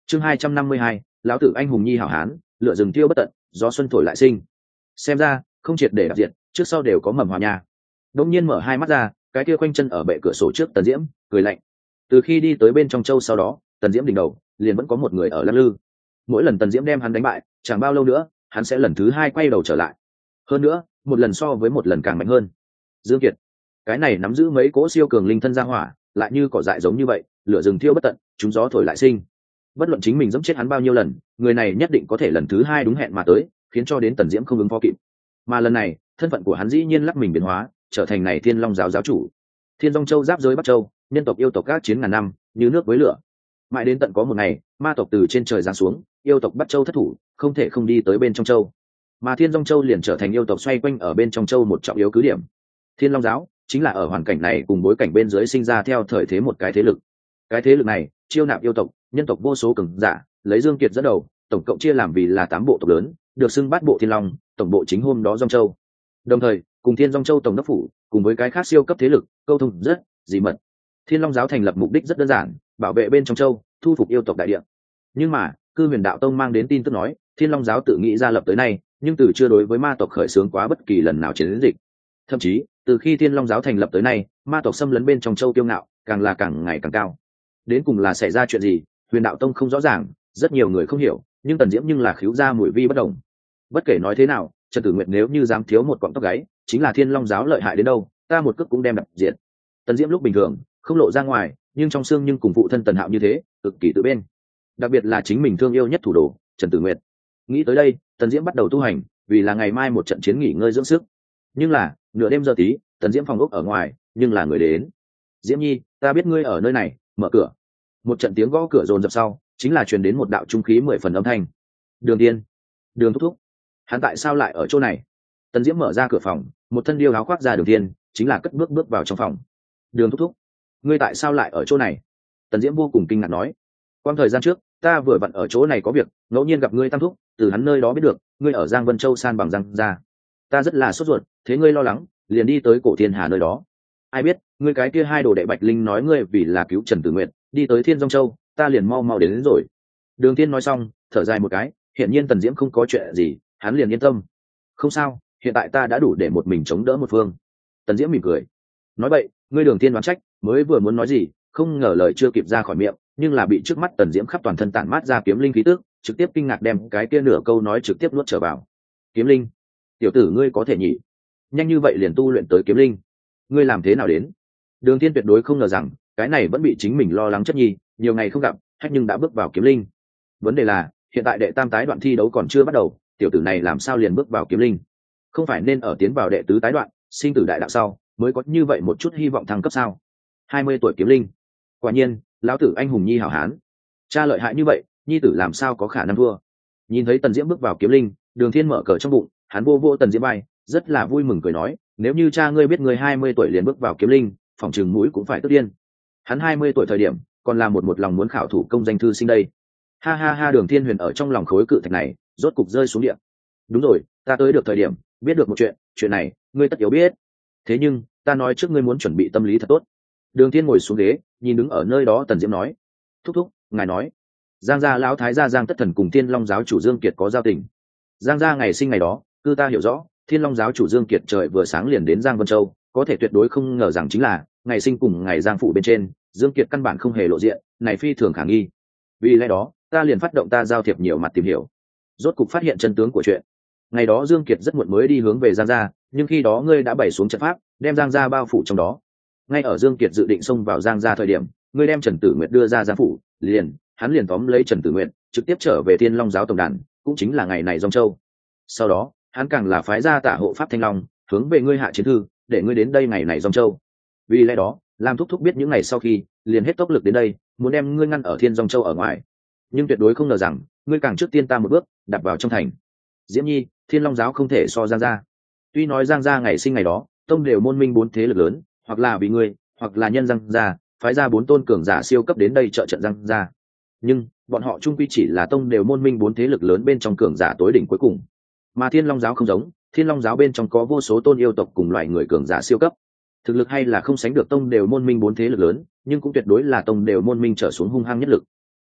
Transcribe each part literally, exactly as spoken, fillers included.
chương hai trăm năm mươi hai, lão tử anh hùng nhi hảo hán, lửa rừng tiêu bất tận, gió xuân thổi lại sinh. Xem ra không triệt để đạp diệt, trước sau đều có mầm hòa nhà. Đông nhiên mở hai mắt ra, cái kia quanh chân ở bệ cửa sổ trước Tần Diễm cười lạnh. Từ khi đi tới bên trong châu sau đó, Tần Diễm đỉnh đầu liền vẫn có một người ở lắc lư. Mỗi lần Tần Diễm đem hắn đánh bại, chẳng bao lâu nữa hắn sẽ lần thứ hai quay đầu trở lại. Hơn nữa, một lần so với một lần càng mạnh hơn. Dương Kiệt, cái này nắm giữ mấy cỗ siêu cường linh thân ra hỏa, lại như cỏ dại giống như vậy, lửa rừng thiêu bất tận, chúng gió thổi lại sinh. Bất luận chính mình giẫm chết hắn bao nhiêu lần, người này nhất định có thể lần thứ hai đúng hẹn mà tới, khiến cho đến Tần Diễm không ứng phó kịp. Mà lần này, thân phận của hắn dĩ nhiên lắc mình biến hóa, trở thành này Thiên Long giáo giáo chủ. Thiên Dung Châu giáp giới Bắc Châu, nhân tộc yêu tộc các chiến ngàn năm, như nước với lửa. Mãi đến tận có một ngày, ma tộc từ trên trời giáng xuống, yêu tộc Bắc Châu thất thủ, không thể không đi tới bên trong châu. Mà Thiên Dung Châu liền trở thành yêu tộc xoay quanh ở bên trong châu một trọng yếu cứ điểm. Thiên Long giáo chính là ở hoàn cảnh này cùng bối cảnh bên dưới sinh ra theo thời thế một cái thế lực. Cái thế lực này chiêu nạp yêu tộc, nhân tộc vô số cường giả, lấy Dương Kiệt dẫn đầu, tổng cộng chia làm vì là tám bộ tộc lớn, được xưng bát bộ Thiên Long, tổng bộ chính hôm đó Dung Châu. Đồng thời, cùng Thiên Dung Châu tổng đốc phủ, cùng với cái khác siêu cấp thế lực, câu thông rất dị mật. Thiên Long giáo thành lập mục đích rất đơn giản, bảo vệ bên trong châu, thu phục yêu tộc đại địa. Nhưng mà, Cư Huyền Đạo Tông mang đến tin tức nói, Thiên Long giáo tự nghĩ ra lập tới nay, nhưng từ chưa đối với ma tộc khởi xướng quá bất kỳ lần nào chiến dịch. Thậm chí, từ khi Thiên Long giáo thành lập tới nay, ma tộc xâm lấn bên trong châu kiêu ngạo, càng là càng ngày càng cao. Đến cùng là xảy ra chuyện gì, Huyền Đạo Tông không rõ ràng, rất nhiều người không hiểu, nhưng Tần Diễm nhưng là khiếu ra mùi vi bất đồng. Bất kể nói thế nào, Trần Tử Nguyệt nếu như dám thiếu một quọng tóc gáy, chính là Thiên Long giáo lợi hại đến đâu, ta một cước cũng đem đập diện. Tần Diễm lúc bình thường không lộ ra ngoài, nhưng trong xương nhưng cùng phụ thân Tần Hạo như thế, cực kỳ tự bên. Đặc biệt là chính mình thương yêu nhất thủ đồ, Trần Tử Nguyệt. Nghĩ tới đây, Tần Diễm bắt đầu tu hành, vì là ngày mai một trận chiến nghỉ ngơi dưỡng sức. Nhưng là, nửa đêm giờ tí, Tần Diễm phòng ốc ở ngoài, nhưng là người đến. Diễm Nhi, ta biết ngươi ở nơi này, mở cửa. Một trận tiếng gõ cửa dồn dập sau, chính là truyền đến một đạo trung khí mười phần âm thanh. Đường Tiên, Đường thúc thúc, hắn tại sao lại ở chỗ này? Tần Diễm mở ra cửa phòng, một thân điêu áo khoác ra Đường Tiên, chính là cất bước bước vào trong phòng. Đường thúc thúc, ngươi tại sao lại ở chỗ này? Tần Diễm vô cùng kinh ngạc nói. Quang thời gian trước, ta vừa vặn ở chỗ này có việc, ngẫu nhiên gặp ngươi tam thúc, từ hắn nơi đó biết được, ngươi ở Giang Vân Châu san bằng Giang gia. Ta rất là sốt ruột, thế ngươi lo lắng, liền đi tới Cổ Thiên Hà nơi đó. Ai biết, ngươi cái kia hai đồ đệ Bạch Linh nói ngươi vì là cứu Trần Tử Nguyệt, đi tới Thiên Dung Châu, ta liền mau mau đến, đến rồi. Đường Thiên nói xong, thở dài một cái, hiện nhiên Tần Diễm không có chuyện gì, hắn liền yên tâm. Không sao, hiện tại ta đã đủ để một mình chống đỡ một phương. Tần Diễm mỉm cười. Nói vậy, ngươi Đường Thiên đoán trách, mới vừa muốn nói gì, không ngờ lời chưa kịp ra khỏi miệng, nhưng là bị trước mắt Tần Diễm khắp toàn thân tản mát ra kiếm linh khí tức, trực tiếp kinh ngạc đem cái kia nửa câu nói trực tiếp nuốt trở vào. Kiếm linh, tiểu tử ngươi có thể nhỉ? Nhanh như vậy liền tu luyện tới kiếm linh, ngươi làm thế nào đến? Đường Thiên tuyệt đối không ngờ rằng cái này vẫn bị chính mình lo lắng chất nhi, nhiều ngày không gặp, hách nhưng đã bước vào kiếm linh. Vấn đề là, hiện tại đệ tam tái đoạn thi đấu còn chưa bắt đầu, tiểu tử này làm sao liền bước vào kiếm linh? Không phải nên ở tiến vào đệ tứ tái đoạn, sinh tử đại đạo sau, mới có như vậy một chút hy vọng thăng cấp sao? hai mươi tuổi kiếm linh, quả nhiên, lão tử anh hùng nhi hảo hán, cha lợi hại như vậy, nhi tử làm sao có khả năng thua? Nhìn thấy Tần Diễm bước vào kiếm linh, Đường Thiên mở cờ trong bụng, hắn vô vô Tần Diễm bay, rất là vui mừng cười nói, nếu như cha ngươi biết ngươi hai mươi tuổi liền bước vào kiếm linh, phỏng chừng mũi cũng phải tức điên. Hắn hai mươi tuổi thời điểm, còn là một một lòng muốn khảo thủ công danh thư sinh đây. Ha ha ha, Đường Thiên huyền ở trong lòng khối cự thạch này, rốt cục rơi xuống địa. Đúng rồi, ta tới được thời điểm, biết được một chuyện, chuyện này, ngươi tất yếu biết. Thế nhưng, ta nói trước ngươi muốn chuẩn bị tâm lý thật tốt. Đường Thiên ngồi xuống ghế, nhìn đứng ở nơi đó Tần Diễm nói, thúc thúc, ngài nói, Giang gia lão thái gia Giang Tất Thần cùng Thiên Long giáo chủ Dương Kiệt có giao tình. Giang gia ngày sinh ngày đó, cư ta hiểu rõ, Thiên Long giáo chủ Dương Kiệt trời vừa sáng liền đến Giang Vân Châu, có thể tuyệt đối không ngờ rằng chính là ngày sinh cùng ngày Giang phụ bên trên, Dương Kiệt căn bản không hề lộ diện, này phi thường khả nghi. Vì lẽ đó, ta liền phát động ta giao thiệp nhiều mặt tìm hiểu, rốt cục phát hiện chân tướng của chuyện. Ngày đó Dương Kiệt rất muộn mới đi hướng về Giang gia, nhưng khi đó ngươi đã bày xuống trận pháp, đem Giang gia bao phủ trong đó. Ngay ở Dương Kiệt dự định xông vào Giang gia thời điểm, ngươi đem Trần Tử Nguyệt đưa ra Giang phủ, liền, hắn liền tóm lấy Trần Tử Nguyệt, trực tiếp trở về Thiên Long giáo tổng đàn, cũng chính là ngày này Dung Châu. Sau đó, hắn càng là phái ra Tả hộ pháp Thanh Long, hướng về ngươi hạ chiến thư, để ngươi đến đây ngày này Dung Châu. Vì lẽ đó, Lam thúc thúc biết những ngày sau khi, liền hết tốc lực đến đây, muốn đem ngươi ngăn ở Thiên Dung Châu ở ngoài. Nhưng tuyệt đối không ngờ rằng, ngươi càng trước tiên ta một bước, đặt vào trong thành. Diễm Nhi, Thiên Long giáo không thể so Giang gia. Tuy nói Giang gia ngày sinh ngày đó, tông đều môn minh bốn thế lực lớn, hoặc là vì ngươi, hoặc là nhân Giang gia, phái ra bốn tôn cường giả siêu cấp đến đây trợ trận Giang gia. Nhưng, bọn họ chung quy chỉ là tông đều môn minh bốn thế lực lớn bên trong cường giả tối đỉnh cuối cùng. Mà Thiên Long giáo không giống, Thiên Long giáo bên trong có vô số tôn yêu tộc cùng loại người cường giả siêu cấp. Thực lực hay là không sánh được tông đều môn minh bốn thế lực lớn, nhưng cũng tuyệt đối là tông đều môn minh trở xuống hung hăng nhất lực.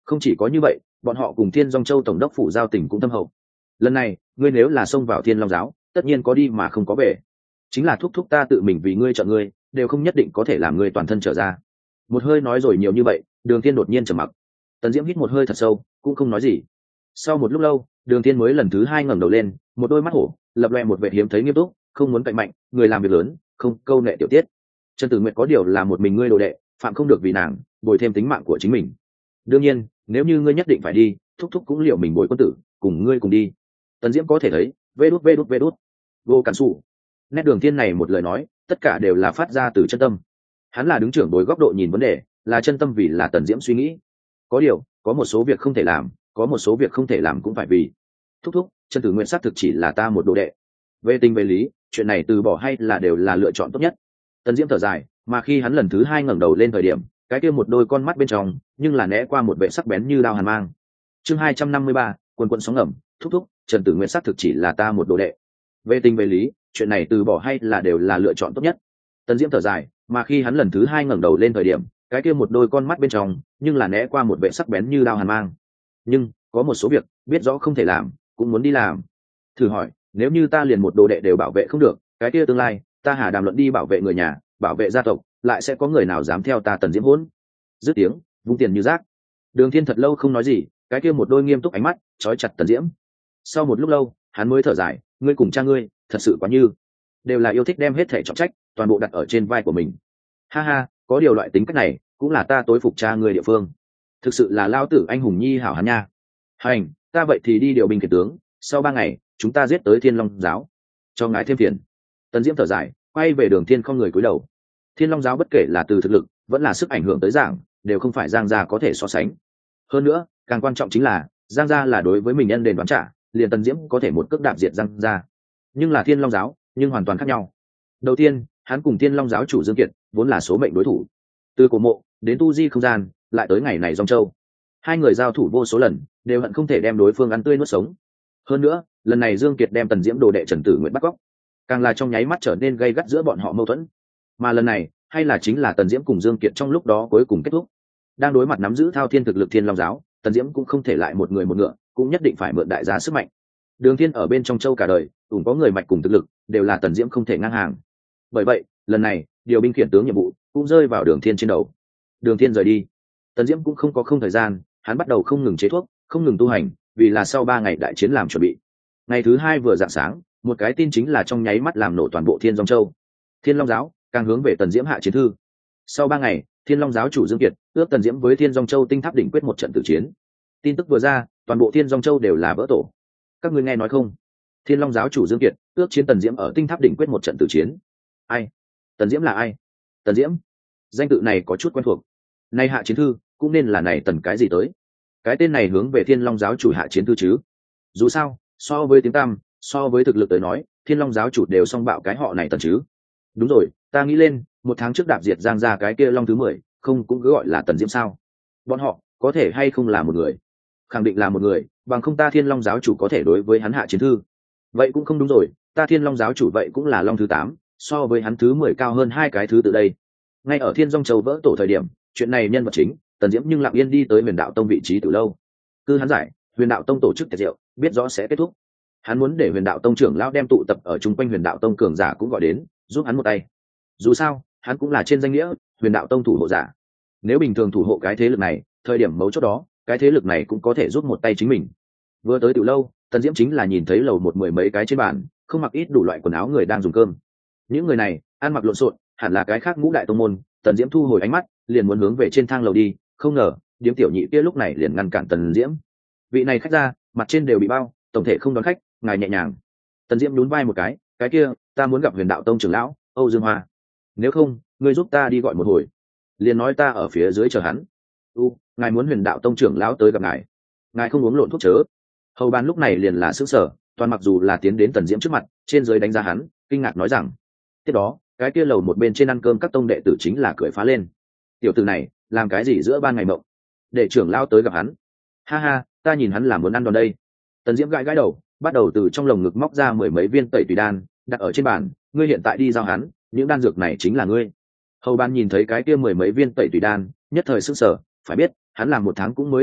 Không chỉ có như vậy, bọn họ cùng Thiên Dung Châu tổng đốc phủ giao tình cũng thâm hậu. Lần này ngươi nếu là xông vào Thiên Long giáo, tất nhiên có đi mà không có về. Chính là thúc thúc ta tự mình vì ngươi chọn ngươi, đều không nhất định có thể làm ngươi toàn thân trở ra. Một hơi nói rồi nhiều như vậy, Đường Thiên đột nhiên trầm mặc. Tần Diễm hít một hơi thật sâu, cũng không nói gì. Sau một lúc lâu, Đường Thiên mới lần thứ hai ngẩng đầu lên, một đôi mắt hổ lập loè một vẻ hiếm thấy nghiêm túc, không muốn cạnh mạnh, người làm việc lớn, không câu nệ tiểu tiết. Trần Tử Nguyệt có điều là một mình ngươi đồ đệ, phạm không được vì nàng bồi thêm tính mạng của chính mình. Đương nhiên, nếu như ngươi nhất định phải đi, thúc thúc cũng liệu mình bồi quân tử, cùng ngươi cùng đi. Tần Diễm có thể thấy, vê đút vê đút vê đút, vô cản sụ. Nét Đường Thiên này một lời nói, tất cả đều là phát ra từ chân tâm. Hắn là đứng trưởng đối góc độ nhìn vấn đề, là chân tâm vì là Tần Diễm suy nghĩ. Có điều, có một số việc không thể làm, có một số việc không thể làm cũng phải vì thúc thúc. Trần Tử Nguyện xác thực chỉ là ta một đồ đệ. Về tình về lý, chuyện này từ bỏ hay là đều là lựa chọn tốt nhất. Tần Diễm thở dài, mà khi hắn lần thứ hai ngẩng đầu lên thời điểm, cái kia một đôi con mắt bên trong, nhưng là né qua một vẻ sắc bén như đao hàn mang. Chương hai trăm năm mươi ba, quần quần sóng ngầm, thúc thúc, Trần Tử Nguyện xác thực chỉ là ta một đồ đệ. Về tình về lý, chuyện này từ bỏ hay là đều là lựa chọn tốt nhất. Tần Diễm thở dài, mà khi hắn lần thứ hai ngẩng đầu lên thời điểm, cái kia một đôi con mắt bên trong, nhưng là né qua một vẻ sắc bén như đao hàn mang. Nhưng có một số việc biết rõ không thể làm, cũng muốn đi làm. Thử hỏi, nếu như ta liền một đồ đệ đều bảo vệ không được, cái kia tương lai ta Hà Đàm luận đi bảo vệ người nhà, bảo vệ gia tộc, lại sẽ có người nào dám theo ta Tần Diễm hỗn? Dứt tiếng, vung tiền như rác. Đường Thiên thật lâu không nói gì, cái kia một đôi nghiêm túc ánh mắt trói chặt Tần Diễm. Sau một lúc lâu, hắn mới thở dài, ngươi cùng cha ngươi, thật sự quá như, đều là yêu thích đem hết thể trọng trách toàn bộ đặt ở trên vai của mình. Ha ha, có điều loại tính cách này cũng là ta tối phục cha ngươi địa phương. Thực sự là lao tử anh hùng nhi hảo hán nha. Hành, ta vậy thì đi điều binh khiển tướng, sau ba ngày chúng ta giết tới Thiên Long giáo, cho ngài thêm phiền. Tần Diễm thở dài, quay về Đường Thiên không người cúi đầu. Thiên Long giáo bất kể là từ thực lực, vẫn là sức ảnh hưởng tới giảng, đều không phải Giang gia có thể so sánh. Hơn nữa, càng quan trọng chính là Giang gia là đối với mình nhân đền đoán trả, liền Tần Diễm có thể một cước đạp diệt Giang gia. Nhưng là Thiên Long giáo, nhưng hoàn toàn khác nhau. Đầu tiên, hắn cùng Thiên Long giáo chủ Dương Kiệt vốn là số mệnh đối thủ. Từ cổ mộ đến tu di không gian, lại tới ngày này Dòng Châu, hai người giao thủ vô số lần, đều hận không thể đem đối phương ăn tươi nuốt sống. Hơn nữa, lần này Dương Kiệt đem Tần Diễm đồ đệ Trần Tử Nguyện bắt cóc, càng là trong nháy mắt trở nên gay gắt giữa bọn họ mâu thuẫn. Mà lần này, hay là chính là Tần Diễm cùng Dương Kiệt trong lúc đó cuối cùng kết thúc. Đang đối mặt nắm giữ thao thiên thực lực Thiên Long giáo, Tần Diễm cũng không thể lại một người một ngựa, cũng nhất định phải mượn đại giá sức mạnh. Đường Thiên ở bên trong châu cả đời, cũng có người mạnh cùng thực lực, đều là Tần Diễm không thể ngang hàng. Bởi vậy, lần này, điều binh khiển tướng nhiệm vụ cũng rơi vào Đường Thiên trên đầu. Đường Thiên rời đi, Tần Diễm cũng không có không thời gian, hắn bắt đầu không ngừng chế thuốc, không ngừng tu hành, vì là sau ba ngày đại chiến làm chuẩn bị. Ngày thứ hai vừa rạng sáng, một cái tin chính là trong nháy mắt làm nổ toàn bộ Thiên Long Châu. Thiên Long giáo càng hướng về Tần Diễm hạ chiến thư. Sau ba ngày, Thiên Long giáo chủ Dương Kiệt ước Tần Diễm với Thiên Long Châu tinh tháp đỉnh quyết một trận tử chiến. Tin tức vừa ra, toàn bộ Thiên Long Châu đều là vỡ tổ. Các ngươi nghe nói không? Thiên Long giáo chủ Dương Kiệt ước chiến Tần Diễm ở tinh tháp đỉnh quyết một trận tử chiến. Ai? Tần Diễm là ai? Tần Diễm? Danh tự này có chút quen thuộc. Nay hạ chiến thư, cũng nên là này Tần cái gì tới? Cái tên này hướng về Thiên Long giáo chủ hạ chiến thư chứ? Dù sao, so với tiếng tăm, so với thực lực tới nói, Thiên Long giáo chủ đều song bạo cái họ này Tần chứ. Đúng rồi, ta nghĩ lên, một tháng trước đạp diệt Giang gia cái kia Long thứ mười, không cũng cứ gọi là Tần Diễm sao? Bọn họ có thể hay không là một người? Khẳng định là một người, bằng không ta Thiên Long giáo chủ có thể đối với hắn hạ chiến thư. Vậy cũng không đúng rồi, ta Thiên Long giáo chủ vậy cũng là Long thứ tám, so với hắn thứ mười cao hơn hai cái thứ tự đây. Ngay ở Thiên Dung Châu vỡ tổ thời điểm, chuyện này nhân vật chính, Tần Diễm nhưng lặng yên đi tới Huyền Đạo Tông vị trí từ lâu. Cứ hắn giải, Huyền Đạo Tông tổ chức tiệc rượu, biết rõ sẽ kết thúc. Hắn muốn để Huyền Đạo Tông trưởng lão đem tụ tập ở chung quanh Huyền Đạo Tông cường giả cũng gọi đến, giúp hắn một tay. Dù sao, hắn cũng là trên danh nghĩa Huyền Đạo Tông thủ hộ giả. Nếu bình thường thủ hộ cái thế lực này, thời điểm mấu chốt đó, cái thế lực này cũng có thể giúp một tay chính mình. Vừa tới từ lâu, Tần Diễm chính là nhìn thấy lầu một mười mấy cái trên bàn, không mặc ít đủ loại quần áo người đang dùng cơm. Những người này ăn mặc lộn xộn, hẳn là cái khác ngũ đại tông môn. Tần Diễm thu hồi ánh mắt, liền muốn hướng về trên thang lầu đi, không ngờ điếm tiểu nhị kia lúc này liền ngăn cản Tần Diễm. Vị này khách ra, mặt trên đều bị bao, tổng thể không đón khách, ngài nhẹ nhàng. Tần Diễm nhún vai một cái, cái kia, ta muốn gặp Huyền Đạo Tông trưởng lão Âu Dương Hoa. Nếu không, ngươi giúp ta đi gọi một hồi. Liền nói ta ở phía dưới chờ hắn. U, ngài muốn Huyền Đạo Tông trưởng lão tới gặp ngài. Ngài không uống lộn thuốc chớ. Hầu bàn lúc này liền là sững sờ, toàn mặc dù là tiến đến Tần Diễm trước mặt, trên dưới đánh giá hắn, kinh ngạc nói rằng. Tiếp đó, cái kia lầu một bên trên ăn cơm các tông đệ tử chính là cười phá lên. Tiểu tử này làm cái gì giữa ban ngày mộng, để trưởng lao tới gặp hắn? Ha ha, ta nhìn hắn làm muốn ăn đòn đây. Tần Diễm gãi gãi đầu, bắt đầu từ trong lồng ngực móc ra mười mấy viên tẩy tùy đan, đặt ở trên bàn. Ngươi hiện tại đi giao hắn, những đan dược này chính là ngươi. Hầu ban nhìn thấy cái kia mười mấy viên tẩy tùy đan, nhất thời sững sờ, phải biết hắn làm một tháng cũng mới điểm ấy,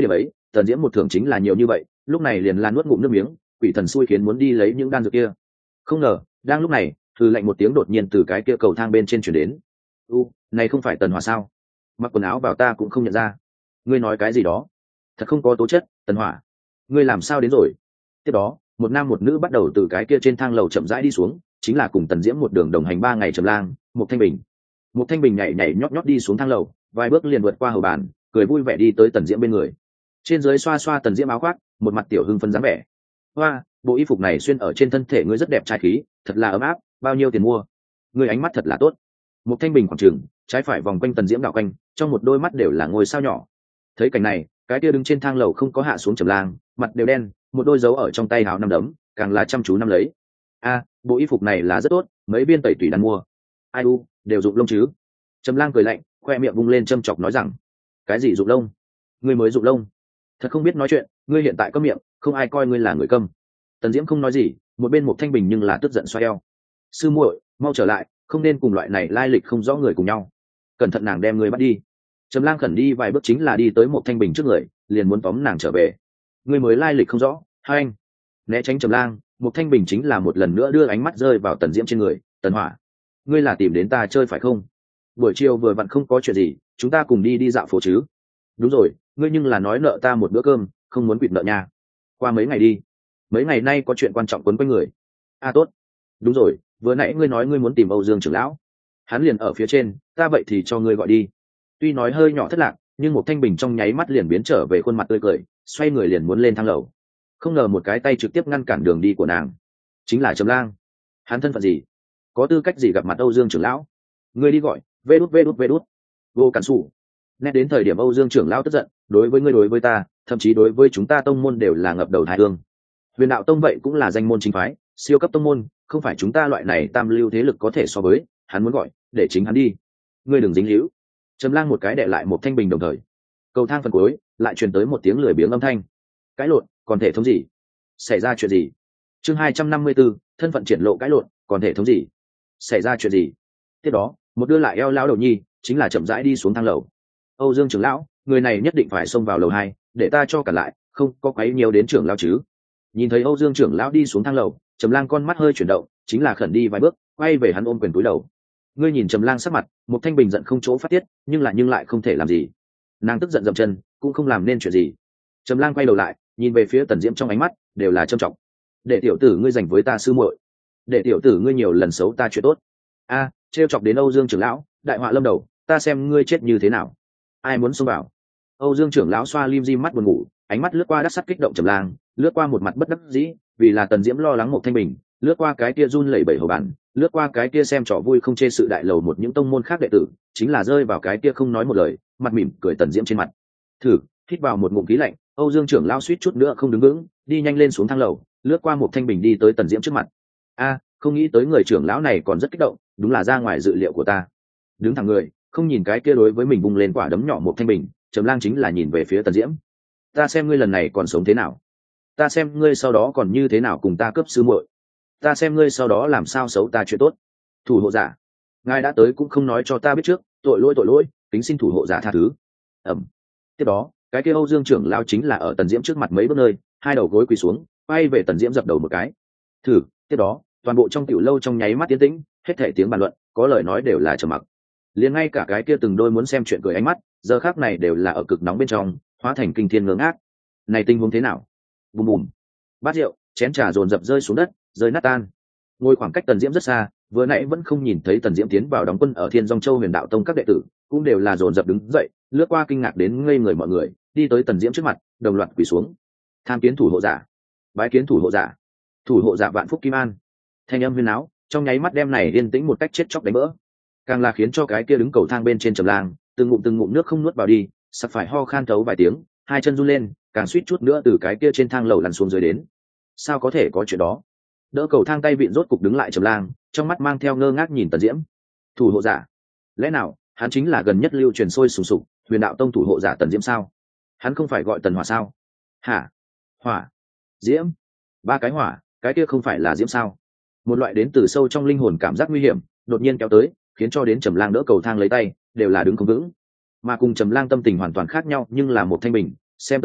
tần diễm một thưởng chính là nhiều như vậy, lúc này liền lan nuốt ngụm nước miếng, quỷ thần xui khiến muốn đi lấy những đan dược kia. Không ngờ đang lúc này, thư lạnh một tiếng đột nhiên từ cái kia cầu thang bên trên chuyển đến. U, này không phải Tần Hỏa sao? Mặc quần áo vào ta cũng không nhận ra. Ngươi nói cái gì đó? Thật không có tố chất, Tần Hỏa. Ngươi làm sao đến rồi? Tiếp đó, một nam một nữ bắt đầu từ cái kia trên thang lầu chậm rãi đi xuống, chính là cùng Tần Diễm một đường đồng hành ba ngày Trầm Lang, Mục Thanh Bình. Mục Thanh Bình nhảy nhảy nhót nhót đi xuống thang lầu, vài bước liền vượt qua hầu bàn, cười vui vẻ đi tới Tần Diễm bên người. Trên dưới xoa xoa Tần Diễm áo khoác, một mặt tiểu hưng phấn dáng vẻ. Hoa, bộ y phục này xuyên ở trên thân thể ngươi rất đẹp trai khí, thật là ấm áp, bao nhiêu tiền mua? Ngươi ánh mắt thật là tốt. Mục Thanh Bình khoảng trường, trái phải vòng quanh Tần Diễm đảo quanh, trong một đôi mắt đều là ngôi sao nhỏ. Thấy cảnh này, cái kia đứng trên thang lầu không có hạ xuống Trầm Lang, mặt đều đen, một đôi dấu ở trong tay háo năm đấm, càng là chăm chú nắm lấy. A, bộ y phục này là rất tốt, mấy viên tẩy tủy đàn mua. Ai u, đều dụng lông chứ? Trầm Lang cười lạnh, khoe miệng vung lên châm chọc nói rằng, cái gì dụng lông? Ngươi mới dụng lông? Thật không biết nói chuyện, ngươi hiện tại có miệng, không ai coi ngươi là người câm. Tần Diễm không nói gì, một bên Mục Thanh Bình nhưng là tức giận xoay eo. Sư muội, mau trở lại, không nên cùng loại này lai lịch không rõ người cùng nhau. Cẩn thận nàng đem ngươi bắt đi. Trầm Lang khẩn đi vài bước chính là đi tới Mục Thanh Bình trước người, liền muốn tóm nàng trở về. Ngươi mới lai lịch không rõ, hai anh. Né tránh Trầm Lang, Mục Thanh Bình chính là một lần nữa đưa ánh mắt rơi vào Tần Diễm trên người. Tần Hỏa, ngươi là tìm đến ta chơi phải không? Buổi chiều vừa vặn không có chuyện gì, chúng ta cùng đi đi dạo phố chứ? Đúng rồi, ngươi nhưng là nói nợ ta một bữa cơm, không muốn quỵt nợ nha. Qua mấy ngày đi. Mấy ngày nay có chuyện quan trọng quấn quanh người. A à, tốt. Đúng rồi, vừa nãy ngươi nói ngươi muốn tìm Âu Dương trưởng lão, hắn liền ở phía trên, ta vậy thì cho ngươi gọi đi. Tuy nói hơi nhỏ thất lạc, nhưng một Thanh Bình trong nháy mắt liền biến trở về khuôn mặt tươi cười, xoay người liền muốn lên thang lầu. Không ngờ một cái tay trực tiếp ngăn cản đường đi của nàng, chính là Trầm Lang. Hắn thân phận gì, có tư cách gì gặp mặt Âu Dương trưởng lão? Ngươi đi gọi, vê đút vê đút vê đút. Vô cản sủ. Nét đến thời điểm Âu Dương trưởng lão tức giận, đối với ngươi đối với ta, thậm chí đối với chúng ta tông môn đều là ngập đầu thái hương. Huyền đạo tông vậy cũng là danh môn chính phái, siêu cấp tông môn, không phải chúng ta loại này tam lưu thế lực có thể so với. Hắn muốn gọi, để chính hắn đi. Ngươi đừng dính líu. Trầm Lang một cái đè lại một Thanh Bình đồng thời. Cầu thang phần cuối lại truyền tới một tiếng lười biếng âm thanh. Cãi lộn, còn thể thống gì? Xảy ra chuyện gì? Chương hai trăm năm mươi 4, thân phận triển lộ cãi lộn, còn thể thống gì? Xảy ra chuyện gì? Tiếp đó, một đưa lại eo lão đầu nhi, chính là chậm rãi đi xuống thang lầu. Âu Dương trưởng lão, người này nhất định phải xông vào lầu hai, để ta cho cả lại, không có quấy nhiều đến trưởng lão chứ? Nhìn thấy Âu Dương trưởng lão đi xuống thang lầu, Trầm Lang con mắt hơi chuyển động, chính là khẩn đi vài bước, quay về hắn ôm quyền cúi đầu. Ngươi nhìn Trầm Lang sắc mặt, một Thanh Bình giận không chỗ phát tiết, nhưng là nhưng lại không thể làm gì. Nàng tức giận dậm chân, cũng không làm nên chuyện gì. Trầm Lang quay đầu lại, nhìn về phía Tần Diễm trong ánh mắt đều là trâm trọng. Để tiểu tử ngươi dành với ta sư muội, để tiểu tử ngươi nhiều lần xấu ta chuyện tốt. A, à, trêu chọc đến Âu Dương trưởng lão, đại họa lâm đầu, ta xem ngươi chết như thế nào. Ai muốn xông vào? Âu Dương trưởng lão xoa lim dim mắt buồn ngủ, ánh mắt lướt qua đắc sắt kích động Trầm Lang, lướt qua một mặt bất đắc dĩ, vì là Tần Diễm lo lắng một Thanh Bình, lướt qua cái kia run lẩy bẩy hầu bản, lướt qua cái kia xem trò vui không chê sự đại lầu một những tông môn khác đệ tử, chính là rơi vào cái kia không nói một lời, mặt mỉm cười Tần Diễm trên mặt. Thử, hít vào một ngụm khí lạnh, Âu Dương trưởng lão suýt chút nữa không đứng vững, đi nhanh lên xuống thang lầu, lướt qua một Thanh Bình đi tới Tần Diễm trước mặt. A, không nghĩ tới người trưởng lão này còn rất kích động, đúng là ra ngoài dự liệu của ta. Đứng thẳng người, không nhìn cái kia đối với mình vung lên quả đấm nhỏ một Thanh Bình, Trầm Lang chính là nhìn về phía Tần Diễm. Ta xem ngươi lần này còn sống thế nào, ta xem ngươi sau đó còn như thế nào cùng ta cướp sư muội, ta xem ngươi sau đó làm sao xấu ta chuyện tốt. Thủ hộ giả, ngài đã tới cũng không nói cho ta biết trước, tội lỗi tội lỗi, kính xin thủ hộ giả tha thứ. Ẩm. Tiếp đó, cái kia Âu Dương trưởng lão chính là ở Tần Diễm trước mặt mấy bước nơi, hai đầu gối quỳ xuống, quay về Tần Diễm dập đầu một cái. Thử. Tiếp đó, toàn bộ trong tiểu lâu trong nháy mắt tiến tĩnh, hết thảy tiếng bàn luận, có lời nói đều là trầm mặc. Liền ngay cả cái kia từng đôi muốn xem chuyện cười ánh mắt, giờ khắc này đều là ở cực nóng bên trong, hóa thành kinh thiên ngơ ngác. Này tình huống thế nào? Bùm bùm. Bát rượu, chén trà dồn dập rơi xuống đất, rơi nát tan. Ngồi khoảng cách Tần Diễm rất xa, vừa nãy vẫn không nhìn thấy Tần Diễm tiến vào đóng quân ở Thiên Dung Châu Huyền Đạo Tông các đệ tử, cũng đều là dồn dập đứng dậy, lướt qua kinh ngạc đến ngây người mọi người, đi tới Tần Diễm trước mặt, đồng loạt quỳ xuống. Tham kiến thủ hộ giả, bái kiến thủ hộ giả, thủ hộ giả Vạn Phúc Kim An. Thanh âm huyên náo, trong nháy mắt đem này yên tĩnh một cách chết chóc đánh vỡ, càng là khiến cho cái kia đứng cầu thang bên trên Trầm Lang, từng ngụm từng ngụm nước không nuốt vào đi, sặc phải ho khan thấu vài tiếng, hai chân run lên, càng suýt chút nữa từ cái kia trên thang lầu lăn xuống dưới đến. Sao có thể có chuyện đó? Đỡ cầu thang tay vịn rốt cục đứng lại Trầm Lang, trong mắt mang theo ngơ ngác nhìn Tần Diễm. Thủ hộ giả? Lẽ nào hắn chính là gần nhất lưu truyền sôi sùng sục Huyền Đạo Tông thủ hộ giả Tần Diễm sao? Hắn không phải gọi Tần Hỏa sao? Hả? Hỏa? Diễm? Ba cái hỏa, cái kia không phải là Diễm sao? Một loại đến từ sâu trong linh hồn cảm giác nguy hiểm đột nhiên kéo tới, khiến cho đến Trầm Lang đỡ cầu thang lấy tay đều là đứng không vững. Mà cùng Trầm Lang tâm tình hoàn toàn khác nhau, nhưng là một Thanh Bình, xem tới đây,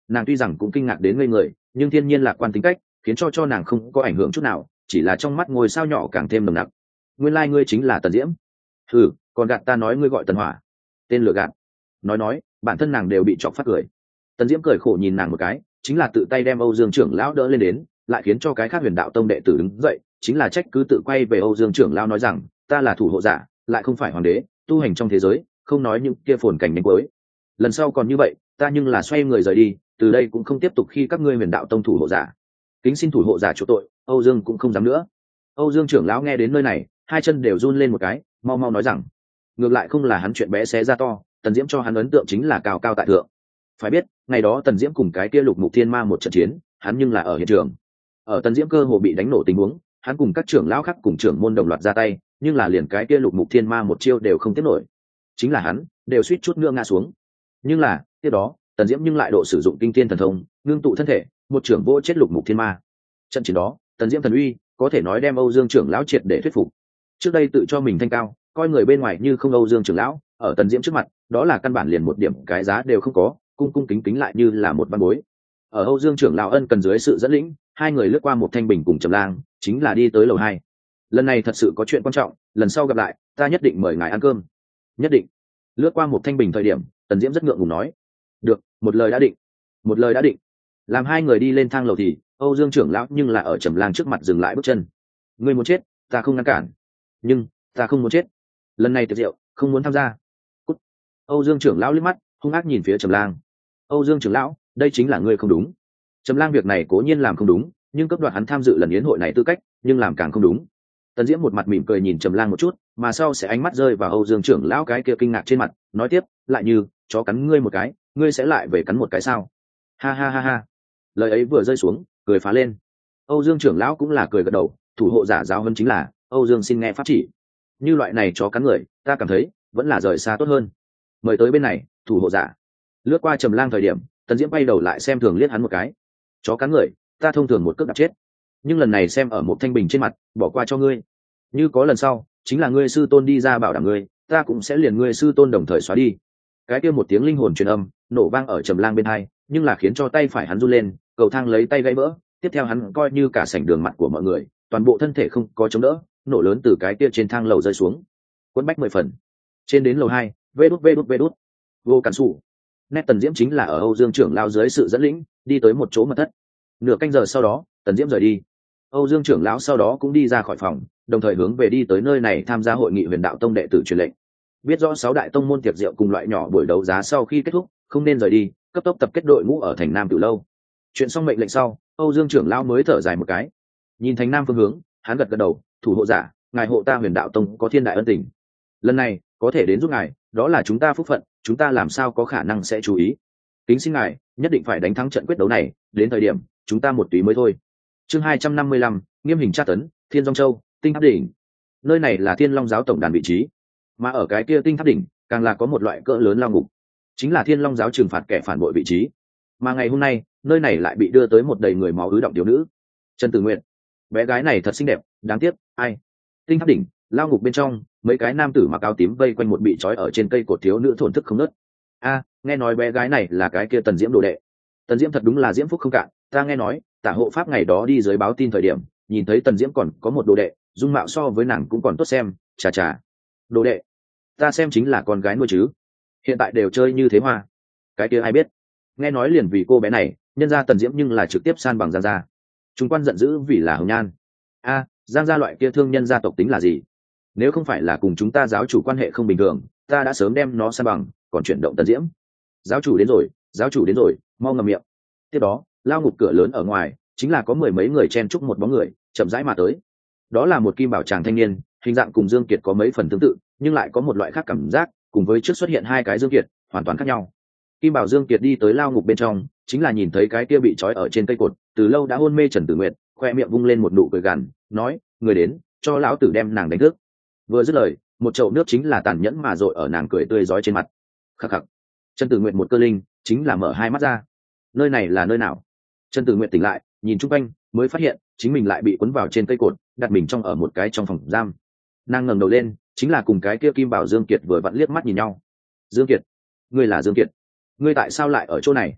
nàng tuy rằng cũng kinh ngạc đến ngây người, nhưng thiên nhiên lạc quan tính cách khiến cho cho nàng không có ảnh hưởng chút nào, chỉ là trong mắt ngôi sao nhỏ càng thêm nồng nặc. Nguyên lai ngươi chính là Tần Diễm. Ừ, còn gạt ta nói ngươi gọi Tần Hỏa. Tên lừa gạt. Nói nói bản thân nàng đều bị chọc phát cười. Tần Diễm cười khổ nhìn nàng một cái, chính là tự tay đem Âu Dương trưởng lão đỡ lên đến, lại khiến cho cái khác Huyền Đạo Tông đệ tử đứng dậy, chính là trách cứ tự quay về Âu Dương trưởng lão nói rằng, ta là thủ hộ giả, lại không phải hoàng đế, tu hành trong thế giới, không nói những kia phồn cảnh nhanh cuối. Lần sau còn như vậy, ta nhưng là xoay người rời đi, từ đây cũng không tiếp tục khi các ngươi Huyền Đạo Tông thủ hộ giả. Kính xin thủ hộ giả chỗ tội, Âu Dương cũng không dám nữa. Âu Dương trưởng lão nghe đến nơi này, hai chân đều run lên một cái, mau mau nói rằng, ngược lại không là hắn chuyện bé xé ra to, Tần Diễm cho hắn ấn tượng chính là cao cao tại thượng. Phải biết, ngày đó Tần Diễm cùng cái kia Lục Mục Thiên Ma một trận chiến, hắn nhưng là ở hiện trường. Ở Tần Diễm cơ hồ bị đánh nổ tình huống, hắn cùng các trưởng lão khác cùng trưởng môn đồng loạt ra tay, nhưng là liền cái kia Lục Mục Thiên Ma một chiêu đều không tiếp nổi. Chính là hắn, đều suýt chút nữa ngã xuống. Nhưng là, tiếp đó, Tần Diễm nhưng lại độ sử dụng kinh thiên thần thông, ngưng tụ thân thể, một trưởng vô chết Lục Mục Thiên Ma. Trận chiến đó, Tần Diễm thần uy, có thể nói đem Âu Dương trưởng lão triệt để thuyết phục. Trước đây tự cho mình thanh cao, coi người bên ngoài như không Âu Dương trưởng lão, ở Tần Diễm trước mặt, đó là căn bản liền một điểm cái giá đều không có, cung cung kính kính lại như là một văn bối. Ở Âu Dương trưởng lão ân cần dưới sự dẫn lĩnh, hai người lướt qua một thanh bình cùng Trầm Lang, chính là đi tới lầu hai. Lần này thật sự có chuyện quan trọng, lần sau gặp lại, ta nhất định mời ngài ăn cơm. Nhất định. Lướt qua một thanh bình thời điểm, Tần Diễm rất ngượng ngùng nói, được, một lời đã định. Một lời đã định. Làm hai người đi lên thang lầu thì Âu Dương trưởng lão nhưng là ở Trầm Lang trước mặt dừng lại bước chân. Ngươi muốn chết, ta không ngăn cản, nhưng ta không muốn chết. Lần này tiệc rượu, không muốn tham gia. Cút. Âu Dương trưởng lão liếc mắt, hung ác nhìn phía Trầm Lang. Âu Dương trưởng lão, đây chính là ngươi không đúng. Trầm Lang việc này cố nhiên làm không đúng, nhưng cấp đoạt hắn tham dự lần yến hội này tư cách, nhưng làm càng không đúng. Tần Diễm một mặt mỉm cười nhìn Trầm Lang một chút, mà sau sẽ ánh mắt rơi vào Âu Dương trưởng lão cái kia kinh ngạc trên mặt, nói tiếp, lại như, chó cắn ngươi một cái, ngươi sẽ lại về cắn một cái sao? Ha ha ha ha. Lời ấy vừa rơi xuống, cười phá lên. Âu Dương trưởng lão cũng là cười gật đầu, thủ hộ giả giáo hơn chính là, Âu Dương xin nghe pháp chỉ. Như loại này chó cắn người, ta cảm thấy vẫn là rời xa tốt hơn. Mời tới bên này, thủ hộ giả. Lướt qua Trầm Lang thời điểm, Tần Diễm bay đầu lại xem thường liếc hắn một cái. Chó cắn người, ta thông thường một cước đạp chết. Nhưng lần này xem ở một thanh bình trên mặt, bỏ qua cho ngươi. Như có lần sau, chính là ngươi sư tôn đi ra bảo đảm ngươi, ta cũng sẽ liền ngươi sư tôn đồng thời xóa đi. Cái kia một tiếng linh hồn truyền âm, nổ vang ở Trầm Lang bên hai, nhưng là khiến cho tay phải hắn run lên, cầu thang lấy tay gãy vỡ. Tiếp theo hắn coi như cả sảnh đường mặt của mọi người, toàn bộ thân thể không có chống đỡ, nổ lớn từ cái kia trên thang lầu rơi xuống. Quấn bách mười phần. Trên đến lầu hai, vê đút vê đút vê đút. Vô cản sủ. Nét Tần Diễm chính là ở Âu Dương trưởng lão dưới sự dẫn lĩnh, đi tới một chỗ mật thất. Nửa canh giờ sau đó, Tần Diễm rời đi. Âu Dương trưởng lão sau đó cũng đi ra khỏi phòng, đồng thời hướng về đi tới nơi này tham gia hội nghị Huyền Đạo Tông đệ tử truyền lệnh. Biết rõ sáu đại tông môn tiệc rượu cùng loại nhỏ buổi đấu giá sau khi kết thúc, không nên rời đi, cấp tốc tập kết đội ngũ ở thành Nam Tử lâu. Chuyện xong mệnh lệnh sau, Âu Dương trưởng lão mới thở dài một cái. Nhìn thành Nam phương hướng, hắn gật gật đầu, thủ hộ giả, ngài hộ ta Huyền Đạo Tông có thiên đại ân tình. Lần này, có thể đến giúp ngài, đó là chúng ta phúc phận, chúng ta làm sao có khả năng sẽ chú ý. Kính xin ngài, nhất định phải đánh thắng trận quyết đấu này, đến thời điểm, chúng ta một túy mới thôi. Chương hai trăm năm mươi lăm, nghiêm hình tra tấn, Thiên Long Châu, Tinh Tháp đỉnh. Nơi này là Thiên Long giáo tổng đàn vị trí, mà ở cái kia Tinh Tháp đỉnh, càng là có một loại cỡ lớn lao ngục, chính là Thiên Long giáo trừng phạt kẻ phản bội vị trí. Mà ngày hôm nay, nơi này lại bị đưa tới một đầy người máu ứ động tiểu nữ, Trần Tử Nguyệt. Bé gái này thật xinh đẹp, đáng tiếc, ai? Tinh Tháp đỉnh, lao ngục bên trong, mấy cái nam tử mặc áo tím vây quanh một bị trói ở trên cây cột thiếu nữ thổn thức không nớt. A, nghe nói bé gái này là cái kia Tần Diễm đồ đệ. Tần Diễm thật đúng là diễm phúc không cạn, ta nghe nói, Tả hộ pháp ngày đó đi dưới báo tin thời điểm, nhìn thấy Tần Diễm còn có một đồ đệ, dung mạo so với nàng cũng còn tốt xem, chà chà. Đồ đệ, ta xem chính là con gái nuôi chứ. Hiện tại đều chơi như thế hoa. Cái kia ai biết. Nghe nói liền vì cô bé này, nhân ra Tần Diễm nhưng là trực tiếp san bằng Giang gia. Chúng quan giận dữ vì là hồng nhan. A, Giang gia loại kia thương nhân gia tộc tính là gì? Nếu không phải là cùng chúng ta giáo chủ quan hệ không bình thường, ta đã sớm đem nó san bằng, còn chuyển động Tần Diễm. Giáo chủ đến rồi, giáo chủ đến rồi, mau ngậm miệng. Tiếp đó, lao ngục cửa lớn ở ngoài, chính là có mười mấy người chen chúc một bóng người, chậm rãi mà tới. Đó là một kim bảo tràng thanh niên, hình dạng cùng Dương Kiệt có mấy phần tương tự, nhưng lại có một loại khác cảm giác, cùng với trước xuất hiện hai cái Dương Kiệt, hoàn toàn khác nhau. Kim bảo Dương Kiệt đi tới lao ngục bên trong, chính là nhìn thấy cái kia bị trói ở trên cây cột, từ lâu đã hôn mê Trần Tử Nguyệt, khoe miệng vung lên một nụ cười gằn, nói: người đến, cho lão tử đem nàng đánh thức. Vừa dứt lời, một chậu nước chính là tàn nhẫn mà dội ở nàng cười tươi rói trên mặt. Khắc khắc. Trần Tử Nguyệt một cơ linh, chính là mở hai mắt ra. Nơi này là nơi nào? Trần Tử Nguyệt tỉnh lại, nhìn chung quanh, mới phát hiện chính mình lại bị cuốn vào trên cây cột, đặt mình trong ở một cái trong phòng giam. Nàng ngẩng đầu lên, chính là cùng cái kia Kim Bảo Dương Kiệt vừa vặn liếc mắt nhìn nhau. Dương Kiệt, ngươi là Dương Kiệt, ngươi tại sao lại ở chỗ này?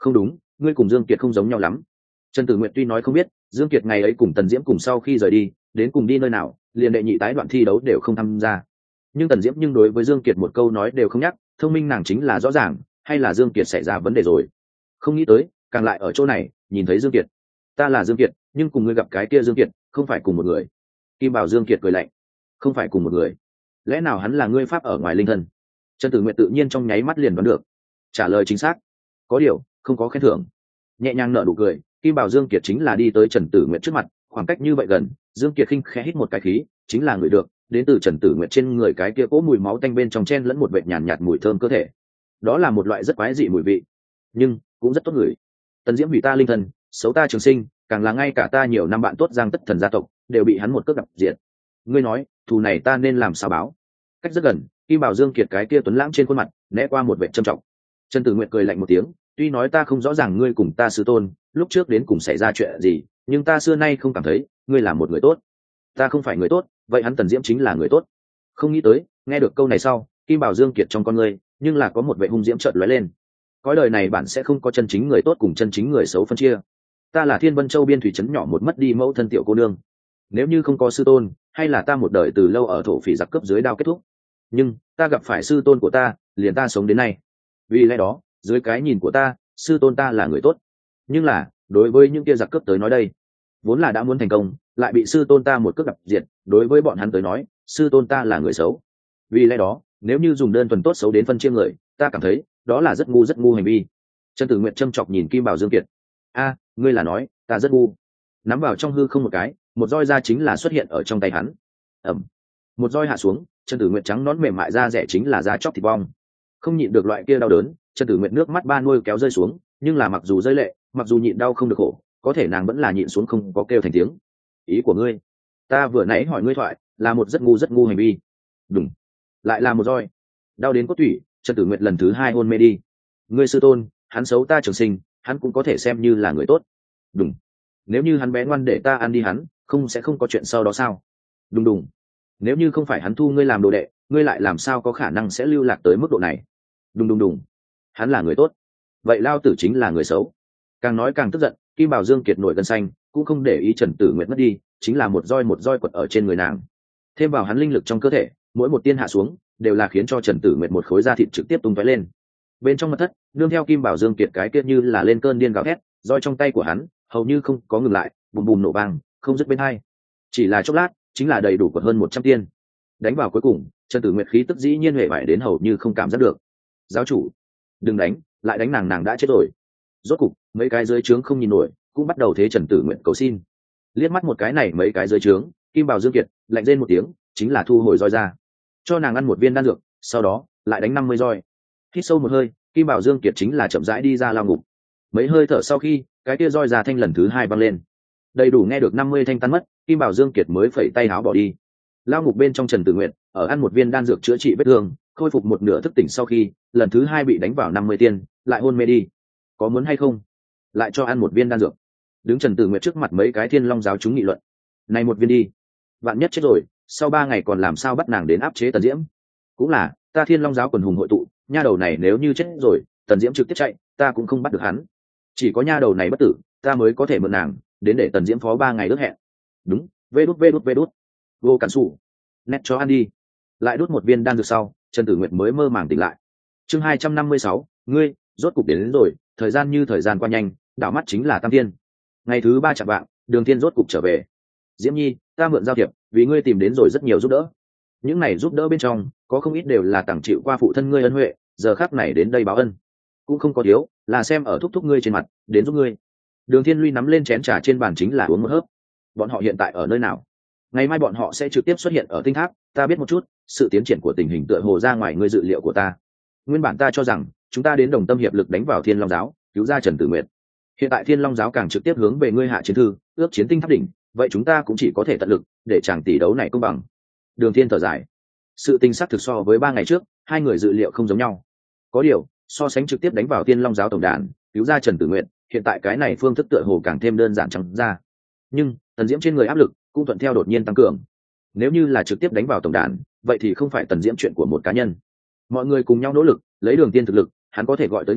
Không đúng, ngươi cùng Dương Kiệt không giống nhau lắm. Trần Tử Nguyệt tuy nói không biết Dương Kiệt ngày ấy cùng Tần Diễm cùng sau khi rời đi đến cùng đi nơi nào, liền đệ nhị tái đoạn thi đấu đều không tham gia, nhưng Tần Diễm nhưng đối với Dương Kiệt một câu nói đều không nhắc, thông minh nàng chính là rõ ràng, hay là Dương Kiệt xảy ra vấn đề rồi. Không nghĩ tới càng lại ở chỗ này nhìn thấy Dương Kiệt. Ta là Dương Kiệt, nhưng cùng ngươi gặp cái kia Dương Kiệt không phải cùng một người. Kim Bảo Dương Kiệt cười lạnh, không phải cùng một người, lẽ nào hắn là ngươi pháp ở ngoài linh thân? Trần Tử Nguyệt tự nhiên trong nháy mắt liền đoán được, trả lời chính xác. Có điều không có khen thưởng. Nhẹ nhàng nở nụ cười, Kim Bảo Dương Kiệt chính là đi tới Trần Tử Nguyệt trước mặt, khoảng cách như vậy gần, Dương Kiệt khinh khẽ hít một cái khí, chính là người được đến từ Trần Tử Nguyệt trên người cái kia cỗ mùi máu tanh bên trong chen lẫn một vệt nhàn nhạt, nhạt mùi thơm cơ thể. Đó là một loại rất quái dị mùi vị, nhưng cũng rất tốt ngửi. Tần Diễm hủy ta linh thần, xấu ta trường sinh, càng là ngay cả ta nhiều năm bạn tốt Giang Tất Thần gia tộc đều bị hắn một cước đập diệt. Ngươi nói, thù này ta nên làm sao báo? Cách rất gần, Kim Bảo Dương Kiệt cái kia tuấn lãng trên khuôn mặt né qua một vệt trầm trọng. Trần Tử Nguyệt cười lạnh một tiếng, tuy nói ta không rõ ràng ngươi cùng ta sư tôn lúc trước đến cùng xảy ra chuyện gì, nhưng ta xưa nay không cảm thấy ngươi là một người tốt. Ta không phải người tốt, vậy hắn Tần Diễm chính là người tốt. Không nghĩ tới, nghe được câu này sau, Kim Bảo Dương Kiệt trong con ngươi nhưng là có một vệ hung diễm chợt lóe lên. Cõi đời này bạn sẽ không có chân chính người tốt cùng chân chính người xấu phân chia. Ta là Thiên Vân Châu biên thủy trấn nhỏ một mất đi mẫu thân tiểu cô nương. Nếu như không có sư tôn, hay là ta một đời từ lâu ở thổ phỉ giặc cướp dưới đao kết thúc. Nhưng ta gặp phải sư tôn của ta, liền ta sống đến nay. Vì lẽ đó, dưới cái nhìn của ta, sư tôn ta là người tốt. Nhưng là, đối với những kia giặc cướp tới nói đây, vốn là đã muốn thành công, lại bị sư tôn ta một cước đập diệt, đối với bọn hắn tới nói, sư tôn ta là người xấu. Vì lẽ đó, nếu như dùng đơn thuần tốt xấu đến phân chia người, ta cảm thấy đó là rất ngu rất ngu hành vi. Trần Tử Nguyệt châm chọc nhìn Kim Bảo Dương Kiệt. A, ngươi là nói ta rất ngu? Nắm vào trong hư không một cái, một roi ra chính là xuất hiện ở trong tay hắn. Ẩm, một roi hạ xuống, Trần Tử Nguyệt trắng nón mềm mại da rẻ chính là da chóc thịt bong. Không nhịn được loại kia đau đớn, Trần Tử Nguyệt nước mắt ba nuôi kéo rơi xuống, nhưng là mặc dù rơi lệ, mặc dù nhịn đau không được khổ, có thể nàng vẫn là nhịn xuống không có kêu thành tiếng. Ý của ngươi? Ta vừa nãy hỏi ngươi thoại, là một rất ngu rất ngu hành vi. Đúng, lại là một roi. Đau đến cốt tủy, Trần Tử Nguyệt lần thứ hai hôn mê đi. Ngươi sư tôn, hắn xấu ta trường sinh, hắn cũng có thể xem như là người tốt. Đúng, nếu như hắn bé ngoan để ta ăn đi hắn, không sẽ không có chuyện sau đó sao? Đúng đúng, nếu như không phải hắn thu ngươi làm đồ đệ, ngươi lại làm sao có khả năng sẽ lưu lạc tới mức độ này? Đúng đúng đúng, hắn là người tốt, vậy lao tử chính là người xấu. Càng nói càng tức giận, Kim Bảo Dương Kiệt nổi gân xanh, cũng không để ý Trần Tử Nguyệt mất đi, chính là một roi một roi quật ở trên người nàng. Thêm vào hắn linh lực trong cơ thể, mỗi một tiên hạ xuống đều là khiến cho Trần Tử Nguyệt một khối da thịt trực tiếp tung tóe lên. Bên trong mật thất, nương theo Kim Bảo Dương Kiệt cái kia như là lên cơn điên gào thét, roi trong tay của hắn hầu như không có ngừng lại, bùm bùm nổ vang, không dứt bên hai. Chỉ là chốc lát, chính là đầy đủ quật hơn một trăm tiên. Đánh vào cuối cùng, Trần Tử Nguyệt khí tức dĩ nhiên huệ vải đến hầu như không cảm giác được. Giáo chủ, đừng đánh, lại đánh nàng nàng đã chết rồi. Rốt cục, mấy cái dưới trướng không nhìn nổi, cũng bắt đầu thế Trần Tử Nguyệt cầu xin. Liếc mắt một cái này mấy cái dưới trướng, Kim Bảo Dương Kiệt lạnh rên một tiếng, chính là thu hồi roi ra, cho nàng ăn một viên đan dược, sau đó lại đánh năm mươi roi. Hít sâu một hơi, Kim Bảo Dương Kiệt chính là chậm rãi đi ra lao ngục. Mấy hơi thở sau khi, cái kia roi già thanh lần thứ hai văng lên, đầy đủ nghe được năm mươi thanh tan mất, Kim Bảo Dương Kiệt mới phẩy tay háo bỏ đi. Lao ngục bên trong Trần Tử Nguyệt ở ăn một viên đan dược chữa trị vết thương, khôi phục một nửa thức tỉnh sau khi lần thứ hai bị đánh vào năm mươi tiên, lại hôn mê đi. Có muốn hay không lại cho ăn một viên đan dược? Đứng Trần Tử Nguyệt trước mặt mấy cái Thiên Long giáo chúng nghị luận. Này một viên đi, vạn nhất chết rồi, sau ba ngày còn làm sao bắt nàng đến áp chế Tần Diễm? Cũng là, ta Thiên Long giáo quần hùng hội tụ, nha đầu này nếu như chết rồi, Tần Diễm trực tiếp chạy, ta cũng không bắt được hắn. Chỉ có nha đầu này bất tử, ta mới có thể mượn nàng đến để Tần Diễm phó ba ngày ước hẹn. Đúng, vê đút vê đút vê đút. Vô cản sủ, nét cho ăn đi. Lại đút một viên đan dược sau, Trần Tử Nguyệt mới mơ màng tỉnh lại. Chương hai trăm năm mươi sáu, ngươi rốt cục đến, đến rồi. Thời gian như thời gian qua nhanh, đảo mắt chính là tam thiên. Ngày thứ ba chạm vạng, Đường Thiên rốt cục trở về. Diễm Nhi, ta mượn giao thiệp, vì ngươi tìm đến rồi rất nhiều giúp đỡ. Những này giúp đỡ bên trong, có không ít đều là tặng chịu qua phụ thân ngươi ân huệ, giờ khắc này đến đây báo ân. Cũng không có thiếu, là xem ở thúc thúc ngươi trên mặt, đến giúp ngươi. Đường Thiên Luy nắm lên chén trà trên bàn chính là uống một hớp. Bọn họ hiện tại ở nơi nào? Ngày mai bọn họ sẽ trực tiếp xuất hiện ở tinh tháp, ta biết một chút, sự tiến triển của tình hình tựa hồ ra ngoài ngươi dự liệu của ta. Nguyên bản ta cho rằng chúng ta đến đồng tâm hiệp lực đánh vào Thiên Long giáo, cứu ra Trần Tử Nguyệt. Hiện tại Thiên Long giáo càng trực tiếp hướng về ngươi hạ chiến thư, ước chiến tinh tháp đỉnh, vậy chúng ta cũng chỉ có thể tận lực để chàng tỷ đấu này công bằng. Đường Thiên thở dài, sự tình xác thực so với ba ngày trước, hai người dự liệu không giống nhau. Có điều, so sánh trực tiếp đánh vào Thiên Long giáo tổng đàn, cứu ra Trần Tử Nguyệt, hiện tại cái này phương thức tựa hồ càng thêm đơn giản trắng ra. Nhưng Tần Diễm trên người áp lực cũng thuận theo đột nhiên tăng cường. Nếu như là trực tiếp đánh vào tổng đàn, vậy thì không phải Tần Diễm chuyện của một cá nhân. Mọi người cùng nhau nỗ lực, lấy Đường Thiên thực lực, hắn có thể gọi tới người,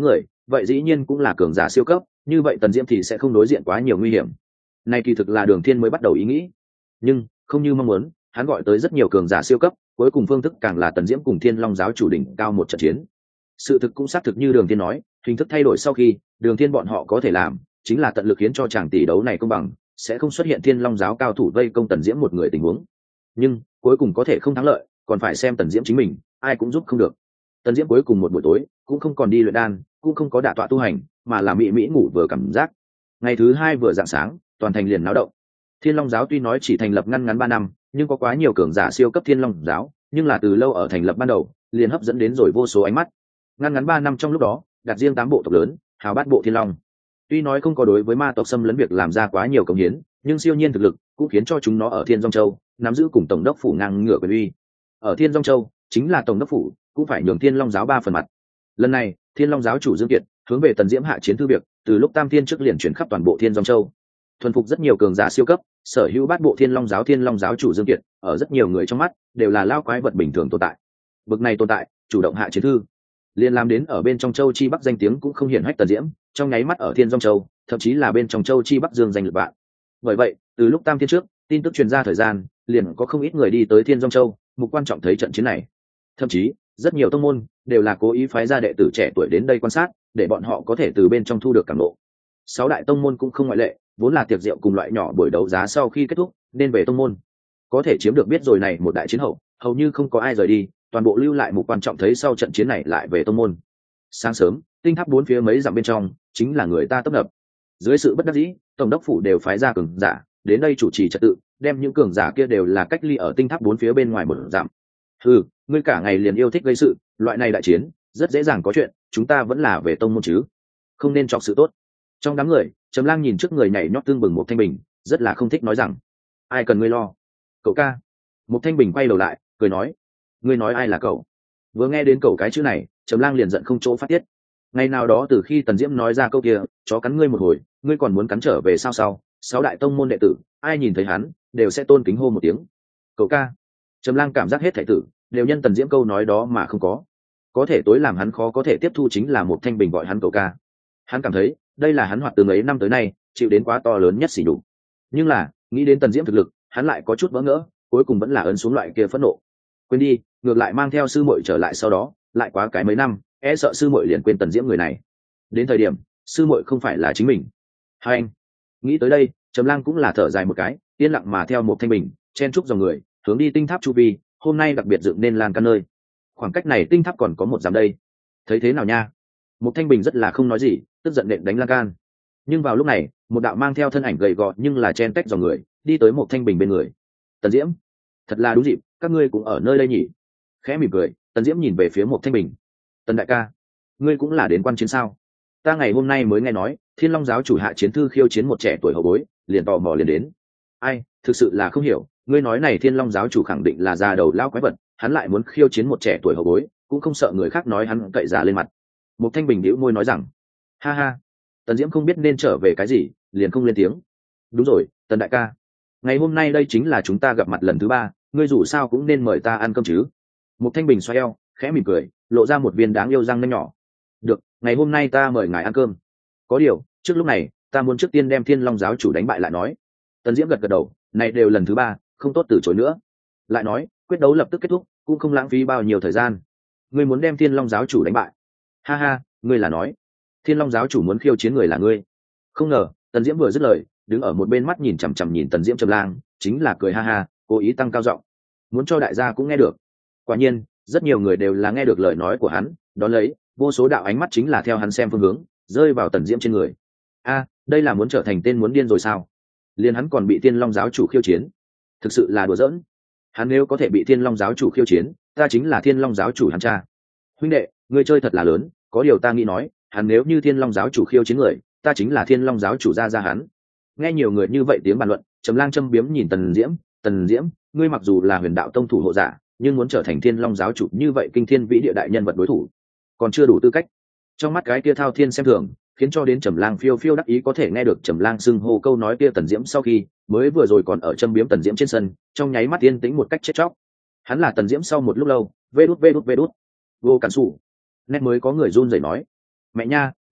vậy dĩ nhiên cũng là cường giả siêu cấp, như vậy tần diễm thì sẽ không đối diện quá nhiều nguy hiểm. Này kỳ thực là Đường Thiên mới bắt đầu ý nghĩ, nhưng không như mong muốn, hắn gọi tới rất nhiều cường giả siêu cấp, cuối cùng phương thức càng là tần diễm cùng Thiên Long giáo chủ đỉnh cao một trận chiến. Sự thực cũng xác thực như Đường Thiên nói, hình thức thay đổi sau khi, Đường Thiên bọn họ có thể làm chính là tận lực khiến cho chàng tỷ đấu này công bằng, sẽ không xuất hiện Thiên Long giáo cao thủ vây công tần diễm một người tình huống. Nhưng cuối cùng có thể không thắng lợi, còn phải xem tần diễm chính mình, ai cũng giúp không được. Tần diễm cuối cùng một buổi tối cũng không còn đi luyện đan, cũng không có đả tọa tu hành, mà là mỹ mỹ ngủ vừa cảm giác. Ngày thứ hai vừa rạng sáng, toàn thành liền náo động. Thiên Long giáo tuy nói chỉ thành lập ngăn ngắn ba năm, nhưng có quá nhiều cường giả siêu cấp Thiên Long giáo, nhưng là từ lâu ở thành lập ban đầu, liền hấp dẫn đến rồi vô số ánh mắt. Ngăn ngắn ba năm trong lúc đó, đặt riêng tám bộ tộc lớn, hào bát bộ Thiên Long. Tuy nói không có đối với ma tộc xâm lấn việc làm ra quá nhiều công hiến, nhưng siêu nhiên thực lực cũng khiến cho chúng nó ở Thiên Dung Châu nắm giữ cùng tổng đốc phủ ngang ngửa quyền uy. Ở Thiên Dung Châu, chính là tổng đốc phủ cũng phải nhường Thiên Long giáo ba phần mặt. Lần này, Thiên Long giáo chủ Dương Kiệt hướng về Tần Diễm hạ chiến thư việc, từ lúc Tam Thiên trước liền chuyển khắp toàn bộ Thiên Dung Châu. Thuần phục rất nhiều cường giả siêu cấp, sở hữu bát bộ Thiên Long giáo Thiên Long giáo chủ Dương Kiệt, ở rất nhiều người trong mắt đều là lao quái vật bình thường tồn tại. Bực này tồn tại, chủ động hạ chiến thư, liền làm đến ở bên trong Châu Chi Bắc danh tiếng cũng không hiển hách Tần Diễm, trong nháy mắt ở Thiên Dung Châu, thậm chí là bên trong Châu Chi Bắc dương danh lực bạn. Bởi vậy, từ lúc Tam Thiên trước, tin tức truyền ra thời gian, liền có không ít người đi tới Thiên Dung Châu, mục quan trọng thấy trận chiến này. Thậm chí, rất nhiều tông môn đều là cố ý phái ra đệ tử trẻ tuổi đến đây quan sát, để bọn họ có thể từ bên trong thu được cảm ngộ. Sáu đại tông môn cũng không ngoại lệ, vốn là tiệc rượu cùng loại nhỏ buổi đấu giá sau khi kết thúc, nên về tông môn. Có thể chiếm được biết rồi này một đại chiến hậu, hầu như không có ai rời đi, toàn bộ lưu lại mục quan trọng thấy sau trận chiến này lại về tông môn. Sáng sớm, tinh tháp bốn phía mấy dặm bên trong, chính là người ta tấp nập. Dưới sự bất đắc dĩ, tổng đốc phủ đều phái ra cường giả đến đây chủ trì trật tự, đem những cường giả kia đều là cách ly ở tinh tháp bốn phía bên ngoài một dặm. Ừ, ngươi cả ngày liền yêu thích gây sự, loại này đại chiến rất dễ dàng có chuyện, chúng ta vẫn là về tông môn chứ, không nên chọc sự tốt. Trong đám người, Trầm Lang nhìn trước người nhảy nhót tương bừng một Thanh Bình, rất là không thích nói rằng, ai cần ngươi lo, cậu ca. Một Thanh Bình quay đầu lại, cười nói, ngươi nói ai là cậu? Vừa nghe đến cậu cái chữ này, Trầm Lang liền giận không chỗ phát tiết. Ngày nào đó từ khi Tần Diễm nói ra câu kia, chó cắn ngươi một hồi, ngươi còn muốn cắn trở về sao sao? Sáu đại tông môn đệ tử, ai nhìn thấy hắn đều sẽ tôn kính hô một tiếng, cậu ca. Trầm Lang cảm giác hết thảy tử đều nhân Tần Diễm câu nói đó mà không có. Có thể tối làm hắn khó có thể tiếp thu chính là một Thanh Bình gọi hắn cậu ca. Hắn cảm thấy đây là hắn hoạt từ mấy năm tới nay chịu đến quá to lớn nhất xỉ nhục. Nhưng là nghĩ đến Tần Diễm thực lực, hắn lại có chút bỡ ngỡ, cuối cùng vẫn là ấn xuống loại kia phẫn nộ. Quên đi, ngược lại mang theo sư muội trở lại, sau đó lại quá cái mấy năm, e sợ sư muội liền quên Tần Diễm người này. Đến thời điểm sư muội không phải là chính mình. Hai anh nghĩ tới đây, Trầm Lang cũng là thở dài một cái, yên lặng mà theo một Thanh Bình chen chúc dòng người hướng đi tinh tháp chu vi. Hôm nay đặc biệt dựng nên lan can nơi, khoảng cách này tinh tháp còn có một dặm đây. Thấy thế nào nha? Một Thanh Bình rất là không nói gì, tức giận nện đánh lan can. Nhưng vào lúc này, một đạo mang theo thân ảnh gầy gò nhưng là chen tách dòng người đi tới một Thanh Bình bên người. Tần Diễm, thật là đúng dịp, các ngươi cũng ở nơi đây nhỉ? Khẽ mỉm cười, Tần Diễm nhìn về phía một Thanh Bình. Tần đại ca, ngươi cũng là đến quan chiến sao? Ta ngày hôm nay mới nghe nói Thiên Long giáo chủ hạ chiến thư khiêu chiến một trẻ tuổi hậu bối, liền tò mò liền đến. Ai, thực sự là không hiểu, ngươi nói này Thiên Long giáo chủ khẳng định là già đầu lao quái vật, hắn lại muốn khiêu chiến một trẻ tuổi hậu bối, cũng không sợ người khác nói hắn cậy già lên mặt. Một Thanh Bình đĩu môi nói rằng, ha ha. Tần Diễm không biết nên trở về cái gì, liền không lên tiếng. Đúng rồi, Tần đại ca, ngày hôm nay đây chính là chúng ta gặp mặt lần thứ ba, ngươi dù sao cũng nên mời ta ăn cơm chứ? Một Thanh Bình xoay eo, khẽ mỉm cười, lộ ra một viên đáng yêu răng nanh nhỏ. Được, ngày hôm nay ta mời ngài ăn cơm. Có điều, trước lúc này, ta muốn trước tiên đem Thiên Long giáo chủ đánh bại lại nói. Tần Diễm gật gật đầu, này đều lần thứ ba, không tốt từ chối nữa. Lại nói, quyết đấu lập tức kết thúc, cũng không lãng phí bao nhiêu thời gian. Ngươi muốn đem Thiên Long giáo chủ đánh bại? Ha ha, ngươi là nói Thiên Long giáo chủ muốn khiêu chiến người là ngươi? Không ngờ, Tần Diễm vừa dứt lời, đứng ở một bên mắt nhìn chằm chằm nhìn Tần Diễm Trầm Lang, chính là cười ha ha, cố ý tăng cao giọng, muốn cho đại gia cũng nghe được. Quả nhiên, rất nhiều người đều là nghe được lời nói của hắn, đón lấy, vô số đạo ánh mắt chính là theo hắn xem phương hướng, rơi vào Tần Diễm trên người. A, đây là muốn trở thành tên muốn điên rồi sao? Liên hắn còn bị Thiên Long giáo chủ khiêu chiến, thực sự là đùa giỡn. Hắn nếu có thể bị Thiên Long giáo chủ khiêu chiến, ta chính là Thiên Long giáo chủ hắn cha. Huynh đệ, ngươi chơi thật là lớn, có điều ta nghĩ nói, hắn nếu như Thiên Long giáo chủ khiêu chiến người, ta chính là Thiên Long giáo chủ gia gia hắn. Nghe nhiều người như vậy tiếng bàn luận, Trầm Lang châm biếm nhìn Tần Diễm, Tần Diễm, ngươi mặc dù là Huyền Đạo tông thủ hộ giả, nhưng muốn trở thành Thiên Long giáo chủ như vậy kinh thiên vĩ địa đại nhân vật đối thủ, còn chưa đủ tư cách. Trong mắt cái kia thao thiên xem thường, khiến cho đến Trầm Lang phiêu phiêu đắc ý có thể nghe được Trầm Lang xưng hô câu nói kia Tần Diễm sau khi, mới vừa rồi còn ở châm biếm Tần Diễm trên sân, trong nháy mắt yên tĩnh một cách chết chóc. Hắn là Tần Diễm sau một lúc lâu, vê đút vê đút vê đút. Vô cản sủ. Nét mới có người run rẩy nói, mẹ nha,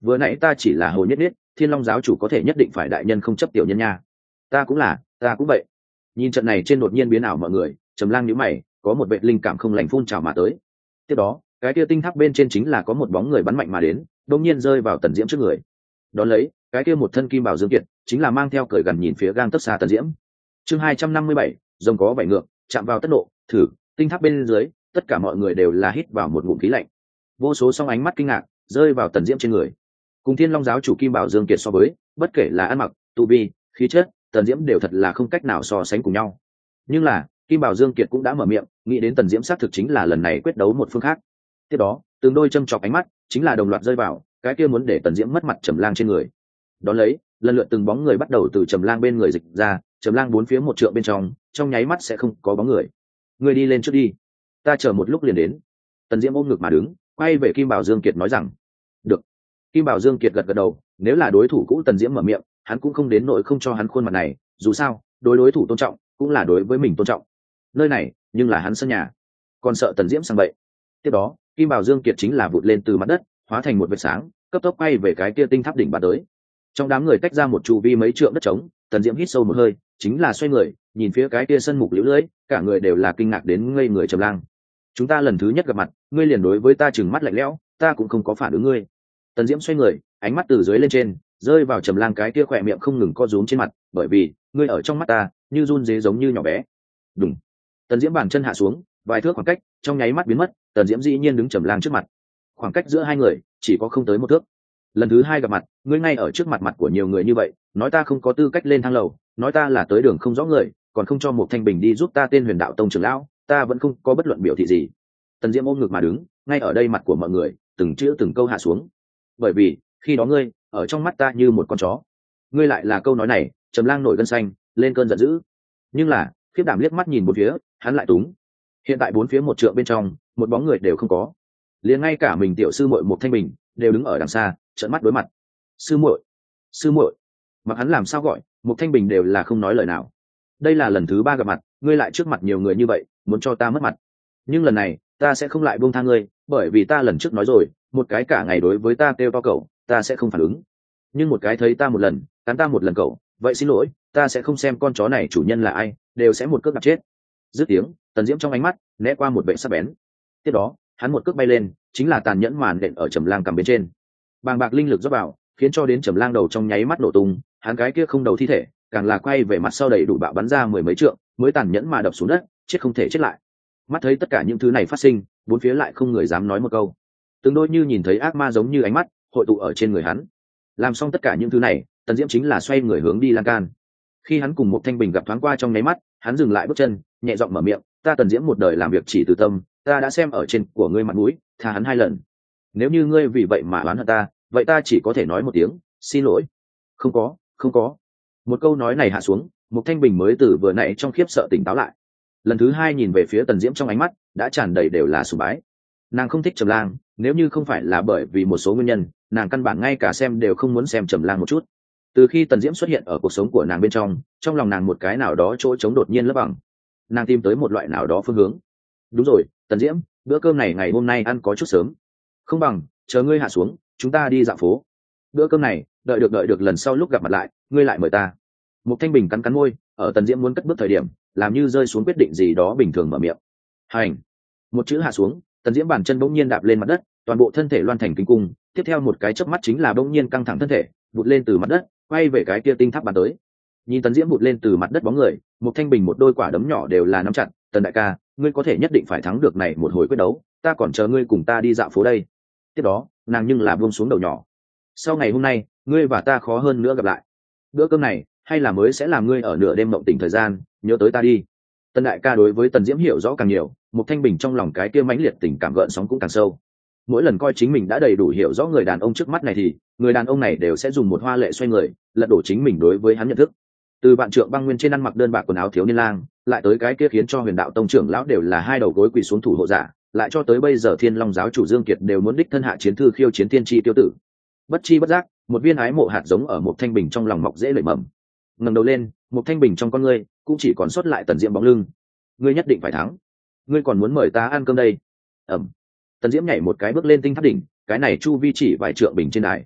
vừa nãy ta chỉ là hồ nhất nhất, Thiên Long giáo chủ có thể nhất định phải đại nhân không chấp tiểu nhân nha. Ta cũng là, ta cũng vậy. Nhìn trận này trên đột nhiên biến ảo mọi người, Trầm Lang nhíu mày, có một vệ linh cảm không lành phun trào mà tới. Tiếp đó, cái kia tinh tháp bên trên chính là có một bóng người bắn mạnh mà đến, đột nhiên rơi vào Tần Diễm trước người. Đón lấy, cái kia một thân kim bào dương kiệt, chính là mang theo cởi gần nhìn phía gang tấc xa Tần Diễm. Chương hai trăm năm mươi bảy, rồng có bảy ngược, chạm vào tất nộ, thử, tinh tháp bên dưới, tất cả mọi người đều là hít vào một ngụm khí lạnh. Vô số song ánh mắt kinh ngạc rơi vào Tần Diễm trên người. Cùng Thiên Long giáo chủ kim bảo dương kiệt so với, bất kể là ăn mặc, tu vi, khí chất, Tần Diễm đều thật là không cách nào so sánh cùng nhau. Nhưng là kim bảo dương kiệt cũng đã mở miệng, nghĩ đến Tần Diễm xác thực chính là lần này quyết đấu một phương khác. Tiếp đó, từng đôi châm chọc ánh mắt chính là đồng loạt rơi vào cái kia muốn để Tần Diễm mất mặt Trầm Lang trên người. Đón lấy, lần lượt từng bóng người bắt đầu từ Trầm Lang bên người dịch ra, Trầm Lang bốn phía một trượng bên trong, trong nháy mắt sẽ không có bóng người. Người đi lên trước đi, ta chờ một lúc liền đến. Tần Diễm ôm ngực mà đứng, quay về kim bảo dương kiệt nói rằng. Được. Kim bảo dương kiệt gật gật đầu, nếu là đối thủ cũ Tần Diễm mở miệng, hắn cũng không đến nỗi không cho hắn khuôn mặt này, dù sao đối đối thủ tôn trọng cũng là đối với mình tôn trọng. Nơi này nhưng là hắn sân nhà, còn sợ Tần Diễm sang bậy. Tiếp đó, kim bảo dương kiệt chính là vụt lên từ mặt đất, hóa thành một vệt sáng, cấp tốc quay về cái kia tinh tháp đỉnh bắn tới. Trong đám người tách ra một chu vi mấy trượng đất trống, Tần Diễm hít sâu một hơi, chính là xoay người nhìn phía cái kia sân mục liễu lưỡi, cả người đều là kinh ngạc đến ngây người. Trầm Lang, chúng ta lần thứ nhất gặp mặt, ngươi liền đối với ta trừng mắt lạnh lẽo, ta cũng không có phản ứng ngươi. Tần Diễm xoay người, ánh mắt từ dưới lên trên rơi vào Trầm Lang cái kia khỏe miệng không ngừng co rúm trên mặt, bởi vì ngươi ở trong mắt ta như run dế giống như nhỏ bé. Đùng. Tần Diễm bàn chân hạ xuống, vài thước khoảng cách trong nháy mắt biến mất, Tần Diễm dĩ nhiên đứng Trầm Lang trước mặt. Khoảng cách giữa hai người chỉ có không tới một thước. Lần thứ hai gặp mặt, ngươi ngay ở trước mặt mặt của nhiều người như vậy, nói ta không có tư cách lên thang lầu, nói ta là tới đường không rõ người, còn không cho một Thanh Bình đi giúp ta tên Huyền Đạo Tông trưởng lão, ta vẫn không có bất luận biểu thị gì. Tần Diễm ôm ngực mà đứng, ngay ở đây mặt của mọi người, từng chữ từng câu hạ xuống. Bởi vì khi đó ngươi ở trong mắt ta như một con chó. Ngươi lại là câu nói này, Trầm Lang nổi gân xanh, lên cơn giận dữ. Nhưng là khiếp đảm liếc mắt nhìn bốn phía, hắn lại túng. Hiện tại bốn phía một trượng bên trong, một bóng người đều không có. Liền ngay cả mình tiểu sư muội một Thanh Bình đều đứng ở đằng xa, trợn mắt đối mặt. Sư muội, sư muội. Mặc hắn làm sao gọi, một Thanh Bình đều là không nói lời nào. Đây là lần thứ ba gặp mặt, ngươi lại trước mặt nhiều người như vậy, muốn cho ta mất mặt. Nhưng lần này ta sẽ không lại buông tha ngươi, bởi vì ta lần trước nói rồi, một cái cả ngày đối với ta kêu to cậu, ta sẽ không phản ứng. Nhưng một cái thấy ta một lần, cắn ta một lần cậu, vậy xin lỗi, ta sẽ không xem con chó này chủ nhân là ai, đều sẽ một cước đạp chết. Dứt tiếng, Tần Diễm trong ánh mắt né qua một vệ sắc bén. Tiếp đó, hắn một cước bay lên, chính là tàn nhẫn màn đện ở Trầm Lang cầm bên trên. Bàng bạc linh lực rót vào, khiến cho đến Trầm Lang đầu trong nháy mắt nổ tung, hắn cái kia không đầu thi thể, càng là quay về mặt sau đầy đủ bạo bắn ra mười mấy trượng, mới tàn nhẫn mà đập xuống đất, chết không thể chết lại. Mắt thấy tất cả những thứ này phát sinh, bốn phía lại không người dám nói một câu. Từng đôi như nhìn thấy ác ma giống như ánh mắt hội tụ ở trên người hắn. Làm xong tất cả những thứ này, Tần Diễm chính là xoay người hướng đi lan can. Khi hắn cùng một Thanh Bình gặp thoáng qua trong nháy mắt, hắn dừng lại bước chân, nhẹ giọng mở miệng, ta Tần Diễm một đời làm việc chỉ từ tâm, ta đã xem ở trên của ngươi mặt mũi, tha hắn hai lần. Nếu như ngươi vì vậy mà oán hận ta, vậy ta chỉ có thể nói một tiếng xin lỗi. Không có, không có. Một câu nói này hạ xuống, một Thanh Bình mới từ vừa nãy trong khiếp sợ tỉnh táo lại. Lần thứ hai nhìn về phía Tần Diễm trong ánh mắt đã tràn đầy đều là sùng bái. Nàng không thích Trầm Lang, nếu như không phải là bởi vì một số nguyên nhân, nàng căn bản ngay cả xem đều không muốn xem Trầm Lang một chút. Từ khi Tần Diễm xuất hiện ở cuộc sống của nàng bên trong, trong lòng nàng một cái nào đó chỗ trống đột nhiên lấp bằng. Nàng tìm tới một loại nào đó phương hướng. Đúng rồi, Tần Diễm, bữa cơm này ngày hôm nay ăn có chút sớm. Không bằng chờ ngươi hạ xuống, chúng ta đi dạo phố. Bữa cơm này, đợi được đợi được lần sau lúc gặp mặt lại, ngươi lại mời ta. Một Thanh Bình cắn cắn môi, ở Tần Diễm muốn cất bước thời điểm, làm như rơi xuống quyết định gì đó bình thường mở miệng. Hành. Một chữ hạ xuống, Tần Diễm bàn chân bỗng nhiên đạp lên mặt đất, toàn bộ thân thể loan thành kính cung, tiếp theo một cái chớp mắt chính là bỗng nhiên căng thẳng thân thể, vụt lên từ mặt đất, quay về cái kia tinh tháp bắn tới. Nhìn Tần Diễm vụt lên từ mặt đất bóng người, một Thanh Bình một đôi quả đấm nhỏ đều là nắm chặt, "Tần đại ca, ngươi có thể nhất định phải thắng được này một hồi quyết đấu, ta còn chờ ngươi cùng ta đi dạo phố đây." Tiếp đó, nàng nhưng là buông xuống đầu nhỏ. "Sau ngày hôm nay, ngươi và ta khó hơn nữa gặp lại. Bữa cơm này, hay là mới sẽ làm ngươi ở nửa đêm mộng tỉnh thời gian, nhớ tới ta đi." Tần đại ca đối với Tần Diễm hiểu rõ càng nhiều, một Thanh Bình trong lòng cái kia mãnh liệt tình cảm gợn sóng cũng càng sâu. Mỗi lần coi chính mình đã đầy đủ hiểu rõ người đàn ông trước mắt này thì người đàn ông này đều sẽ dùng một hoa lệ xoay người, lật đổ chính mình đối với hắn nhận thức. Từ bạn trượng băng nguyên trên ăn mặc đơn bạc quần áo thiếu niên lang, lại tới cái kia khiến cho Huyền Đạo Tông trưởng lão đều là hai đầu gối quỳ xuống thủ hộ giả, lại cho tới bây giờ Thiên Long giáo chủ Dương Kiệt đều muốn đích thân hạ chiến thư khiêu chiến tiên tri tiêu tử. Bất chi bất giác, một viên ái mộ hạt giống ở một Thanh Bình trong lòng mọc dễ nảy mầm. Ngẩng đầu lên, một Thanh Bình trong con ngươi cũng chỉ còn sót lại Tần Diễm bóng lưng. Ngươi nhất định phải thắng. Ngươi còn muốn mời ta ăn cơm đây. Ẩm. Tần Diễm nhảy một cái bước lên tinh tháp đỉnh, cái này chu vi chỉ vài trượng bình trên đài.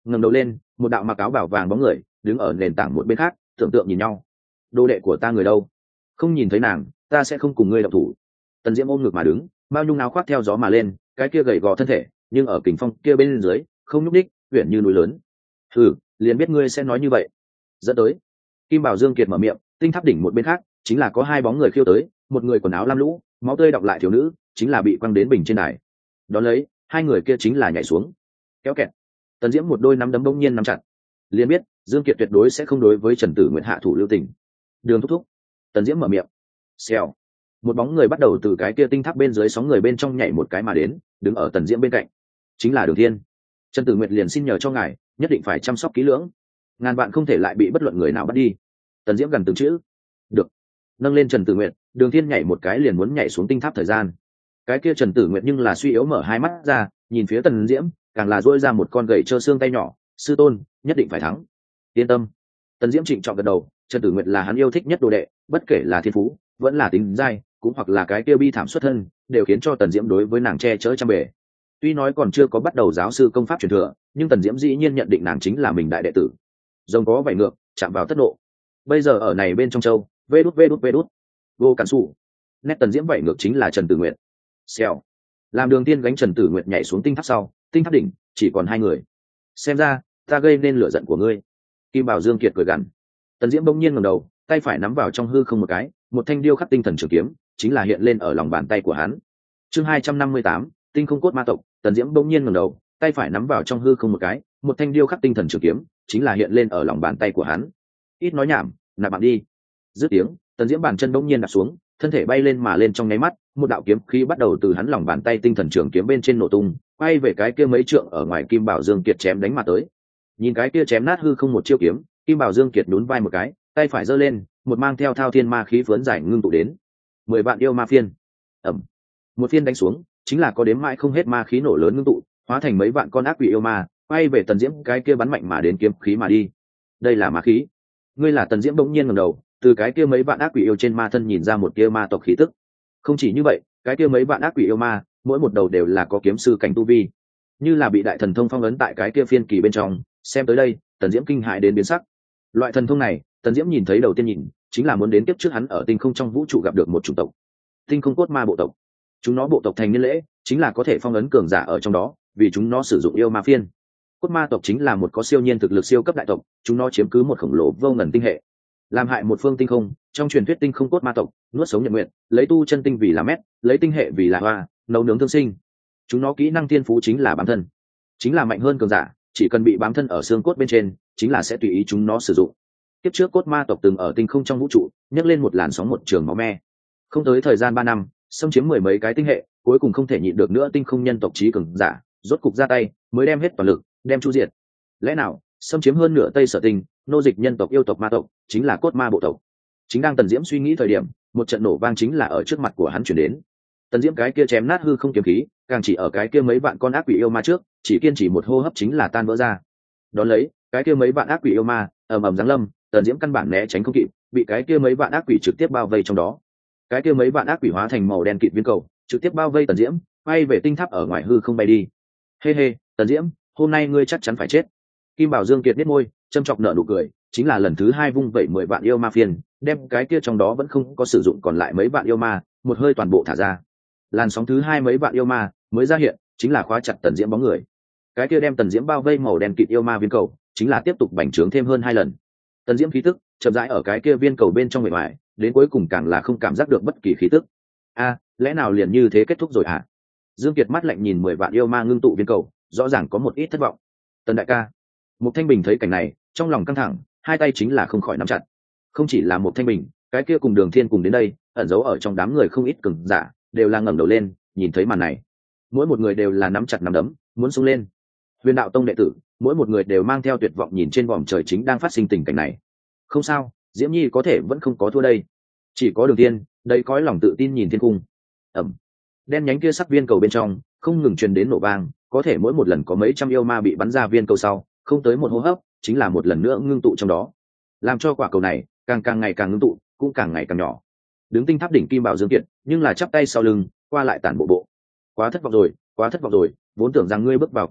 ngẩng đầu lên, một đạo mặc áo bảo vàng bóng người đứng ở nền tảng một bên khác, tưởng tượng nhìn nhau. Đồ đệ của ta người đâu? Không nhìn thấy nàng, ta sẽ không cùng ngươi động thủ. Tần Diễm ôm ngực mà đứng, bao nhung áo khoác theo gió mà lên, cái kia gầy gò thân thể, nhưng ở kình phong kia bên dưới, không nhúc đích, uyển như núi lớn. Hừ, liền biết ngươi sẽ nói như vậy. Dẫn tới. Kim Bảo Dương Kiệt mở miệng, tinh tháp đỉnh một bên khác, chính là có hai bóng người khiêu tới, một người quần áo lam lũ, máu tươi đọng lại thiếu nữ, chính là bị quăng đến bình trên đài. Đón lấy, hai người kia chính là nhảy xuống. Kéo kẹt. Tần Diễm một đôi nắm đấm bỗng nhiên nắm chặt. Liền biết, Dương Kiệt tuyệt đối sẽ không đối với Trần Tử Nguyệt hạ thủ lưu tình. Đường thúc thúc. Tần Diễm mở miệng. Xèo. Một bóng người bắt đầu từ cái kia tinh tháp bên dưới sóng người bên trong nhảy một cái mà đến, đứng ở Tần Diễm bên cạnh. Chính là Đường Thiên. Trần Tử Nguyệt liền xin nhờ cho ngài, nhất định phải chăm sóc kỹ lưỡng, ngàn vạn không thể lại bị bất luận người nào bắt đi. Tần Diễm gần từng chữ. Được. Nâng lên Trần Tử Nguyệt, Đường Thiên nhảy một cái liền muốn nhảy xuống tinh tháp thời gian. Cái kia Trần Tử Nguyệt nhưng là suy yếu mở hai mắt ra, nhìn phía Tần Diễm, càng là duỗi ra một con gậy trơ xương tay nhỏ, sư tôn, nhất định phải thắng. Yên tâm. Tần Diễm trịnh trọng gật đầu, Trần Tử Nguyệt là hắn yêu thích nhất đồ đệ, bất kể là thiên phú, vẫn là tính dai, cũng hoặc là cái kia bi thảm xuất thân, đều khiến cho Tần Diễm đối với nàng che chở trăm bề. Tuy nói còn chưa có bắt đầu giáo sư công pháp truyền thừa, nhưng Tần Diễm dĩ nhiên nhận định nàng chính là mình đại đệ tử. Rồng có vảy ngược, chạm vào tất độ. Bây giờ ở này bên trong châu, vê đút vê đút vê đút, vô cản sủ. Nét Tần Diễm vảy ngược chính là Trần Tử Nguyệt. Xèo. Làm Đường Tiên gánh Trần Tử Nguyệt nhảy xuống tinh tháp sau, tinh tháp đỉnh chỉ còn hai người. Xem ra, ta gây nên lửa giận của ngươi. Kim Bảo Dương Kiệt cười gằn. Tần Diễm bỗng nhiên ngẩng đầu, tay phải nắm vào trong hư không một cái, một thanh điêu khắc tinh thần trường kiếm, chính là hiện lên ở lòng bàn tay của hắn. Chương hai trăm năm mươi tám, Tinh Không Cốt Ma Tộc. Tần Diễm bỗng nhiên ngẩng đầu, tay phải nắm vào trong hư không một cái, một thanh điêu khắc tinh thần trường kiếm, chính là hiện lên ở lòng bàn tay của hắn. Ít nói nhảm, nạp bạn đi. Dứt tiếng, Tần Diễm bàn chân bỗng nhiên đặt xuống, thân thể bay lên mà lên trong nháy mắt, một đạo kiếm khí bắt đầu từ hắn lòng bàn tay tinh thần trường kiếm bên trên nổ tung, quay về cái kia mấy trượng ở ngoài Kim Bảo Dương Kiệt chém đánh mà tới. Nhìn cái kia chém nát hư không một chiêu kiếm, Kim Bảo Dương Kiệt nhún vai một cái, tay phải giơ lên, một mang theo thao thiên ma khí phướn giải ngưng tụ đến. Mười vạn yêu ma phiên. Ầm. Một phiên đánh xuống, chính là có đếm mãi không hết ma khí nổ lớn ngưng tụ, hóa thành mấy vạn con ác quỷ yêu ma, quay về Tần Diễm cái kia bắn mạnh mà đến kiếm khí mà đi. Đây là ma khí. Ngươi là Tần Diễm bỗng nhiên ngẩng đầu, từ cái kia mấy vạn ác quỷ yêu trên ma thân nhìn ra một tia ma tộc khí tức. Không chỉ như vậy, cái kia mấy vạn ác quỷ yêu ma, mỗi một đầu đều là có kiếm sư cảnh tu vi, như là bị đại thần thông phong ấn tại cái kia phiên kỳ bên trong. Xem tới đây, Tần Diễm kinh hãi đến biến sắc. Loại thần thông này, Tần Diễm nhìn thấy đầu tiên nhìn, chính là muốn đến tiếp trước hắn ở tinh không trong vũ trụ gặp được một chủng tộc, Tinh Không Cốt Ma bộ tộc. Chúng nó bộ tộc thành niên lễ, chính là có thể phong ấn cường giả ở trong đó, vì chúng nó sử dụng yêu ma phiên. Cốt Ma tộc chính là một có siêu nhiên thực lực siêu cấp đại tộc, chúng nó chiếm cứ một khổng lồ vô ngần tinh hệ, làm hại một phương tinh không. Trong truyền thuyết Tinh Không Cốt Ma tộc nuốt sống nhật nguyện, lấy tu chân tinh vì là mét, lấy tinh hệ vì là hoa, nấu nướng thương sinh. Chúng nó kỹ năng thiên phú chính là bám thân, chính là mạnh hơn cường giả, chỉ cần bị bám thân ở xương cốt bên trên, chính là sẽ tùy ý chúng nó sử dụng. Tiếp trước Cốt Ma tộc từng ở tinh không trong vũ trụ nhấc lên một làn sóng một trường máu me, không tới thời gian ba năm, xâm chiếm mười mấy cái tinh hệ, cuối cùng không thể nhịn được nữa tinh không nhân tộc trí cường giả rốt cục ra tay, mới đem hết toàn lực đem chu diệt. Lẽ nào xâm chiếm hơn nửa Tây Sở Tinh, nô dịch nhân tộc yêu tộc ma tộc chính là Cốt Ma bộ tộc? Chính đang Tần Diễm suy nghĩ thời điểm, một trận nổ vang chính là ở trước mặt của hắn chuyển đến. Tần Diễm cái kia chém nát hư không kiếm khí, càng chỉ ở cái kia mấy vạn con ác quỷ yêu ma trước, chỉ kiên trì một hô hấp chính là tan vỡ ra. Đón lấy, cái kia mấy vạn ác quỷ yêu ma ầm ầm giáng lâm, Tần Diễm căn bản né tránh không kịp, bị cái kia mấy vạn ác quỷ trực tiếp bao vây trong đó. Cái kia mấy vạn ác quỷ hóa thành màu đen kịt viên cầu, trực tiếp bao vây Tần Diễm, quay về tinh tháp ở ngoài hư không bay đi. Hê hê, Tần Diễm, hôm nay ngươi chắc chắn phải chết. Kim Bảo Dương Kiệt nhếch môi, châm chọc nở nụ cười, chính là lần thứ hai vung vẩy mười vạn yêu ma phiền, đem cái kia trong đó vẫn không có sử dụng còn lại mấy vạn yêu ma, một hơi toàn bộ thả ra. Làn sóng thứ hai mấy vạn yêu ma mới ra hiện, chính là khóa chặt Tần Diễm bóng người. Cái kia đem Tần Diễm bao vây màu đen kịt yêu ma viên cầu, chính là tiếp tục bành trướng thêm hơn hai lần. Tần Diễm khí tức chậm rãi ở cái kia viên cầu bên trong người ngoài, đến cuối cùng càng là không cảm giác được bất kỳ khí tức. A, lẽ nào liền như thế kết thúc rồi hả? Dương Kiệt mắt lạnh nhìn mười vạn yêu ma ngưng tụ viên cầu, rõ ràng có một ít thất vọng. Tần đại ca. Mục Thanh Bình thấy cảnh này, trong lòng căng thẳng, hai tay chính là không khỏi nắm chặt. Không chỉ là Mục Thanh Bình, cái kia cùng Đường Thiên cùng đến đây, ẩn giấu ở trong đám người không ít cường giả, đều là ngẩng đầu lên, nhìn thấy màn này. Mỗi một người đều là nắm chặt nắm đấm, muốn xông lên. Huyền Đạo Tông đệ tử, mỗi một người đều mang theo tuyệt vọng nhìn trên vòm trời chính đang phát sinh tình cảnh này. Không sao, Diễm Nhi có thể vẫn không có thua đây. Chỉ có Đường Thiên, đây cõi lòng tự tin nhìn thiên cung. Ầm. Đen nhánh kia sắc viên cầu bên trong, không ngừng truyền đến nổ vang, có thể mỗi một lần có mấy trăm yêu ma bị bắn ra viên cầu sau, không tới một hô hấp, chính là một lần nữa ngưng tụ trong đó, làm cho quả cầu này càng càng ngày càng ngưng tụ, cũng càng ngày càng nhỏ. Đứng tinh tháp đỉnh Kim Bảo Dương Kiệt, nhưng là chắp tay sau lưng, qua lại tản bộ bộ. Quá thất vọng rồi, quá thất vọng rồi, vốn tưởng rằng ngươi bước vào kiếm linh,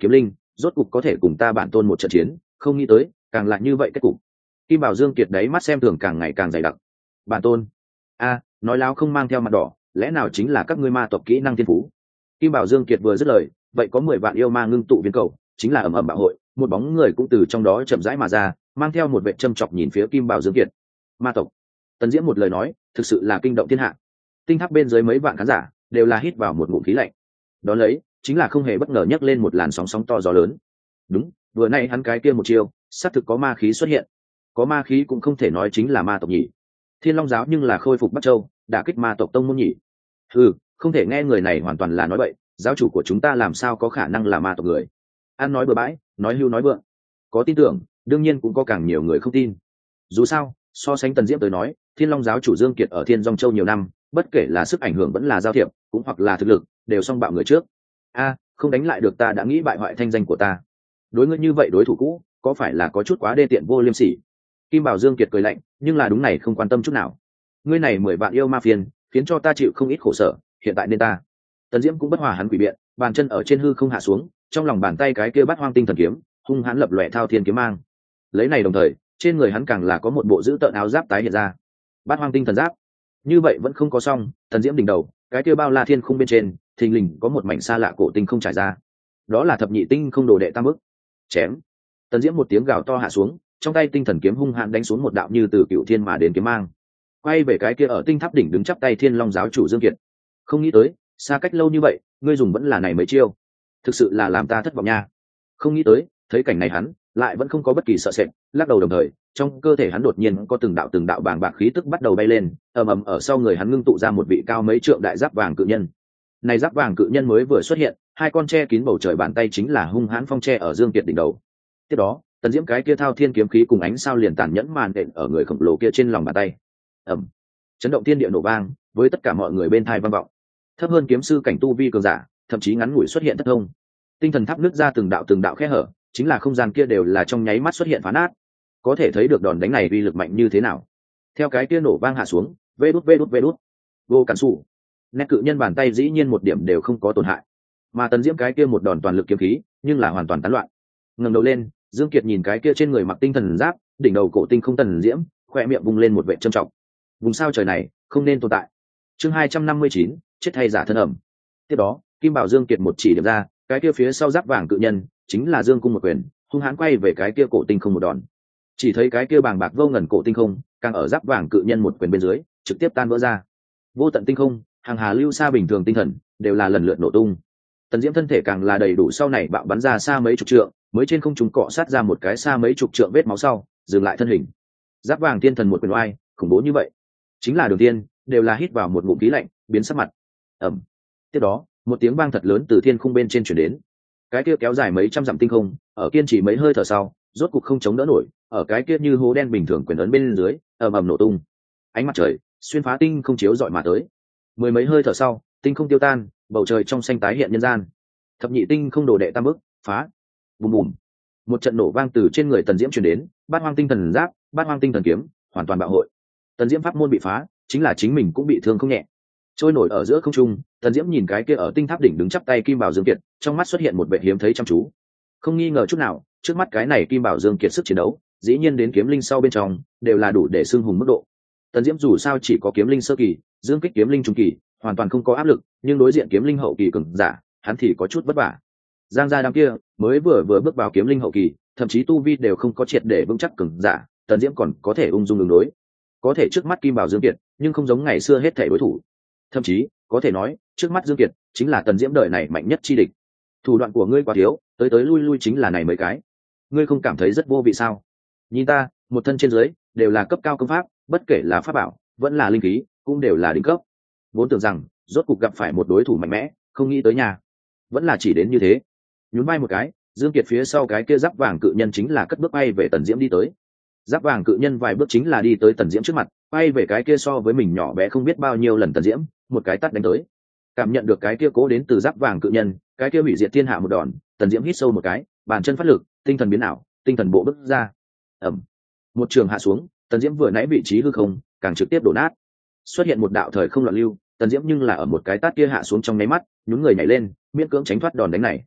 rốt cục có thể cùng ta bản tôn một trận chiến, không nghĩ tới càng lại như vậy kết cục. Kim Bảo Dương Kiệt đấy mắt xem thường càng ngày càng dày đặc. Bản tôn? A, nói láo không mang theo mặt đỏ, lẽ nào chính là các ngươi ma tộc kỹ năng thiên phú? Kim Bảo Dương Kiệt vừa dứt lời, vậy có mười vạn yêu ma ngưng tụ viên cầu, chính là ầm ầm bạo hội, một bóng người cũng từ trong đó chậm rãi mà ra, mang theo một vệ châm chọc nhìn phía Kim Bảo Dương Kiệt. Ma tộc? Tần Diễm một lời nói, thực sự là kinh động thiên hạ. Tinh tháp bên dưới mấy vạn khán giả đều là hít vào một ngụm khí lạnh. Đó lấy, chính là không hề bất ngờ nhấc lên một làn sóng sóng to gió lớn. Đúng, vừa nay hắn cái kia một chiêu, xác thực có ma khí xuất hiện. Có ma khí cũng không thể nói chính là ma tộc nhỉ. Thiên Long giáo nhưng là khôi phục Bắc Châu, đả kích ma tộc tông môn nhỉ. Ừ, không thể nghe người này hoàn toàn là nói bậy, giáo chủ của chúng ta làm sao có khả năng là ma tộc người. An nói bừa bãi, nói hưu nói vượng. Có tin tưởng, đương nhiên cũng có càng nhiều người không tin. Dù sao, so sánh Tần Diễm tới nói, Thiên Long giáo chủ Dương Kiệt ở Thiên Dung Châu nhiều năm, bất kể là sức ảnh hưởng vẫn là giao thiệp, cũng hoặc là thực lực, đều song bạo người trước. A, không đánh lại được ta đã nghĩ bại hoại thanh danh của ta. Đối ngươi như vậy đối thủ cũ, có phải là có chút quá đê tiện vô liêm sỉ? Kim Bảo Dương Kiệt cười lạnh, nhưng là đúng này không quan tâm chút nào. Ngươi này mười vạn yêu ma phiền, khiến cho ta chịu không ít khổ sở, hiện tại nên ta. Tần Diễm cũng bất hòa hắn quỷ biện, bàn chân ở trên hư không hạ xuống, trong lòng bàn tay cái kia Bát Hoang Tinh Thần kiếm, hung hãn lập lòe thao thiên kiếm mang. Lấy này đồng thời, trên người hắn càng là có một bộ giữ tợn áo giáp tái hiện ra. Bát Hoang Tinh Thần giáp. Như vậy vẫn không có xong, Tần Diễm đỉnh đầu, cái kia bao la thiên khung bên trên, thình lình có một mảnh xa lạ cổ tinh không trải ra. Đó là thập nhị tinh không đồ đệ tam bức. Chém. Tần Diễm một tiếng gào to hạ xuống, trong tay tinh thần kiếm hung hãn đánh xuống một đạo như từ cựu thiên mà đến kiếm mang. Quay về cái kia ở tinh tháp đỉnh đứng chắp tay Thiên Long giáo chủ Dương Kiệt. Không nghĩ tới, xa cách lâu như vậy, ngươi dùng vẫn là này mấy chiêu. Thực sự là làm ta thất vọng nha. Không nghĩ tới, thấy cảnh này hắn, lại vẫn không có bất kỳ sợ sệt, lắc đầu đồng thời, trong cơ thể hắn đột nhiên có từng đạo từng đạo bàng bạc khí tức bắt đầu bay lên, ầm ầm ở sau người hắn ngưng tụ ra một vị cao mấy trượng đại giáp vàng cự nhân. Này giáp vàng cự nhân mới vừa xuất hiện, hai con tre kín bầu trời bàn tay chính là hung hãn phong tre ở Dương Kiệt đỉnh đầu. Tiếp đó, Tần Diễm cái kia thao thiên kiếm khí cùng ánh sao liền tàn nhẫn màn đện ở người khổng lồ kia trên lòng bàn tay. Ầm, chấn động thiên địa nổ vang, với tất cả mọi người bên tai vang vọng. Thấp hơn kiếm sư cảnh tu vi cường giả, thậm chí ngắn ngủi xuất hiện thất thông. Tinh thần tháp nứt ra từng đạo từng đạo khe hở, chính là không gian kia đều là trong nháy mắt xuất hiện phá nát. Có thể thấy được đòn đánh này uy lực mạnh như thế nào. Theo cái kia nổ vang hạ xuống, vê đút vê đút vê đút, vô cản sủ. Nét cự nhân bàn tay dĩ nhiên một điểm đều không có tổn hại, mà Tần Diễm cái kia một đòn toàn lực kiếm khí, nhưng là hoàn toàn tán loạn. Ngẩng đầu lên, Dương Kiệt nhìn cái kia trên người mặc tinh thần giáp, đỉnh đầu cổ tinh không Tần Diễm, khoe miệng vung lên một vẻ trâm trọng. Vùng sao trời này không nên tồn tại. Chương hai trăm năm mươi chín, chết hay giả thân ẩm. Tiếp đó, Kim Bảo Dương Kiệt một chỉ điểm ra, cái kia phía sau giáp vàng cự nhân, chính là Dương cung một quyền, hung hãn quay về cái kia cổ tinh không một đòn. Chỉ thấy cái kia bàng bạc vô ngần cổ tinh không, càng ở giáp vàng cự nhân một quyền bên dưới, trực tiếp tan vỡ ra. Vô tận tinh không, hàng hà lưu xa bình thường tinh thần, đều là lần lượt nổ tung. Tần Diễm thân thể càng là đầy đủ sau này bạo bắn ra xa mấy chục trượng, mới trên không trung cọ sát ra một cái xa mấy chục trượng vết máu sau, dừng lại thân hình. Giáp vàng thiên thần một quyền oai, khủng bố như vậy. Chính là Đường Tiên, đều là hít vào một ngụm khí lạnh, biến sắc mặt. Ầm. Tiếp đó, một tiếng vang thật lớn từ thiên khung bên trên truyền đến. Cái kia kéo dài mấy trăm dặm tinh không, ở kiên trì mấy hơi thở sau, rốt cục không chống đỡ nổi, ở cái kia như hố đen bình thường quyền ấn bên dưới, ầm ầm nổ tung. Ánh mặt trời xuyên phá tinh không chiếu rọi mà tới. Mười mấy hơi thở sau, tinh không tiêu tan, bầu trời trong xanh tái hiện nhân gian. Thập nhị tinh không đồ đệ tam bức, phá. Bùm bùm. Một trận nổ vang từ trên người Tần Diễm truyền đến, Bát Hoang Tinh Thần giáp, Bát Hoang Tinh Thần kiếm, hoàn toàn bạo hội. Tần Diễm pháp môn bị phá, chính là chính mình cũng bị thương không nhẹ. Trôi nổi ở giữa không trung, Tần Diễm nhìn cái kia ở tinh tháp đỉnh đứng chắp tay Kim Bảo Dương Kiệt, trong mắt xuất hiện một vẻ hiếm thấy chăm chú. Không nghi ngờ chút nào, trước mắt cái này Kim Bảo Dương Kiệt sức chiến đấu, dĩ nhiên đến kiếm linh sau bên trong, đều là đủ để xưng hùng mức độ. Tần Diễm dù sao chỉ có kiếm linh sơ kỳ, Dương kích kiếm linh trung kỳ, hoàn toàn không có áp lực, nhưng đối diện kiếm linh hậu kỳ cường giả, hắn thì có chút vất vả. Giang gia đám kia, mới vừa vừa bước vào kiếm linh hậu kỳ, thậm chí tu vi đều không có triệt để vững chắc cường giả, Tần Diễm còn có thể ung dung ứng đối. Có thể trước mắt Kim Bảo Dương Kiệt, nhưng không giống ngày xưa hết thể đối thủ. Thậm chí, có thể nói, trước mắt Dương Kiệt chính là Tần Diễm đời này mạnh nhất chi địch. Thủ đoạn của ngươi quá thiếu, tới tới lui lui chính là này mấy cái. Ngươi không cảm thấy rất vô vị sao? Nhìn ta, một thân trên dưới đều là cấp cao công pháp, bất kể là pháp bảo, vẫn là linh khí, cũng đều là đỉnh cấp. Vốn tưởng rằng, rốt cục gặp phải một đối thủ mạnh mẽ, không nghĩ tới nhà, vẫn là chỉ đến như thế. Nhún vai một cái, Dương Kiệt phía sau cái kia giáp vàng cự nhân chính là cất bước bay về Tần Diễm đi tới. Giáp vàng cự nhân vài bước chính là đi tới Tần Diễm trước mặt, bay về cái kia so với mình nhỏ bé không biết bao nhiêu lần Tần Diễm, một cái tát đánh tới. Cảm nhận được cái kia cố đến từ giáp vàng cự nhân, cái kia hủy diệt thiên hạ một đòn, Tần Diễm hít sâu một cái, bàn chân phát lực, tinh thần biến ảo, tinh thần bộ bước ra. Ầm. Một trường hạ xuống, Tần Diễm vừa nãy vị trí hư không, càng trực tiếp đổ nát. Xuất hiện một đạo thời không loạn lưu, Tần Diễm nhưng là ở một cái tát kia hạ xuống trong nháy mắt, nhún người nhảy lên, miễn cưỡng tránh thoát đòn đánh này.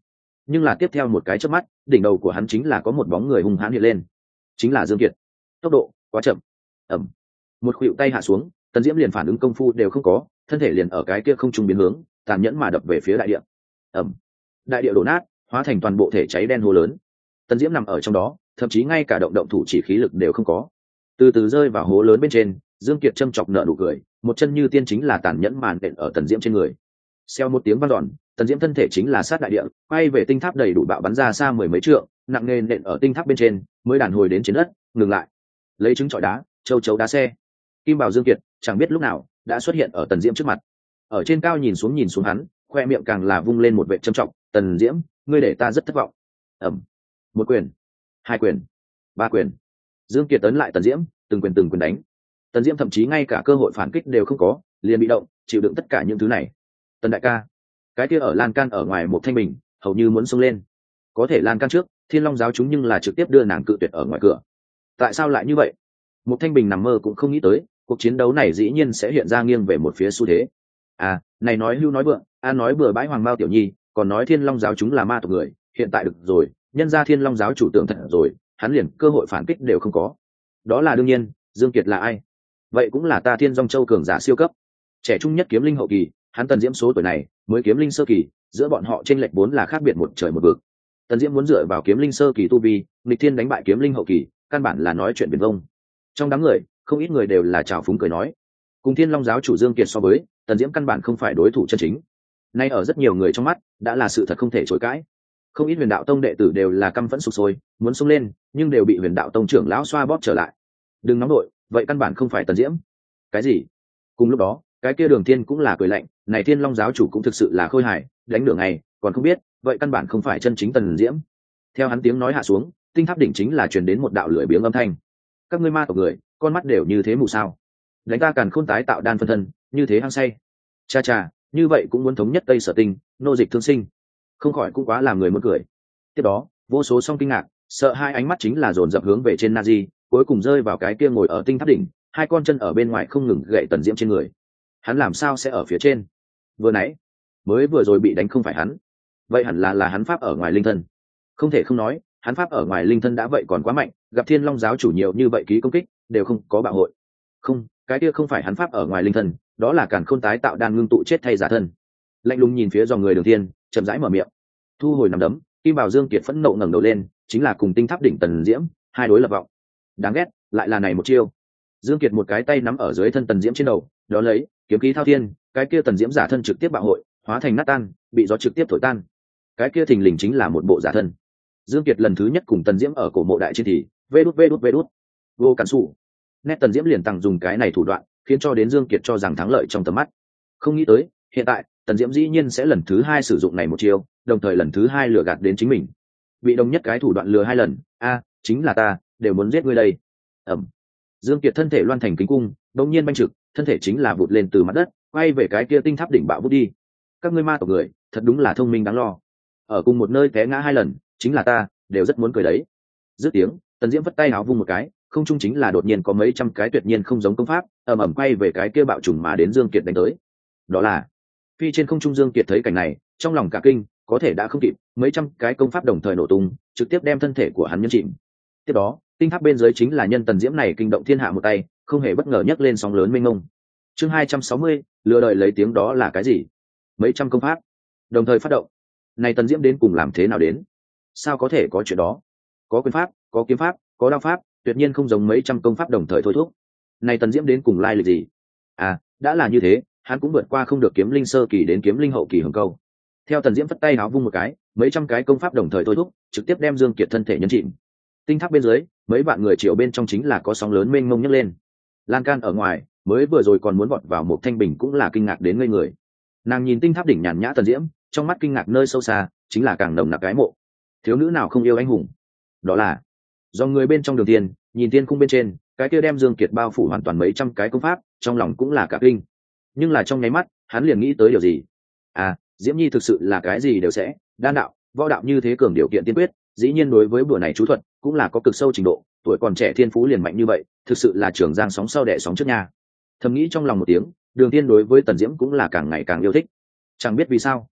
nhưng là tiếp theo một cái chớp mắt đỉnh đầu của hắn chính là có một bóng người hung hãn hiện lên, chính là Dương Kiệt. Tốc độ quá chậm. Ẩm. Một khuỵu tay hạ xuống, Tần Diễm liền phản ứng công phu đều không có, thân thể liền ở cái kia không trung biến hướng, tàn nhẫn mà đập về phía đại địa. Ẩm. Đại địa đổ nát, hóa thành toàn bộ thể cháy đen hố lớn. Tần Diễm nằm ở trong đó, thậm chí ngay cả động động thủ chỉ khí lực đều không có, từ từ rơi vào hố lớn bên trên. Dương Kiệt châm chọc nở nụ cười, một chân như tiên chính là tàn nhẫn màn đện ở Tần Diễm trên người. Xeo một tiếng vang dọn, Tần Diễm thân thể chính là sát đại địa, quay về tinh tháp đầy đủ bạo bắn ra xa mười mấy trượng, nặng nề nện ở tinh tháp bên trên, mới đàn hồi đến trên đất, ngừng lại. Lấy trứng trọi đá, châu chấu đá xe. Kim Bảo Dương Kiệt chẳng biết lúc nào đã xuất hiện ở Tần Diễm trước mặt. Ở trên cao nhìn xuống nhìn xuống hắn, khoe miệng càng là vung lên một vệt châm trọng, "Tần Diễm, ngươi để ta rất thất vọng." Ầm. Một quyền, hai quyền, ba quyền. Dương Kiệt tấn lại Tần Diễm, từng quyền từng quyền đánh. Tần Diễm thậm chí ngay cả cơ hội phản kích đều không có, liền bị động, chịu đựng tất cả những thứ này. Tần đại ca, cái kia ở lan can ở ngoài một thanh bình, hầu như muốn xông lên. Có thể lan can trước, Thiên Long giáo chúng nhưng là trực tiếp đưa nàng cự tuyệt ở ngoài cửa. Tại sao lại như vậy? Một thanh bình nằm mơ cũng không nghĩ tới, cuộc chiến đấu này dĩ nhiên sẽ hiện ra nghiêng về một phía xu thế. À, này nói hưu nói vượng, an nói bừa bãi Hoàng Mao tiểu nhi, còn nói Thiên Long giáo chúng là ma tộc người, hiện tại được rồi, nhân ra Thiên Long giáo chủ tưởng thật rồi, hắn liền cơ hội phản kích đều không có. Đó là đương nhiên. Dương Kiệt là ai? Vậy cũng là ta Thiên Dung Châu cường giả siêu cấp, trẻ trung nhất kiếm linh hậu kỳ, hắn Tần Diễm số tuổi này mới kiếm linh sơ kỳ, giữa bọn họ chênh lệch vốn là khác biệt một trời một vực. Tần Diễm muốn dựa vào kiếm linh sơ kỳ tu vi, nghịch thiên đánh bại kiếm linh hậu kỳ, căn bản là nói chuyện viển vông. Trong đám người, không ít người đều là trào phúng cười nói, cùng Thiên Long giáo chủ Dương Kiệt so với, Tần Diễm căn bản không phải đối thủ chân chính. Nay ở rất nhiều người trong mắt, đã là sự thật không thể chối cãi. Không ít Huyền Đạo Tông đệ tử đều là căm phẫn sục sôi, muốn xông lên, nhưng đều bị Huyền Đạo Tông trưởng lão xoa bóp trở lại. Đừng nóng đội, vậy căn bản không phải Tần Diễm. Cái gì? Cùng lúc đó, cái kia Đường Thiên cũng là cười lạnh, này Thiên Long giáo chủ cũng thực sự là khôi hài, đánh nửa ngày, còn không biết, vậy căn bản không phải chân chính Tần Diễm. Theo hắn tiếng nói hạ xuống, tinh tháp đỉnh chính là truyền đến một đạo lưỡi biếng âm thanh. Các ngươi ma tộc người, con mắt đều như thế mù sao? Đánh ta Càn Khôn tái tạo đan phân thân, như thế hăng say. Cha cha, như vậy cũng muốn thống nhất Tây Sở Tinh, nô dịch thương sinh. Không khỏi cũng quá làm người muốn cười. Tiếp đó, vô số song kinh ngạc, sợ hai ánh mắt chính là dồn dập hướng về trên Nazi, cuối cùng rơi vào cái kia ngồi ở tinh tháp đỉnh, hai con chân ở bên ngoài không ngừng gậy Tần Diễm trên người. Hắn làm sao sẽ ở phía trên? Vừa nãy, mới vừa rồi bị đánh không phải hắn, vậy hẳn là là hắn pháp ở ngoài linh thân. Không thể không nói, hắn pháp ở ngoài linh thân đã vậy còn quá mạnh, gặp Thiên Long giáo chủ nhiều như vậy ký công kích, đều không có bạo hội. Không, cái kia không phải hắn pháp ở ngoài linh thân, đó là Càn Khôn tái tạo đan ngưng tụ chết thay giả thân. Lạnh lùng nhìn phía dòng người Đường Thiên, chậm rãi mở miệng, thu hồi nắm đấm. Kim Bảo Dương Kiệt phẫn nộ ngẩng đầu lên, chính là cùng tinh tháp đỉnh Tần Diễm, hai đối lập vọng. Đáng ghét, lại là này một chiêu. Dương Kiệt một cái tay nắm ở dưới thân Tần Diễm trên đầu, đó lấy kiếm khí thao thiên, cái kia Tần Diễm giả thân trực tiếp bạo hội, hóa thành nát tan, bị gió trực tiếp thổi tan. Cái kia thình lình chính là một bộ giả thân. Dương Kiệt lần thứ nhất cùng Tần Diễm ở cổ mộ đại trên thì, vê đút vê đút vê đút, vô cản sụ. Nét Tần Diễm liền tăng dùng cái này thủ đoạn, khiến cho đến Dương Kiệt cho rằng thắng lợi trong tầm mắt. Không nghĩ tới, hiện tại Tần Diễm dĩ nhiên sẽ lần thứ hai sử dụng này một chiêu, đồng thời lần thứ hai lừa gạt đến chính mình. Bị đồng nhất cái thủ đoạn lừa hai lần, a, chính là ta, đều muốn giết ngươi đây. Ẩm. Dương Kiệt thân thể loan thành kính cung, đột nhiên banh trực, thân thể chính là vụt lên từ mặt đất, quay về cái kia tinh tháp đỉnh bạo vút đi. Các ngươi ma tộc người, thật đúng là thông minh đáng lo. Ở cùng một nơi té ngã hai lần, chính là ta, đều rất muốn cười đấy. Dứt tiếng, Tần Diễm vất tay áo vung một cái, không trung chính là đột nhiên có mấy trăm cái tuyệt nhiên không giống công pháp, ầm ầm quay về cái kia bạo trùng mà đến Dương Kiệt đánh tới. Đó là phi trên không trung. Dương Kiệt thấy cảnh này, trong lòng cả kinh, có thể đã không kịp, mấy trăm cái công pháp đồng thời nổ tung, trực tiếp đem thân thể của hắn nhấn chìm. Tiếp đó, tinh tháp bên dưới chính là nhân Tần Diễm này kinh động thiên hạ một tay, không hề bất ngờ nhấc lên sóng lớn mênh mông. Chương hai trăm sáu mươi, lừa đời lấy tiếng đó là cái gì? Mấy trăm công pháp đồng thời phát động. Này Tần Diễm đến cùng làm thế nào đến? Sao có thể có chuyện đó? Có quyền pháp, có kiếm pháp, có đao pháp, tuyệt nhiên không giống mấy trăm công pháp đồng thời thôi thúc. Này Tần Diễm đến cùng lai lịch gì? À, đã là như thế, hắn cũng vượt qua không được kiếm linh sơ kỳ đến kiếm linh hậu kỳ hưởng câu. Theo Tần Diễm phất tay áo vung một cái, mấy trăm cái công pháp đồng thời thôi thúc, trực tiếp đem Dương Kiệt thân thể nhấn chìm. Tinh tháp bên dưới, mấy vạn người chiều bên trong chính là có sóng lớn mênh mông nhấc lên. Lan can ở ngoài, mới vừa rồi còn muốn vọt vào một thanh bình cũng là kinh ngạc đến ngây người. Nàng nhìn tinh tháp đỉnh nhàn nhã Tần Diễm, trong mắt kinh ngạc nơi sâu xa, chính là càng nồng nặc cái mộ. Thiếu nữ nào không yêu anh hùng? Đó là do người bên trong Đường Thiên, nhìn tiên cung bên trên, cái kia đem Dương Kiệt bao phủ hoàn toàn mấy trăm cái công pháp, trong lòng cũng là cả kinh. Nhưng là trong nháy mắt, hắn liền nghĩ tới điều gì? À, Diễm Nhi thực sự là cái gì đều sẽ, đan đạo, võ đạo như thế cường điều kiện tiên quyết, dĩ nhiên đối với bữa này chú thuật cũng là có cực sâu trình độ, tuổi còn trẻ thiên phú liền mạnh như vậy, thực sự là trường giang sóng sau đẻ sóng trước nha. Thầm nghĩ trong lòng một tiếng, Đường Thiên đối với Tần Diễm cũng là càng ngày càng yêu thích. Chẳng biết vì sao,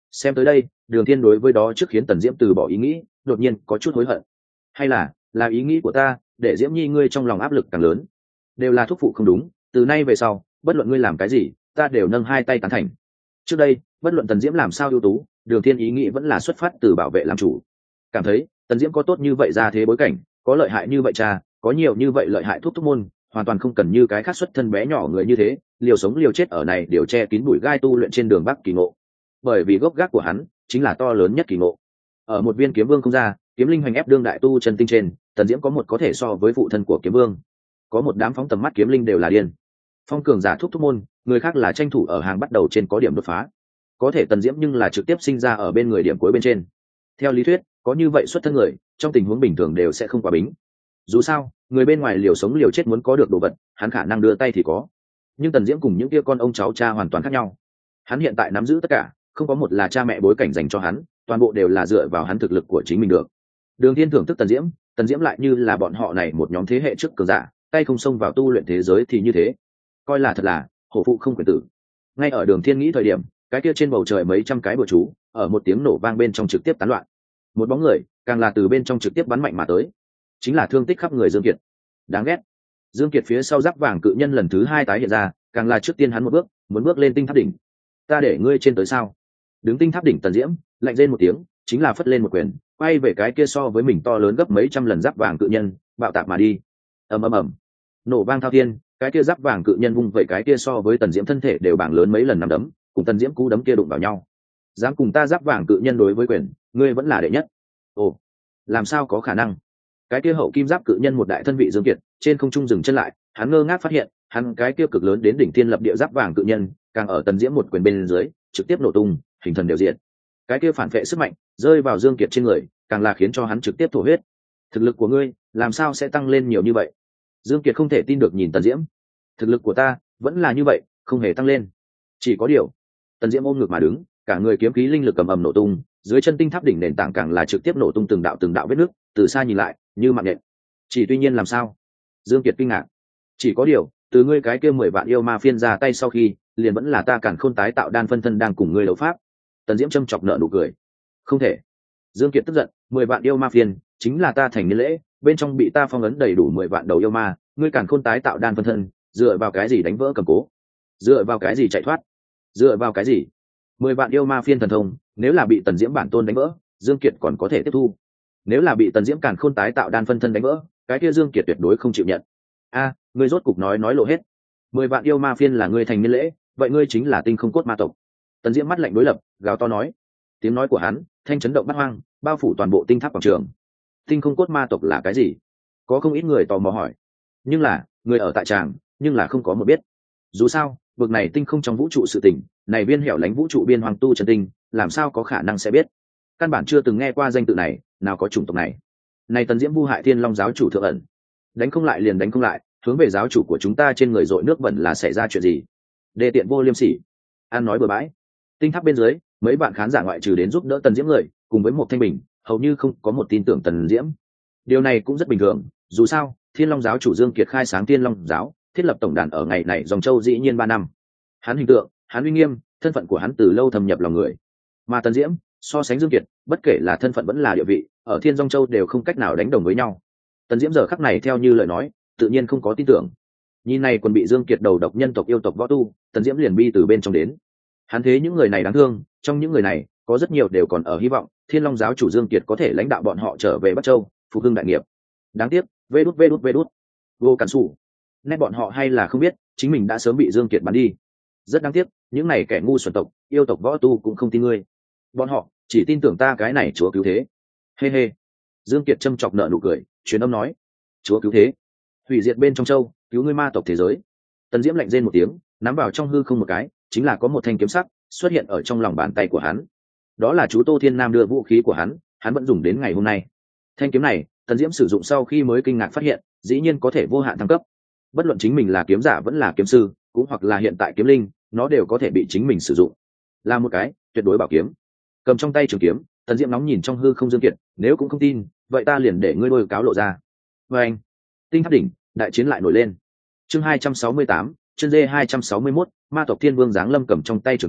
Xem tới đây, Đường Thiên đối với đó trước khiến Tần Diễm từ bỏ ý nghĩ, đột nhiên có chút hối hận. Hay là, là ý nghĩ của ta, để Diễm Nhi ngươi trong lòng áp lực càng lớn. Đều là thúc phụ không đúng, từ nay về sau, bất luận ngươi làm cái gì, ta đều nâng hai tay tán thành. Trước đây, bất luận Tần Diễm làm sao ưu tú, Đường Thiên ý nghĩ vẫn là xuất phát từ bảo vệ làm chủ. Cảm thấy, Tần Diễm có tốt như vậy ra thế bối cảnh, có lợi hại như vậy cha, có nhiều như vậy lợi hại thuốc thúc môn, hoàn toàn không cần như cái khác xuất thân bé nhỏ người như thế, liều sống liều chết ở này đều che kín bụi gai tu luyện trên đường Bắc kỳ ngộ. Bởi vì gốc gác của hắn chính là to lớn nhất kỳ ngộ. Ở một viên kiếm vương không ra, kiếm linh hoành ép đương đại tu chân tinh trên, Tần Diễm có một có thể so với phụ thân của kiếm vương. Có một đám phóng tầm mắt kiếm linh đều là điên. Phong cường giả thuốc thúc môn, người khác là tranh thủ ở hàng bắt đầu trên có điểm đột phá. Có thể Tần Diễm nhưng là trực tiếp sinh ra ở bên người điểm cuối bên trên. Theo lý thuyết, có như vậy xuất thân người, trong tình huống bình thường đều sẽ không quá bính. Dù sao, người bên ngoài liều sống liều chết muốn có được đồ vật, hắn khả năng đưa tay thì có. Nhưng Tần Diễm cùng những kia con ông cháu cha hoàn toàn khác nhau. Hắn hiện tại nắm giữ tất cả, không có một là cha mẹ bối cảnh dành cho hắn, toàn bộ đều là dựa vào hắn thực lực của chính mình được. Đường Thiên thưởng thức Tần Diễm, Tần Diễm lại như là bọn họ này một nhóm thế hệ trước cường giả, tay không xông vào tu luyện thế giới thì như thế, coi là thật là hổ phụ không quyền tử. Ngay ở Đường Thiên nghĩ thời điểm, cái kia trên bầu trời mấy trăm cái bừa chú, ở một tiếng nổ vang bên trong trực tiếp tán loạn. Một bóng người, càng là từ bên trong trực tiếp bắn mạnh mà tới, chính là thương tích khắp người Dương Kiệt. Đáng ghét. Dương Kiệt phía sau giáp vàng cự nhân lần thứ hai tái hiện ra, càng là trước tiên hắn một bước, muốn bước lên tinh tháp đỉnh. Ta để ngươi trên tới sao? Đứng tinh tháp đỉnh Tần Diễm, lạnh rên một tiếng, chính là phất lên một quyền, quay về cái kia so với mình to lớn gấp mấy trăm lần giáp vàng cự nhân, bạo tạc mà đi. Ầm ầm ầm. Nổ vang thao thiên, cái kia giáp vàng cự nhân vung vậy cái kia so với Tần Diễm thân thể đều bảng lớn mấy lần nắm đấm, cùng Tần Diễm cú đấm kia đụng vào nhau. Dám cùng ta giáp vàng cự nhân đối với quyền, ngươi vẫn là đệ nhất. Ồ, làm sao có khả năng? Cái kia hậu kim giáp cự nhân một đại thân vị Dương Kiệt, trên không trung dừng chân lại, hắn ngơ ngác phát hiện, hắn cái kia cực lớn đến đỉnh thiên lập địa giáp vàng cự nhân, càng ở Tần Diễm một quyền bên dưới, trực tiếp nổ tung, hình thần đều diệt. Cái kia phản vệ sức mạnh rơi vào Dương Kiệt trên người, càng là khiến cho hắn trực tiếp thổ huyết. Thực lực của ngươi, làm sao sẽ tăng lên nhiều như vậy? Dương Kiệt không thể tin được nhìn Tần Diễm. Thực lực của ta vẫn là như vậy, không hề tăng lên. Chỉ có điều, Tần Diễm ôm ngực mà đứng, cả người kiếm khí linh lực cầm ầm nổ tung, dưới chân tinh tháp đỉnh nền tảng càng là trực tiếp nổ tung từng đạo từng đạo vết nứt, từ xa nhìn lại, như mạng nhện. Chỉ tuy nhiên làm sao? Dương Kiệt kinh ngạc. Chỉ có điều, từ ngươi cái kia mười vạn yêu ma phiên ra tay sau khi, liền vẫn là ta càn khôn tái tạo đan phân thân đang cùng ngươi đấu pháp. Tần Diễm châm chọc nợ nụ cười. Không thể. Dương Kiệt tức giận, mười vạn yêu ma phiên, chính là ta thành niên lễ, bên trong bị ta phong ấn đầy đủ mười vạn đầu yêu ma, ngươi càn khôn tái tạo đan phân thân, dựa vào cái gì đánh vỡ cầm cố? Dựa vào cái gì chạy thoát? Dựa vào cái gì? Mười vạn yêu ma phiên thần thông, nếu là bị Tần Diễm bản tôn đánh vỡ, Dương Kiệt còn có thể tiếp thu. Nếu là bị Tần Diễm càn khôn tái tạo đan phân thân đánh vỡ, cái kia Dương Kiệt tuyệt đối không chịu nhận. A, ngươi rốt cục nói nói lộ hết. Mười vạn yêu ma phiên là ngươi thành niên lễ, vậy ngươi chính là tinh không cốt ma tộc. Tần Diễm mắt lạnh đối lập, gào to nói. Tiếng nói của hắn thanh chấn động bát hoang, bao phủ toàn bộ tinh tháp quảng trường. Tinh không cốt ma tộc là cái gì? Có không ít người tò mò hỏi. Nhưng là người ở tại tràng, nhưng là không có một biết. Dù sao, vực này tinh không trong vũ trụ sự tình, này viên hẻo lánh vũ trụ biên hoàng tu chân tinh, làm sao có khả năng sẽ biết? Căn bản chưa từng nghe qua danh tự này, nào có chủng tộc này. Này Tần Diễm vu hại Thiên Long giáo chủ thượng ẩn, đánh không lại liền đánh không lại, hướng về giáo chủ của chúng ta trên người dội nước bẩn là xảy ra chuyện gì? Đề tiện vô liêm sỉ, ăn nói bừa bãi. Tinh tháp bên dưới, mấy bạn khán giả ngoại trừ đến giúp đỡ Tần Diễm người, cùng với một thanh bình, hầu như không có một tin tưởng Tần Diễm. Điều này cũng rất bình thường, dù sao, Thiên Long giáo chủ Dương Kiệt khai sáng Thiên Long giáo, thiết lập tổng đàn ở ngày này dòng châu dĩ nhiên ba năm. Hắn hình tượng, hắn uy nghiêm, thân phận của hắn từ lâu thâm nhập lòng người. Mà Tần Diễm, so sánh Dương Kiệt, bất kể là thân phận vẫn là địa vị, ở Thiên Dòng Châu đều không cách nào đánh đồng với nhau. Tần Diễm giờ khắc này theo như lời nói, tự nhiên không có tin tưởng. Nhìn này còn bị Dương Kiệt đầu độc nhân tộc yêu tộc võ tu, Tần Diễm liền bi từ bên trong đến. Hắn thế những người này đáng thương, trong những người này, có rất nhiều đều còn ở hy vọng, Thiên Long giáo chủ Dương Kiệt có thể lãnh đạo bọn họ trở về Bắc Châu, phục hưng đại nghiệp. Đáng tiếc, vê đút vê đút vê đút. Vô cản sủ. Nét bọn họ hay là không biết, chính mình đã sớm bị Dương Kiệt bắn đi. Rất đáng tiếc, những này kẻ ngu xuẩn tộc, yêu tộc võ tu cũng không tin ngươi. Bọn họ chỉ tin tưởng ta cái này chúa cứu thế. Hê hê. Dương Kiệt châm chọc nở nụ cười, truyền âm nói: chúa cứu thế, hủy diệt bên trong châu, cứu ngươi ma tộc thế giới. Tần Diễm lạnh rên một tiếng, nắm vào trong hư không một cái, chính là có một thanh kiếm sắc xuất hiện ở trong lòng bàn tay của hắn. Đó là chú Tô Thiên Nam đưa vũ khí của hắn, hắn vẫn dùng đến ngày hôm nay. Thanh kiếm này, Tần Diễm sử dụng sau khi mới kinh ngạc phát hiện, dĩ nhiên có thể vô hạn thăng cấp. Bất luận chính mình là kiếm giả vẫn là kiếm sư, cũng hoặc là hiện tại kiếm linh, nó đều có thể bị chính mình sử dụng. Là một cái tuyệt đối bảo kiếm. Cầm trong tay trường kiếm, Tần Diễm nóng nhìn trong hư không Dương Kiệt, nếu cũng không tin, vậy ta liền để ngươi đôi cáo lộ ra. Và anh, tinh tháp đỉnh, đại chiến lại nổi lên. Chương hai trăm sáu mươi tám, chương D hai trăm sáu mươi mốt, ma tộc Thiên Vương giáng lâm cầm trong tay trường kiếm,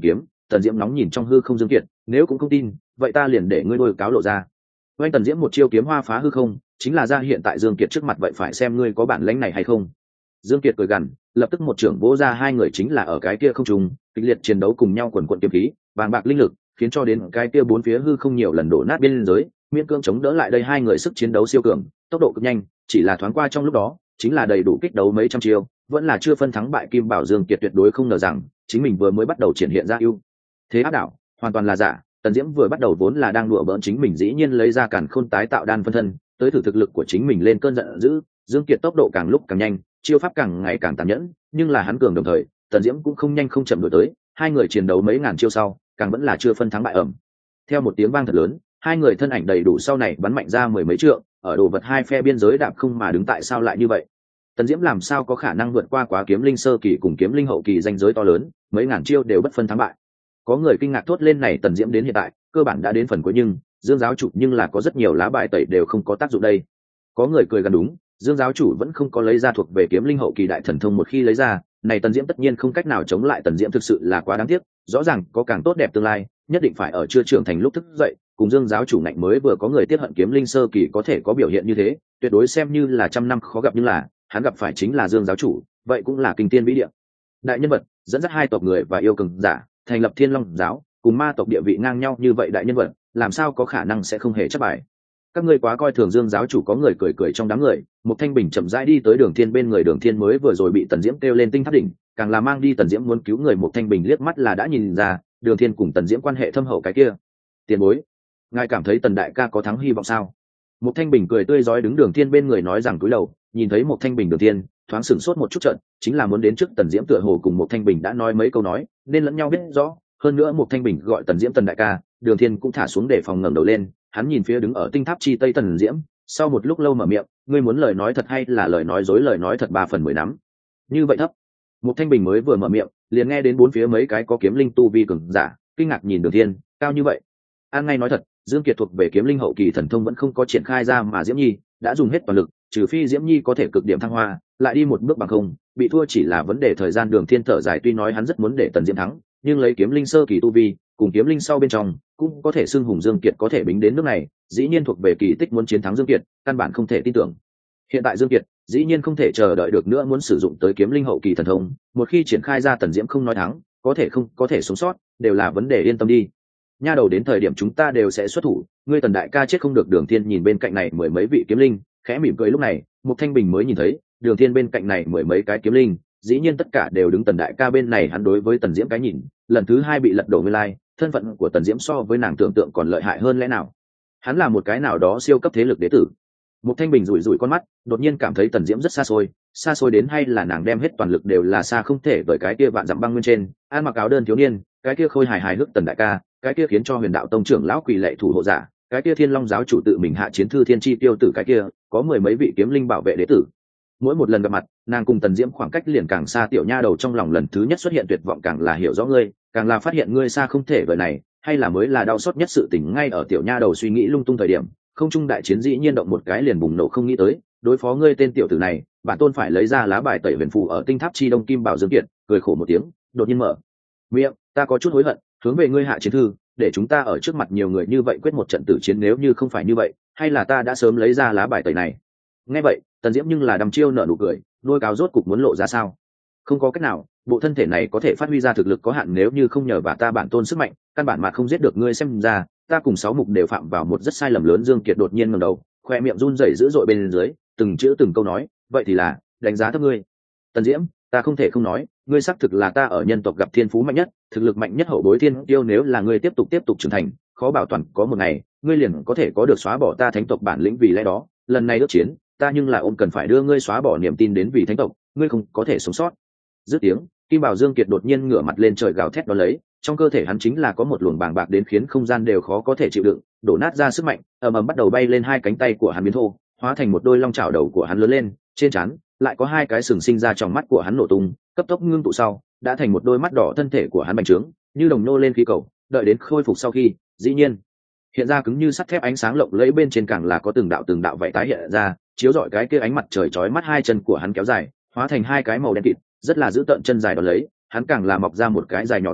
Tần Diễm nóng nhìn trong hư không Dương Kiệt, nếu cũng không tin vậy ta liền để ngươi đôi cáo lộ ra. Oanh Tần Diễm một chiêu kiếm hoa phá hư không, chính là ra hiện tại Dương Kiệt trước mặt, vậy phải xem ngươi có bản lĩnh này hay không. Dương Kiệt cười gằn, lập tức một trưởng vỗ ra, hai người chính là ở cái kia không trùng kịch liệt chiến đấu cùng nhau, quần quần kiếm khí vàng bạc linh lực khiến cho đến cái kia bốn phía hư không nhiều lần đổ nát biên giới, miễn cưỡng chống đỡ lại đây. Hai người sức chiến đấu siêu cường, tốc độ cực nhanh, chỉ là thoáng qua trong lúc đó chính là đầy đủ kích đấu mấy trăm chiêu, vẫn là chưa phân thắng bại. Kim Bảo Dương Kiệt tuyệt đối không ngờ rằng chính mình vừa mới bắt đầu triển hiện ra ưu thế áp đảo, hoàn toàn là giả. Tần Diễm vừa bắt đầu vốn là đang đùa bỡn chính mình, dĩ nhiên lấy ra càn khôn tái tạo đan phân thân tới thử thực lực của chính mình. Lên cơn giận dữ, Dương Kiệt tốc độ càng lúc càng nhanh, chiêu pháp càng ngày càng tàn nhẫn, nhưng là hắn cường đồng thời Tần Diễm cũng không nhanh không chậm đuổi tới. Hai người chiến đấu mấy ngàn chiêu sau, càng vẫn là chưa phân thắng bại. Ẩm, theo một tiếng vang thật lớn, hai người thân ảnh đầy đủ sau này bắn mạnh ra mười mấy trượng, ở đồ vật hai phe biên giới đạp không mà đứng. Tại sao lại như vậy? Tần Diễm làm sao có khả năng vượt qua quá kiếm linh sơ kỳ cùng kiếm linh hậu kỳ ranh giới to lớn, mấy ngàn chiêu đều bất phân thắng bại? Có người kinh ngạc thốt lên, này Tần Diễm đến hiện tại cơ bản đã đến phần cuối, nhưng Dương giáo chủ nhưng là có rất nhiều lá bài tẩy đều không có tác dụng đây. Có người cười gần, đúng, Dương giáo chủ vẫn không có lấy ra thuộc về kiếm linh hậu kỳ đại thần thông, một khi lấy ra, này Tần Diễm tất nhiên không cách nào chống lại. Tần Diễm thực sự là quá đáng tiếc, rõ ràng có càng tốt đẹp tương lai, nhất định phải ở chưa trưởng thành lúc thức dậy cùng Dương giáo chủ ngạnh. Mới vừa có người tiết hận kiếm linh sơ kỳ có thể có biểu hiện như thế, tuyệt đối xem như là trăm năm khó gặp, nhưng là hắn gặp phải chính là Dương giáo chủ, vậy cũng là kinh tiên vĩ địa đại nhân vật, dẫn dắt hai tộc người và yêu cường giả thành lập Thiên Long giáo, cùng ma tộc địa vị ngang nhau như vậy đại nhân vật, làm sao có khả năng sẽ không hề chấp bài. Các ngươi quá coi thường Dương giáo chủ. Có người cười cười trong đám người. Một Thanh Bình chậm rãi đi tới Đường Thiên bên người. Đường Thiên mới vừa rồi bị Tần Diễm kêu lên tinh tháp đỉnh, càng là mang đi Tần Diễm muốn cứu người. Một Thanh Bình liếc mắt là đã nhìn ra Đường Thiên cùng Tần Diễm quan hệ thâm hậu. Cái kia tiền bối, ngài cảm thấy Tần đại ca có thắng hy vọng sao? Một Thanh Bình cười tươi rói đứng Đường Thiên bên người nói rằng, cúi đầu nhìn thấy Một Thanh Bình, Đường Thiên thoáng sửng sốt một chút, trận chính là muốn đến trước Tần Diễm, tựa hồ cùng Một Thanh Bình đã nói mấy câu nói nên lẫn nhau biết rõ. Hơn nữa Một Thanh Bình gọi Tần Diễm Tần đại ca, Đường Thiên cũng thả xuống để phòng, ngẩng đầu lên, hắn nhìn phía đứng ở tinh tháp chi tây Tần Diễm, sau một lúc lâu mở miệng, ngươi muốn lời nói thật hay là lời nói dối? Lời nói thật ba phần mười nắm. Như vậy thấp. Một Thanh Bình mới vừa mở miệng, liền nghe đến bốn phía mấy cái có kiếm linh tu vi cường giả kinh ngạc nhìn Đường Thiên, cao như vậy. An ngay nói thật, Dương Kiệt thuộc về kiếm linh hậu kỳ thần thông vẫn không có triển khai ra, mà Diễm Nhi đã dùng hết toàn lực, trừ phi Diễm Nhi có thể cực điểm thăng hoa, lại đi một bước bằng không, bị thua chỉ là vấn đề thời gian. Đường Thiên thở dài, tuy nói hắn rất muốn để Tần Diễm thắng, nhưng lấy kiếm linh sơ kỳ tu vi cùng kiếm linh sau bên trong cũng có thể xưng hùng Dương Kiệt có thể bính đến nước này, dĩ nhiên thuộc về kỳ tích, muốn chiến thắng Dương Kiệt căn bản không thể tin tưởng. Hiện tại Dương Kiệt dĩ nhiên không thể chờ đợi được nữa, muốn sử dụng tới kiếm linh hậu kỳ thần thông, một khi triển khai ra, Tần Diễm không nói thắng, có thể không có thể sống sót đều là vấn đề. Yên tâm đi nha đầu, đến thời điểm chúng ta đều sẽ xuất thủ, ngươi Tần đại ca chết không được. Đường Thiên nhìn bên cạnh này mười mấy vị kiếm linh, khẽ mỉm cười. Lúc này Một Thanh Bình mới nhìn thấy Đường Thiên bên cạnh này mười mấy cái kiếm linh, dĩ nhiên tất cả đều đứng Tần đại ca bên này. Hắn đối với Tần Diễm cái nhìn lần thứ hai bị lật đổ. Nguyên lai thân phận của Tần Diễm so với nàng tưởng tượng còn lợi hại hơn. Lẽ nào hắn là một cái nào đó siêu cấp thế lực đế tử? Một Thanh Bình rủi rủi con mắt, đột nhiên cảm thấy Tần Diễm rất xa xôi, xa xôi đến hay là nàng đem hết toàn lực đều là xa không thể. Bởi cái kia vạn dặm băng nguyên trên ăn mặc áo đơn thiếu niên, cái kia khôi hài hài hước Tần đại ca, cái kia khiến cho Huyền Đạo Tông trưởng lão quỳ lệ thủ hộ giả, cái kia Thiên Long giáo chủ tự mình hạ chiến thư thiên chi tiêu tử, cái kia có mười mấy vị kiếm linh bảo vệ đế tử. Mỗi một lần gặp mặt, nàng cùng Tần Diễm khoảng cách liền càng xa. Tiểu nha đầu trong lòng lần thứ nhất xuất hiện tuyệt vọng, càng là hiểu rõ ngươi, càng là phát hiện ngươi xa không thể vời này, hay là mới là đau xót nhất sự tình. Ngay ở tiểu nha đầu suy nghĩ lung tung thời điểm, không trung đại chiến dĩ nhiên động một cái liền bùng nổ. Không nghĩ tới đối phó ngươi tên tiểu tử này, bản tôn phải lấy ra lá bài tẩy huyền phù ở tinh tháp chi đông. Kim Bảo Dương Kiệt cười khổ một tiếng, đột nhiên mở miệng, ta có chút hối hận hướng về ngươi hạ chiến thư, để chúng ta ở trước mặt nhiều người như vậy quyết một trận tử chiến. Nếu như không phải như vậy, hay là ta đã sớm lấy ra lá bài tẩy này. Nghe vậy Tần Diễm nhưng là đăm chiêu nở nụ cười, đôi cáo rốt cục muốn lộ ra sao? Không có cách nào, bộ thân thể này có thể phát huy ra thực lực có hạn, nếu như không nhờ vào ta bản tôn sức mạnh, căn bản mà không giết được ngươi. Xem ra ta cùng sáu mục đều phạm vào một rất sai lầm lớn. Dương Kiệt đột nhiên ngẩng đầu, khoe miệng run rẩy dữ dội bên dưới, từng chữ từng câu nói, vậy thì là đánh giá thấp ngươi. Tần Diễm, ta không thể không nói, ngươi xác thực là ta ở nhân tộc gặp thiên phú mạnh nhất, thực lực mạnh nhất hậu bối thiên tiêu. Nếu là ngươi tiếp tục tiếp tục trưởng thành, khó bảo toàn có một ngày ngươi liền có thể có được xóa bỏ ta thánh tộc bản lĩnh. Vì lẽ đó lần này ước chiến, ta nhưng là ôm cần phải đưa ngươi xóa bỏ niềm tin đến vì thánh tộc, ngươi không có thể sống sót. Dứt tiếng, Kim Bảo Dương Kiệt đột nhiên ngửa mặt lên trời gào thét đó lấy, trong cơ thể hắn chính là có một luồng bàng bạc đến khiến không gian đều khó có thể chịu đựng, đổ nát ra sức mạnh, ầm ầm bắt đầu bay lên. Hai cánh tay của hắn biến thô, hóa thành một đôi long chảo, đầu của hắn lớn lên, trên trán lại có hai cái sừng sinh ra, trong mắt của hắn nổ tung, cấp tốc ngưng tụ sau, đã thành một đôi mắt đỏ. Thân thể của hắn bành trướng, như đồng nô lên khí cầu, đợi đến khôi phục sau khi, dĩ nhiên hiện ra cứng như sắt thép, ánh sáng lộng lẫy, bên trên càng là có từng đạo từng đạo vảy tái hiện ra, chiếu rọi cái kia ánh mặt trời chói mắt. Hai chân của hắn kéo dài, hóa thành hai cái màu đen kịt, rất là giữ tợn chân dài đó lấy, hắn càng là mọc ra một cái dài nhỏ đuôi,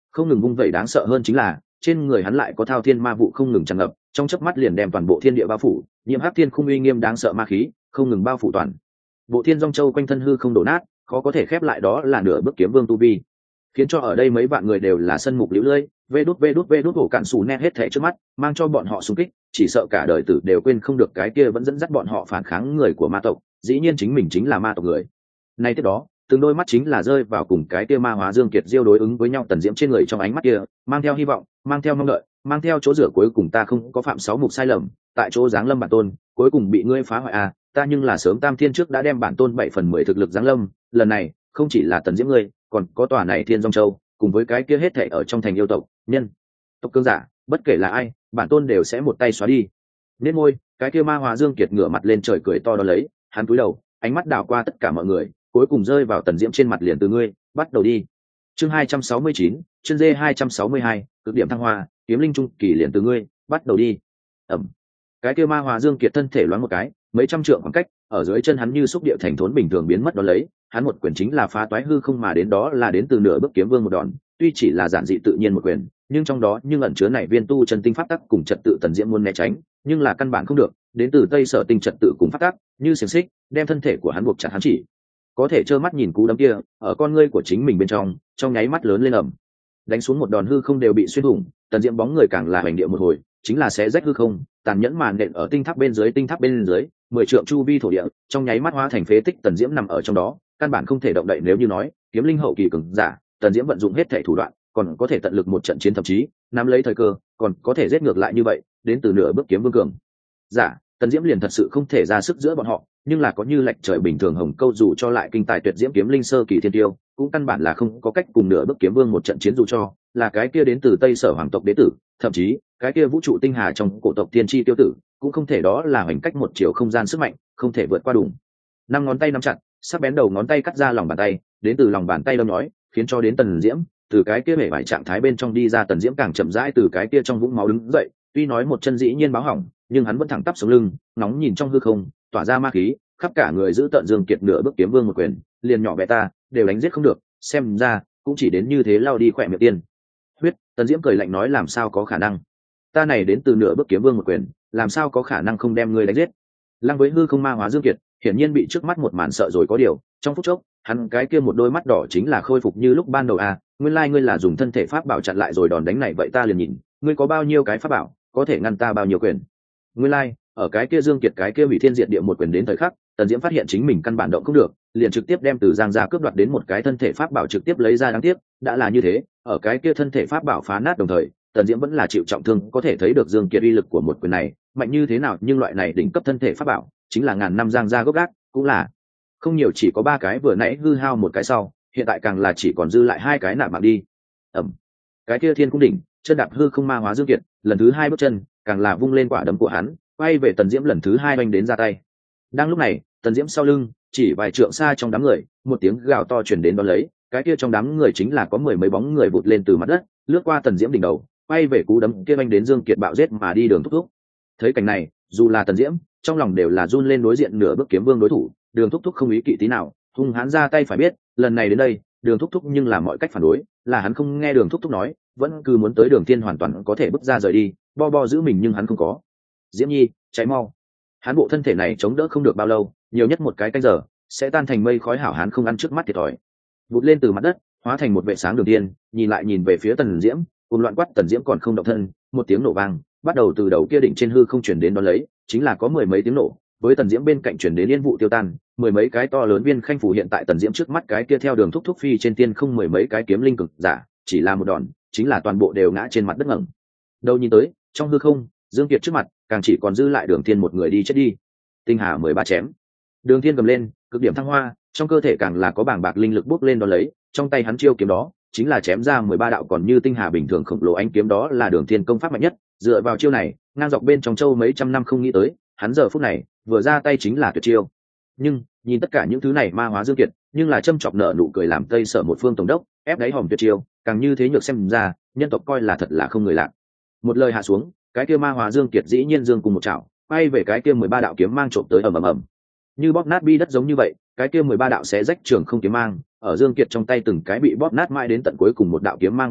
không ngừng vung vẩy, đáng sợ hơn chính là trên người hắn lại có thao thiên ma vụ không ngừng tràn ngập, trong chớp mắt liền đem toàn bộ thiên địa bao phủ, nhiễm hắc thiên khung uy nghiêm đáng sợ ma khí không ngừng bao phủ toàn bộ thiên dung châu, quanh thân hư không đổ nát, khó có thể khép lại, đó là nửa bước kiếm vương tu vi, khiến cho ở đây mấy vạn người đều là sân mục liễu lơi, vê đút vê đút vê đút hổ cạn xù nét hết thảy trước mắt, mang cho bọn họ xung kích, chỉ sợ cả đời tử đều quên không được cái kia vẫn dẫn dắt bọn họ phản kháng người của ma tộc, dĩ nhiên chính mình chính là ma tộc người. Nay tiếp đó, từng đôi mắt chính là rơi vào cùng cái kia ma hóa Dương Kiệt Diêu đối ứng với nhau tần diễm trên người, trong ánh mắt kia mang theo hy vọng, mang theo mong đợi, mang theo chỗ rửa cuối cùng ta không có phạm sáu mục sai lầm, tại chỗ giáng lâm bản tôn, cuối cùng bị ngươi phá hoại à, ta nhưng là sớm tam thiên trước đã đem bản tôn bảy phần mười thực lực giáng lâm, lần này không chỉ là tần diễm ngươi, còn có tòa này Thiên Dung Châu, cùng với cái kia hết thảy ở trong thành yêu tộc, nhân tộc cương giả, bất kể là ai, bản tôn đều sẽ một tay xóa đi. Nên môi, cái kia ma hóa Dương Kiệt ngửa mặt lên trời cười to đó lấy, hắn cúi đầu, ánh mắt đảo qua tất cả mọi người, cuối cùng rơi vào tần diễm trên mặt, liền từ ngươi bắt đầu đi. Chương hai trăm sáu mươi chín, chương D hai trăm sáu mươi hai, cực điểm thăng hoa, kiếm linh trung kỳ, liền từ ngươi bắt đầu đi. Ẩm. Cái kia ma hóa Dương Kiệt thân thể loáng một cái, mấy trăm trượng khoảng cách, ở dưới chân hắn như xúc địa thành thốn bình thường biến mất đó lấy, hắn một quyền chính là phá toái hư không mà đến, đó là đến từ nửa bước kiếm vương một đòn, tuy chỉ là giản dị tự nhiên một quyền, nhưng trong đó nhưng ẩn chứa này viên tu chân tinh pháp tắc cùng trật tự tần diễm muốn né tránh, nhưng là căn bản không được, đến từ tây sở tinh trật tự cùng pháp tắc, như xiềng xích, đem thân thể của hắn buộc chặt, hắn chỉ có thể trơ mắt nhìn cú đấm kia ở con ngươi của chính mình bên trong, trong nháy mắt lớn lên ầm, đánh xuống một đòn hư không đều bị xuyên thủng, tần diễm bóng người càng là hành địa một hồi, chính là xé rách hư không, tàn nhẫn màn nện ở tinh tháp bên dưới, tinh tháp bên dưới mười trượng chu vi thổ địa, trong nháy mắt hóa thành phế tích, tần diễm nằm ở trong đó, căn bản không thể động đậy. Nếu như nói kiếm linh hậu kỳ cường giả, tần diễm vận dụng hết thể thủ đoạn, còn có thể tận lực một trận chiến, thậm chí nắm lấy thời cơ, còn có thể giết ngược lại như vậy, đến từ nửa bước kiếm vương cường giả, tần diễm liền thật sự không thể ra sức giữa bọn họ. Nhưng là có như lệch trời bình thường hồng câu, dù cho lại kinh tài tuyệt diễm kiếm linh sơ kỳ thiên tiêu, cũng căn bản là không có cách cùng nửa bước kiếm vương một trận chiến, dù cho là cái kia đến từ tây sở hoàng tộc đế tử, thậm chí cái kia vũ trụ tinh hà trong cổ tộc tiên tri tiêu tử, cũng không thể, đó là hoành cách một chiều không gian sức mạnh, không thể vượt qua đủ. Năm ngón tay nắm chặt, sắc bén đầu ngón tay cắt ra lòng bàn tay, đến từ lòng bàn tay đâm nói, khiến cho đến tần diễm từ cái kia bể bại trạng thái bên trong đi ra, tần diễm càng chậm rãi từ cái kia trong vũng máu đứng dậy, tuy nói một chân dĩ nhiên báo hỏng, nhưng hắn vẫn thẳng tắp sống lưng, nóng nhìn trong hư không, tỏa ra ma khí, khắp cả người giữ tận. Dương Kiệt nửa bước kiếm vương một quyền, liền nhỏ bé ta đều đánh giết không được, xem ra cũng chỉ đến như thế lao đi khỏe miệng tiên huyết. Tần diễm cười lạnh nói, làm sao có khả năng, ta này đến từ nửa bước kiếm vương một quyền, làm sao có khả năng không đem ngươi đánh giết. Lăng với hư không ma hóa Dương Kiệt hiển nhiên bị trước mắt một màn sợ rồi có điều, trong phút chốc hắn cái kia một đôi mắt đỏ chính là khôi phục như lúc ban đầu. À, nguyên lai like ngươi là dùng thân thể pháp bảo chặn lại rồi đòn đánh này, vậy ta liền nhìn ngươi có bao nhiêu cái pháp bảo có thể ngăn ta bao nhiêu quyền. Nguyên lai like, ở cái kia Dương Kiệt cái kia hủy thiên diệt địa một quyền đến thời khắc, tần diễm phát hiện chính mình căn bản động không được, liền trực tiếp đem từ giang gia cướp đoạt đến một cái thân thể pháp bảo trực tiếp lấy ra. Đáng tiếc đã là như thế, ở cái kia thân thể pháp bảo phá nát đồng thời, tần diễm vẫn là chịu trọng thương, có thể thấy được Dương Kiệt uy lực của một quyền này mạnh như thế nào. Nhưng loại này đỉnh cấp thân thể pháp bảo chính là ngàn năm giang gia gốc gác, cũng là không nhiều, chỉ có ba cái, vừa nãy hư hao một cái sau, hiện tại càng là chỉ còn dư lại hai cái nạp mạng đi. Ẩm. Cái kia thiên cung đỉnh chân đạp hư không ma hóa Dương Kiệt, lần thứ hai bước chân càng là vung lên quả đấm của hắn, quay về tần diễm lần thứ hai oanh đến ra tay. Đang lúc này, tần diễm sau lưng chỉ vài trượng xa trong đám người, một tiếng gào to truyền đến, đón lấy cái kia trong đám người chính là có mười mấy bóng người vụt lên từ mặt đất, lướt qua tần diễm đỉnh đầu, quay về cú đấm kia oanh đến Dương Kiệt bạo giết mà đi. Đường thúc thúc thấy cảnh này, dù là tần diễm trong lòng đều là run lên, đối diện nửa bước kiếm vương đối thủ, đường thúc thúc không ý kỵ tí nào, hung hãn ra tay. Phải biết lần này đến đây, đường thúc thúc nhưng là mọi cách phản đối, là hắn không nghe đường thúc thúc nói, vẫn cứ muốn tới Đường Thiên hoàn toàn có thể bước ra rời đi, bo bo giữ mình, nhưng hắn không có. Diễm Nhi, cháy mau! Hắn bộ thân thể này chống đỡ không được bao lâu, nhiều nhất một cái canh giờ sẽ tan thành mây khói, hảo hắn không ăn trước mắt thiệt thòi. Vụt lên từ mặt đất, hóa thành một vệ sáng Đường Thiên, nhìn lại nhìn về phía Tần Diễm, cùng loạn quát. Tần Diễm còn không động thân, một tiếng nổ vang bắt đầu từ đầu kia đỉnh trên hư không chuyển đến, đón lấy chính là có mười mấy tiếng nổ, với Tần Diễm bên cạnh chuyển đến yên vụ tiêu tan, mười mấy cái to lớn viên khanh phủ hiện tại Tần Diễm trước mắt, cái kia theo đường thúc thúc phi trên tiên không mười mấy cái kiếm linh cực giả, chỉ là một đòn chính là toàn bộ đều ngã trên mặt đất ngẩng đầu nhìn tới trong hư không, Dương Kiệt trước mặt càng chỉ còn dư lại Đường Thiên một người đi chết đi. Tinh hà mười ba chém. Đường Thiên cầm lên cực điểm thăng hoa, trong cơ thể càng là có bàng bạc linh lực bốc lên, đó lấy trong tay hắn chiêu kiếm đó chính là chém ra mười ba đạo còn như tinh hà bình thường khổng lồ ánh kiếm, đó là Đường Thiên công pháp mạnh nhất. Dựa vào chiêu này ngang dọc bên trong châu mấy trăm năm không nghĩ tới, hắn giờ phút này vừa ra tay chính là tuyệt chiêu. Nhưng nhìn tất cả những thứ này ma hóa Dương Kiệt, nhưng là châm chọc nợ nụ cười, làm Tây Sở một phương tổng đốc ép đáy hòm tuyệt chiêu, càng như thế nhược xem ra nhân tộc coi là thật là không người lạ. Một lời hạ xuống, cái kia ma hóa Dương Kiệt dĩ nhiên dương cùng một chảo bay về cái kia mười ba đạo kiếm mang trộm tới, ầm ầm ầm, như bóp nát bi đất giống như vậy. Cái kia mười ba đạo sẽ rách trường không kiếm mang ở Dương Kiệt trong tay từng cái bị bóp nát, mãi đến tận cuối cùng một đạo kiếm mang bạo hội,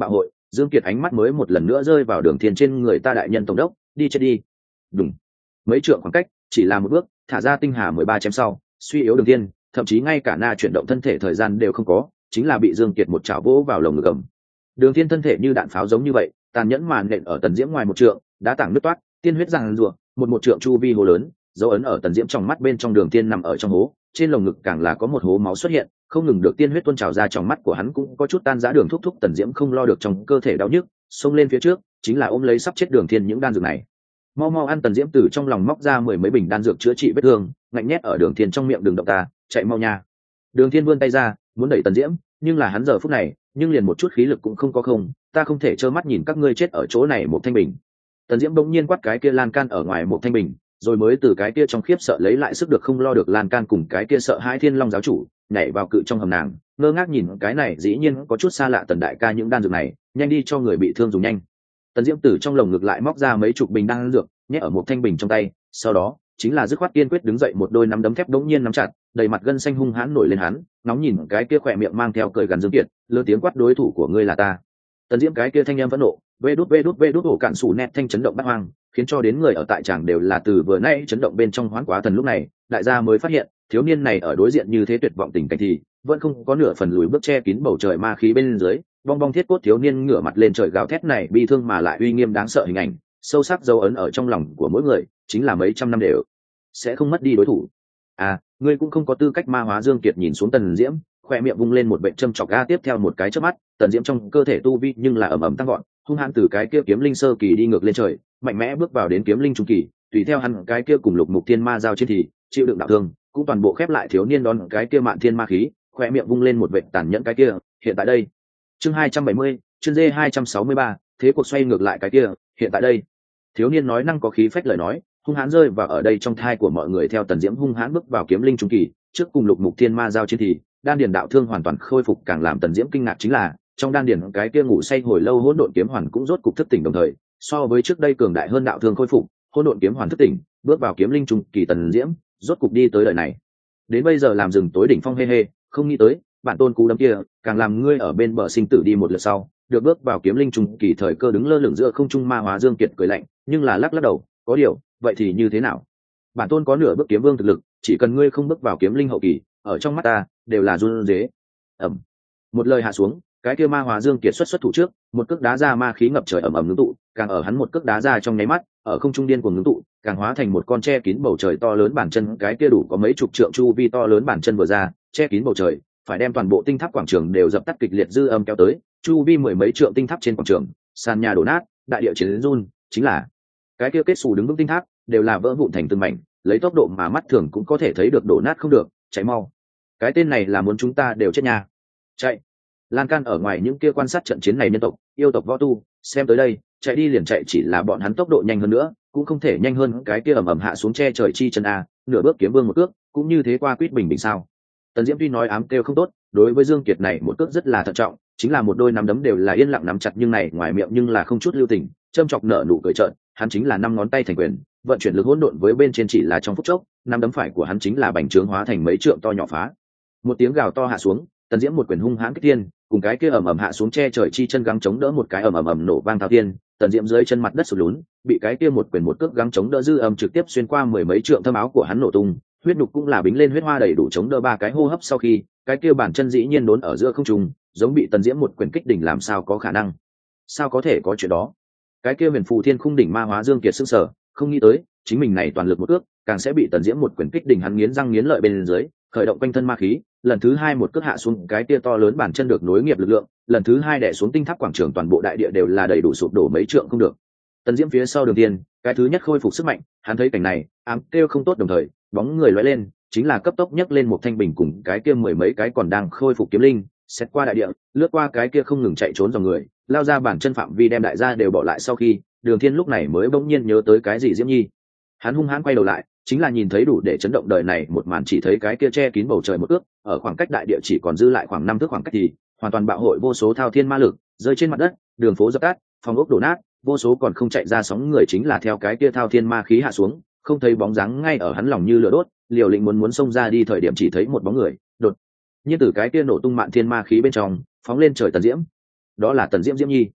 Dương Kiệt ánh mắt mới một lần nữa rơi vào Đường Thiên trên người. Ta đại nhân tổng đốc, đi chết đi. Đúng. Mấy trượng khoảng cách, chỉ là một bước, thả ra tinh hà mười ba chém sau, suy yếu Đường Thiên, thậm chí ngay cả na chuyển động thân thể thời gian đều không có, chính là bị Dương Kiệt một chảo vỗ vào lồng ngực cầm. Đường Thiên thân thể như đạn pháo giống như vậy, tàn nhẫn màn nện ở Tần Diễm ngoài một trượng, đá tảng nứt toát, tiên huyết giằng rủa, một một trượng chu vi hồ lớn, dấu ấn ở Tần Diễm trong mắt bên trong. Đường Thiên nằm ở trong hố, trên lồng ngực càng là có một hố máu xuất hiện, không ngừng được tiên huyết tuôn trào ra. Trong mắt của hắn cũng có chút tan rã. Đường thúc thúc. Tần Diễm không lo được trong cơ thể đau nhức, xông lên phía trước, chính là ôm lấy sắp chết Đường Thiên những đan dược này. Mau mau ăn. Tần Diễm từ trong lòng móc ra mười mấy bình đan dược chữa trị vết thương, ngạnh nhét ở Đường Thiên trong miệng. Đừng động ta, chạy mau nha. Đường Thiên vươn tay ra, muốn đẩy Tần Diễm, nhưng là hắn giờ phút này, nhưng liền một chút khí lực cũng không có. Không, ta không thể trơ mắt nhìn các ngươi chết ở chỗ này. Một thanh bình. Tần Diễm bỗng nhiên quát cái kia lan can ở ngoài một thanh bình, rồi mới từ cái kia trong khiếp sợ lấy lại sức được. Không lo được lan can cùng cái kia sợ hãi Thiên Long giáo chủ, nhảy vào cự trong hầm nàng, ngơ ngác nhìn cái này dĩ nhiên có chút xa lạ. Tần đại ca, những đan dược này, nhanh đi cho người bị thương dùng nhanh. Tần Diễm từ trong lồng ngực lại móc ra mấy chục bình đan dược, nhét ở một thanh bình trong tay, sau đó chính là dứt khoát kiên quyết đứng dậy, một đôi nắm đấm thép đống nhiên nắm chặt, đầy mặt gân xanh hung hãn nổi lên. Hắn nóng nhìn cái kia khỏe miệng mang theo cười gằn Dương Kiệt, lớn tiếng quát: đối thủ của ngươi là ta. Tần Diễm cái kia thanh em vẫn nộ, vê đút vê đút vê đút ổ cạn sủ nẹt thanh chấn động bát hoang, khiến cho đến người ở tại tràng đều là từ vừa nãy chấn động bên trong hoán quá thần. Lúc này đại gia mới phát hiện, thiếu niên này ở đối diện như thế tuyệt vọng tình cảnh thì vẫn không có nửa phần lùi bước, che kín bầu trời ma khí bên dưới, bong bong thiết cốt thiếu niên ngửa mặt lên trời gào thét này bi thương mà lại uy nghiêm đáng sợ hình ảnh, sâu sắc dấu ấn ở trong lòng của mỗi người, chính là mấy trăm năm đều sẽ không mất đi đối thủ. À, ngươi cũng không có tư cách ma hóa. Dương Kiệt nhìn xuống Tần Diễm, khoe miệng vung lên một bệnh châm chọc. Ga tiếp theo một cái chớp mắt, Tần Diễm trong cơ thể tu vi nhưng là ầm ầm tăng vọt, hung hãn từ cái kia kiếm linh sơ kỳ đi ngược lên trời, mạnh mẽ bước vào đến kiếm linh trung kỳ. Tùy theo hắn cái kia cùng lục mục thiên ma giao chiến thì chịu đựng đạo thương cũng toàn bộ khép lại. Thiếu niên đón cái kia mạn thiên ma khí, khoe miệng vung lên một vệt tàn nhẫn. Cái kia hiện tại đây. Chương hai trăm bảy mươi, chương D hai trăm sáu mươi ba, thế cuộc xoay ngược lại. Cái kia hiện tại đây. Thiếu niên nói năng có khí phách lời nói, hung hãn rơi vào ở đây trong thai của mọi người. Theo Tần Diễm hung hãn bước vào kiếm linh trung kỳ, trước cùng lục mục thiên ma giao chiến thì đan điền đạo thương hoàn toàn khôi phục. Càng làm Tần Diễm kinh ngạc chính là, trong đan điền cái kia ngủ say hồi lâu hỗn độn kiếm hoàn cũng rốt cục thức tỉnh, đồng thời so với trước đây cường đại hơn đạo thương khôi phục, hỗn độn kiếm hoàn thức tỉnh, bước vào kiếm linh trung kỳ. Tần Diễm rốt cục đi tới đời này, đến bây giờ làm rừng tối đỉnh phong. Hê hê, không nghĩ tới bản tôn cú đấm kia càng làm ngươi ở bên bờ sinh tử đi một lượt sau, được bước vào kiếm linh trung kỳ. Thời cơ đứng lơ lửng giữa không trung ma hóa Dương Kiệt cười lạnh, nhưng là lắc lắc đầu, có điều vậy thì như thế nào? Bản tôn có nửa bước kiếm vương thực lực, chỉ cần ngươi không bước vào kiếm linh hậu kỳ, ở trong mắt ta đều là run rế. Ẩm. Một lời hạ xuống, cái kia ma hóa Dương Kiệt xuất xuất thủ trước, một cước đá ra ma khí ngập trời ầm ầm ngưng tụ, càng ở hắn một cước đá ra trong nháy mắt, ở không trung điên cuồng ngưng tụ, càng hóa thành một con che kín bầu trời to lớn bản chân. Cái kia đủ có mấy chục trượng chu vi to lớn bản chân vừa ra, che kín bầu trời, phải đem toàn bộ tinh tháp quảng trường đều dập tắt. Kịch liệt dư âm kéo tới, chu vi mười mấy trượng tinh tháp trên quảng trường, sàn nhà đổ nát, đại địa chiến run, chính là cái kia kết xù đứng vững tinh tháp đều là vỡ vụn thành từng mảnh, lấy tốc độ mà mắt thường cũng có thể thấy được đổ nát không được. Chạy mau, cái tên này là muốn chúng ta đều chết nha. Chạy. Lan can ở ngoài những kia quan sát trận chiến này nhân tộc, yêu tộc, võ tu, xem tới đây, chạy đi liền chạy. Chỉ là bọn hắn tốc độ nhanh hơn nữa, cũng không thể nhanh hơn cái kia ầm ầm hạ xuống che trời chi chân a. Nửa bước kiếm vương một cước, cũng như thế qua quýt bình bình sao? Tần Diễm tuy nói ám kêu không tốt, đối với Dương Kiệt này một cước rất là thận trọng, chính là một đôi nắm đấm đều là yên lặng nắm chặt, nhưng này ngoài miệng nhưng là không chút lưu tình, châm chọc nở nụ cười trợn. Hắn chính là năm ngón tay thành quyền, vận chuyển lực hỗn độn với bên trên, chỉ là trong phút chốc, năm đấm phải của hắn chính là bành trướng hóa thành mấy trượng to nhỏ phá. Một tiếng gào to hạ xuống, Tần Diễm một quyền hung hãn kích thiên, cùng cái kia ầm ầm hạ xuống che trời chi chân gắng chống đỡ, một cái ầm ầm ầm nổ vang thao thiên. Tần Diễm dưới chân mặt đất sụt lún, bị cái kia một quyền một cước gắng chống đỡ dư âm trực tiếp xuyên qua mười mấy trượng, thâm áo của hắn nổ tung, huyết nhục cũng là bính lên huyết hoa, đầy đủ chống đỡ ba cái hô hấp. Sau khi cái kia bản chân dĩ nhiên đốn ở giữa không trung, giống bị Tần Diễm một quyền kích đỉnh. Làm sao có khả năng? Sao có thể có chuyện đó? Cái kia huyền phù thiên khung đỉnh ma hóa Dương Kiệt sững sờ, không nghĩ tới chính mình này toàn lực một cước càng sẽ bị Tần Diễm một quyền kích đỉnh. Hắn nghiến răng nghiến lợi bên dưới, khởi động quanh thân ma khí, lần thứ hai một cước hạ xuống cái kia to lớn bản chân được nối nghiệp lực lượng, lần thứ hai đè xuống tinh tháp quảng trường, toàn bộ đại địa đều là đầy đủ sụp đổ mấy trượng không được. Tần Diễm phía sau Đường Tiên, cái thứ nhất khôi phục sức mạnh, hắn thấy cảnh này, ám kêu không tốt, đồng thời bóng người lóe lên, chính là cấp tốc nhấc lên một thanh bình cùng cái kia mười mấy cái còn đang khôi phục kiếm linh, xét qua đại địa, lướt qua cái kia không ngừng chạy trốn dòng người, lao ra bản chân phạm vi đem đại gia đều bỏ lại. Sau khi Đường Thiên lúc này mới bỗng nhiên nhớ tới cái gì Diễm Nhi, hắn hung hãn quay đầu lại, chính là nhìn thấy đủ để chấn động đời này một màn. Chỉ thấy cái kia che kín bầu trời một ước, ở khoảng cách đại địa chỉ còn dư lại khoảng năm thước khoảng cách thì hoàn toàn bạo hội vô số thao thiên ma lực rơi trên mặt đất, đường phố dập tắt, phòng ốc đổ nát, vô số còn không chạy ra sóng người chính là theo cái kia thao thiên ma khí hạ xuống, không thấy bóng dáng ngay ở hắn lòng như lửa đốt, liều lĩnh muốn muốn xông ra đi thời điểm chỉ thấy một bóng người đột nhiên từ cái kia nổ tung mạn thiên ma khí bên trong phóng lên trời. Tần Diễm, đó là Tần Diễm Diễm Nhi.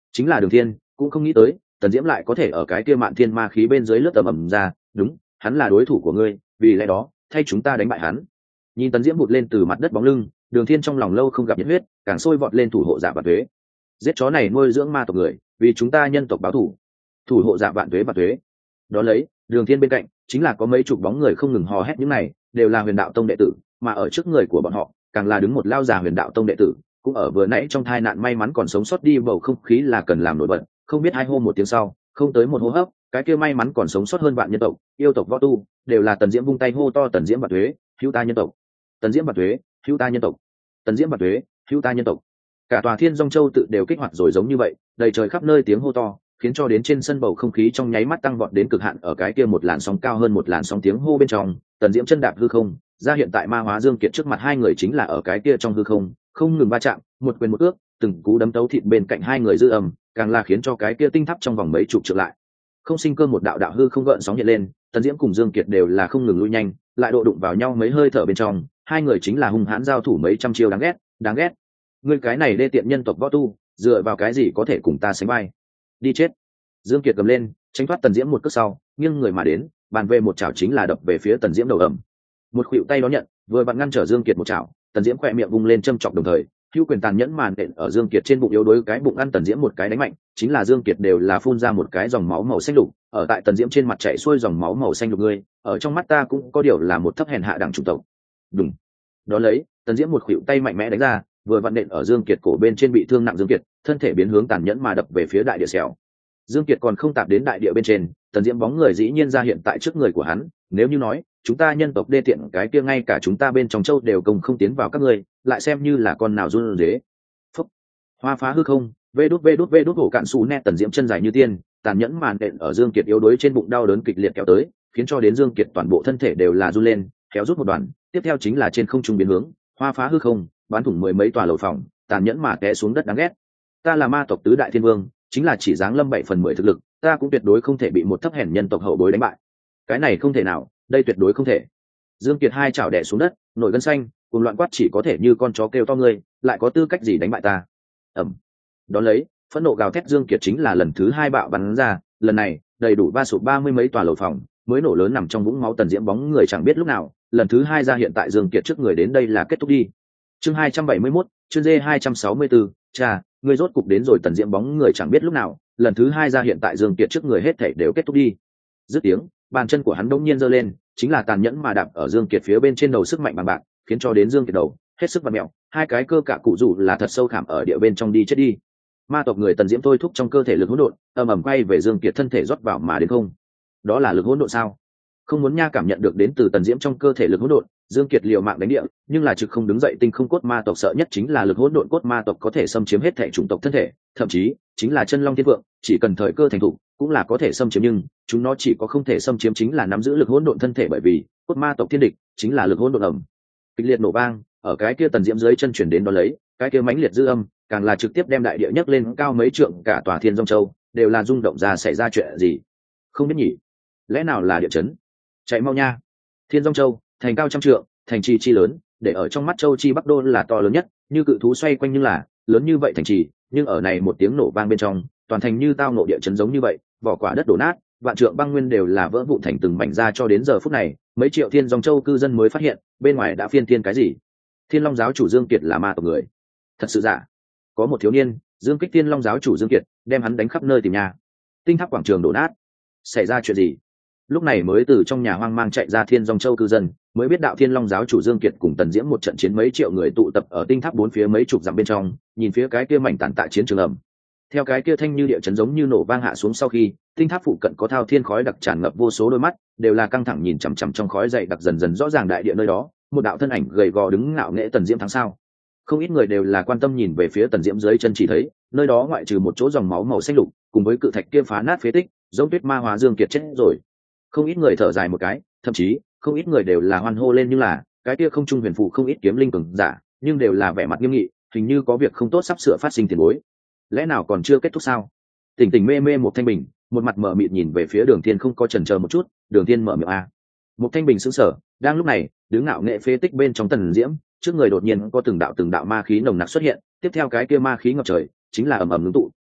chính là Đường Thiên cũng không nghĩ tới Tần Diễm lại có thể ở cái kia mạn thiên ma khí bên dưới lướt tầm ầm ra. Đúng, hắn là đối thủ của ngươi, vì lẽ đó thay chúng ta đánh bại hắn. Nhìn Tần Diễm vụt lên từ mặt đất bóng lưng, Đường Thiên trong lòng lâu không gặp nhiệt huyết, càng sôi vọt lên thủ hộ Dạ Vạn Tuế. Giết chó này nuôi dưỡng ma tộc người, vì chúng ta nhân tộc báo thù. Thủ hộ Dạ Vạn Tuế Vạn Tuế. Đó lấy, Đường Thiên bên cạnh chính là có mấy chục bóng người không ngừng hò hét, những này đều là Huyền Đạo Tông đệ tử, mà ở trước người của bọn họ càng là đứng một lao già Huyền Đạo Tông đệ tử, cũng ở vừa nãy trong tai nạn may mắn còn sống sót đi, bầu không khí là cần làm nổi bật. Không biết hai hô một tiếng sau, không tới một hô hấp, cái kia may mắn còn sống sót hơn vạn nhân tộc, yêu tộc võ tu, đều là Tần Diễm vung tay hô to: Tần Diễm Vạn Tuế, hữu ta nhân tộc. Tần Diễm Vạn Tuế, hữu ta nhân tộc. Tần Diễm Vạn Tuế, hữu ta nhân tộc. Cả tòa Thiên Dung Châu tự đều kích hoạt rồi, giống như vậy, đầy trời khắp nơi tiếng hô to, khiến cho đến trên sân bầu không khí trong nháy mắt tăng vọt đến cực hạn. Ở cái kia một làn sóng cao hơn một làn sóng tiếng hô bên trong, Tần Diễm chân đạp hư không, ra hiện tại Ma Hóa Dương Kiệt trước mặt hai người, chính là ở cái kia trong hư không, không ngừng va chạm, một quyền một ước, từng cú đấm tấu thịt bên cạnh hai người dư ầm, càng là khiến cho cái kia tinh tháp trong vòng mấy chục trượng lại không sinh cơ, một đạo đạo hư không gợn sóng hiện lên. Tần Diễm cùng Dương Kiệt đều là không ngừng lui nhanh, lại độ đụng vào nhau mấy hơi thở bên trong, hai người chính là hung hãn giao thủ mấy trăm chiêu, đáng ghét, đáng ghét. Ngươi cái này đê tiện nhân tộc võ tu, dựa vào cái gì có thể cùng ta sánh vai? Đi chết! Dương Kiệt gầm lên, tránh thoát Tần Diễm một cước sau, nghiêng người mà đến, bàn về một chảo chính là đập về phía Tần Diễm đầu ầm. Một khuỷu tay đó nhận, vừa vặn ngăn trở Dương Kiệt một chảo, Tần Diễm khẽ miệng vung lên châm chọc, đồng thời hữu quyền tàn nhẫn màn đện ở Dương Kiệt trên bụng, yếu đuối cái bụng ăn Tần Diễm một cái đánh mạnh, chính là Dương Kiệt đều là phun ra một cái dòng máu màu xanh lục, ở tại Tần Diễm trên mặt chảy xuôi dòng máu màu xanh lục. Ngươi ở trong mắt ta cũng có điều là một thấp hèn hạ đẳng chủng tộc. Đúng. Đó lấy, Tần Diễm một khuỷu tay mạnh mẽ đánh ra, vừa vặn đện ở Dương Kiệt cổ bên trên, bị thương nặng Dương Kiệt, thân thể biến hướng tàn nhẫn mà đập về phía đại địa xẻo. Dương Kiệt còn không tạp đến đại địa bên trên, Tần Diễm bóng người dĩ nhiên ra hiện tại trước người của hắn. Nếu như nói chúng ta nhân tộc đê tiện cái kia, ngay cả chúng ta bên trong châu đều công không tiến vào các ngươi, lại xem như là con nào run rế. Phúc. Hoa phá hư không, vê đút vê đút vê đút hổ cạn xù nét. Tần Diễm chân dài như tiên, tàn nhẫn màn đện ở Dương Kiệt yếu đuối trên bụng, đau đớn kịch liệt kéo tới, khiến cho đến Dương Kiệt toàn bộ thân thể đều là run lên, kéo rút một đoạn, tiếp theo chính là trên không trung biến hướng, hoa phá hư không, bắn thủng mười mấy tòa lầu phòng, tàn nhẫn mà té xuống đất, đáng ghét. Ta là ma tộc tứ đại thiên vương, chính là chỉ dáng lâm bảy phần mười thực lực, ta cũng tuyệt đối không thể bị một thấp hèn nhân tộc hậu bối đánh bại. Cái này không thể nào, đây tuyệt đối không thể. Dương Kiệt hai chảo đè xuống đất, nổi gân xanh, cùng loạn quát, chỉ có thể như con chó kêu to, ngươi lại có tư cách gì đánh bại ta? Ầm. Đó lấy, phẫn nộ gào thét Dương Kiệt chính là lần thứ hai bạo bắn ra, lần này đầy đủ ba sụp ba mươi mấy tòa lầu phòng, mới nổ lớn nằm trong vũng máu. Tần Diễm bóng người chẳng biết lúc nào lần thứ hai ra hiện tại Dương Kiệt trước người, đến đây là kết thúc đi. Chương hai trăm bảy mươi mốt, chương D hai trăm sáu mươi tư, cha, ngươi rốt cục đến rồi. Tần Diễm bóng người chẳng biết lúc nào lần thứ hai ra hiện tại Dương Kiệt trước người, hết thảy đều kết thúc đi. Dứt tiếng, bàn chân của hắn đống nhiên giơ lên, chính là tàn nhẫn mà đạp ở Dương Kiệt phía bên trên đầu, sức mạnh bằng bạc, khiến cho đến Dương Kiệt đầu hết sức vặn mèo, hai cái cơ cả cụ rủ là thật sâu khảm ở địa bên trong, đi chết đi. Ma tộc người Tần Diễm thôi thúc trong cơ thể lực hỗn độn, ầm ầm quay về Dương Kiệt thân thể rót vào mà đến. Không, đó là lực hỗn độn sao? Không muốn nha. Cảm nhận được đến từ Tần Diễm trong cơ thể lực hỗn độn, Dương Kiệt liều mạng đánh địa, nhưng là trực không đứng dậy. Tinh không cốt ma tộc sợ nhất chính là lực hỗn độn, cốt ma tộc có thể xâm chiếm hết thể chủng tộc thân thể, thậm chí chính là chân long thiên vượng, chỉ cần thời cơ thành thục cũng là có thể xâm chiếm, nhưng chúng nó chỉ có không thể xâm chiếm chính là nắm giữ lực hỗn độn thân thể, bởi vì cốt ma tộc thiên địch chính là lực hỗn độn. ẩm kịch liệt nổ vang ở cái kia Tần Diễm dưới chân chuyển đến, đó lấy cái kia mãnh liệt dư âm càng là trực tiếp đem đại địa nhấc lên cao mấy trượng, cả tòa Thiên Dung Châu đều là rung động ra. Xảy ra chuyện gì? Không biết nhỉ? Lẽ nào là địa chấn? Chạy mau nha! Thiên Dung Châu thành cao trăm trượng, thành trì chi lớn, để ở trong mắt Châu Chi Bắc Đô là to lớn nhất, như cự thú xoay quanh, nhưng là lớn như vậy thành trì, nhưng ở này một tiếng nổ vang bên trong, toàn thành như tao nộ địa chấn giống như vậy, vỏ quả đất đổ nát, vạn trượng băng nguyên đều là vỡ vụn thành từng mảnh ra. Cho đến giờ phút này, mấy triệu Thiên Dung Châu cư dân mới phát hiện bên ngoài đã phiên thiên cái gì. Thiên Long giáo chủ Dương Kiệt là ma tộc người? Thật sự giả? Có một thiếu niên Dương kích Thiên Long giáo chủ Dương Kiệt, đem hắn đánh khắp nơi tìm nhà. Tinh tháp quảng trường đổ nát. Xảy ra chuyện gì? Lúc này mới từ trong nhà hoang mang chạy ra Thiên Dung Châu cư dân mới biết đạo Thiên Long giáo chủ Dương Kiệt cùng Tần Diễm một trận chiến, mấy triệu người tụ tập ở tinh tháp bốn phía mấy chục dặm bên trong, nhìn phía cái kia mảnh tàn tạ chiến trường ầm. Theo cái kia thanh như địa chấn giống như nổ vang hạ xuống, sau khi tinh tháp phụ cận có thao thiên khói đặc tràn ngập, vô số đôi mắt đều là căng thẳng nhìn chằm chằm trong khói dày đặc, dần dần rõ ràng đại địa nơi đó một đạo thân ảnh gầy gò đứng ngạo nghễ. Tần Diễm thắng sao? Không ít người đều là quan tâm nhìn về phía Tần Diễm dưới chân, chỉ thấy nơi đó ngoại trừ một chỗ dòng máu màu xanh lục cùng với cự thạch kia phá nát phế tích, giống tuyết ma hóa Dương Kiệt chết rồi. Không ít người thở dài một cái, thậm chí không ít người đều là hoan hô lên, nhưng là cái kia không trung huyền phụ không ít kiếm linh cường giả, nhưng đều là vẻ mặt nghiêm nghị, hình như có việc không tốt sắp sửa phát sinh. Tiền bối, lẽ nào còn chưa kết thúc sao? Tỉnh tỉnh mê mê một Thanh Bình một mặt mở mịt nhìn về phía Đường Thiên, không có chần chờ một chút. Đường Thiên mở miệng a. Một Thanh Bình sững sờ, đang lúc này đứng ngạo nghệ phế tích bên trong Tần Diễm trước người đột nhiên có từng đạo từng đạo ma khí nồng nặc xuất hiện, tiếp theo cái kia ma khí ngập trời chính là ầm ầm ngưng tụ,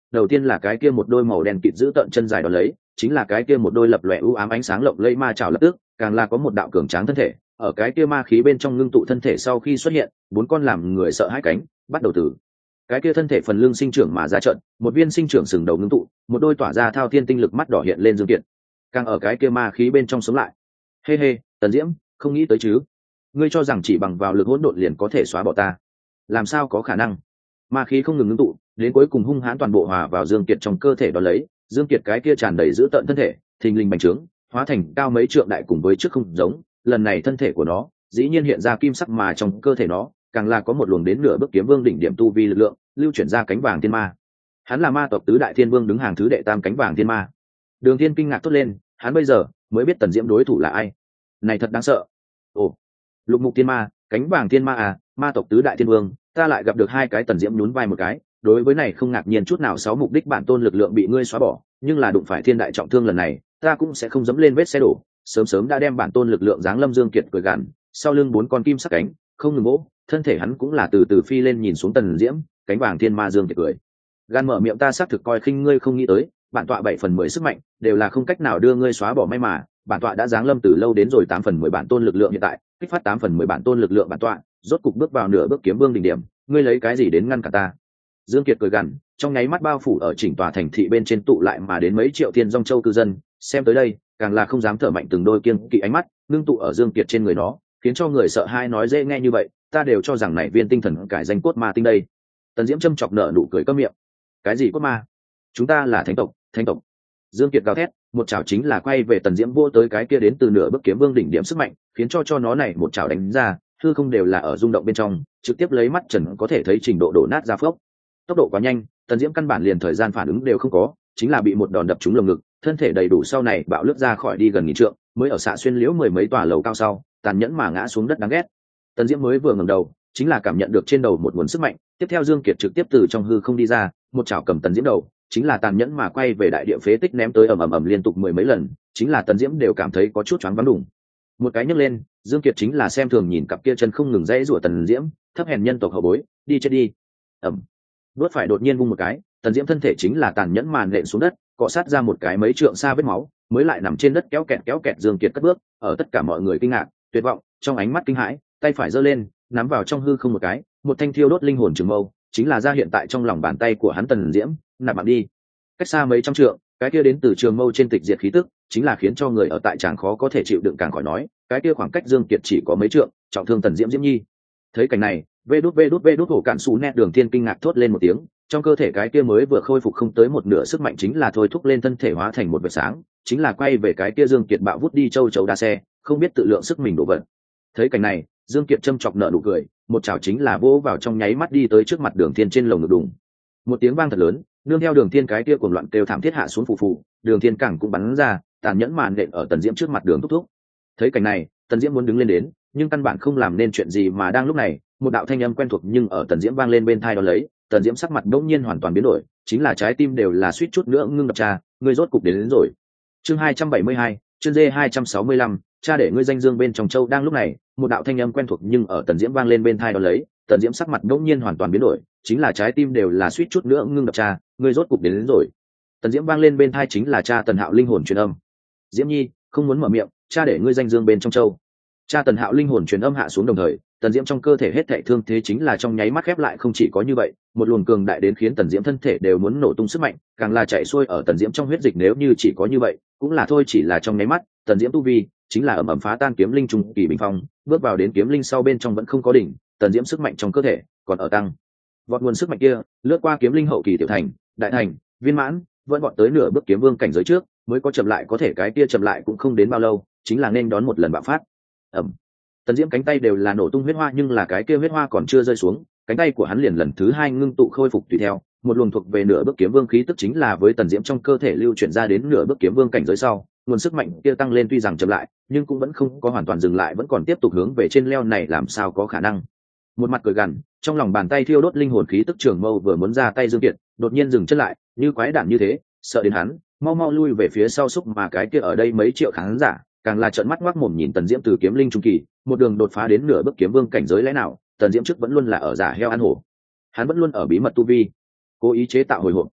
đầu tiên là cái kia một đôi màu đen kịt giữ tận chân dài đó lấy chính là cái kia một đôi lập lòe u ám ánh sáng lộng lẫy ma chảo lập tức càng là có một đạo cường tráng thân thể ở cái kia ma khí bên trong ngưng tụ thân thể sau khi xuất hiện bốn con làm người sợ hãi cánh bắt đầu từ cái kia thân thể phần lưng sinh trưởng mà ra trận một viên sinh trưởng sừng đầu ngưng tụ một đôi tỏa ra thao thiên tinh lực mắt đỏ hiện lên dương kiệt càng ở cái kia ma khí bên trong sống lại hê hey hê hey, Tần Diễm không nghĩ tới chứ ngươi cho rằng chỉ bằng vào lực hỗn độn liền có thể xóa bỏ ta làm sao có khả năng ma khí không ngừng ngưng tụ đến cuối cùng hung hãn toàn bộ hòa vào dương kiệt trong cơ thể đó lấy dương kiệt cái kia tràn đầy dữ tợn thân thể thình lình bành trướng hóa thành cao mấy trượng đại cùng với trước không giống lần này thân thể của nó dĩ nhiên hiện ra kim sắc mà trong cơ thể nó càng là có một luồng đến nửa bước kiếm vương đỉnh điểm tu vi lực lượng lưu chuyển ra cánh vàng thiên ma hắn là ma tộc tứ đại thiên vương đứng hàng thứ đệ tam cánh vàng thiên ma Đường Thiên kinh ngạc thốt lên hắn bây giờ mới biết Tần Diễm đối thủ là ai này thật đáng sợ ồ lục mục thiên ma cánh vàng thiên ma à ma tộc tứ đại thiên vương ta lại gặp được hai cái Tần Diễm nhún vai một cái đối với này không ngạc nhiên chút nào sáu mục đích bản tôn lực lượng bị ngươi xóa bỏ nhưng là đụng phải thiên đại trọng thương lần này ta cũng sẽ không dẫm lên vết xe đổ sớm sớm đã đem bản tôn lực lượng giáng lâm dương kiệt cười gằn sau lưng bốn con kim sắc cánh không ngừng vỗ thân thể hắn cũng là từ từ phi lên nhìn xuống Tần Diễm cánh vàng thiên ma dương kiệt cười gan mở miệng ta xác thực coi khinh ngươi không nghĩ tới bản tọa bảy phần mười sức mạnh đều là không cách nào đưa ngươi xóa bỏ may mà bản tọa đã giáng lâm từ lâu đến rồi tám phần mười bản tôn lực lượng hiện tại kích phát tám phần mười bản tôn lực lượng bản tọa rốt cục bước vào nửa bước kiếm vương đỉnh điểm ngươi lấy cái gì đến ngăn cả ta dương kiệt cười gằn trong nháy mắt bao phủ ở chỉnh tòa thành thị bên trên tụ lại mà đến mấy triệu thiên dong châu cư dân xem tới đây càng là không dám thở mạnh từng đôi kiêng kỵ ánh mắt ngưng tụ ở dương kiệt trên người nó khiến cho người sợ hai nói dễ nghe như vậy ta đều cho rằng này viên tinh thần cải danh cốt ma tinh đây Tần Diễm châm chọc nở nụ cười cất miệng cái gì cốt ma chúng ta là thánh tộc thánh tộc dương kiệt gào thét một chảo chính là quay về Tần Diễm vô tới cái kia đến từ nửa bước kiếm vương đỉnh điểm sức mạnh khiến cho cho nó này một chảo đánh ra hư không đều là ở rung động bên trong trực tiếp lấy mắt trần có thể thấy trình độ đổ nát ra phốc tốc độ quá nhanh Tần Diễm căn bản liền thời gian phản ứng đều không có chính là bị một đòn đập trúng lồng ngực thân thể đầy đủ sau này bạo lướt ra khỏi đi gần nghìn trượng mới ở xạ xuyên liễu mười mấy tòa lầu cao sau tàn nhẫn mà ngã xuống đất đáng ghét Tần Diễm mới vừa ngẩng đầu chính là cảm nhận được trên đầu một nguồn sức mạnh tiếp theo Dương Kiệt trực tiếp từ trong hư không đi ra một chảo cầm Tần Diễm đầu chính là tàn nhẫn mà quay về đại địa phế tích ném tới ầm ầm ầm liên tục mười mấy lần chính là Tần Diễm đều cảm thấy có chút choáng váng đùng một cái nhấc lên Dương Kiệt chính là xem thường nhìn cặp kia chân không ngừng dãy rủa Tần Diễm thấp hèn nhân tộc hậu bối đi chết đi ầm đốt phải đột nhiên vung một cái Tần Diễm thân thể chính là tàn nhẫn màn nện xuống đất cọ sát ra một cái mấy trượng xa vết máu mới lại nằm trên đất kéo kẹt kéo kẹt Dương Kiệt cất bước ở tất cả mọi người kinh ngạc tuyệt vọng trong ánh mắt kinh hãi tay phải giơ lên nắm vào trong hư không một cái một thanh thiêu đốt linh hồn trường mâu chính là ra hiện tại trong lòng bàn tay của hắn Tần Diễm nạp mạng đi cách xa mấy trăm trượng cái kia đến từ trường mâu trên tịch diệt khí tức chính là khiến cho người ở tại tràng khó có thể chịu đựng càng khỏi nói cái kia khoảng cách Dương Kiệt chỉ có mấy trượng trọng thương Tần Diễm Diễm Nhi thấy cảnh này vê đút vê đút vê đút hổ cạn xù nét Đường Thiên kinh ngạc thốt lên một tiếng trong cơ thể cái kia mới vừa khôi phục không tới một nửa sức mạnh chính là thôi thúc lên thân thể hóa thành một vệt sáng chính là quay về cái kia Dương Kiệt bạo vút đi châu chấu đa xe không biết tự lượng sức mình đổ vật thấy cảnh này Dương Kiệt châm chọc nở nụ cười một chảo chính là vỗ vào trong nháy mắt đi tới trước mặt Đường Thiên trên lồng ngực đùng một tiếng vang thật lớn nương theo Đường Thiên cái kia cuồng loạn kêu thảm thiết hạ xuống phù phù Đường Thiên càng cũng bắn ra tàn nhẫn màn nện ở Tần Diễm trước mặt Đường thúc thúc thấy cảnh này Tần Diễm muốn đứng lên đến nhưng căn bản không làm nên chuyện gì mà đang lúc này một đạo thanh âm quen thuộc nhưng ở Tần Diễm vang lên bên tai đó lấy Tần Diễm sắc mặt đột nhiên hoàn toàn biến đổi chính là trái tim đều là suýt chút nữa ngưng đập cha ngươi rốt cục đến, đến rồi chương hai trăm bảy mươi hai chương D hai trăm sáu mươi lăm cha để ngươi danh dương bên trong châu đang lúc này một đạo thanh âm quen thuộc nhưng ở Tần Diễm vang lên bên tai đó lấy Tần Diễm sắc mặt đột nhiên hoàn toàn biến đổi chính là trái tim đều là suýt chút nữa ngưng đập cha ngươi rốt cục đến, đến rồi Tần Diễm vang lên bên tai chính là cha Tần Hạo linh hồn truyền âm Diễm Nhi không muốn mở miệng cha để ngươi danh dương bên trong châu cha Tần Hạo linh hồn truyền âm hạ xuống đồng thời Tần Diễm trong cơ thể hết thảy thương thế chính là trong nháy mắt khép lại không chỉ có như vậy một luồng cường đại đến khiến Tần Diễm thân thể đều muốn nổ tung sức mạnh càng là chạy xuôi ở Tần Diễm trong huyết dịch nếu như chỉ có như vậy cũng là thôi chỉ là trong nháy mắt Tần Diễm tu vi chính là ầm ầm phá tan kiếm linh trung kỳ bình phong bước vào đến kiếm linh sau bên trong vẫn không có đỉnh Tần Diễm sức mạnh trong cơ thể còn ở tăng vọt nguồn sức mạnh kia lướt qua kiếm linh hậu kỳ tiểu thành đại thành viên mãn vẫn vọt tới nửa bước kiếm vương cảnh giới trước mới có chậm lại có thể cái kia chậm lại cũng không đến bao lâu chính là nên đón một lần bạo phát ầm Tần Diễm cánh tay đều là nổ tung huyết hoa nhưng là cái kia huyết hoa còn chưa rơi xuống cánh tay của hắn liền lần thứ hai ngưng tụ khôi phục tùy theo một luồng thuộc về nửa bước kiếm vương khí tức chính là với Tần Diễm trong cơ thể lưu chuyển ra đến nửa bước kiếm vương cảnh giới sau nguồn sức mạnh kia tăng lên tuy rằng chậm lại nhưng cũng vẫn không có hoàn toàn dừng lại vẫn còn tiếp tục hướng về trên leo này làm sao có khả năng một mặt cười gằn trong lòng bàn tay thiêu đốt linh hồn khí tức trường mâu vừa muốn ra tay Dương Kiệt đột nhiên dừng chân lại như quái đản như thế sợ đến hắn mau mau lui về phía sau xúc mà cái kia ở đây mấy triệu khán giả càng là trợn mắt ngoác mồm nhìn Tần Diễm từ kiếm linh trung kỳ một đường đột phá đến nửa bước kiếm vương cảnh giới lẽ nào Tần Diễm trước vẫn luôn là ở giả heo ăn hổ hắn vẫn luôn ở bí mật tu vi cố ý chế tạo hồi hộp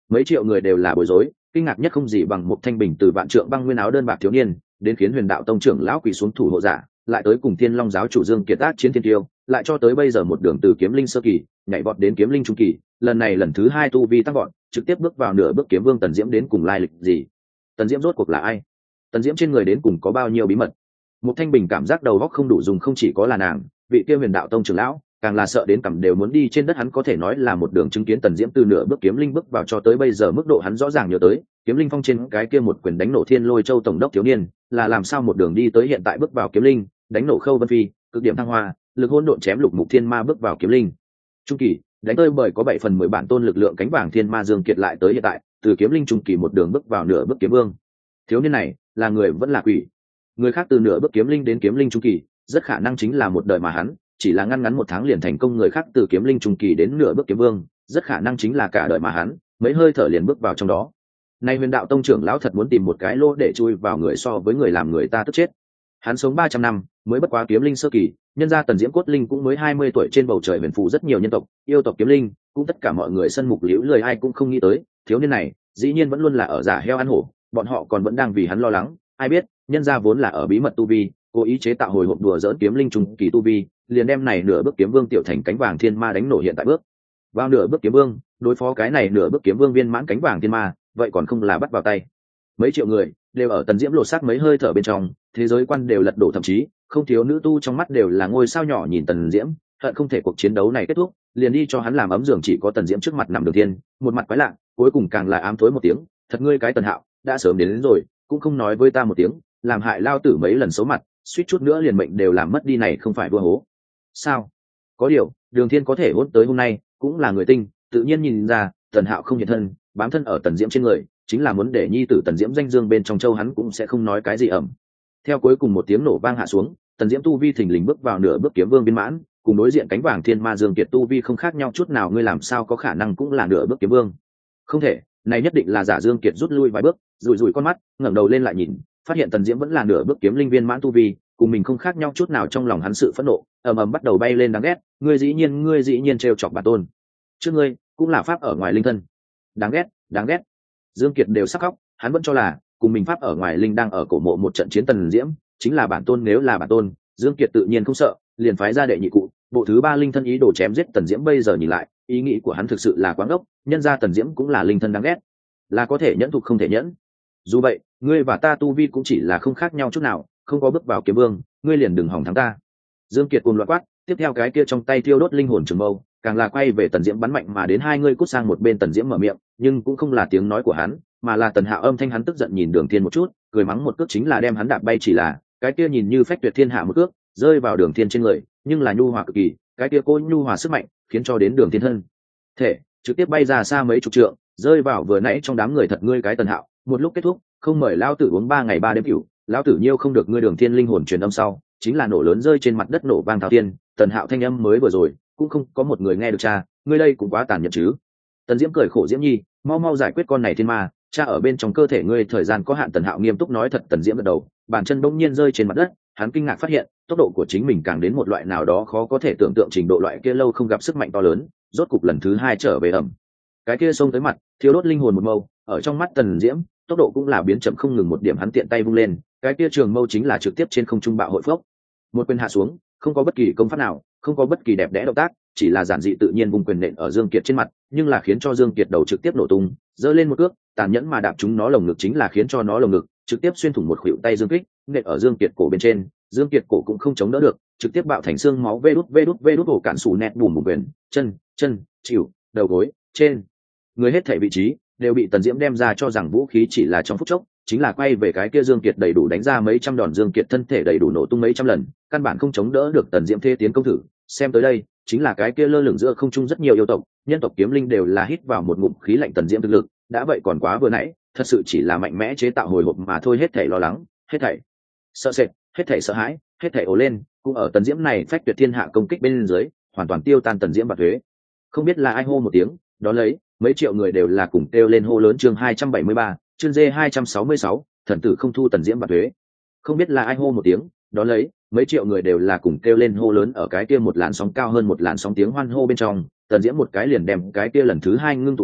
Mấy triệu người đều là bối rối, kinh ngạc nhất không gì bằng một thanh bình từ vạn trượng băng nguyên áo đơn bạc thiếu niên đến khiến huyền đạo tông trưởng lão quỳ xuống thủ hộ giả, lại tới cùng thiên long giáo chủ Dương Kiệt tác chiến thiên tiêu, lại cho tới bây giờ một đường từ kiếm linh sơ kỳ nhảy vọt đến kiếm linh trung kỳ, lần này lần thứ hai tu vi tăng vọt, trực tiếp bước vào nửa bước kiếm vương Tần Diễm đến cùng lai lịch gì? Tần Diễm rốt cuộc là ai? Tần Diễm trên người đến cùng có bao nhiêu bí mật? Một thanh bình cảm giác đầu óc không đủ dùng, không chỉ có là nàng, vị kia huyền đạo tông trưởng lão càng là sợ đến cằm đều muốn đi trên đất. Hắn có thể nói là một đường chứng kiến Tần Diễm từ nửa bước kiếm linh bước vào cho tới bây giờ mức độ hắn rõ ràng nhớ tới, kiếm linh phong trên cái kia một quyền đánh nổ Thiên Lôi Châu tổng đốc thiếu niên, là làm sao một đường đi tới hiện tại bước vào kiếm linh, đánh nổ Khâu Vân Phi, cực điểm thăng hoa, lực hỗn độn chém lục mục thiên ma bước vào kiếm linh trung kỳ, đánh tới bởi có bảy phần mười bản tôn lực lượng cánh vàng thiên ma Dương Kiệt lại tới hiện tại từ kiếm linh trung kỳ một đường bước vào nửa bước kiếm vương. Thiếu niên này là người vẫn là quỷ? Người khác từ nửa bước kiếm linh đến kiếm linh trung kỳ rất khả năng chính là một đời, mà hắn chỉ là ngăn ngắn một tháng liền thành công. Người khác từ kiếm linh trung kỳ đến nửa bước kiếm vương rất khả năng chính là cả đời, mà hắn mấy hơi thở liền bước vào trong đó. Nay huyền đạo tông trưởng lão thật muốn tìm một cái lỗ để chui vào người, so với người làm người ta tức chết. Hắn sống ba trăm năm mới bất quá kiếm linh sơ kỳ, nhân ra Tần Diễm cốt linh cũng mới hai mươi tuổi, trên bầu trời huyền phù rất nhiều nhân tộc, yêu tộc kiếm linh, cũng tất cả mọi người sân mục liễu lời, ai cũng không nghĩ tới thiếu niên này dĩ nhiên vẫn luôn là ở giả heo ăn hổ, bọn họ còn vẫn đang vì hắn lo lắng. Ai biết nhân ra vốn là ở bí mật tu vi, cố ý chế tạo hồi hộp đùa dỡn kiếm linh trung kỳ tu vi, liền đem này nửa bước kiếm vương tiểu thành cánh vàng thiên ma đánh nổ. Hiện tại bước vào nửa bước kiếm vương, đối phó cái này nửa bước kiếm vương viên mãn cánh vàng thiên ma, vậy còn không là bắt vào tay. Mấy triệu người đều ở Tần Diễm lột xác mấy hơi thở bên trong, thế giới quan đều lật đổ, thậm chí không thiếu nữ tu trong mắt đều là ngôi sao nhỏ nhìn Tần Diễm, hận không thể cuộc chiến đấu này kết thúc liền đi cho hắn làm ấm giường. Chỉ có Tần Diễm trước mặt nằm Đường Thiên, một mặt quái lạ, cuối cùng càng là ám thối một tiếng, thật ngươi cái Tần Hạo, đã sớm đến, đến rồi cũng không nói với ta một tiếng, làm hại lao tử mấy lần xấu mặt, suýt chút nữa liền mệnh đều làm mất đi, này không phải đua hố sao? Có điều Đường Thiên có thể hôn tới hôm nay cũng là người tinh, tự nhiên nhìn ra Tần Hạo không hiện thân, bám thân ở Tần Diễm trên người, chính là muốn để nhi tử Tần Diễm danh dương bên trong châu, hắn cũng sẽ không nói cái gì ẩm. Theo cuối cùng một tiếng nổ vang hạ xuống, Tần Diễm tu vi thình lình bước vào nửa bước kiếm vương viên mãn, cùng đối diện cánh vàng thiên ma Dương Kiệt tu vi không khác nhau chút nào. Ngươi làm sao có khả năng cũng là nửa bước kiếm vương? Không thể, này nhất định là giả. Dương Kiệt rút lui vài bước, rủi rủi con mắt, ngẩng đầu lên lại nhìn, phát hiện Tần Diễm vẫn là nửa bước kiếm linh viên mãn tu vi, cùng mình không khác nhau chút nào. Trong lòng hắn sự phẫn nộ ầm ầm bắt đầu bay lên, đáng ghét, ngươi dĩ nhiên ngươi dĩ nhiên trêu chọc bản tôn, trước ngươi cũng là pháp ở ngoài linh thân, đáng ghét, đáng ghét. Dương Kiệt đều sắc khóc, hắn vẫn cho là cùng mình pháp ở ngoài linh đang ở cổ mộ một trận chiến Tần Diễm chính là bản tôn. Nếu là bản tôn, Dương Kiệt tự nhiên không sợ, liền phái ra đệ nhị cụ bộ thứ ba linh thân ý đồ chém giết Tần Diễm. Bây giờ nhìn lại, ý nghĩ của hắn thực sự là quá ngốc, nhân ra Tần Diễm cũng là linh thân, đáng ghét, là có thể nhẫn thục không thể nhẫn. Dù vậy ngươi và ta tu vi cũng chỉ là không khác nhau chút nào, không có bước vào kiếm vương, ngươi liền đừng hòng thắng ta. Dương Kiệt cuồng loạn quát, tiếp theo cái kia trong tay thiêu đốt linh hồn trường mâu càng là quay về Tần Diễm bắn mạnh mà đến. Hai ngươi cút sang một bên. Tần Diễm mở miệng, nhưng cũng không là tiếng nói của hắn, mà là Tần Hạo âm thanh. Hắn tức giận nhìn Đường Thiên một chút, cười mắng một cước chính là đem hắn đạp bay. Chỉ là cái kia nhìn như phách tuyệt thiên hạ một cước rơi vào Đường Thiên trên người, nhưng là nhu hòa cực kỳ, cái kia cô nhu hòa sức mạnh khiến cho đến Đường Thiên thân thể trực tiếp bay ra xa mấy chục trượng, rơi vào vừa nãy trong đám người. Thật ngươi cái Tần Hạo, một lúc kết thúc không mời lao tử uống ba ngày ba đêm cửu, lao tử nhiêu không được ngươi. Đường Thiên linh hồn truyền âm sau chính là nổ lớn rơi trên mặt đất, nổ vang thao thiên. Tần Hạo thanh âm mới vừa rồi cũng không có một người nghe được. Cha, ngươi đây cũng quá tàn nhẫn chứ. Tần Diễm cười khổ, Diễm Nhi, mau mau giải quyết con này thiên ma, cha ở bên trong cơ thể ngươi thời gian có hạn. Tần Hạo nghiêm túc nói. Thật. Tần Diễm gật đầu, bàn chân bỗng nhiên rơi trên mặt đất, hắn kinh ngạc phát hiện tốc độ của chính mình càng đến một loại nào đó khó có thể tưởng tượng trình độ. Loại kia lâu không gặp sức mạnh to lớn rốt cục lần thứ hai trở về ẩm. Cái kia xông tới mặt thiếu đốt linh hồn một mâu ở trong mắt Tần Diễm, tốc độ cũng là biến chậm không ngừng. Một điểm hắn tiện tay vung lên, cái kia trường mâu chính là trực tiếp trên không trung bạo hội phốc, một quyền hạ xuống, không có bất kỳ công pháp nào, không có bất kỳ đẹp đẽ động tác, chỉ là giản dị tự nhiên vung quyền nện ở Dương Kiệt trên mặt, nhưng là khiến cho Dương Kiệt đầu trực tiếp nổ tung, giơ lên một cước tàn nhẫn mà đạp trúng nó lồng ngực, chính là khiến cho nó lồng ngực trực tiếp xuyên thủng một khuỷu tay Dương Kích, nện ở Dương Kiệt cổ bên trên. Dương Kiệt cổ cũng không chống đỡ được, trực tiếp bạo thành xương máu. Vê đút vê đút vê đút cổ cản sủ nẹt bùm một quyền, chân chân chịu đầu gối trên người hết thảy vị trí đều bị Tần Diễm đem ra cho rằng vũ khí. Chỉ là trong phút chốc chính là quay về cái kia Dương Kiệt đầy đủ đánh ra mấy trăm đòn. Dương Kiệt thân thể đầy đủ nổ tung mấy trăm lần, căn bản không chống đỡ được Tần Diễm thế tiến công thử. Xem tới đây chính là cái kia lơ lửng giữa không trung rất nhiều yêu tộc, nhân tộc kiếm linh đều là hít vào một ngụm khí lạnh. Tần Diễm thực lực đã vậy còn quá vừa nãy, thật sự chỉ là mạnh mẽ chế tạo hồi hộp mà thôi. Hết thảy lo lắng, hết thảy sợ sệt, hết thảy sợ hãi, hết thảy ồ lên, cũng ở Tần Diễm này phách tuyệt thiên hạ công kích bên dưới hoàn toàn tiêu tan. Tần Diễm bạt thuế, không biết là ai hô một tiếng, đó lấy mấy triệu người đều là cùng kêu lên hô lớn. Chương hai trăm bảy mươi ba, chương D hai trăm sáu mươi sáu, thần tử không thu Tần Diễm bạt thuế. Không biết là ai hô một tiếng, đó lấy mấy triệu người đều là cùng kêu lên hô lớn. Ở cái kia một làn sóng cao hơn một làn sóng tiếng hoan hô bên trong, Tần Diễm một cái liền đem cái kia lần thứ hai ngưng tụ đến,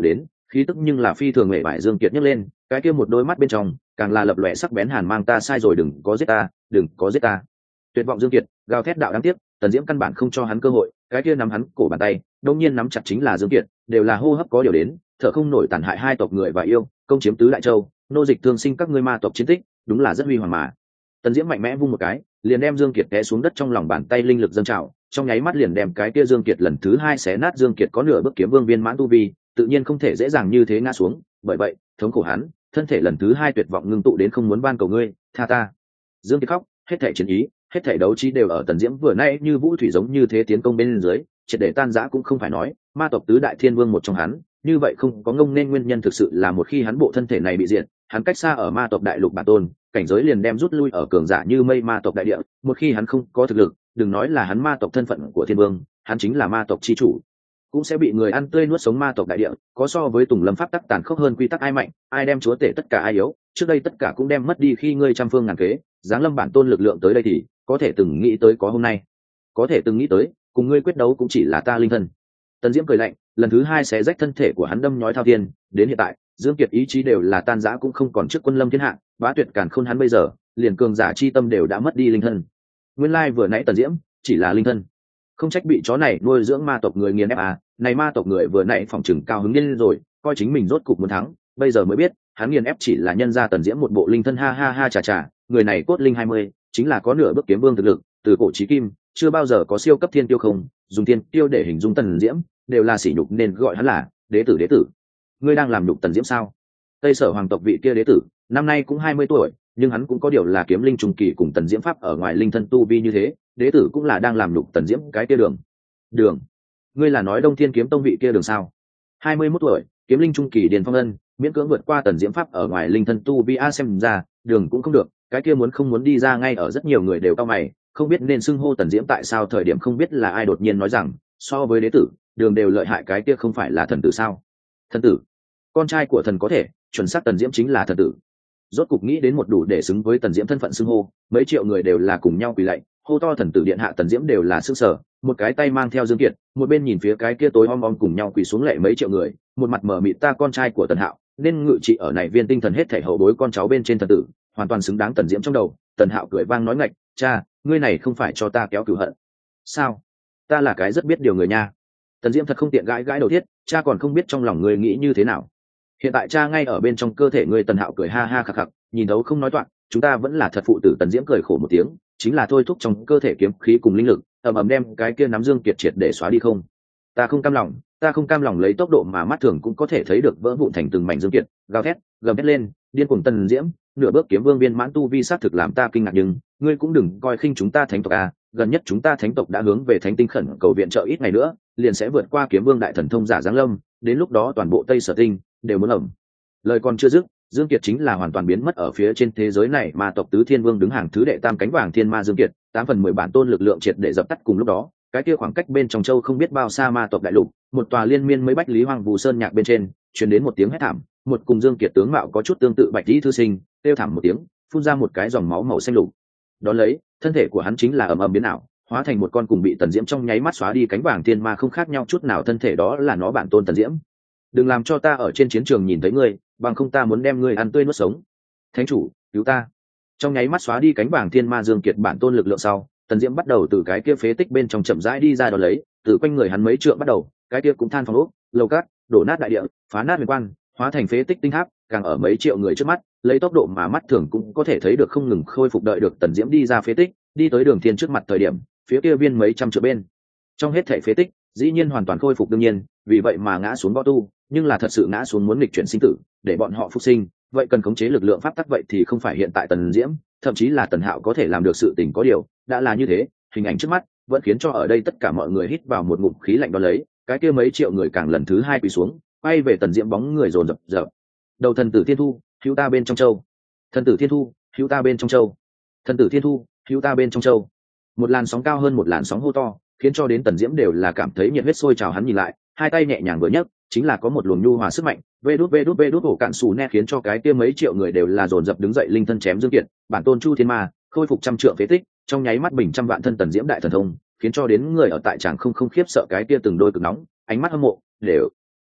khí tức nhưng là phi thường mệ vải dương kiệt nhấc lên, cái kia một đôi mắt bên trong càng là lập lòe sắc bén hàn mang. Ta sai rồi, đừng có giết ta, đừng có giết ta. Tuyệt vọng dương kiệt gào thét đạo đáng tiếc, Tần Diễm căn bản không cho hắn cơ hội, cái kia nắm hắn cổ bàn tay đông nhiên nắm chặt chính là dương kiệt, đều là hô hấp có điều đến, thở không nổi, tàn hại hai tộc người và yêu, công chiếm tứ đại châu, nô dịch thương sinh các ngươi ma tộc chiến tích, đúng là rất huy hoàng mà. Tần Diễm mạnh mẽ vung một cái, liền đem dương kiệt té xuống đất, trong lòng bàn tay linh lực dâng trào, trong nháy mắt liền đem cái kia dương kiệt lần thứ hai xé nát. Dương kiệt có nửa bước kiếm vương viên mãn tu vi, tự nhiên không thể dễ dàng như thế ngã xuống, bởi vậy thống khổ hắn thân thể lần thứ hai tuyệt vọng ngưng tụ đến không muốn van cầu ngươi tha ta. Dương kiệt khóc, hết thể chiến ý, hết thể đấu trí đều ở Tần Diễm vừa nay như vũ thủy giống như thế tiến công bên dưới triệt để tan rã. Cũng không phải nói ma tộc tứ đại thiên vương một trong hắn như vậy không có ngông nên nguyên nhân, thực sự là một khi hắn bộ thân thể này bị diệt, hắn cách xa ở ma tộc đại lục bản tôn, cảnh giới liền đem rút lui ở cường giả như mây ma tộc đại địa. Một khi hắn không có thực lực, đừng nói là hắn ma tộc thân phận của thiên vương, hắn chính là ma tộc chi chủ cũng sẽ bị người ăn tươi nuốt sống. Ma tộc đại địa có so với tùng lâm pháp tắc tàn khốc hơn quy tắc ai mạnh ai đem chúa tể tất cả ai yếu, trước đây tất cả cũng đem mất đi. Khi ngươi trăm phương ngàn kế giáng lâm bản tôn lực lượng tới đây thì có thể từng nghĩ tới có hôm nay, có thể từng nghĩ tới cùng ngươi quyết đấu cũng chỉ là ta linh thân. Tần Diễm cười lạnh, lần thứ hai xé rách thân thể của hắn, đâm nhói thao thiên. Đến hiện tại Dương Kiệt ý chí đều là tan rã, cũng không còn trước quân lâm thiên hạ bá tuyệt càn khôn, hắn bây giờ liền cường giả chi tâm đều đã mất đi linh thân. Nguyên lai vừa nãy Tần Diễm chỉ là linh thân, không trách bị chó này nuôi dưỡng ma tộc người nghiền ép à. Này ma tộc người vừa nãy phòng chừng cao hứng lên rồi, coi chính mình rốt cục muốn thắng, bây giờ mới biết hắn nghiền ép chỉ là nhân ra Tần Diễm một bộ linh thân. Ha ha ha, chà chà, người này cốt linh hai mươi, chính là có nửa bước kiếm vương thực lực, từ cổ chí kim chưa bao giờ có siêu cấp thiên tiêu không dùng thiên tiêu để hình dung Tần Diễm đều là sỉ nhục, nên gọi hắn là đế tử. Đế tử? Ngươi đang làm nhục Tần Diễm sao? Tây Sở hoàng tộc vị kia đế tử năm nay cũng hai mươi tuổi, nhưng hắn cũng có điều là kiếm linh trung kỳ, cùng Tần Diễm pháp ở ngoài linh thân tu vi như thế, đế tử cũng là đang làm nhục Tần Diễm cái kia đường. Đường? Ngươi là nói Đông Thiên kiếm tông vị kia đường sao? hai mươi mốt tuổi, kiếm linh trung kỳ điền phong ân, miễn cưỡng vượt qua Tần Diễm pháp ở ngoài linh thân tu vi. A xem ra đường cũng không được, cái kia muốn không muốn đi ra ngay ở rất nhiều người đều cao mày, không biết nên xưng hô Tần Diễm tại sao. Thời điểm không biết là ai đột nhiên nói rằng so với đế tử, đường đều lợi hại, cái kia không phải là thần tử sao? Thần tử? Con trai của thần có thể, chuẩn xác Tần Diễm chính là thần tử. Rốt cục nghĩ đến một đủ để xứng với Tần Diễm thân phận xưng hô, mấy triệu người đều là cùng nhau quỳ lạy, hô to thần tử điện hạ. Tần Diễm đều là sững sờ, một cái tay mang theo Dương Kiệt, một bên nhìn phía cái kia tối om om cùng nhau quỳ xuống lạy mấy triệu người, một mặt mờ mịt. Ta con trai của Tần Hạo nên ngự trị ở này viên tinh thần hết thảy hậu bối con cháu bên trên thần tử, hoàn toàn xứng đáng. Tần Diễm trong đầu, Tần Hạo cười vang nói ngạch, cha, ngươi này không phải cho ta kéo cửu hận sao? Ta là cái rất biết điều người nha. Tần Diễm thật không tiện gãi gãi đầu thiết, cha còn không biết trong lòng ngươi nghĩ như thế nào. Hiện tại cha ngay ở bên trong cơ thể ngươi. Tần Hạo cười ha ha khạc khạc, nhìn đấu không nói toạc, chúng ta vẫn là thật phụ tử. Tần Diễm cười khổ một tiếng, chính là thôi thúc trong cơ thể kiếm khí cùng linh lực ầm ầm đem cái kia nắm Dương Kiệt triệt để xóa đi. Không, ta không cam lòng, ta không cam lòng. Lấy tốc độ mà mắt thường cũng có thể thấy được vỡ vụn thành từng mảnh Dương Kiệt gào thét gầm thét lên, điên cuồng. Tần Diễm nửa bước kiếm vương viên mãn tu vi xác thực làm ta kinh ngạc, nhưng ngươi cũng đừng coi khinh chúng ta thánh tộc à. Gần nhất chúng ta thánh tộc đã hướng về thánh tinh khẩn cầu viện trợ, ít ngày nữa liền sẽ vượt qua kiếm vương đại thần thông giả giáng lâm, đến lúc đó toàn bộ Tây Sở tinh đều muốn ẩm. Lời còn chưa dứt, Dương Kiệt chính là hoàn toàn biến mất ở phía trên thế giới này. Ma tộc tứ thiên vương đứng hàng thứ đệ tam cánh vàng thiên ma Dương Kiệt, tám phần mười bản tôn lực lượng triệt để dập tắt. Cùng lúc đó, cái kia khoảng cách bên trong châu không biết bao xa ma tộc đại lục, một tòa liên miên mấy bách lý hoang vu sơn nhạc bên trên truyền đến một tiếng hét thảm. Một cùng Dương Kiệt tướng mạo có chút tương tự bạch lý thư sinh kêu thảm một tiếng, phun ra một cái dòng máu màu xanh lục. Đón lấy, thân thể của hắn chính là ầm ầm biến ảo, hóa thành một con cùng bị Tần Diễm trong nháy mắt xóa đi cánh vàng thiên ma không khác nhau chút nào. Thân thể đó là nó bản tôn Tần Diễm. Đừng làm cho ta ở trên chiến trường nhìn thấy ngươi, bằng không ta muốn đem ngươi ăn tươi nuốt sống. Thánh chủ, cứu ta! Trong nháy mắt xóa đi cánh vàng thiên ma Dương Kiệt bản tôn lực lượng sau, Tần Diễm bắt đầu từ cái kia phế tích bên trong chậm rãi đi ra. Đó lấy, từ quanh người hắn mấy trượng bắt đầu, cái kia cũng than phòng ốc, lầu cát, đổ nát đại địa, phá nát huyền quan, hóa thành phế tích tinh tháp, càng ở mấy triệu người trước mắt, lấy tốc độ mà mắt thường cũng có thể thấy được không ngừng khôi phục. Đợi được Tần Diễm đi ra phế tích, đi tới Đường Thiên trước mặt thời điểm, phía kia viên mấy trăm trượng bên trong hết thảy phế tích dĩ nhiên hoàn toàn khôi phục. Đương nhiên, vì vậy mà ngã xuống võ tu, nhưng là thật sự ngã xuống muốn nghịch chuyển sinh tử, để bọn họ phục sinh, vậy cần khống chế lực lượng pháp tắc, vậy thì không phải hiện tại Tần Diễm, thậm chí là Tần Hạo có thể làm được sự tình. Có điều, đã là như thế, hình ảnh trước mắt vẫn khiến cho ở đây tất cả mọi người hít vào một ngụm khí lạnh. Đó lấy, cái kia mấy triệu người càng lần thứ hai quỳ xuống, quay về Tần Diễm bóng người dồn dập dập. Đầu thần tử Thiên Thu, hữu ta bên trong châu. Thần tử Thiên Thu, hữu ta bên trong châu. Thần tử Thiên Thu, hữu ta bên trong châu. Một làn sóng cao hơn một làn sóng hô to, khiến cho đến Tần Diễm đều là cảm thấy nhiệt huyết sôi trào. Hắn nhìn lại, hai tay nhẹ nhàng vừa nhấc, chính là có một luồng nhu hòa sức mạnh, vê đút vê đút vê đút ổ cạn xù ne, khiến cho cái kia mấy triệu người đều là dồn dập đứng dậy, linh thân chém Dương Kiệt, bản tôn Chu Thiên Ma, khôi phục trăm trượng phế tích, trong nháy mắt bình trăm vạn thân Tần Diễm đại thần thông, khiến cho đến người ở tại tràng không không khiếp sợ. Cái kia từng đôi cực nóng, ánh mắt hâm mộ đều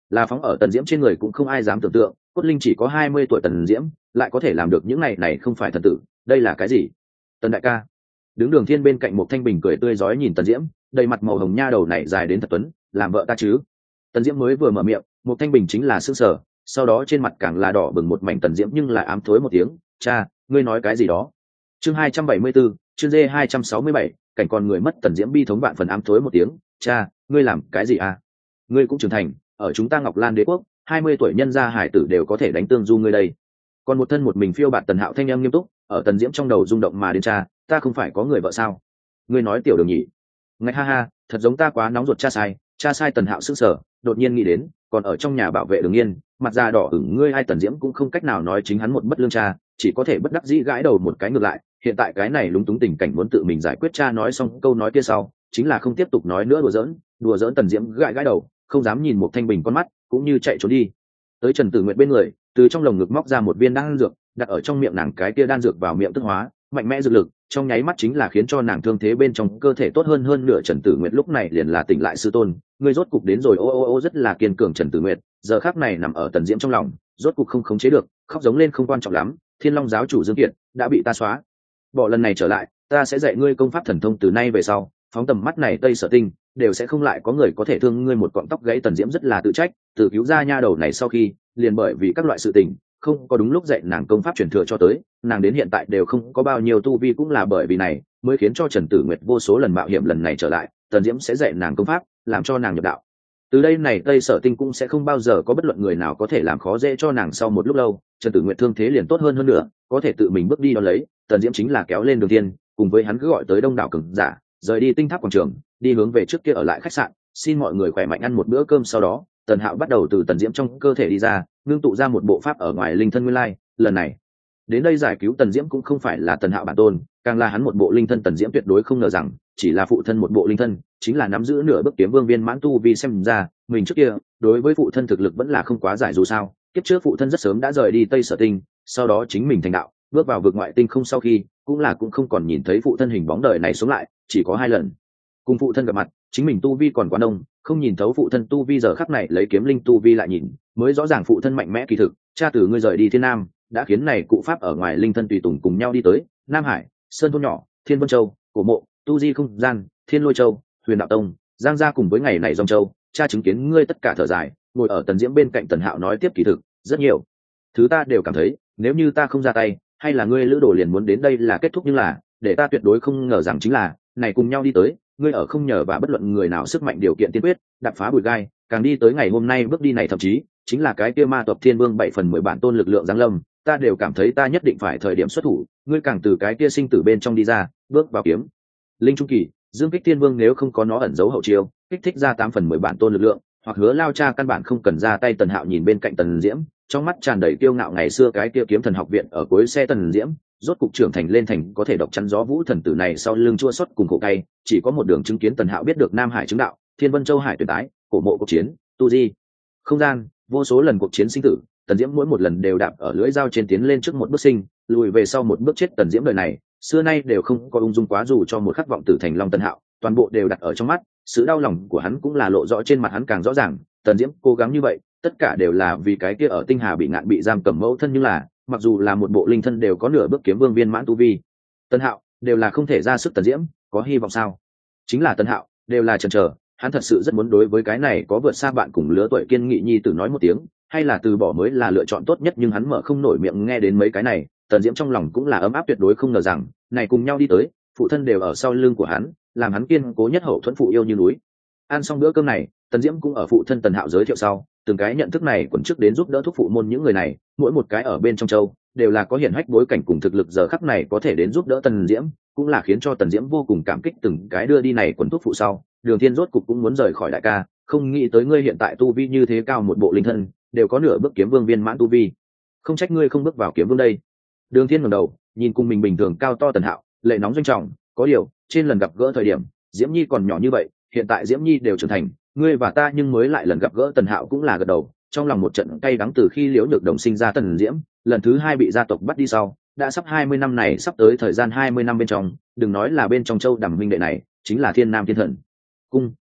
là phóng ở tần diễm trên người cũng không ai dám tưởng tượng. Cốt linh chỉ có hai mươi tuổi tần diễm lại có thể làm được những này này không phải thần tử, đây là cái gì? Tần đại ca. Đứng Đường Thiên bên cạnh một thanh bình cười tươi rói nhìn tần diễm, đầy mặt màu hồng nha đầu này dài đến thật tuấn, làm vợ ta chứ? Tần diễm mới vừa mở miệng, một thanh bình chính là sững sờ, sau đó trên mặt càng là đỏ bừng một mảnh. Tần diễm nhưng lại ám thối một tiếng, cha, ngươi nói cái gì đó? Chương hai trăm bảy mươi 74, chương D hai trăm sáu mươi bảy, cảnh còn người mất. Tần diễm bi thống vạn phần ám thối một tiếng, cha, ngươi làm cái gì à? Ngươi cũng trưởng thành, ở chúng ta Ngọc Lan Đế quốc, hai mươi tuổi nhân gia hải tử đều có thể đánh tương du ngươi đây. Còn một thân một mình phiêu bạt Tần Hạo thanh em nghiêm túc, ở Tần diễm trong đầu rung động mà đến, cha, ta không phải có người vợ sao? Ngươi nói tiểu Đường nhỉ? Ngay ha ha, thật giống ta quá nóng ruột, cha sai, cha sai. Tần Hạo sững sờ, đột nhiên nghĩ đến, còn ở trong nhà bảo vệ Đường Yên, mặt da đỏ ửng, ngươi ai? Tần diễm cũng không cách nào nói chính hắn một bất lương cha, chỉ có thể bất đắc dĩ gãi đầu một cái. Ngược lại, hiện tại cái này lúng túng tình cảnh muốn tự mình giải quyết. Cha nói xong câu nói kia sau, chính là không tiếp tục nói nữa, đùa giỡn, đùa giỡn. Tần diễm gãi gãi đầu, không dám nhìn một thanh bình con mắt, cũng như chạy trốn đi tới Trần Tử Nguyệt bên người, từ trong lồng ngực móc ra một viên đan dược, đặt ở trong miệng nàng. Cái kia đan dược vào miệng tức hóa, mạnh mẽ dược lực trong nháy mắt chính là khiến cho nàng thương thế bên trong cơ thể tốt hơn hơn nửa. Trần Tử Nguyệt lúc này liền là tỉnh lại, sư tôn, ngươi rốt cục đến rồi. Ô ô ô rất là kiên cường Trần Tử Nguyệt giờ khắc này nằm ở Tần diễm trong lòng, rốt cục không khống chế được, khóc giống lên. Không quan trọng lắm, Thiên Long giáo chủ Dương Kiệt đã bị ta xóa bỏ, lần này trở lại ta sẽ dạy ngươi công pháp thần thông, từ nay về sau phóng tầm mắt này Tây Sở Tinh đều sẽ không lại có người có thể thương ngươi một cọng tóc gãy. Tần diễm rất là tự trách, từ cứu ra nha đầu này sau khi, liền bởi vì các loại sự tình không có đúng lúc dạy nàng công pháp truyền thừa cho tới, nàng đến hiện tại đều không có bao nhiêu tu vi, cũng là bởi vì này mới khiến cho Trần Tử Nguyệt vô số lần mạo hiểm. Lần này trở lại, Tần diễm sẽ dạy nàng công pháp, làm cho nàng nhập đạo. Từ đây này Tây Sở Tinh cũng sẽ không bao giờ có bất luận người nào có thể làm khó dễ cho nàng. Sau một lúc lâu, Trần Tử Nguyệt thương thế liền tốt hơn hơn nữa, có thể tự mình bước đi đón lấy. Tần diễm chính là kéo lên Đường Thiên, cùng với hắn cứ gọi tới đông đảo cường giả, rời đi Tinh Tháp quảng trường, đi hướng về trước kia ở lại khách sạn, xin mọi người khỏe mạnh ăn một bữa cơm. Sau đó Tần Hạo bắt đầu từ Tần diễm trong cơ thể đi ra, ngưng tụ ra một bộ pháp ở ngoài linh thân nguyên lai. Lần này đến đây giải cứu Tần diễm cũng không phải là Tần Hạo bản tôn, càng là hắn một bộ linh thân. Tần diễm tuyệt đối không ngờ rằng chỉ là phụ thân một bộ linh thân chính là nắm giữ nửa bước kiếm vương viên mãn tu vi. Xem ra mình trước kia đối với phụ thân thực lực vẫn là không quá giải, dù sao kiếp trước phụ thân rất sớm đã rời đi Tây Sở Tinh, sau đó chính mình thành đạo, bước vào vực ngoại tinh không, sau khi cũng là cũng không còn nhìn thấy phụ thân hình bóng. Đời này sống lại chỉ có hai lần cùng phụ thân gặp mặt, chính mình tu vi còn quá đông, không nhìn thấu phụ thân tu vi. Giờ khắc này lấy kiếm linh tu vi lại nhìn, mới rõ ràng phụ thân mạnh mẽ kỳ thực. Cha, từ ngươi rời đi Thiên Nam đã khiến này cụ pháp ở ngoài linh thân tùy tùng cùng nhau đi tới Nam Hải, Sơn Thôn Nhỏ, Thiên Vân Châu, Cổ Mộ, Tu Di Không Gian, Thiên Lôi Châu, Huyền Đạo Tông, Giang Gia cùng với ngày này Dòng Châu. Cha chứng kiến ngươi tất cả thở dài, ngồi ở Tần diễm bên cạnh. Tần Hạo nói tiếp, kỳ thực rất nhiều thứ ta đều cảm thấy nếu như ta không ra tay, hay là ngươi lữ đồ liền muốn đến đây là kết thúc, nhưng là để ta tuyệt đối không ngờ rằng chính là này cùng nhau đi tới, ngươi ở không nhờ và bất luận người nào sức mạnh điều kiện tiên quyết, đạp phá bụi gai, càng đi tới ngày hôm nay bước đi này, thậm chí chính là cái kia ma tộc Thiên Vương bảy phần mười bản tôn lực lượng giáng lâm, ta đều cảm thấy ta nhất định phải thời điểm xuất thủ. Ngươi càng từ cái kia sinh tử bên trong đi ra, bước vào kiếm linh trung kỳ, Dương Kích Thiên Vương nếu không có nó ẩn giấu hậu chiêu, kích thích ra tám phần mười bản tôn lực lượng, hoặc hứa lao cha căn bản không cần ra tay. Tần Hạo nhìn bên cạnh Tần diễm, trong mắt tràn đầy kiêu ngạo. Ngày xưa cái kia kiếm thần học viện ở cuối xe Tần diễm rốt cục trưởng thành lên thành có thể độc chắn gió vũ thần tử này sau lưng chua xót cùng khổ cay, chỉ có một đường chứng kiến. Tần Hạo biết được Nam Hải chứng đạo, Thiên Vân Châu hải tuyển tái, Cổ Mộ cuộc chiến, Tu Di Không Gian, vô số lần cuộc chiến sinh tử. Tần diễm mỗi một lần đều đạp ở lưỡi dao trên, tiến lên trước một bước sinh, lùi về sau một bước chết. Tần diễm đời này xưa nay đều không có ung dung quá, dù cho một khắc vọng tử thành long. Tần Hạo toàn bộ đều đặt ở trong mắt, sự đau lòng của hắn cũng là lộ rõ trên mặt hắn càng rõ ràng. Tần diễm cố gắng như vậy, tất cả đều là vì cái kia ở Tinh Hà bị ngạn bị giam cầm mẫu thân, nhưng là mặc dù là một bộ linh thân đều có nửa bước kiếm vương viên mãn tu vi, Tần Hạo đều là không thể ra sức. Tần diễm có hy vọng sao? Chính là Tần Hạo đều là chần chờ, hắn thật sự rất muốn đối với cái này có vượt xa bạn cùng lứa tuổi kiên nghị nhi tử nói một tiếng, hay là từ bỏ mới là lựa chọn tốt nhất, nhưng hắn mở không nổi miệng. Nghe đến mấy cái này, Tần diễm trong lòng cũng là ấm áp, tuyệt đối không ngờ rằng này cùng nhau đi tới phụ thân đều ở sau lưng của hắn, làm hắn kiên cố nhất hậu thuẫn phụ yêu như núi. Ăn xong bữa cơm này, Tần diễm cũng ở phụ thân Tần Hạo giới thiệu sau, từng cái nhận thức này quần trước đến giúp đỡ thúc phụ môn. những người này mỗi một cái ở bên trong châu đều là có hiển hách bối cảnh cùng thực lực, giờ khắc này có thể đến giúp đỡ Tần diễm cũng là khiến cho Tần diễm vô cùng cảm kích. Từng cái đưa đi này quần thúc phụ sau, Đường Thiên rốt cục cũng muốn rời khỏi. Đại ca, không nghĩ tới ngươi hiện tại tu vi như thế cao, một bộ linh thân đều có nửa bước kiếm vương viên mãn tu vi, không trách ngươi không bước vào kiếm vương đây. Đường Thiên ngẩng đầu nhìn cùng mình bình thường cao to Tần Hạo, lệ nóng doanh trọng. Có điều trên lần gặp gỡ thời điểm diễm nhi còn nhỏ như vậy, hiện tại diễm nhi đều trưởng thành, ngươi và ta nhưng mới lại lần gặp gỡ. Tần Hạo cũng là gật đầu, trong lòng một trận cay đắng. Từ khi Liễu Nhược Đồng sinh ra Tần diễm lần thứ hai bị gia tộc bắt đi sau, đã sắp hai mươi năm, này sắp tới thời gian hai mươi năm bên trong, đừng nói là bên trong châu đẳng minh đệ này chính là Thiên Nam Thiên Thần cung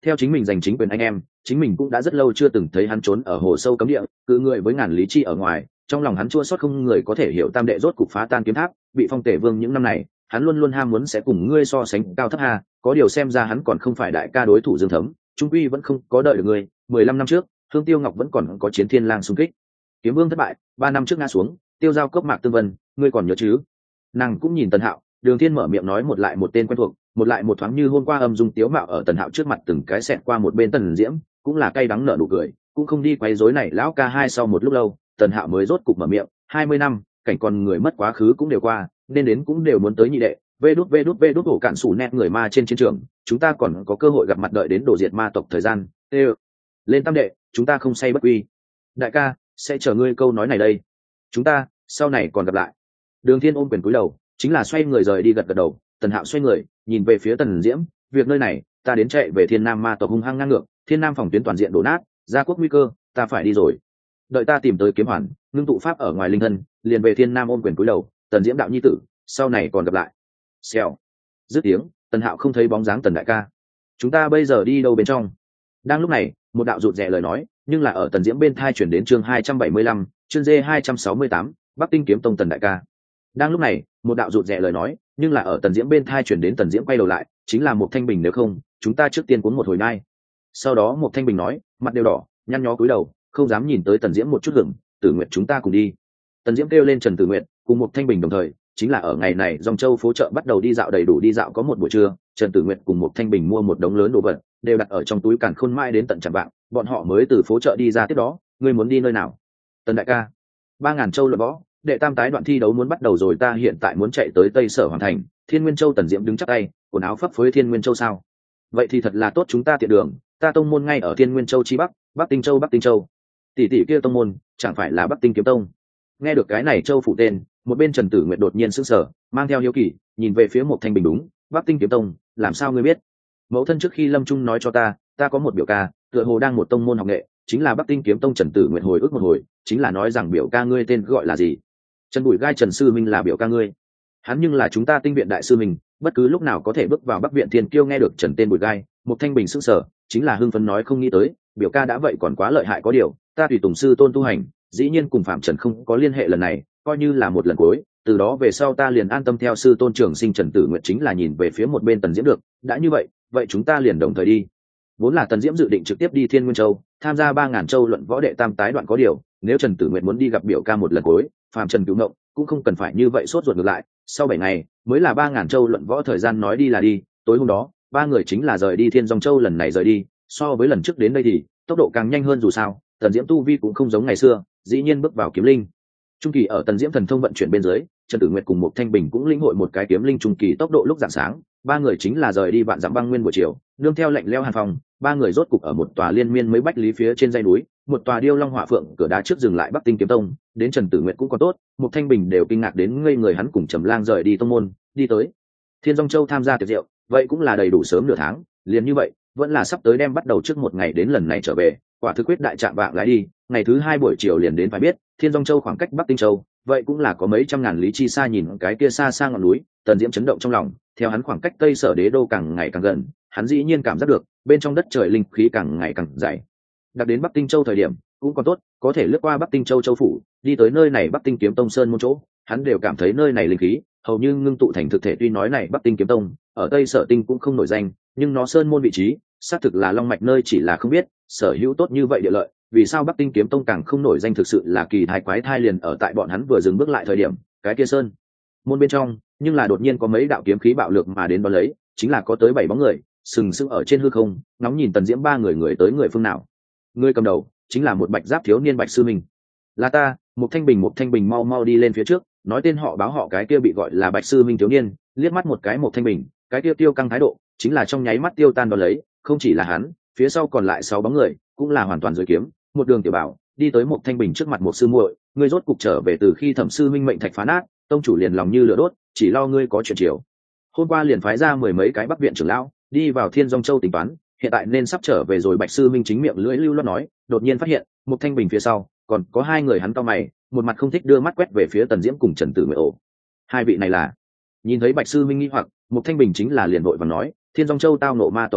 theo chính mình giành chính quyền anh em, chính mình cũng đã rất lâu chưa từng thấy hắn trốn ở hồ sâu cấm địa, cự người với ngàn lý chi ở ngoài, trong lòng hắn chua xót không người có thể hiểu. Tam đệ rốt cục phá tan kiếm tháp, bị Phong Tể Vương những năm này, hắn luôn luôn ham muốn sẽ cùng ngươi so sánh cao thấp ha, có điều xem ra hắn còn không phải đại ca đối thủ Dương Thấm, trung quy vẫn không có đợi được ngươi. Mười lăm năm trước, Hương Tiêu Ngọc vẫn còn có chiến thiên lang xung kích, Kiếm Vương thất bại, ba năm trước ngã xuống, tiêu giao cốc Mạc Tương Vân, ngươi còn nhớ chứ? Nàng cũng nhìn Tần Hạo, Đường Thiên mở miệng nói một lại một tên quen thuộc, một lại một thoáng như hôm qua âm dung tiếu mạo ở Tần Hạo trước mặt từng cái xẹt qua một bên. Tần Diễm cũng là cay đắng nở nụ cười, cũng không đi quấy rối này lão ca hai. Sau một lúc lâu, Tần Hạo mới rốt cục mở miệng, hai mươi năm, cảnh còn người mất quá khứ cũng đều qua, nên đến cũng đều muốn tới nhị đệ. Vê đút vê đút vê đút hổ cạn sủ nét người ma trên chiến trường, chúng ta còn có cơ hội gặp mặt, đợi đến đổ diệt ma tộc thời gian. Ê, lên Tam đệ, chúng ta không say bất quy. Đại ca, sẽ chờ ngươi câu nói này đây. Chúng ta sau này còn gặp lại. Đường Thiên ôm quyền cúi đầu, chính là xoay người rời đi, gật gật đầu. Tần Hạo xoay người nhìn về phía Tần Diễm, việc nơi này ta đến chạy về Thiên Nam ma tộc hung hăng ngang ngược, Thiên Nam phòng tuyến toàn diện đổ nát, gia quốc nguy cơ, ta phải đi rồi. Đợi ta tìm tới kiếm hoàn, ngưng tụ pháp ở ngoài linh thân, liền về Thiên Nam. Ôm quyền cúi đầu. Tần Diễm đạo nhi tử, sau này còn gặp lại. Xèo. Dứt tiếng, Tần Hạo không thấy bóng dáng Tần đại ca. Chúng ta bây giờ đi đâu bên trong? Đang lúc này, một đạo rụt rè lời nói, nhưng là ở Tần Diễm bên thai chuyển đến. Chương hai trăm bảy mươi lăm, chương D hai trăm sáu mươi tám, Bắc Tinh kiếm tông Tần đại ca. Đang lúc này, một đạo rụt rè lời nói, nhưng là ở Tần Diễm bên thai chuyển đến. Tần Diễm quay đầu lại, chính là một Thanh Bình, nếu không, chúng ta trước tiên cuốn một hồi nai. Sau đó một Thanh Bình nói, mặt đều đỏ, nhăn nhó cúi đầu, không dám nhìn tới Tần Diễm một chút hưởng. Tử Nguyệt, chúng ta cùng đi. Tần Diễm kêu lên Trần Tử Nguyệt, cùng một Thanh Bình đồng thời, chính là ở ngày này Dòng Châu phố chợ bắt đầu đi dạo, đầy đủ đi dạo có một buổi trưa. Trần Tử Nguyệt cùng một Thanh Bình mua một đống lớn đồ vật, đều đặt ở trong túi càn khôn mãi đến tận chạm vạng, bọn họ mới từ phố chợ đi ra. Tiếp đó, ngươi muốn đi nơi nào? Tần đại ca, ba ngàn châu luận võ đệ tam tái đoạn thi đấu muốn bắt đầu rồi, ta hiện tại muốn chạy tới Tây Sở Hoàng Thành, Thiên Nguyên Châu. Tần Diễm đứng chắc tay, quần áo phấp phới. Thiên Nguyên Châu sao? Vậy thì thật là tốt, chúng ta tiện đường, ta tông môn ngay ở Thiên Nguyên Châu chi bắc, Bắc Tinh Châu. Bắc Tinh Châu? Tỷ tỷ kia tông môn chẳng phải là Bắc Tinh kiếm tông? Nghe được cái này châu phủ tên, một bên Trần Tử Nguyệt đột nhiên sững sờ, mang theo hiếu kỳ nhìn về phía một Thanh Bình. Đúng, Bắc Tinh kiếm tông, làm sao ngươi biết? Mẫu thân trước khi lâm chung nói cho ta, ta có một biểu ca tựa hồ đang một tông môn học nghệ, chính là Bắc Tinh kiếm tông. Trần Tử Nguyệt hồi ức một hồi, chính là nói rằng biểu ca ngươi tên gọi là gì? Trần Bùi Gai. Trần sư minh là biểu ca ngươi? Hắn nhưng là chúng ta Tinh viện đại sư mình, bất cứ lúc nào có thể bước vào Bắc viện Thiên Kiêu. Nghe được Trần tên Bùi Gai, một Thanh Bình sững sờ, chính là hưng phấn nói, không nghĩ tới biểu ca đã vậy còn quá lợi hại. Có điều ta tùy tùng sư tôn tu hành, dĩ nhiên cùng Phạm Trần không có liên hệ, lần này coi như là một lần cuối, từ đó về sau ta liền an tâm theo sư tôn trường sinh. Trần Tử Nguyệt chính là nhìn về phía một bên Tần Diễm, được, đã như vậy, vậy chúng ta liền đồng thời đi. Vốn là Tần Diễm dự định trực tiếp đi Thiên Nguyên Châu, tham gia ba ngàn châu luận võ đệ tam tái đoạn, có điều nếu Trần Tử Nguyệt muốn đi gặp biểu ca một lần cuối, Phạm Trần cứu ngộng, cũng không cần phải như vậy sốt ruột. Ngược lại, sau bảy ngày mới là ba ngàn châu luận võ, thời gian nói đi là đi. Tối hôm đó, ba người chính là rời đi Thiên Dòng Châu. Lần này rời đi, so với lần trước đến đây thì tốc độ càng nhanh hơn, dù sao Tần Diễm tu vi cũng không giống ngày xưa, dĩ nhiên bước vào kiếm linh trung kỳ. Ở Tần Diễm thần thông vận chuyển bên dưới, Trần Tử Nguyệt cùng một Thanh Bình cũng lĩnh hội một cái kiếm linh trung kỳ tốc độ. Lúc rạng sáng, ba người chính là rời đi vạn dặm băng nguyên. Buổi chiều, nương theo lạnh lẽo hàn phong, ba người rốt cục ở một tòa liên miên mấy bách lý phía trên dãy núi, một tòa điêu long hỏa phượng cửa đá trước dừng lại. Bắc Tinh kiếm tông, đến Trần Tử Nguyệt cũng còn tốt, một Thanh Bình đều kinh ngạc đến ngây người. Hắn cùng Trầm Lang rời đi tông môn, đi tới Thiên Dòng Châu tham gia tiệc rượu, vậy cũng là đầy đủ sớm nửa tháng, liền như vậy vẫn là sắp tới đem bắt đầu trước một ngày đến. Lần này trở về, quả thực quyết đại trạng vạng lái đi, ngày thứ hai buổi chiều liền đến. Phải biết Thiên Dòng Châu khoảng cách Bắc Tinh Châu vậy cũng là có mấy trăm ngàn lý chi xa. Nhìn cái kia xa xa ngọn núi, Tần Diễm chấn động trong lòng, theo hắn khoảng cách Tây Sở đế đô càng ngày càng gần, hắn dĩ nhiên cảm giác được bên trong đất trời linh khí càng ngày càng dày. Đặt đến Bắc Tinh Châu thời điểm cũng còn tốt, có thể lướt qua Bắc Tinh Châu châu phủ, đi tới nơi này Bắc Tinh kiếm tông sơn môn chỗ, hắn đều cảm thấy nơi này linh khí hầu như ngưng tụ thành thực thể. Tuy nói này Bắc Tinh kiếm tông ở Tây Sở Tinh cũng không nổi danh, nhưng nó sơn môn vị trí xác thực là long mạch nơi, chỉ là không biết sở hữu tốt như vậy địa lợi, vì sao Bắc Tinh kiếm tông càng không nổi danh. Thực sự là kỳ thái quái thai. Liền ở tại bọn hắn vừa dừng bước lại thời điểm, cái kia sơn môn bên trong nhưng là đột nhiên có mấy đạo kiếm khí bạo lược mà đến, đó lấy chính là có tới bảy bóng người sừng sững ở trên hư không, nóng nhìn Tần Diễm. Ba người, người tới người phương nào? Người cầm đầu chính là một bạch giáp thiếu niên. Bạch sư minh, là ta. Một Thanh Bình. Một Thanh Bình mau mau đi lên phía trước, nói tên họ báo họ. Cái kia bị gọi là Bạch sư minh thiếu niên liếc mắt một cái một Thanh Bình, cái kia tiêu căng thái độ chính là trong nháy mắt tiêu tan. Đó lấy không chỉ là hắn, phía sau còn lại sáu bóng người cũng là hoàn toàn dưới kiếm. Một đường tiểu bảo đi tới một Thanh Bình trước mặt. Một sư muội, ngươi rốt cục trở về từ khi Thẩm sư minh mệnh thạch phá nát, tông chủ liền lòng như lửa đốt, chỉ lo ngươi có chuyện chiều. Hôm qua liền phái ra mười mấy cái Bắc viện trưởng lão đi vào Thiên Dòng Châu tính toán, hiện tại nên sắp trở về rồi. Bạch sư minh chính miệng lưỡi lưu loát nói, đột nhiên phát hiện một Thanh Bình phía sau còn có hai người. Hắn cau mày, một mặt không thích đưa mắt quét về phía Tần Diễm cùng Trần Tử Nguyệt. Ổ, hai vị này là? Nhìn thấy Bạch sư minh nghi hoặc, một Thanh Bình chính là liền vội vàng nói, Thiên Dòng Châu tao nộ ma tộc tập kích,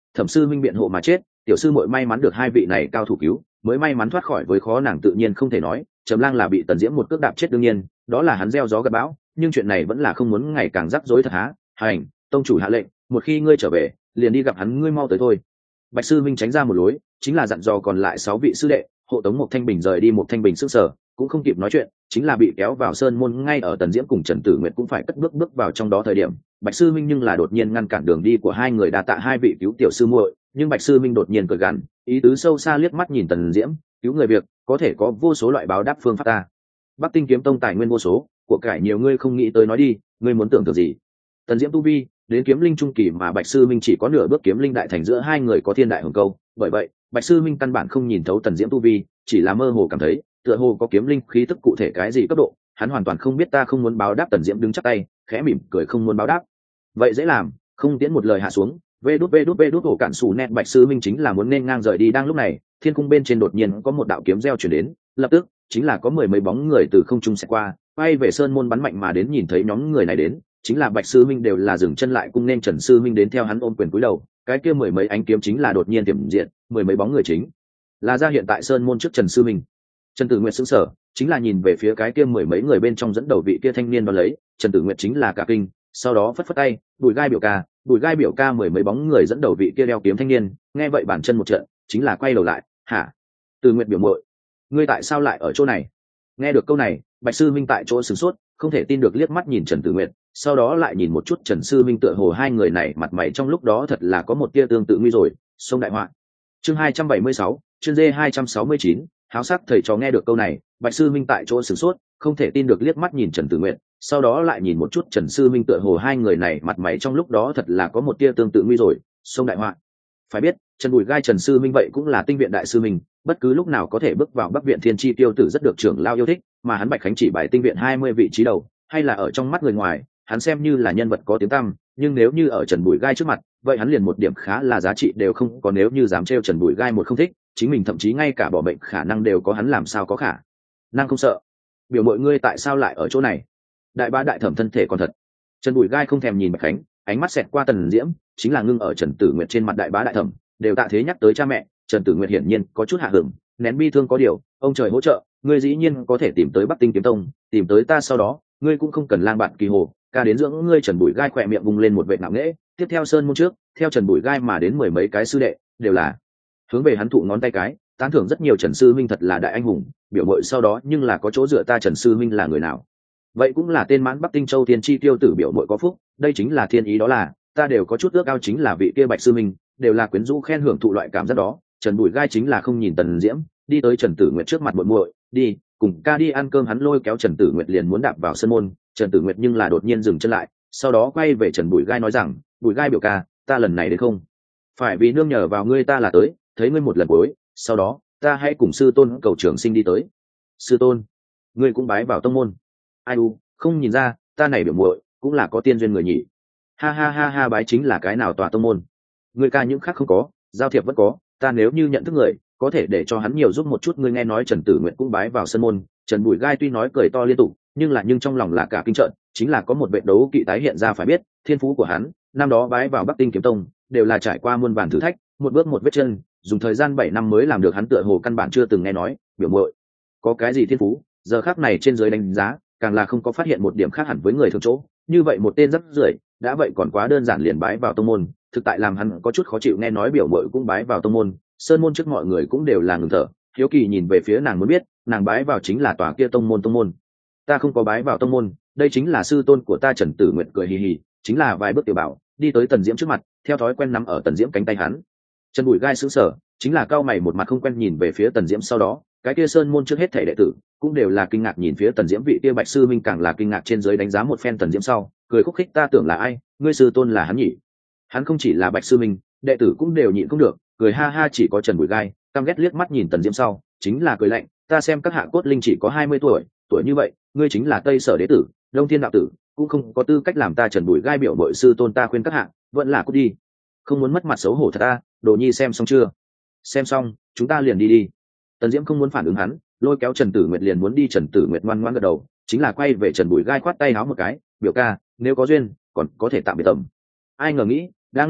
thẩm sư minh biện hộ mà chết, tiểu sư muội may mắn được hai vị này cao thủ cứu, mới may mắn thoát khỏi với khó nàng tự nhiên không thể nói. Trầm Lang là bị Tần Diễm một cước đạp chết đương nhiên, đó là hắn gieo gió gặt bão, nhưng chuyện này vẫn là không muốn ngày càng rắc rối thật há. Hành, tông chủ hạ lệnh, một khi ngươi trở về, liền đi gặp hắn, ngươi mau tới thôi. Bạch sư minh tránh ra một lối, chính là dặn dò còn lại sáu vị sư đệ, hộ tống một Thanh Bình rời đi. Một Thanh Bình sững sờ, cũng không kịp nói chuyện, chính là bị kéo vào sơn môn. Ngay ở Tần Diễm cùng Trần Tử Nguyệt cũng phải cất bước bước vào trong đó thời điểm, Bạch sư minh nhưng là đột nhiên ngăn cản đường đi của hai người. Đa tạ hai vị cứu tiểu sư muội. Nhưng Bạch sư minh đột nhiên cười gằn, ý tứ sâu xa liếc mắt nhìn Tần Diễm, cứu người việc có thể có vô số loại báo đáp phương pháp ta. Bắc Tinh kiếm tông tài nguyên vô số, của cải nhiều ngươi không nghĩ tới, nói đi, ngươi muốn tưởng tượng gì? Tần Diễm tu vi đến kiếm linh trung kỳ, mà Bạch sư minh chỉ có nửa bước kiếm linh đại thành, giữa hai người có thiên đại hồng câu. Bởi vậy Bạch sư minh căn bản không nhìn thấu Tần Diễm tu vi, chỉ là mơ hồ cảm thấy tựa hồ có kiếm linh khí tức, cụ thể cái gì cấp độ hắn hoàn toàn không biết. Ta không muốn báo đáp. Tần Diễm đứng chắp tay khẽ mỉm cười, không muốn báo đáp vậy dễ làm. Không tiễn một lời hạ xuống, vê đút vê đút vê đút ổ cạn xù nét. Bạch sư minh chính là muốn nên ngang rời đi. Đang lúc này, thiên cung bên trên đột nhiên có một đạo kiếm reo chuyển đến, lập tức chính là có mười mấy bóng người từ không trung sẽ qua, quay về sơn môn bắn mạnh mà đến. Nhìn thấy nhóm người này đến, chính là Bạch sư minh đều là dừng chân lại cung nên Trần sư minh đến. Theo hắn ôm quyền cúi đầu, cái kia mười mấy ánh kiếm chính là đột nhiên tiềm diện, mười mấy bóng người chính là ra hiện tại sơn môn trước Trần sư minh. Trần Tử Nguyệt sững sờ, chính là nhìn về phía cái kia mười mấy người bên trong dẫn đầu vị kia thanh niên đó lấy. Trần Tử Nguyệt chính là cả kinh, sau đó phất phất tay, Bùi Gai biểu ca, Bùi Gai biểu ca. Mười mấy bóng người dẫn đầu vị kia đeo kiếm thanh niên nghe vậy bản chân một trận, chính là quay đầu lại, hả? Tử Nguyệt biểu muội, ngươi tại sao lại ở chỗ này? Nghe được câu này, Bạch sư minh tại chỗ sửng sốt, không thể tin được liếc mắt nhìn Trần Tử Nguyệt, sau đó lại nhìn một chút Trần sư minh, tựa hồ hai người này mặt mày trong lúc đó thật là có một tia tương tự. Nguy rồi, sông đại họa. Chương hai trăm bảy mươi sáu, chương D hai trăm sáu mươi chín, háo sắc thầy trò. Nghe được câu này, Bạch sư minh tại chỗ sửng sốt, không thể tin được liếc mắt nhìn Trần Tử Nguyệt, sau đó lại nhìn một chút Trần sư minh, tựa hồ hai người này mặt mày trong lúc đó thật là có một tia tương tự. Nguy rồi, sông đại họa. Phải biết, Trần Bùi Gai Trần sư minh vậy cũng là tinh viện đại sư minh, bất cứ lúc nào có thể bước vào Bắc viện thiên chi tiêu tử, rất được trưởng lao yêu thích. Mà hắn Bạch Khánh chỉ bài tinh viện hai mươi vị trí đầu, hay là ở trong mắt người ngoài hắn xem như là nhân vật có tiếng tăm, nhưng nếu như ở Trần Bùi Gai trước mặt, vậy hắn liền một điểm khá là giá trị đều không có. Nếu như dám trêu Trần Bùi Gai một không thích, chính mình thậm chí ngay cả bỏ bệnh khả năng đều có, hắn làm sao có khả năng không sợ? Biểu mọi ngươi tại sao lại ở chỗ này? Đại bá đại thẩm thân thể còn thật. Trần Bùi Gai không thèm nhìn Bạch Khánh, ánh mắt xẹt qua Tần Diễm, chính là ngưng ở Trần Tử Nguyệt trên mặt. Đại bá đại thẩm đều tạ thế nhắc tới cha mẹ. Trần Tử Nguyệt hiển nhiên có chút hạ hưởng, nén bi thương, có điều ông trời hỗ trợ, ngươi dĩ nhiên có thể tìm tới Bắc Tinh kiếm tông, tìm tới ta, sau đó ngươi cũng không cần lang bạn kỳ hồ ca đến dưỡng ngươi. Trần Bùi Gai khỏe miệng vùng lên một vệ ngạo nghễ. Tiếp theo sơn môn trước, theo Trần Bùi Gai mà đến mười mấy cái sư đệ, đều là hướng về hắn thụ ngón tay cái, tán thưởng rất nhiều. Trần sư minh thật là đại anh hùng, biểu mội sau đó nhưng là có chỗ dựa ta. Trần sư minh là người nào? Vậy cũng là tên mãn Bắc Tinh Châu Thiên chi tiêu tử, biểu mội có phúc, đây chính là thiên ý, đó là ta đều có chút ước ao, chính là vị kia Bạch sư minh, đều là quyến rũ khen hưởng thụ loại cảm giác đó. Trần Bùi Gai chính là không nhìn Tần Diễm, đi tới Trần Tử Nguyệt trước mặt muội muội, đi cùng ca đi ăn cơm. Hắn lôi kéo Trần Tử Nguyệt liền muốn đạp vào sân môn, Trần Tử Nguyệt nhưng là đột nhiên dừng chân lại, sau đó quay về Trần Bùi Gai nói rằng, Bùi Gai biểu ca, ta lần này đến không phải vì nương nhờ vào ngươi, ta là tới thấy ngươi một lần cuối, sau đó ta hãy cùng sư tôn cầu trường sinh đi tới. Sư tôn? Ngươi cũng bái vào tông môn? Ai u, không nhìn ra, ta này biểu muội cũng là có tiên duyên người nhỉ. Ha ha ha ha, bái chính là cái nào tòa tông môn? Ngươi ca những khác không có, giao thiệp vẫn có, ta nếu như nhận thức người, có thể để cho hắn nhiều giúp một chút. Ngươi nghe nói Trần Tử Nguyệt cũng bái vào sân môn. Trần Bùi Gai tuy nói cười to liên tục, nhưng là nhưng trong lòng là cả kinh trợn, chính là có một vệ đấu kỵ tái hiện ra. Phải biết, thiên phú của hắn năm đó bái vào Bắc Tinh kiếm tông đều là trải qua muôn vàn thử thách, một bước một vết chân, dùng thời gian bảy năm mới làm được. Hắn tựa hồ căn bản chưa từng nghe nói biểu muội có cái gì thiên phú, giờ khắc này trên dưới đánh giá, càng là không có phát hiện một điểm khác hẳn với người thường chỗ. Như vậy một tên rất rưởi, đã vậy còn quá đơn giản liền bái vào tông môn, thực tại làm hắn có chút khó chịu. Nghe nói biểu muội cũng bái vào tông môn, sơn môn trước mọi người cũng đều là ngừng thở, hiếu kỳ nhìn về phía nàng, muốn biết nàng bái vào chính là tòa kia tông môn. Tông môn? Ta không có bái vào tông môn, đây chính là sư tôn của ta. Trần Tử Nguyệt cười hì hì, chính là vài bước tiểu bảo đi tới Tần Diễm trước mặt, theo thói quen nắm ở Tần Diễm cánh tay hắn. Trần Bùi Gai sững sờ, chính là cao mày một mặt không quen nhìn về phía Tần Diễm, sau đó cái kia sơn môn trước hết thảy đệ tử cũng đều là kinh ngạc nhìn phía Tần Diễm. Vị kia Bạch sư minh càng là kinh ngạc trên dưới đánh giá một phen Tần Diễm, sau cười khúc khích, ta tưởng là ai, ngươi sư tôn là hắn nhỉ? Hắn không chỉ là Bạch sư minh, đệ tử cũng đều nhịn không được cười ha ha. Chỉ có Trần Bùi Gai căm ghét liếc mắt nhìn Tần Diễm, sau chính là cười lạnh, ta xem các hạ cốt linh chỉ có hai mươi tuổi, tuổi như vậy ngươi chính là Tây Sở đế tử, Đông Thiên đạo tử, cũng không có tư cách làm ta Trần Bùi Gai biểu bội sư tôn. Ta khuyên các hạ vẫn là cút đi, không muốn mất mặt xấu hổ thật. ta Đồ nhi xem xong chưa? Xem xong, chúng ta liền đi đi. Tần Diễm không muốn phản ứng hắn, lôi kéo Trần Tử Nguyệt liền muốn đi. Trần Tử Nguyệt ngoan ngoãn gật đầu, chính là quay về Trần Bùi Gai khoát tay áo một cái, biểu ca nếu có duyên còn có thể tạm biệt tầm. Ai ngờ nghĩ đang lúc này,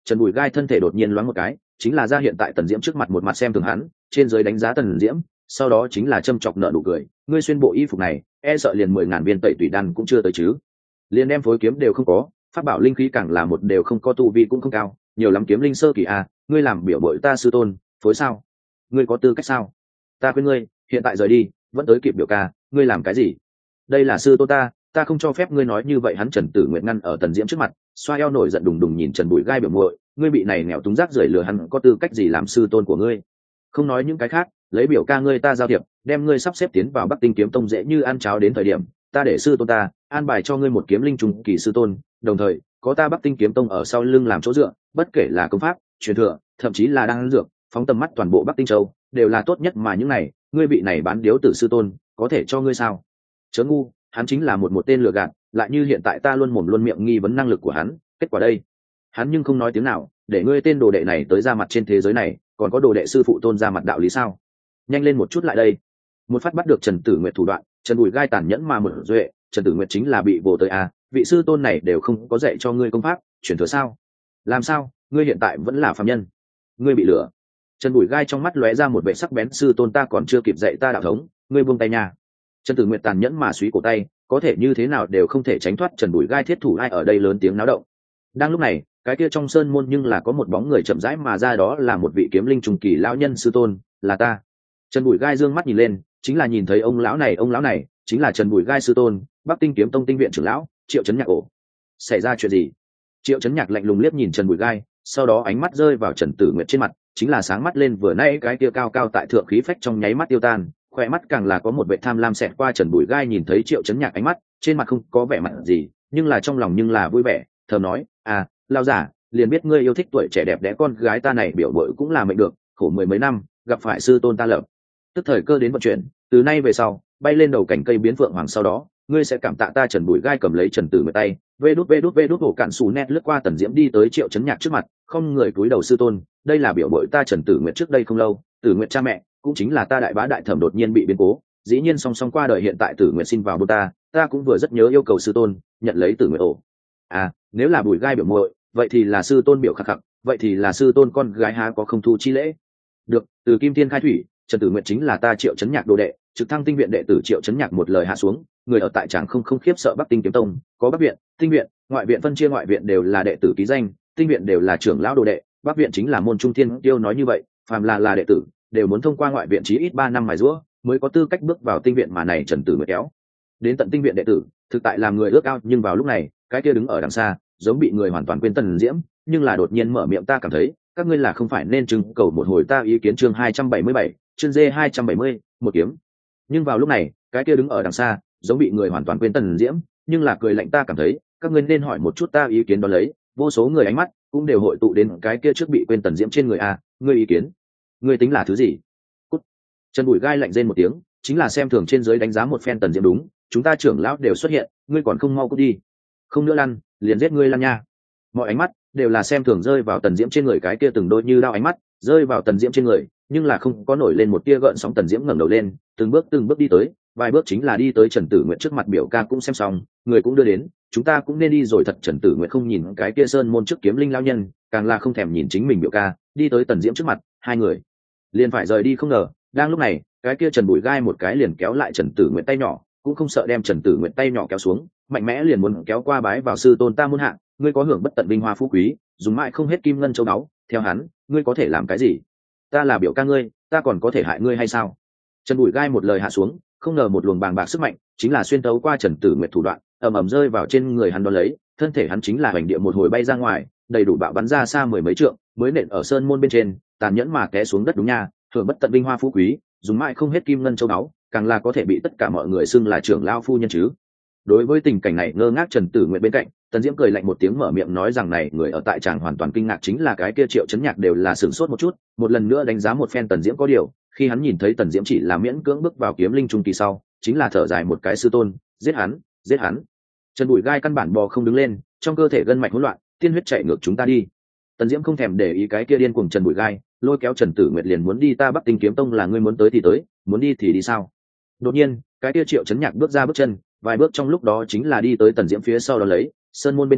Trần Bùi Gai thân thể đột nhiên loáng một cái, chính là ra hiện tại Tần Diễm trước mặt, một mặt xem thường hắn, trên dưới đánh giá Tần Diễm, sau đó chính là châm chọc nợ nụ cười, ngươi xuyên bộ y phục này, e sợ liền mười ngàn viên tẩy tùy đan cũng chưa tới chứ. Liền đem phối kiếm đều không có, pháp bảo linh khí càng là một đều không có, tu vi cũng không cao, nhiều lắm kiếm linh sơ kỳ à, ngươi làm biểu bội ta sư tôn, phối sao? Ngươi có tư cách sao? Ta khuyên ngươi, hiện tại rời đi, vẫn tới kịp biểu ca, ngươi làm cái gì? Đây là sư tôn ta, ta không cho phép ngươi nói như vậy. Hắn Trần Tử Nguyện ngăn ở Tần Diễm trước mặt, xoa eo nổi giận đùng đùng nhìn Trần Bùi Gai biểu muội, ngươi bị này nghèo túng rác rưởi lừa, hắn có tư cách gì làm sư tôn của ngươi? Không nói những cái khác, lấy biểu ca ngươi ta giao thiệp, đem ngươi sắp xếp tiến vào Bắc Tinh kiếm tông dễ như ăn cháo. Đến thời điểm ta để sư tôn ta an bài cho ngươi một kiếm linh trùng kỳ sư tôn, đồng thời có ta Bắc Tinh kiếm tông ở sau lưng làm chỗ dựa, bất kể là công pháp, truyền thừa, thậm chí là đan dược, phóng tầm mắt toàn bộ Bắc Tinh châu đều là tốt nhất. Mà những này ngươi bị này bán điếu tử sư tôn có thể cho ngươi sao? Chớ ngu, hắn chính là một một tên lừa gạt, lại như hiện tại ta luôn mồm luôn miệng nghi vấn năng lực của hắn, kết quả đây hắn nhưng không nói tiếng nào, để ngươi tên đồ đệ này tới ra mặt trên thế giới này, còn có đồ đệ sư phụ tôn ra mặt đạo lý sao? Nhanh lên một chút lại đây. Một phát bắt được Trần Tử Nguyệt thủ đoạn, Trần Bùi Gai tàn nhẫn mà một duệ, Trần Tử Nguyệt chính là bị vồ tới à, vị sư tôn này đều không có dạy cho ngươi công pháp chuyển thừa sao? Làm sao ngươi hiện tại vẫn là phàm nhân? Ngươi bị lừa. Trần Bùi Gai trong mắt lóe ra một vẻ sắc bén, sư tôn ta còn chưa kịp dạy ta đạo thống, ngươi buông tay nha. Trần Tử Nguyệt tàn nhẫn mà suý cổ tay, có thể như thế nào đều không thể tránh thoát Trần Bùi Gai thiết thủ. Ai ở đây lớn tiếng náo động? Đang lúc này, cái kia trong sơn môn nhưng là có một bóng người chậm rãi mà ra, đó là một vị kiếm linh trùng kỳ lão nhân. Sư tôn, là ta. Trần Bùi Gai dương mắt nhìn lên, chính là nhìn thấy ông lão này, ông lão này chính là Trần Bùi Gai sư tôn, Bắc Tinh kiếm tông tinh viện trưởng lão Triệu Chấn Nhạc. Ổ, xảy ra chuyện gì? Triệu Chấn Nhạc lạnh lùng liếc nhìn Trần Bùi Gai, sau đó ánh mắt rơi vào Trần Tử Nguyệt trên mặt, chính là sáng mắt lên, vừa nãy cái kia cao cao tại thượng khí phách trong nháy mắt tiêu tan, khỏe mắt càng là có một vẻ tham lam xẹt qua. Trần Bùi Gai nhìn thấy Triệu Chấn Nhạc ánh mắt, trên mặt không có vẻ mặt gì, nhưng là trong lòng nhưng là vui vẻ, thầm nói, à, lão giả, liền biết ngươi yêu thích tuổi trẻ đẹp đẽ con gái ta này, biểu bội cũng là mệnh được, khổ mười mấy năm, gặp phải sư tôn ta lập tức thời cơ đến vận chuyển, từ nay về sau bay lên đầu cành cây biến phượng hoàng, sau đó ngươi sẽ cảm tạ ta. Trần Bùi Gai cầm lấy Trần Tử Nguyệt tay, vê đút vê đút vê đút hổ cạn xù nét lướt qua Tần Diễm đi tới Triệu Chấn Nhạc trước mặt, không người cúi đầu, sư tôn, đây là biểu bội ta Trần Tử Nguyệt. Trước đây không lâu, Tử Nguyệt cha mẹ cũng chính là ta đại bá đại thẩm đột nhiên bị biến cố, dĩ nhiên song song qua đời, hiện tại Tử Nguyệt xin vào bố ta, ta cũng vừa rất nhớ yêu cầu sư tôn nhận lấy Tử Nguyệt. Ổ, à, nếu là Bùi Gai biểu muội, vậy thì là sư tôn biểu khắc khắc, vậy thì là sư tôn con gái há có không thu chi lễ. Được, từ kim thiên khai thủy, Trần Tử Nguyệt chính là ta Triệu Chấn Nhạc đồ đệ, trực thăng tinh viện đệ tử. Triệu Chấn Nhạc một lời hạ xuống, người ở tại tràng không không khiếp sợ. Bắc Tinh kiếm tông có Bắc viện, tinh viện, ngoại viện phân chia, ngoại viện đều là đệ tử ký danh, tinh viện đều là trưởng lão đồ đệ, Bắc viện chính là môn trung thiên tiêu. Nói như vậy, phàm là là đệ tử đều muốn thông qua ngoại viện chí ít ba năm mài giũa mới có tư cách bước vào tinh viện, mà này Trần Tử Nguyệt kéo đến tận tinh viện đệ tử, thực tại làm người ước ao. Nhưng vào lúc này, cái kia đứng ở đằng xa giống bị người hoàn toàn quên Tần Diễm, nhưng là đột nhiên mở miệng, ta cảm thấy các ngươi là không phải nên trưng cầu một hồi ta ý kiến. Chương hai trăm bảy mươi bảy, chương D hai trăm bảy mươi, một kiếm. Nhưng vào lúc này, cái kia đứng ở đằng xa giống bị người hoàn toàn quên Tần Diễm, nhưng là cười lạnh, ta cảm thấy các ngươi nên hỏi một chút ta ý kiến. Đó lấy vô số người ánh mắt cũng đều hội tụ đến cái kia trước bị quên Tần Diễm trên người. a ngươi ý kiến, ngươi tính là thứ gì? Cút. Trần Bùi Gai lạnh rên một tiếng, chính là xem thường trên dưới đánh giá một phen Tần Diễm. Đúng, chúng ta trưởng lão đều xuất hiện, ngươi còn không mau cút đi, không nữa lăn liền giết ngươi lăn nha. Mọi ánh mắt đều là xem thường rơi vào Tần Diễm trên người, cái kia từng đôi như đao ánh mắt rơi vào Tần Diễm trên người, nhưng là không có nổi lên một tia gợn sóng. Tần Diễm ngẩng đầu lên, từng bước từng bước đi tới, vài bước chính là đi tới Trần Tử Nguyệt trước mặt. Biểu ca cũng xem xong, người cũng đưa đến, chúng ta cũng nên đi rồi. Thật, Trần Tử Nguyệt không nhìn cái kia sơn môn trước kiếm linh lão nhân, càng là không thèm nhìn chính mình biểu ca, đi tới Tần Diễm trước mặt, hai người liền phải rời đi. Không ngờ đang lúc này, cái kia Trần Bùi Gai một cái liền kéo lại Trần Tử Nguyệt tay nhỏ, cũng không sợ đem Trần Tử Nguyệt tay nhỏ kéo xuống, mạnh mẽ liền muốn kéo qua bái vào sư tôn ta muôn hạng, ngươi có hưởng bất tận vinh hoa phú quý, dùng mãi không hết kim ngân châu báu, theo hắn ngươi có thể làm cái gì? Ta là biểu ca ngươi, ta còn có thể hại ngươi hay sao? Trần Bùi Gai một lời hạ xuống, không ngờ một luồng bàng bạc sức mạnh chính là xuyên tấu qua Trần Tử Nguyệt thủ đoạn, ầm ầm rơi vào trên người hắn, đón lấy thân thể hắn chính là hoành địa một hồi bay ra ngoài, đầy đủ bạo bắn ra xa mười mấy trượng, mới nện ở sơn môn bên trên, tàn nhẫn mà té xuống đất. Đúng nha, hưởng bất tận vinh hoa phú quý, dùng mãi không hết kim ngân châu báu, càng là có thể bị tất cả mọi người xưng là trưởng lao phu nhân chứ. Đối với tình cảnh này, ngơ ngác Trần Tử Nguyệt bên cạnh, Tần Diễm cười lạnh một tiếng, mở miệng nói rằng này người ở tại tràng hoàn toàn kinh ngạc, chính là cái kia Triệu Chấn Nhạc đều là sửng sốt một chút, một lần nữa đánh giá một phen Tần Diễm. có điều khi hắn nhìn thấy Tần Diễm chỉ là miễn cưỡng bước vào kiếm linh trung kỳ sau, chính là thở dài một cái, sư tôn, giết hắn, giết hắn. Trần Bùi Gai căn bản bò không đứng lên, trong cơ thể gân mạch hỗn loạn, tiên huyết chạy ngược, chúng ta đi. Tần Diễm không thèm để ý cái kia điên cuồng Trần Bùi Gai, lôi kéo Trần Tử Nguyệt liền muốn đi. Ta Bắc Tinh kiếm tông là ngươi muốn tới thì tới, muốn đi thì đi sao? Đột nhiên cái kia Triệu Chấn Nhạc bước ra bước chân, vài bước trong lúc đó chính là đi tới Tần Diễm phía sau, đó lấy sơn môn bên trên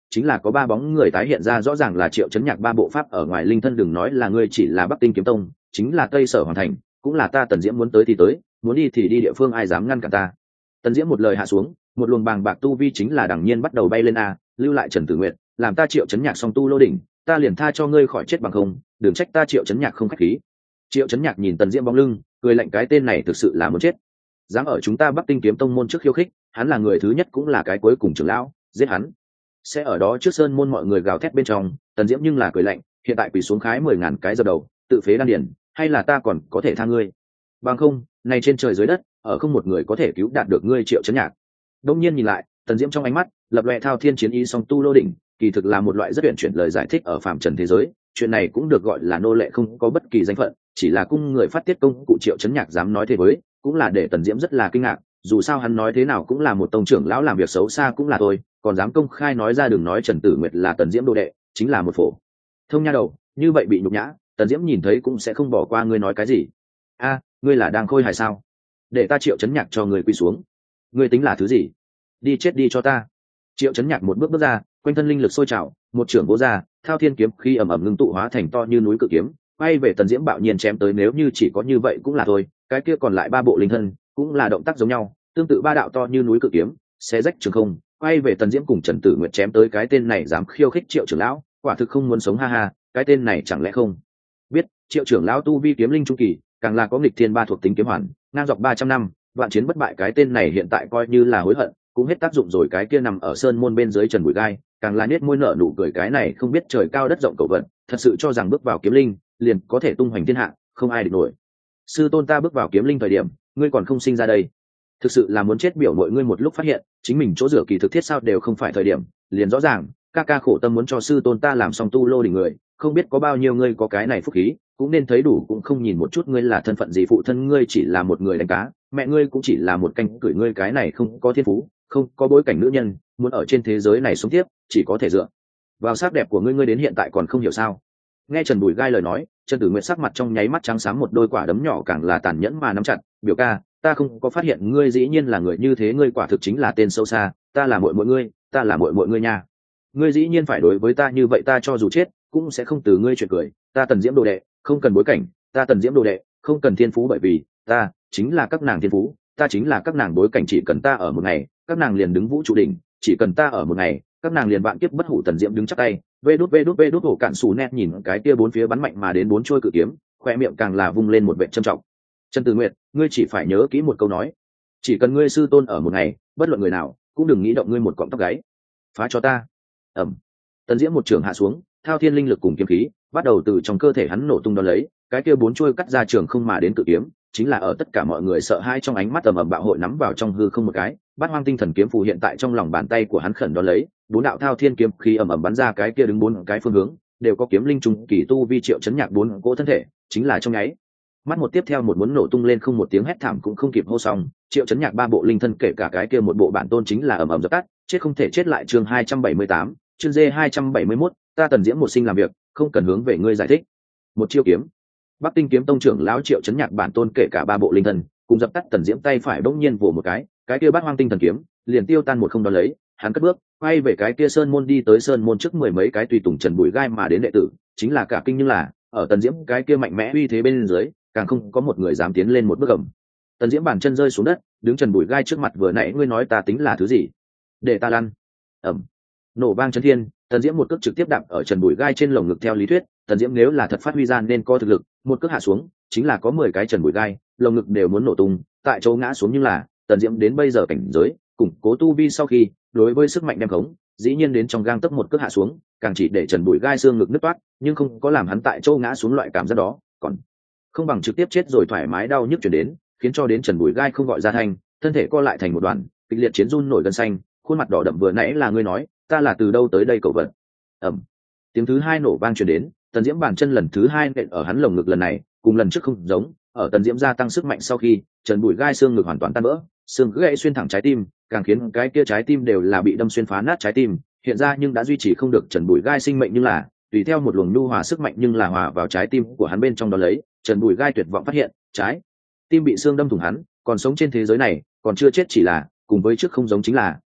chính là có ba bóng người tái hiện ra, rõ ràng là Triệu Chấn Nhạc ba bộ pháp ở ngoài linh thân. Đừng nói là ngươi chỉ là Bắc Tinh kiếm tông, chính là Tây Sở Hoàng thành cũng là ta Tần Diễm muốn tới thì tới, muốn đi thì đi, địa phương ai dám ngăn cản ta. Tần Diễm một lời hạ xuống, một luồng bàng bạc tu vi chính là đằng nhiên bắt đầu bay lên. A, lưu lại Trần Tử Nguyệt, làm ta Triệu Chấn Nhạc song tu lô đỉnh, ta liền tha cho ngươi khỏi chết bằng không, đừng trách ta Triệu Chấn Nhạc không khách khí. Triệu Chấn Nhạc nhìn Tần Diễm bóng lưng, cười lạnh, cái tên này thực sự là muốn chết, dám ở chúng ta Bắc Tinh kiếm tông môn trước khiêu khích, hắn là người thứ nhất cũng là cái cuối cùng trưởng lão, giết hắn. Sẽ ở đó trước sơn môn mọi người gào thét bên trong, Tần Diễm nhưng là cười lạnh, hiện tại quỳ xuống khái mười ngàn cái dập đầu, tự phế đan điển, hay là ta còn có thể tha ngươi? Bằng không, này trên trời dưới đất, ở không một người có thể cứu đạt được ngươi Triệu Chấn Nhạc. Đông nhiên nhìn lại, Tần Diễm trong ánh mắt lập loè thao thiên chiến ý song tu lô đỉnh, kỳ thực là một loại rất uyển chuyển lời giải thích ở phàm trần thế giới. Chuyện này cũng được gọi là nô lệ không có bất kỳ danh phận, chỉ là cung người phát tiết công cụ. Triệu Chấn Nhạc dám nói thế với, cũng là để Tần Diễm rất là kinh ngạc. Dù sao hắn nói thế nào cũng là một tông trưởng lão, làm việc xấu xa cũng là tôi, còn dám công khai nói ra, đừng nói Trần Tử Nguyệt là Tần Diễm đồ đệ, chính là một phổ thông nha đầu, như vậy bị nhục nhã, Tần Diễm nhìn thấy cũng sẽ không bỏ qua. Ngươi nói cái gì? A, ngươi là đang khôi hài sao? Để ta Triệu Chấn Nhạc cho ngươi quỳ xuống. Ngươi tính là thứ gì? Đi chết đi cho ta. Triệu Chấn Nhạc một bước bước ra, quanh thân linh lực sôi trào, một trưởng vỗ ra, thao thiên kiếm khi ầm ầm ngưng tụ hóa thành to như núi cự kiếm, quay về Tần Diễm bạo nhiên chém tới. Nếu như chỉ có như vậy cũng là thôi, cái kia còn lại ba bộ linh thân cũng là động tác giống nhau, tương tự ba đạo to như núi cự kiếm, xé rách trường không, quay về Tần Diễm cùng Trần Tử Nguyệt chém tới. Cái tên này dám khiêu khích Triệu trưởng lão, quả thực không muốn sống, ha ha. Cái tên này chẳng lẽ không biết Triệu trưởng lão tu vi kiếm linh trung kỳ, càng là có nghịch thiên ba thuộc tính kiếm hoàn, ngang dọc ba trăm năm, vạn chiến bất bại. Cái tên này hiện tại coi như là hối hận cũng hết tác dụng rồi. Cái kia nằm ở sơn môn bên dưới Trần Bùi Gai càng là nết môi nở nụ cười, cái này không biết trời cao đất rộng cậu vận, thật sự cho rằng bước vào kiếm linh liền có thể tung hoành thiên hạ, không ai địch nổi. Sư tôn ta bước vào kiếm linh thời điểm, ngươi còn không sinh ra đây, thực sự là muốn chết. Biểu mọi ngươi một lúc phát hiện chính mình chỗ rửa kỳ thực thiết sao đều không phải thời điểm, liền rõ ràng ca ca khổ tâm muốn cho sư tôn ta làm xong tu lô đỉnh người, không biết có bao nhiêu ngươi có cái này phúc khí, cũng nên thấy đủ, cũng không nhìn một chút ngươi là thân phận gì. Phụ thân ngươi chỉ là một người đánh cá, mẹ ngươi cũng chỉ là một canh cửi, ngươi cái này không có thiên phú, không có bối cảnh nữ nhân, muốn ở trên thế giới này sống tiếp chỉ có thể dựa vào sắc đẹp của ngươi, ngươi đến hiện tại còn không hiểu sao? Nghe Trần Bùi Gai lời nói, Trần Tử Nguyệt sắc mặt trong nháy mắt trắng xám, một đôi quả đấm nhỏ càng là tàn nhẫn mà nắm chặt. Biểu ca, ta không có phát hiện ngươi dĩ nhiên là người như thế, ngươi quả thực chính là tên sâu xa, ta là muội muội ngươi, ta là muội muội ngươi nha, ngươi dĩ nhiên phải đối với ta như vậy, ta cho dù chết cũng sẽ không từ ngươi chuyện cười. Ta Tần Diễm đồ đệ không cần bối cảnh, ta Tần Diễm đồ đệ không cần thiên phú, bởi vì ta chính là các nàng thiên phú, ta chính là các nàng bối cảnh. Chỉ cần ta ở một ngày, các nàng liền đứng vũ trụ đỉnh, chỉ cần ta ở một ngày, các nàng liền vạn kiếp bất hủ. Tần Diễm đứng chắc tay, vê đút vê đút vê đút hổ cạn xù nét nhìn cái kia bốn phía bắn mạnh mà đến bốn trôi cự kiếm, khoe miệng càng là vung lên một vệ trầm trọng. Trần Tử Nguyệt, ngươi chỉ phải nhớ kỹ một câu nói, chỉ cần ngươi sư tôn ở một ngày, bất luận người nào cũng đừng nghĩ động ngươi một cọng tóc gáy. Phá cho ta. Ẩm. Tần Diễm một trường hạ xuống, thao thiên linh lực cùng kiếm khí bắt đầu từ trong cơ thể hắn nổ tung, đón lấy cái kia bốn chuôi cắt ra trường không mà đến cự kiếm, chính là ở tất cả mọi người sợ hãi trong ánh mắt ầm ầm bạo hội nắm vào trong hư không một cái. Bát Hoang Tinh Thần kiếm phù hiện tại trong lòng bàn tay của hắn khẩn, đón lấy bốn đạo thao thiên kiếm khí ầm ầm bắn ra, cái kia đứng bốn cái phương hướng đều có kiếm linh trung kỳ tu vi Triệu Chấn Nhạc bốn cỗ thân thể, chính là trong nháy mắt một tiếp theo một muốn nổ tung lên, không một tiếng hét thảm cũng không kịp hô xong, Triệu Chấn Nhạc ba bộ linh thân kể cả cái kia một bộ bản tôn chính là ầm ầm dập tắt, chết không thể chết lại. Chương hai trăm bảy mươi tám, chương D hai trăm bảy mươi mốt, ta Tần Diễm một sinh làm việc, không cần hướng về ngươi giải thích. Một chiêu kiếm, Bắc Tinh kiếm tông trưởng lão Triệu Chấn Nhạc bản tôn kể cả ba bộ linh thân cùng dập tắt Tần Diễm tay phải bỗng nhiên vồ một cái, cái kia Bát Hoang Tinh Thần kiếm liền tiêu tan một không, đón lấy hắn cất bước quay về cái kia sơn môn đi tới. Sơn môn trước mười mấy cái tùy tùng Trần Bùi Gai mà đến đệ tử chính là cả kinh, nhưng là ở Tần Diễm cái kia mạnh mẽ uy thế bên dưới, càng không có một người dám tiến lên một bước gầm. Tần Diễm bàn chân rơi xuống đất, đứng Trần Bùi Gai trước mặt, vừa nãy ngươi nói ta tính là thứ gì? Để ta lăn. Ẩm. Nổ vang chấn thiên, Tần Diễm một cước trực tiếp đạp ở Trần Bùi Gai trên lồng ngực. Theo lý thuyết, Tần Diễm nếu là thật phát huy ra nên có thực lực, một cước hạ xuống chính là có mười cái Trần Bùi Gai lồng ngực đều muốn nổ tung tại chỗ ngã xuống, nhưng là Tần Diễm đến bây giờ cảnh giới củng cố tu vi, sau khi đối với sức mạnh đem khống, dĩ nhiên đến trong gang tấc một cước hạ xuống, càng chỉ để Trần Bùi Gai xương ngực nứt toát, nhưng không có làm hắn tại chỗ ngã xuống. Loại cảm giác đó còn không bằng trực tiếp chết rồi thoải mái, đau nhức chuyển đến khiến cho đến Trần Bùi Gai không gọi ra thanh, thân thể co lại thành một đoàn, kịch liệt chiến run nổi gân xanh, khuôn mặt đỏ đậm. Vừa nãy là ngươi nói ta là từ đâu tới đây cậu vật? Ẩm. Tiếng thứ hai nổ vang truyền đến, Tần Diễm bàn chân lần thứ hai nện ở hắn lồng ngực, lần này cùng lần trước không giống, ở Tần Diễm gia tăng sức mạnh sau khi, Trần Bùi Gai xương ngực hoàn toàn tan vỡ, xương gãy xuyên thẳng trái tim, càng khiến cái kia trái tim đều là bị đâm xuyên phá nát trái tim hiện ra, nhưng đã duy trì không được Trần Bùi Gai sinh mệnh, nhưng là tùy theo một luồng nhu hòa sức mạnh nhưng là hòa vào trái tim của hắn bên trong, đó lấy Trần Bùi Gai tuyệt vọng phát hiện trái tim bị xương đâm thủng, hắn còn sống trên thế giới này, còn chưa chết, chỉ là cùng với trước không giống chính là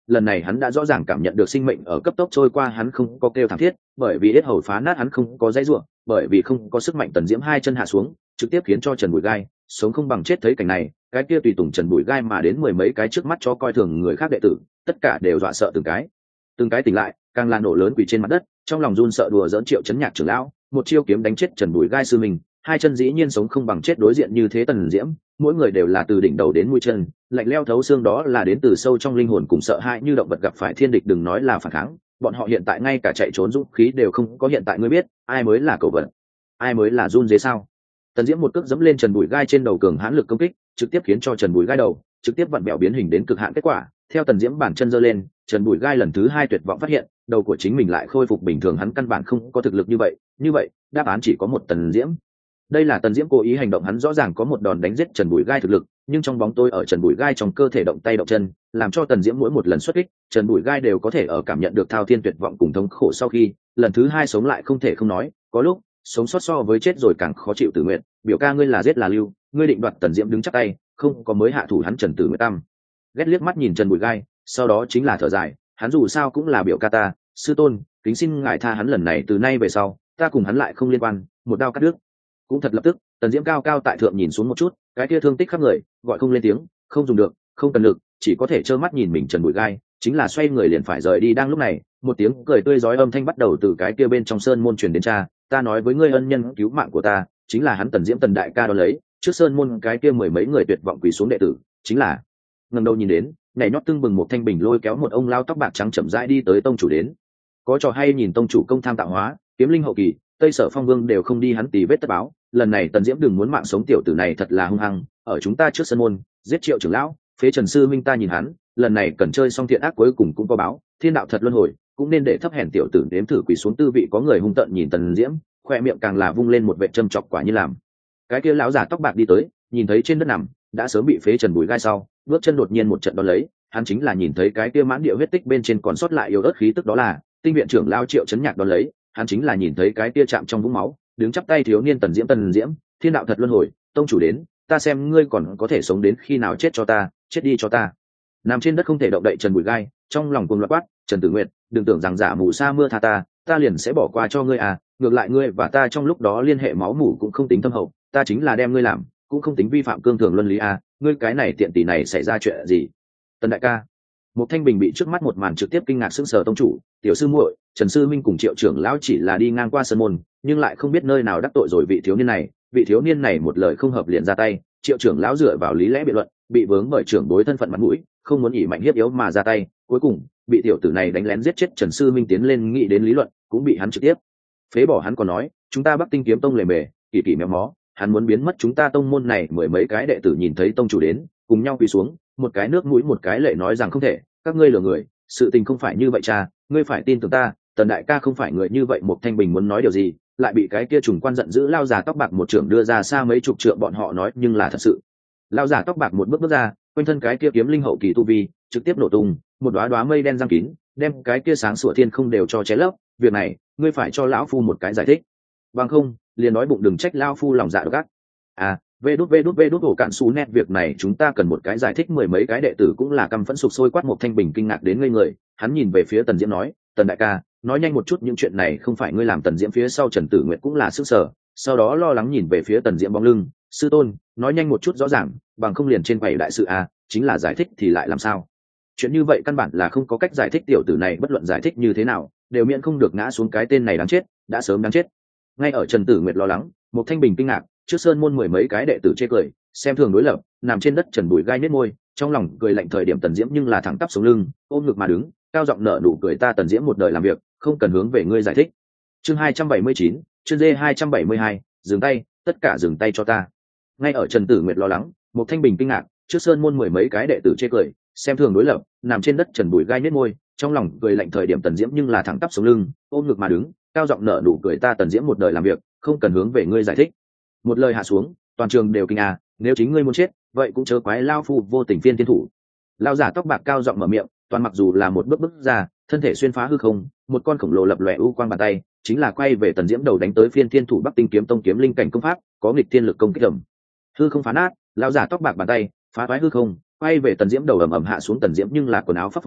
lần này hắn đã rõ ràng cảm nhận được sinh mệnh ở cấp tốc trôi qua, hắn không có kêu thảm thiết bởi vì yết hầu phá nát, hắn không có dãy ruộng bởi vì không có sức mạnh. Tần Diễm hai chân hạ xuống trực tiếp khiến cho Trần Bùi Gai sống không bằng chết. Thấy cảnh này, cái kia tùy tùng Trần Bùi Gai mà đến mười mấy cái trước mắt cho coi thường người khác đệ tử, tất cả đều dọa sợ từng cái từng cái tỉnh lại, càng là nổ lớn quỳ trên mặt đất, trong lòng run sợ đùa dỡn Triệu Chấn Nhạc trưởng lão, một chiêu kiếm đánh chết Trần Bùi Gai sư mình, hai chân dĩ nhiên sống không bằng chết. Đối diện như thế Tần Diễm, mỗi người đều là từ đỉnh đầu đến mũi chân lạnh leo thấu xương, đó là đến từ sâu trong linh hồn cùng sợ hãi như động vật gặp phải thiên địch. Đừng nói là phản kháng, bọn họ hiện tại ngay cả chạy trốn dũng khí đều không có. Hiện tại ngươi biết ai mới là cẩu vật, ai mới là run dế sao? Tần Diễm một cước dẫm lên Trần Bùi Gai trên đầu, cường hãn lực công kích trực tiếp khiến cho Trần Bùi Gai đầu trực tiếp vặn bẹo biến hình đến cực hạn. Kết quả theo Tần Diễm bàn chân giơ lên, Trần Bùi Gai lần thứ hai tuyệt vọng phát hiện đầu của chính mình lại khôi phục bình thường, hắn căn bản không có thực lực như vậy. Như vậy đáp án chỉ có một: Tần Diễm. Đây là Tần Diễm cố ý hành động, hắn rõ ràng có một đòn đánh giết Trần Bùi Gai thực lực, nhưng trong bóng tối ở Trần Bùi Gai trong cơ thể động tay động chân, làm cho Tần Diễm mỗi một lần xuất kích, Trần Bùi Gai đều có thể ở cảm nhận được thao thiên tuyệt vọng cùng thống khổ sau khi lần thứ hai sống lại. Không thể không nói, có lúc sống sót so với chết rồi càng khó chịu. Tử Nguyện, biểu ca ngươi là giết là lưu, ngươi định đoạt? Tần Diễm đứng chắp tay, không có mới hạ thủ. Hắn Trần Tử Nguyện tam ghét liếc mắt nhìn Trần Bùi Gai, sau đó chính là thở dài, hắn dù sao cũng là biểu ca ta, sư tôn kính xin ngài tha hắn, lần này từ nay về sau ta cùng hắn lại không liên quan, một đao cắt đứt. Cũng thật lập tức, Tần Diễm cao cao tại thượng nhìn xuống một chút, cái kia thương tích khắp người, gọi không lên tiếng, không dùng được, không cần lực, chỉ có thể trơ mắt nhìn mình Trần Bùi Gai chính là xoay người liền phải rời đi. Đang lúc này, một tiếng cười tươi rói âm thanh bắt đầu từ cái kia bên trong sơn môn truyền đến: cha, ta nói với ngươi, ân nhân cứu mạng của ta chính là hắn Tần Diễm, Tần đại ca. Đó lấy trước sơn môn cái kia mười mấy người tuyệt vọng quỳ xuống đệ tử, chính là ngẩng đầu nhìn đến nhảy nhót tưng bừng một thanh bình lôi kéo một ông lao tóc bạc trắng chậm rãi đi tới tông chủ đến. Có trò hay nhìn tông chủ công tham tạo hóa, kiếm linh hậu kỳ, Tây Sở Phong Vương đều không đi, hắn tì vết tất báo. Lần này Tần Diễm đừng muốn mạng sống, tiểu tử này thật là hung hăng, ở chúng ta trước sân môn giết Triệu trưởng lão, phế Trần sư minh, ta nhìn hắn lần này cần chơi xong thiện ác cuối cùng cũng có báo. Thiên đạo thật luân hồi, cũng nên để thấp hèn tiểu tử nếm thử quỳ xuống tư vị. Có người hung tợn nhìn Tần Diễm, khoe miệng càng là vung lên một vệ châm chọc, quả như làm. Cái kia lão giả tóc bạc đi tới, nhìn thấy trên đất nằm đã sớm bị phế Trần Bùi Gai sau, bước chân đột nhiên một trận đón lấy, hắn chính là nhìn thấy cái kia mãn địa huyết tích bên trên còn sót lại yếu ớt khí tức, đó là tinh viện trưởng lao Triệu Chấn Nhạc. Đón lấy, hắn chính là nhìn thấy cái kia chạm trong vũng máu đứng chắp tay thiếu niên Tần Diễm. Tần Diễm, thiên đạo thật luân hồi, tông chủ đến, ta xem ngươi còn có thể sống đến khi nào, chết cho ta, chết đi cho ta. Nằm trên đất không thể động đậy Trần Bùi Gai trong lòng cuồng loạn quát: Trần Tử Nguyệt, đừng tưởng rằng giả mù sa mưa tha ta, ta liền sẽ bỏ qua cho ngươi à, ngược lại ngươi và ta trong lúc đó liên hệ máu mủ cũng không tính thâm hậu, ta chính là đem ngươi làm cũng không tính vi phạm cương thường luân lý à, ngươi cái này tiện tỷ này xảy ra chuyện gì? Tần đại ca. Một Thanh Bình bị trước mắt một màn trực tiếp kinh ngạc sững sờ. Tông chủ, tiểu sư muội, Trần sư minh cùng Triệu trưởng lão chỉ là đi ngang qua sân môn, nhưng lại không biết nơi nào đắc tội rồi vị thiếu niên này, vị thiếu niên này một lời không hợp liền ra tay. Triệu trưởng lão dựa vào lý lẽ biện luận, bị vướng bởi trưởng bối thân phận mặt mũi, không muốn ỉ mạnh hiếp yếu mà ra tay, cuối cùng bị tiểu tử này đánh lén giết chết. Trần sư minh tiến lên nghĩ đến lý luận, cũng bị hắn trực tiếp phế bỏ. Hắn còn nói chúng ta Bắc Tinh kiếm tông lề mề, kỳ kỳ méo mó, hắn muốn biến mất chúng ta tông môn này. Mười mấy cái đệ tử nhìn thấy tông chủ đến, cùng nhau quỳ xuống, một cái nước mũi một cái lệ nói rằng không thể, các ngươi lừa người, sự tình không phải như vậy cha, ngươi phải tin tưởng ta, Tần đại ca không phải người như vậy. Một Thanh Bình muốn nói điều gì, lại bị cái kia trùng quan giận dữ lao già tóc bạc một trưởng đưa ra xa mấy chục trượng. Bọn họ nói nhưng là thật sự. Lao già tóc bạc một bước bước ra, quanh thân cái kia kiếm linh hậu kỳ tu vi trực tiếp nổ tung, một đóa đóa mây đen giăng kín, đem cái kia sáng sủa thiên không đều cho che lấp. Việc này ngươi phải cho lão phu một cái giải thích, bằng không liền nói bụng đừng trách lão phu lòng dạ độc ác. À, vê đút vê đút vê đút ổ cạn xú nét, việc này chúng ta cần một cái giải thích. Mười mấy cái đệ tử cũng là căm phẫn sục sôi quát. Một Thanh Bình kinh ngạc đến ngây người, hắn nhìn về phía Tần Diễm nói: Tần đại ca, nói nhanh một chút, những chuyện này không phải ngươi làm. Tần Diễm phía sau Trần Tử Nguyệt cũng là sức sở, sau đó lo lắng nhìn về phía Tần Diễm bóng lưng: sư tôn, nói nhanh một chút rõ ràng, bằng không liền trên quầy đại sự à, chính là giải thích thì lại làm sao? Chuyện như vậy căn bản là không có cách giải thích, tiểu tử này bất luận giải thích như thế nào đều miễn không được ngã xuống cái tên này đáng chết, đã sớm đáng chết. Ngay ở Trần Tử Nguyệt lo lắng, Một Thanh Bình kinh ngạc, trước sơn môn mười mấy cái đệ tử chê cười, xem thường đối lập, nằm trên đất Trần Bùi Gai nết môi, trong lòng cười lạnh. Thời điểm Tần Diễm nhưng là thẳng tắp sống lưng, ôm ngực mà đứng, cao giọng nở nụ cười: ta Tần Diễm một đời làm việc, không cần hướng về ngươi giải thích. Chương hai trăm bảy mươi chín, chương D hai trăm bảy mươi hai, dừng tay, tất cả dừng tay cho ta. Ngay ở Trần Tử Nguyệt lo lắng, Một Thanh Bình kinh ngạc, trước sơn môn mười mấy cái đệ tử chê cười, xem thường đối lập, nằm trên đất Trần Bùi Gai nết môi, trong lòng cười lạnh. Thời điểm Tần Diễm nhưng là thẳng tắp sống lưng, ôm ngực mà đứng, cao giọng nở nụ cười: ta Tần Diễm một đời làm việc, không cần hướng về ngươi giải thích. Một lời hạ xuống, toàn trường đều kinh à, nếu chính ngươi muốn chết, vậy cũng chớ quái lao phu vô tình phiên thiên thủ. Lao giả tóc bạc cao giọng mở miệng, toàn mặc dù là một bước bước ra, thân thể xuyên phá hư không, một con khổng lồ lập lòe u quang bàn tay chính là quay về Tần Diễm đầu đánh tới. phiên thiên thủ Bắc Tinh kiếm tông kiếm linh cảnh công pháp, có nghịch thiên lực công kích ầm, hư không phá nát, lao giả tóc bạc bàn tay phá toái hư không, quay về Tần Diễm đầu ầm ầm hạ xuống. Tần Diễm nhưng là quần áo phấp phới,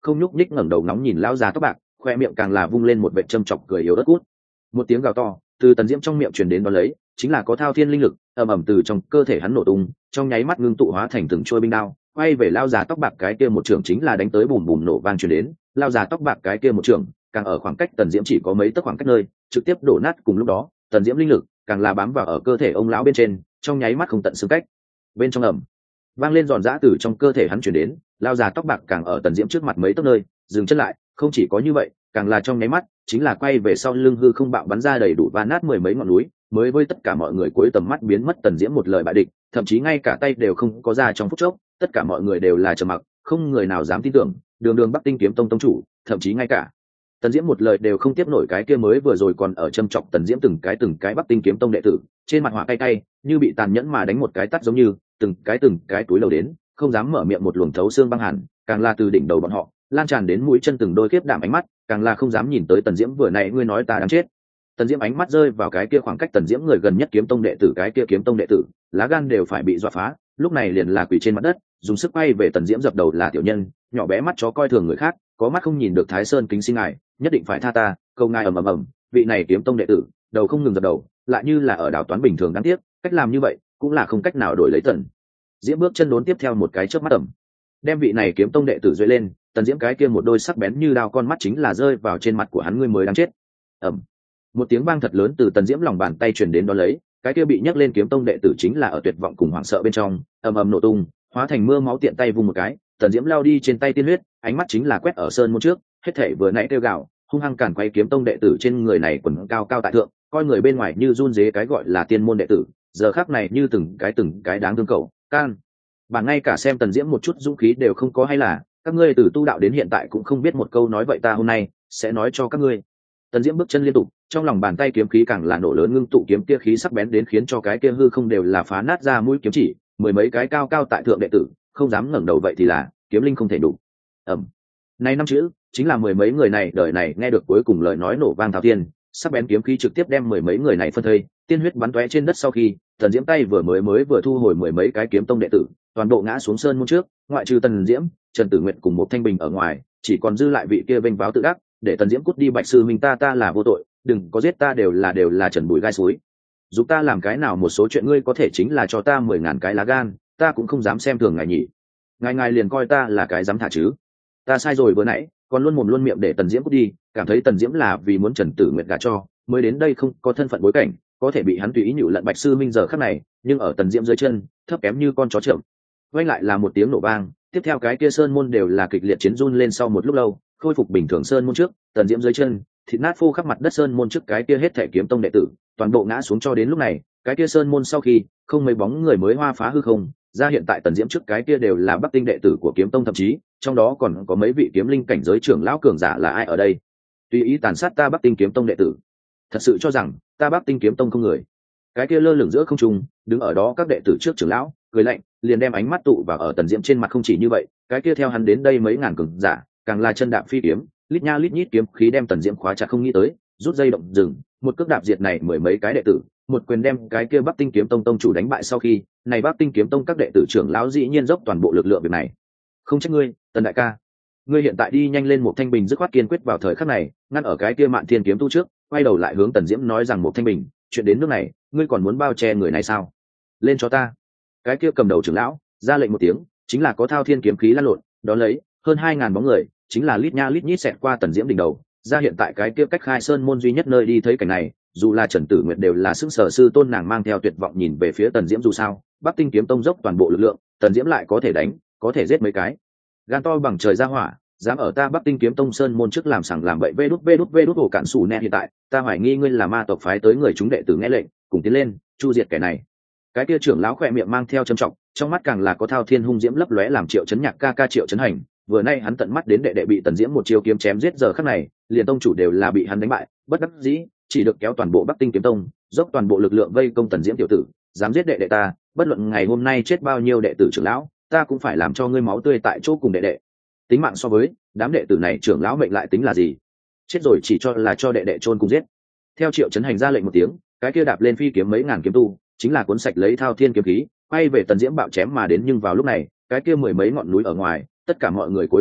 không nhúc nhích ngẩng đầu nóng nhìn lão già tóc bạc, khoe miệng càng là vung lên một vệt châm chọc cười yếu ớt cút. Một tiếng gào to từ tần diễm trong miệng truyền đến, đó lấy chính là có thao thiên linh lực ầm ầm từ trong cơ thể hắn nổ tung, trong nháy mắt ngưng tụ hóa thành từng trôi binh đao, quay về lao già tóc bạc cái kia một trường chính là đánh tới, bùm bùm nổ vang truyền đến. Lao già tóc bạc cái kia một trường càng ở khoảng cách tần diễm chỉ có mấy tấc khoảng cách nơi trực tiếp đổ nát. Cùng lúc đó tần diễm linh lực càng là bám vào ở cơ thể ông lão bên trên, trong nháy mắt không tận xương cách. Bên trong ẩm vang lên giòn giã từ trong cơ thể hắn chuyển đến, lao già tóc bạc càng ở tần diễm trước mặt mấy tấc nơi dừng chân lại. Không chỉ có như vậy, càng là trong nháy mắt chính là quay về sau lưng hư không bạo bắn ra đầy đủ va nát mười mấy ngọn núi, mới với tất cả mọi người cuối tầm mắt biến mất tần diễm một lời bại địch, thậm chí ngay cả tay đều không có ra. Trong phút chốc tất cả mọi người đều là trầm mặc, không người nào dám tin tưởng đường đường Bắc Tinh kiếm tông tông chủ, thậm chí ngay cả tần diễm một lời đều không tiếp nổi. Cái kia mới vừa rồi còn ở châm chọc tần diễm từng cái từng cái Bắc Tinh kiếm tông đệ tử, trên mặt hỏa cay cay như bị tàn nhẫn mà đánh một cái tắt, giống như từng cái từng cái túi lầu đến, không dám mở miệng. Một luồng thấu xương băng hàn càng là từ đỉnh đầu bọn họ lan tràn đến mũi chân, từng đôi kiếp đảm ánh mắt càng là không dám nhìn tới tần diễm. Vừa này ngươi nói ta đáng chết. Tần diễm ánh mắt rơi vào cái kia khoảng cách tần diễm người gần nhất kiếm tông đệ tử, cái kia kiếm tông đệ tử lá gan đều phải bị dọa phá, lúc này liền là quỳ trên mặt đất dùng sức quay về tần diễm dập đầu. Là tiểu nhân nhỏ bé mắt chó coi thường người khác, có mắt không nhìn được Thái Sơn kính xin ngài, nhất định phải tha ta, câu ngài. ầm ầm ầm vị này kiếm tông đệ tử đầu không ngừng dập đầu, lại như là ở đảo toán bình thường. Đáng tiếc cách làm như vậy cũng là không cách nào đổi lấy tần diễm bước chân đốn tiếp theo một cái chớp mắt ẩm đem vị này kiếm tông đệ tử duệ lên. Tần diễm cái kia một đôi sắc bén như đao con mắt chính là rơi vào trên mặt của hắn. Ngươi mới đáng chết. ẩm một tiếng vang thật lớn từ tần diễm lòng bàn tay truyền đến, đó lấy cái kia bị nhấc lên kiếm tông đệ tử chính là ở tuyệt vọng cùng hoảng sợ bên trong ầm ầm nổ tung, hóa thành mưa máu. Tiện tay vung một cái, tần diễm lao đi trên tay tiên huyết, ánh mắt chính là quét ở sơn môn trước, hết thể vừa nãy kêu gào hung hăng càn quay kiếm tông đệ tử trên người này quần cao cao tại thượng, coi người bên ngoài như run dế, cái gọi là tiên môn đệ tử giờ khác này như từng cái từng cái đáng thương cầu can bản ngay cả xem tần diễm một chút dũng khí đều không có. Hay là các ngươi từ tu đạo đến hiện tại cũng không biết một câu nói vậy, ta hôm nay sẽ nói cho các ngươi. Tần diễm bước chân liên tục, trong lòng bàn tay kiếm khí càng là nổ lớn, ngưng tụ kiếm kia khí sắc bén đến khiến cho cái kia hư không đều là phá nát ra mũi kiếm chỉ. Mười mấy cái cao cao tại thượng đệ tử không dám ngẩng đầu, vậy thì là kiếm linh không thể đủ. ẩm này năm chữ chính là mười mấy người này đời này nghe được cuối cùng lời nói nổ vang thao thiên, sắc bén kiếm khí trực tiếp đem mười mấy người này phân thây, tiên huyết bắn tóe trên đất. Sau khi tần diễm tay vừa mới mới vừa thu hồi mười mấy cái kiếm tông đệ tử toàn bộ ngã xuống sơn môn trước, ngoại trừ tần diễm, Trần Tử Nguyện cùng một Thanh Bình ở ngoài, chỉ còn dư lại vị kia vênh váo tự đắc để tần diễm cút đi Bạch sư minh, ta ta là vô tội, đừng có giết ta, đều là đều là Trần Bùi gai suối giúp ta làm cái nào một số chuyện, ngươi có thể chính là cho ta mười ngàn cái lá gan, ta cũng không dám xem thường ngài nhỉ. Ngài ngài liền coi ta là cái dám thả chứ. Ta sai rồi vừa nãy còn luôn mồm luôn miệng để tần diễm cút đi, cảm thấy tần diễm là vì muốn Trần Tử Nguyện gả cho mới đến đây, không có thân phận bối cảnh có thể bị hắn tùy ý nhủ lận. Bạch sư minh giờ khắc này nhưng ở tần diễm dưới chân thấp kém như con chó trưởng. Quay lại là một tiếng nổ vang, tiếp theo cái kia sơn môn đều là kịch liệt chiến run lên. Sau một lúc lâu khôi phục bình thường sơn môn trước, tần diễm dưới chân thịt nát phô khắp mặt đất, sơn môn trước cái kia hết thể kiếm tông đệ tử toàn bộ ngã xuống. Cho đến lúc này cái kia sơn môn sau khi không mấy bóng người mới hoa phá hư không ra, hiện tại tần diễm trước cái kia đều là Bắc Tinh đệ tử của kiếm tông, thậm chí trong đó còn có mấy vị kiếm linh cảnh giới trưởng lão cường giả. Là ai ở đây tùy ý tàn sát ta Bắc Tinh kiếm tông đệ tử? Thật sự cho rằng ta Bắc Tinh kiếm tông không người? Cái kia lơ lửng giữa không trung đứng ở đó các đệ tử trước trưởng lão cười lạnh, liền đem ánh mắt tụ vào ở tần diễm trên mặt. Không chỉ như vậy, cái kia theo hắn đến đây mấy ngàn cường giả càng là chân đạp phi kiếm, lít nha lít nhít kiếm khí đem tần diễm khóa chặt. Không nghĩ tới rút dây động rừng, một cước đạp diệt này mười mấy cái đệ tử, một quyền đem cái kia Bắc Tinh kiếm tông tông chủ đánh bại. Sau khi này Bắc Tinh kiếm tông các đệ tử trưởng lão dĩ nhiên dốc toàn bộ lực lượng việc này. Không trách ngươi, tần đại ca, ngươi hiện tại đi nhanh lên. Một Thanh Bình dứt khoát kiên quyết vào thời khắc này ngăn ở cái kia Mạn Thiên kiếm tu trước, quay đầu lại hướng tần diễm nói rằng một Thanh Bình, chuyện đến nước này ngươi còn muốn bao che người này sao? Lên cho ta. Cái kia cầm đầu trưởng lão ra lệnh một tiếng, chính là có thao thiên kiếm khí lăn lộn, đó lấy hơn hai ngàn bóng người chính là lít nha lít nhít xẹt qua tần diễm đỉnh đầu ra hiện tại cái kia cách khai sơn môn duy nhất nơi. Đi thấy cảnh này, dù là Trần Tử Nguyệt đều là sức sở sư tôn, nàng mang theo tuyệt vọng nhìn về phía tần diễm. Dù sao Bắc Tinh kiếm tông dốc toàn bộ lực lượng, tần diễm lại có thể đánh có thể giết mấy cái gan to bằng trời ra hỏa, dám ở ta Bắc Tinh kiếm tông sơn môn trước làm sằng làm bậy. Vê đút vê đút vê đút ổ cạn sủ nè, hiện tại ta hoài nghi ngươi là ma tộc phái tới người, chúng đệ tử nghe lệnh cùng tiến lên chu diệt kẻ này. Cái kia trưởng lão khỏe miệng mang theo trầm trọng, trong mắt càng là có thao thiên hung diễm lấp lóe, làm Triệu Chấn Nhạc ca ca Triệu Chấn Hành vừa nay hắn tận mắt đến đệ đệ bị tần diễm một chiêu kiếm chém giết, giờ khắc này liền tông chủ đều là bị hắn đánh bại, bất đắc dĩ chỉ được kéo toàn bộ Bắc Tinh kiếm tông dốc toàn bộ lực lượng vây công tần diễm tiểu tử, dám giết đệ đệ ta, bất luận ngày hôm nay chết bao nhiêu đệ tử trưởng lão, ta cũng phải làm cho ngươi máu tươi tại chỗ cùng đệ đệ. Tính mạng so với đám đệ tử này trưởng lão mệnh lại tính là gì? Chết rồi chỉ cho là cho đệ đệ chôn cùng giết. Theo Triệu Chấn Hành ra lệnh một tiếng, cái kia đạp lên phi kiếm mấy ngàn kiếm tu chính là cuốn sạch lấy thao thiên kiếm khí quay về tần diễm bạo chém mà đến. Nhưng vào lúc này cái kia mười mấy ngọn núi ở ngoài, tất cả mọi người cúi tầm mắt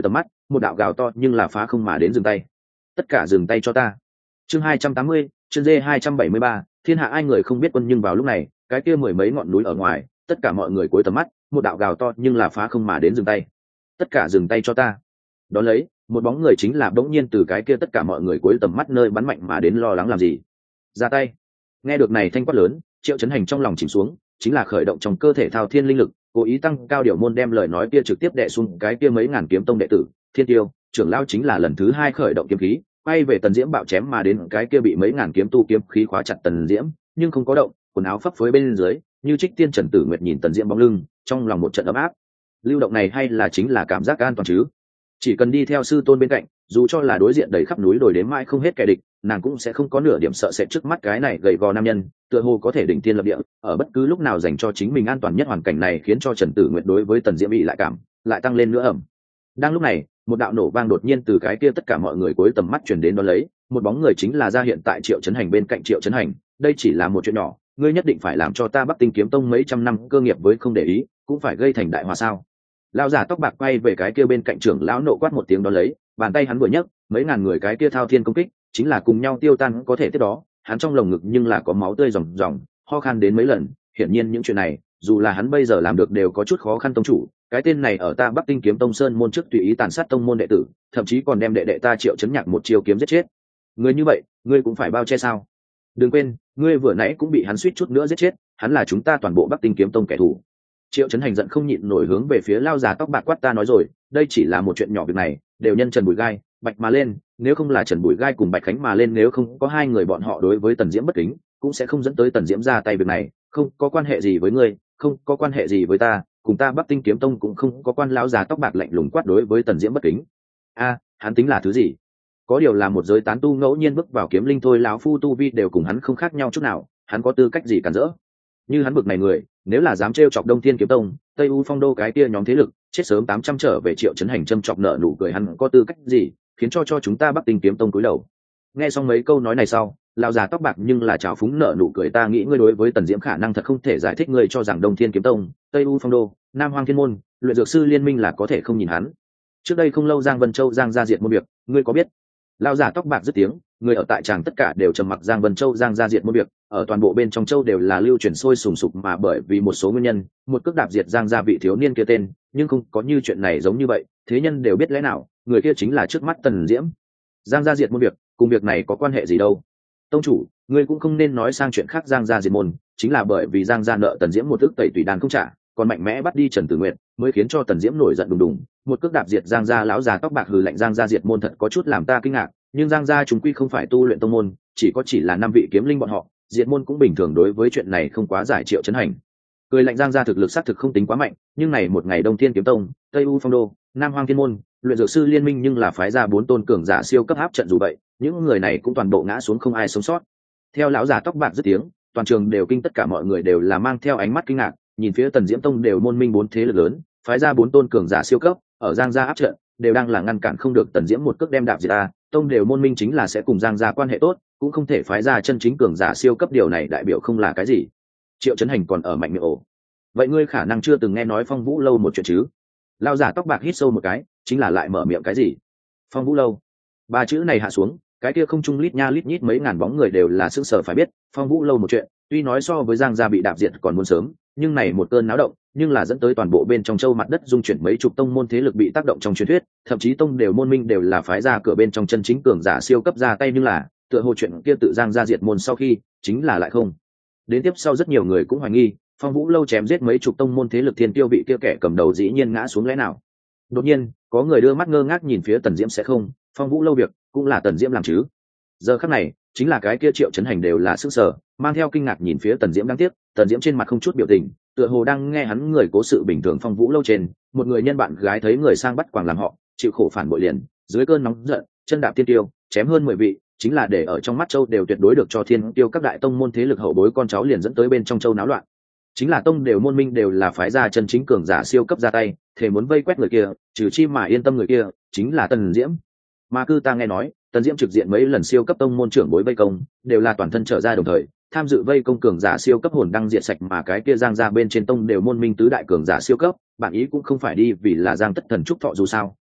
một đạo gào to nhưng là phá không mà đến dừng tay. Tất cả dừng tay cho ta. Chương hai trăm tám mươi, chương D hai trăm bảy mươi ba, thiên hạ ai người không biết quân, nhưng vào lúc này, cái kia mười mấy ngọn núi ở ngoài, tất cả mọi người cuối tầm mắt, một đạo gào to nhưng là phá không mà đến dừng tay. Tất cả dừng tay cho ta. Đó lấy, một bóng người chính là bỗng nhiên từ cái kia tất cả mọi người cuối tầm mắt nơi bắn mạnh mà đến, lo lắng làm gì? Ra tay. Nghe được này thanh quát lớn, Triệu Chấn Hành trong lòng chìm xuống, chính là khởi động trong cơ thể thao thiên linh lực, cố ý tăng cao điều môn, đem lời nói kia trực tiếp đè xuống cái kia mấy ngàn kiếm tông đệ tử. Thiên Tiêu, trưởng lão chính là lần thứ hai khởi động kiếm khí, quay về Tần Diễm bạo chém mà đến, cái kia bị mấy ngàn kiếm tu kiếm khí khóa chặt Tần Diễm, nhưng không có động, quần áo phấp phới bên dưới, như Trích Tiên Trần Tử Nguyệt nhìn Tần Diễm bóng lưng, trong lòng một trận ấm áp. Lưu động này hay là chính là cảm giác an toàn chứ? Chỉ cần đi theo sư tôn bên cạnh, dù cho là đối diện đầy khắp núi đồi đến mãi không hết kẻ địch, nàng cũng sẽ không có nửa điểm sợ sệt trước mắt cái này gầy gò nam nhân, tựa hồ có thể đỉnh thiên lập địa, ở bất cứ lúc nào dành cho chính mình an toàn nhất hoàn cảnh này, khiến cho Trần Tử Nguyệt đối với Tần Diễm bị lại cảm lại tăng lên nữa ẩm. Đang lúc này, một đạo nổ vang đột nhiên từ cái kia tất cả mọi người cuối tầm mắt truyền đến, đó lấy, một bóng người chính là ra hiện tại Triệu Chấn Hành bên cạnh. Triệu Chấn Hành, đây chỉ là một chuyện nhỏ, ngươi nhất định phải làm cho ta Bắc Tinh Kiếm Tông mấy trăm năm cơ nghiệp với không để ý, cũng phải gây thành đại hòa sao? Lão giả tóc bạc quay về cái kia bên cạnh trưởng lão nộ quát một tiếng, đó lấy, bàn tay hắn vừa nhấc, mấy ngàn người cái kia thao thiên công kích chính là cùng nhau tiêu tan có thể tiếp đó, hắn trong lồng ngực nhưng là có máu tươi ròng ròng, ho khan đến mấy lần. Hiển nhiên những chuyện này, dù là hắn bây giờ làm được đều có chút khó khăn. Tông chủ, cái tên này ở ta Bắc Tinh Kiếm Tông sơn môn trước tùy ý tàn sát tông môn đệ tử, thậm chí còn đem đệ đệ ta Triệu Chấn Nhạc một chiêu kiếm giết chết. Người như vậy, ngươi cũng phải bao che sao? Đừng quên, ngươi vừa nãy cũng bị hắn suýt chút nữa giết chết, hắn là chúng ta toàn bộ Bắc Tinh Kiếm Tông kẻ thù. Triệu Chấn Hành giận không nhịn nổi hướng về phía lao già tóc bạc quát, ta nói rồi, đây chỉ là một chuyện nhỏ, việc này đều nhân Trần Bùi Gai, Bạch mà lên, nếu không là Trần Bùi Gai cùng Bạch Khánh mà lên, nếu không có hai người bọn họ đối với Tần Diễm bất kính, cũng sẽ không dẫn tới Tần Diễm ra tay. Việc này không có quan hệ gì với ngươi, không có quan hệ gì với ta, cùng ta Bắc Tinh Kiếm Tông cũng không có quan. Lão già tóc bạc lạnh lùng quát đối với Tần Diễm bất kính. A, hắn tính là thứ gì? Có điều là một giới tán tu ngẫu nhiên bước vào kiếm linh thôi, lão phu tu vi đều cùng hắn không khác nhau chút nào, hắn có tư cách gì cản rỡ? Như hắn bực này người, nếu là dám trêu chọc Đông Thiên Kiếm Tông, Tây U Phong Đô cái kia nhóm thế lực, chết sớm tám trăm trở về. Triệu Chấn Hành châm chọc nợ nụ cười, hắn có tư cách gì khiến cho cho chúng ta Bắc Tinh Kiếm Tông cúi đầu? Nghe xong mấy câu nói này sau, lão già tóc bạc nhưng là trào phúng nợ nụ cười, ta nghĩ ngươi đối với Tần Diễm khả năng thật không thể giải thích, ngươi cho rằng Đông Thiên Kiếm Tông, Tây U Phong Đô, Nam Hoang Thiên Môn, Luyện Dược Sư Liên Minh là có thể không nhìn hắn? Trước đây không lâu Giang Vân Châu Giang gia diệt môn việc, ngươi có biết? Lão già tóc bạc dứt tiếng, người ở tại tràng tất cả đều trầm mặc. Giang Vân Châu Giang gia diệt môn việc, ở toàn bộ bên trong châu đều là lưu truyền sôi sùng sục, mà bởi vì một số nguyên nhân, một cước đạp diệt Giang gia vị thiếu niên kia tên, nhưng không có như chuyện này giống như vậy, thế nhân đều biết lẽ nào, người kia chính là trước mắt Tần Diễm. Giang gia diệt môn việc, cùng việc này có quan hệ gì đâu? Tông chủ, ngươi cũng không nên nói sang chuyện khác. Giang gia diệt môn, chính là bởi vì Giang gia nợ Tần Diễm một ức tẩy tùy đàn không trả, còn mạnh mẽ bắt đi Trần Tử Nguyệt, mới khiến cho Tần Diễm nổi giận đùng đùng, một cước đạp diệt Giang gia. Lão già tóc bạc hừ lạnh, Giang gia diệt môn thật có chút làm ta kinh ngạc, nhưng Giang gia chúng quy không phải tu luyện tông môn, chỉ có chỉ là năm vị kiếm linh bọn họ, diệt môn cũng bình thường, đối với chuyện này không quá giải. Triệu Chấn Hành cười lạnh, Giang gia thực lực xác thực không tính quá mạnh, nhưng này một ngày Đông Thiên Kiếm Tông, Tây U Phong Đô, Nam Hoang Thiên Môn, Luyện Dược Sư Liên Minh nhưng là phái ra bốn tôn cường giả siêu cấp áp trận, dù vậy những người này cũng toàn bộ ngã xuống, không ai sống sót. Theo lão già tóc bạc dứt tiếng, toàn trường đều kinh, tất cả mọi người đều là mang theo ánh mắt kinh ngạc, nhìn phía Tần Diễm Tông đều môn minh bốn thế lực lớn, phái ra bốn tôn cường giả siêu cấp ở Giang gia áp trận, đều đang là ngăn cản không được Tần Diễm một cước đem đạp diệt ta. Tông đều môn minh chính là sẽ cùng Giang gia quan hệ tốt, cũng không thể phái ra chân chính cường giả siêu cấp, điều này đại biểu không là cái gì. Triệu Chấn Hành còn ở mạnh miệng ổ, vậy ngươi khả năng chưa từng nghe nói Phong Vũ lâu một chuyện chứ? Lão giả tóc bạc hít sâu một cái, chính là lại mở miệng, cái gì? Phong Vũ lâu? Ba chữ này hạ xuống, cái kia không trung lít nha lít nhít mấy ngàn bóng người đều là sững sờ. Phải biết, Phong Vũ lâu một chuyện, tuy nói so với Giang gia bị đạp diệt còn muốn sớm, nhưng này một cơn náo động, nhưng là dẫn tới toàn bộ bên trong châu mặt đất dung chuyển, mấy chục tông môn thế lực bị tác động trong truyền thuyết, thậm chí tông đều môn minh đều là phái ra cửa bên trong chân chính cường giả siêu cấp ra tay, nhưng là tựa hồ chuyện kia tự Giang gia diệt môn sau khi, chính là lại không. Đến tiếp sau rất nhiều người cũng hoài nghi, Phong Vũ lâu chém giết mấy chục tông môn thế lực thiên tiêu vị kia kẻ cầm đầu dĩ nhiên ngã xuống lẽ nào? Đột nhiên, có người đưa mắt ngơ ngác nhìn phía Tần Diễm, sẽ không, Phong Vũ lâu việc cũng là Tần Diễm làm chứ? Giờ khắc này, chính là cái kia Triệu Chấn Hành đều là sức sở, mang theo kinh ngạc nhìn phía Tần Diễm. Đáng tiếc, Tần Diễm trên mặt không chút biểu tình, tựa hồ đang nghe hắn người cố sự bình thường. Phong Vũ lâu trên, một người nhân bạn gái thấy người sang bắt quàng làm họ, chịu khổ phản bội liền, dưới cơn nóng giận, chân đạp thiên tiêu, chém hơn mười vị, chính là để ở trong mắt châu đều tuyệt đối được cho thiên tiêu các đại tông môn thế lực hậu bối con cháu, liền dẫn tới bên trong châu náo loạn. Chính là tông đều môn minh đều là phái gia chân chính cường giả siêu cấp ra tay, thể muốn vây quét người kia, trừ chi mà yên tâm người kia chính là Tần Diễm. Mà cư ta nghe nói, Tần Diễm trực diện mấy lần siêu cấp tông môn trưởng bối vây công, đều là toàn thân trở ra đồng thời tham dự vây công cường giả siêu cấp hồn đăng diệt sạch, mà cái kia Giang gia bên trên tông đều môn minh tứ đại cường giả siêu cấp, bản ý cũng không phải đi vì là Giang Tất Thần chúc thọ, dù sao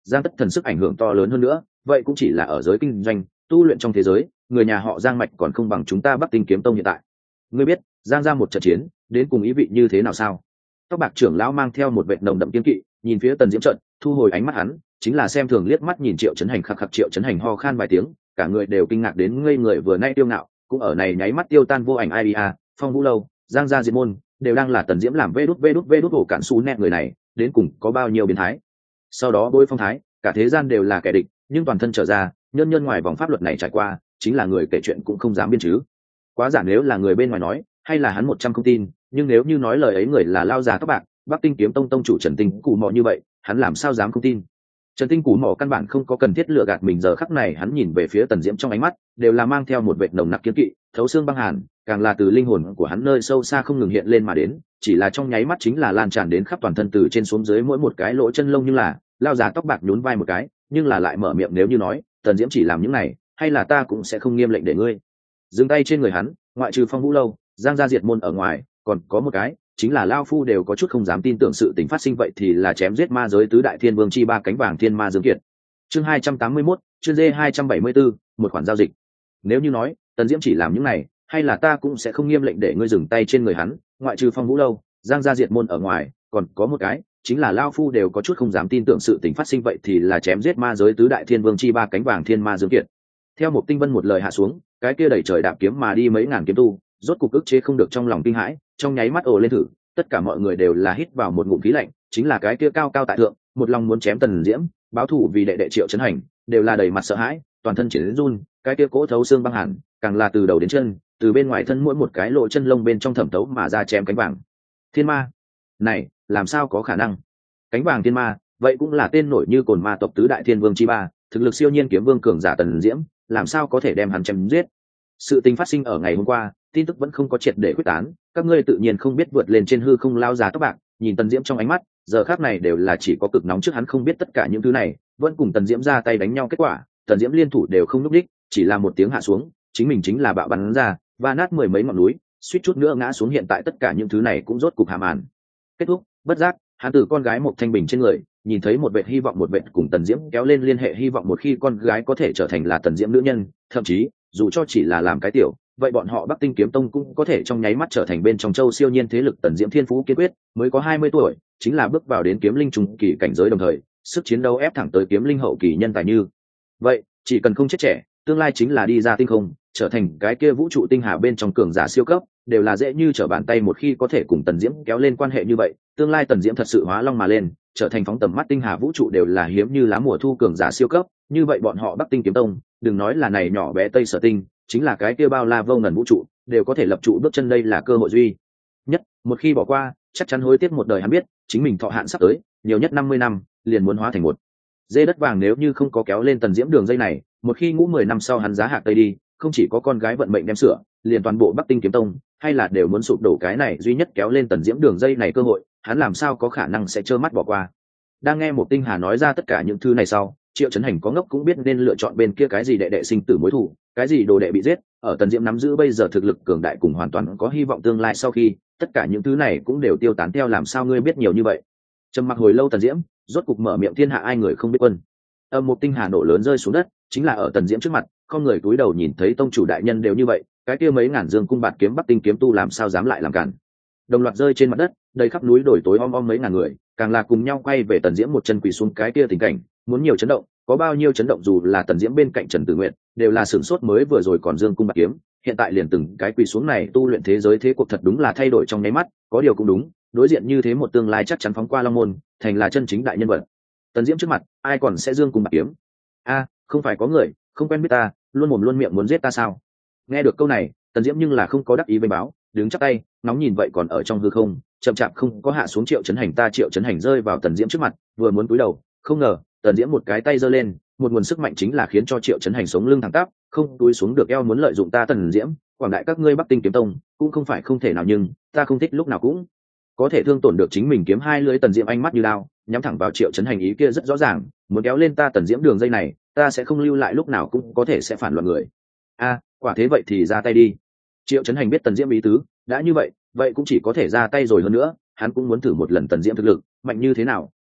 Giang Tất Thần sức ảnh hưởng to lớn hơn nữa, vậy cũng chỉ là ở giới kinh doanh tu luyện trong thế giới, người nhà họ Giang mạch còn không bằng chúng ta Bắc Tinh Kiếm Tông hiện tại. Ngươi biết Giang ra một trận chiến đến cùng ý vị như thế nào sao? Tóc bạc trưởng lão mang theo một vệt nồng đậm kiên kỵ nhìn phía Tần Diễm trận, thu hồi ánh mắt hắn chính là xem thường liếc mắt nhìn Triệu Chấn Hành, khắc khắc Triệu Chấn Hành ho khan vài tiếng, cả người đều kinh ngạc đến ngây người, vừa nay tiêu ngạo cũng ở này nháy mắt tiêu tan vô ảnh. Ai a, Phong Vũ Lâu, Giang gia diệt môn đều đang là Tần Diễm làm vê đút vê đút vê đút ổ cản xú nẹt, người này đến cùng có bao nhiêu biến thái. Sau đó bôi phong thái cả thế gian đều là kẻ địch, nhưng toàn thân trở ra nhân nhân ngoài vòng pháp luật này trải qua chính là người kể chuyện cũng không dám biên chứ. Quá giả, nếu là người bên ngoài nói hay là hắn một trăm không tin, nhưng nếu như nói lời ấy người là lao già tóc bạc Bắc Tinh Kiếm Tông tông chủ Trần Tinh Cù Mò như vậy, hắn làm sao dám không tin. Trần Tinh Cù Mò căn bản không có cần thiết lừa gạt mình, giờ khắc này hắn nhìn về phía Tần Diễm trong ánh mắt đều là mang theo một vệt nồng nặc kiên kỵ, thấu xương băng hàn, càng là từ linh hồn của hắn nơi sâu xa không ngừng hiện lên mà đến, chỉ là trong nháy mắt chính là lan tràn đến khắp toàn thân từ trên xuống dưới mỗi một cái lỗ chân lông. Nhưng là lao già tóc bạc nhún vai một cái, nhưng là lại mở miệng, nếu như nói Tần Diễm chỉ làm những này, hay là ta cũng sẽ không nghiêm lệnh để ngươi dừng tay trên người hắn. Ngoại trừ Phong Vũ Lâu, Giang gia diệt môn ở ngoài, còn có một cái chính là lao phu đều có chút không dám tin tưởng sự tình phát sinh, vậy thì là chém giết ma giới tứ đại thiên vương chi ba cánh vàng thiên ma Dương Kiệt. Chương hai trăm tám mươi mốt, chương D hai trăm bảy mươi 274, một khoản giao dịch. Nếu như nói Tần Diễm chỉ làm những này, hay là ta cũng sẽ không nghiêm lệnh để ngươi dừng tay trên người hắn. Ngoại trừ Phong Vũ Lâu, Giang gia diệt môn ở ngoài, còn có một cái chính là lao phu đều có chút không dám tin tưởng sự tình phát sinh, vậy thì là chém giết ma giới tứ đại thiên vương chi ba cánh vàng thiên ma Dương Kiệt. Theo một tinh vân một lời hạ xuống, cái kia đẩy trời đạp kiếm mà đi mấy ngàn kiếm tu rốt cục ức chế không được trong lòng kinh hãi, trong nháy mắt ồ lên thử, tất cả mọi người đều là hít vào một ngụm khí lạnh, chính là cái kia cao cao tại thượng một lòng muốn chém Tần Diễm báo thù vì đệ đệ Triệu Chấn Hành đều là đầy mặt sợ hãi, toàn thân triển run, cái kia cỗ thấu xương băng hàn càng là từ đầu đến chân, từ bên ngoài thân mỗi một cái lỗ chân lông bên trong thẩm thấu mà ra. Chém cánh vàng thiên ma này làm sao có khả năng? Cánh vàng thiên ma vậy cũng là tên nổi như cồn ma tộc tứ đại thiên vương chi ba, thực lực siêu nhiên kiếm vương cường giả Tần Diễm làm sao có thể đem hắn chém giết? Sự tình phát sinh ở ngày hôm qua, tin tức vẫn không có triệt để quyết tán, các ngươi tự nhiên không biết vượt lên trên hư không lao già tóc bạc nhìn Tần Diễm trong ánh mắt giờ khác này đều là chỉ có cực nóng, trước hắn không biết tất cả những thứ này vẫn cùng Tần Diễm ra tay đánh nhau, kết quả Tần Diễm liên thủ đều không lúc đích, chỉ là một tiếng hạ xuống chính mình chính là bạo bắn ra và nát mười mấy ngọn núi, suýt chút nữa ngã xuống. Hiện tại tất cả những thứ này cũng rốt cục hạ màn kết thúc, bất giác hắn từ con gái một thanh bình trên người nhìn thấy một vệt hy vọng, một vệt cùng Tần Diễm kéo lên liên hệ hy vọng. Một khi con gái có thể trở thành là Tần Diễm nữ nhân, thậm chí dù cho chỉ là làm cái tiểu, vậy bọn họ Bắc Tinh Kiếm Tông cũng có thể trong nháy mắt trở thành bên trong châu siêu nhiên thế lực. Tần Diễm thiên phú kiên quyết, mới có hai mươi tuổi chính là bước vào đến kiếm linh trung kỳ cảnh giới, đồng thời sức chiến đấu ép thẳng tới kiếm linh hậu kỳ nhân tài, như vậy chỉ cần không chết trẻ, tương lai chính là đi ra tinh không trở thành cái kia vũ trụ tinh hà bên trong cường giả siêu cấp, đều là dễ như trở bàn tay. Một khi có thể cùng Tần Diễm kéo lên quan hệ như vậy, tương lai Tần Diễm thật sự hóa long mà lên, trở thành phóng tầm mắt tinh hà vũ trụ đều là hiếm như lá mùa thu cường giả siêu cấp, như vậy bọn họ Bắc Tinh Kiếm Tông đừng nói là này nhỏ bé Tây Sở Tinh, chính là cái kia bao la vô ngần vũ trụ đều có thể lập trụ bước chân, đây là cơ hội duy nhất, một khi bỏ qua chắc chắn hối tiếc một đời. Hắn biết chính mình thọ hạn sắp tới nhiều nhất năm mươi năm, liền muốn hóa thành một dê đất vàng nếu như không có kéo lên Tần Diễm đường dây này. Một khi ngũ mười năm sau hắn giá hạc tây đi, không chỉ có con gái vận mệnh đem sửa, liền toàn bộ Bắc Tinh Kiếm Tông hay là đều muốn sụp đổ. Cái này duy nhất kéo lên Tần Diễm đường dây này cơ hội, hắn làm sao có khả năng sẽ trơ mắt bỏ qua. Đang nghe một Tinh Hà nói ra tất cả những thứ này sau, Triệu Chấn Hành có ngốc cũng biết nên lựa chọn bên kia cái gì đệ đệ sinh tử mối thù, cái gì đồ đệ bị giết. Ở Tần Diễm nắm giữ bây giờ thực lực cường đại cùng hoàn toàn có hy vọng tương lai, sau khi tất cả những thứ này cũng đều tiêu tán theo. Làm sao ngươi biết nhiều như vậy? Trầm mặc hồi lâu, Tần Diễm rốt cục mở miệng, thiên hạ ai người không biết quân. Âm một Tinh Hà nổ lớn rơi xuống đất, chính là ở Tần Diễm trước mặt, không người cúi đầu nhìn thấy tông chủ đại nhân đều như vậy, cái kia mấy ngàn dương cung bạt kiếm Bắc Tinh kiếm tu làm sao dám lại làm cản. Đồng loạt rơi trên mặt đất, đầy khắp núi đồi tối om om mấy ngàn người, càng là cùng nhau quay về Tần Diễm một chân quỳ xuống. Cái kia tình cảnh muốn nhiều chấn động có bao nhiêu chấn động, dù là Tần Diễm bên cạnh Trần Tử Nguyện đều là sửng sốt, mới vừa rồi còn dương cung bạt kiếm, hiện tại liền từng cái quỳ xuống này. Tu luyện thế giới thế cuộc thật đúng là thay đổi trong nháy mắt, có điều cũng đúng, đối diện như thế một tương lai chắc chắn phóng qua long môn, thành là chân chính đại nhân vật. Tần Diễm trước mặt ai còn sẽ dương cung bạt kiếm? A, không phải có người không quen biết ta luôn mồm luôn miệng muốn giết ta sao? Nghe được câu này, Tần Diễm nhưng là không có đắc ý với báo, đứng chắp tay nóng nhìn vậy còn ở trong hư không chậm chạp không có hạ xuống Triệu Chấn Hành. Ta Triệu Chấn Hành rơi vào Tần Diễm trước mặt, vừa muốn cúi đầu, không ngờ Tần Diễm một cái tay giơ lên, một nguồn sức mạnh chính là khiến cho Triệu Chấn Hành sống lưng thẳng tắp, không túi xuống được eo, muốn lợi dụng ta Tần Diễm, quảng đại các ngươi Bắc Tinh Kiếm Tông cũng không phải không thể nào, nhưng ta không thích lúc nào cũng có thể thương tổn được chính mình. Kiếm hai lưỡi, Tần Diễm ánh mắt như đao nhắm thẳng vào Triệu Chấn Hành, ý kia rất rõ ràng, muốn kéo lên ta Tần Diễm đường dây này, ta sẽ không lưu lại, lúc nào cũng có thể sẽ phản loạn người. A, quả thế vậy thì ra tay đi. Triệu Chấn Hành biết Tần Diễm ý tứ, đã như vậy vậy cũng chỉ có thể ra tay rồi. Hơn nữa hắn cũng muốn thử một lần Tần Diễm thực lực mạnh như thế nào,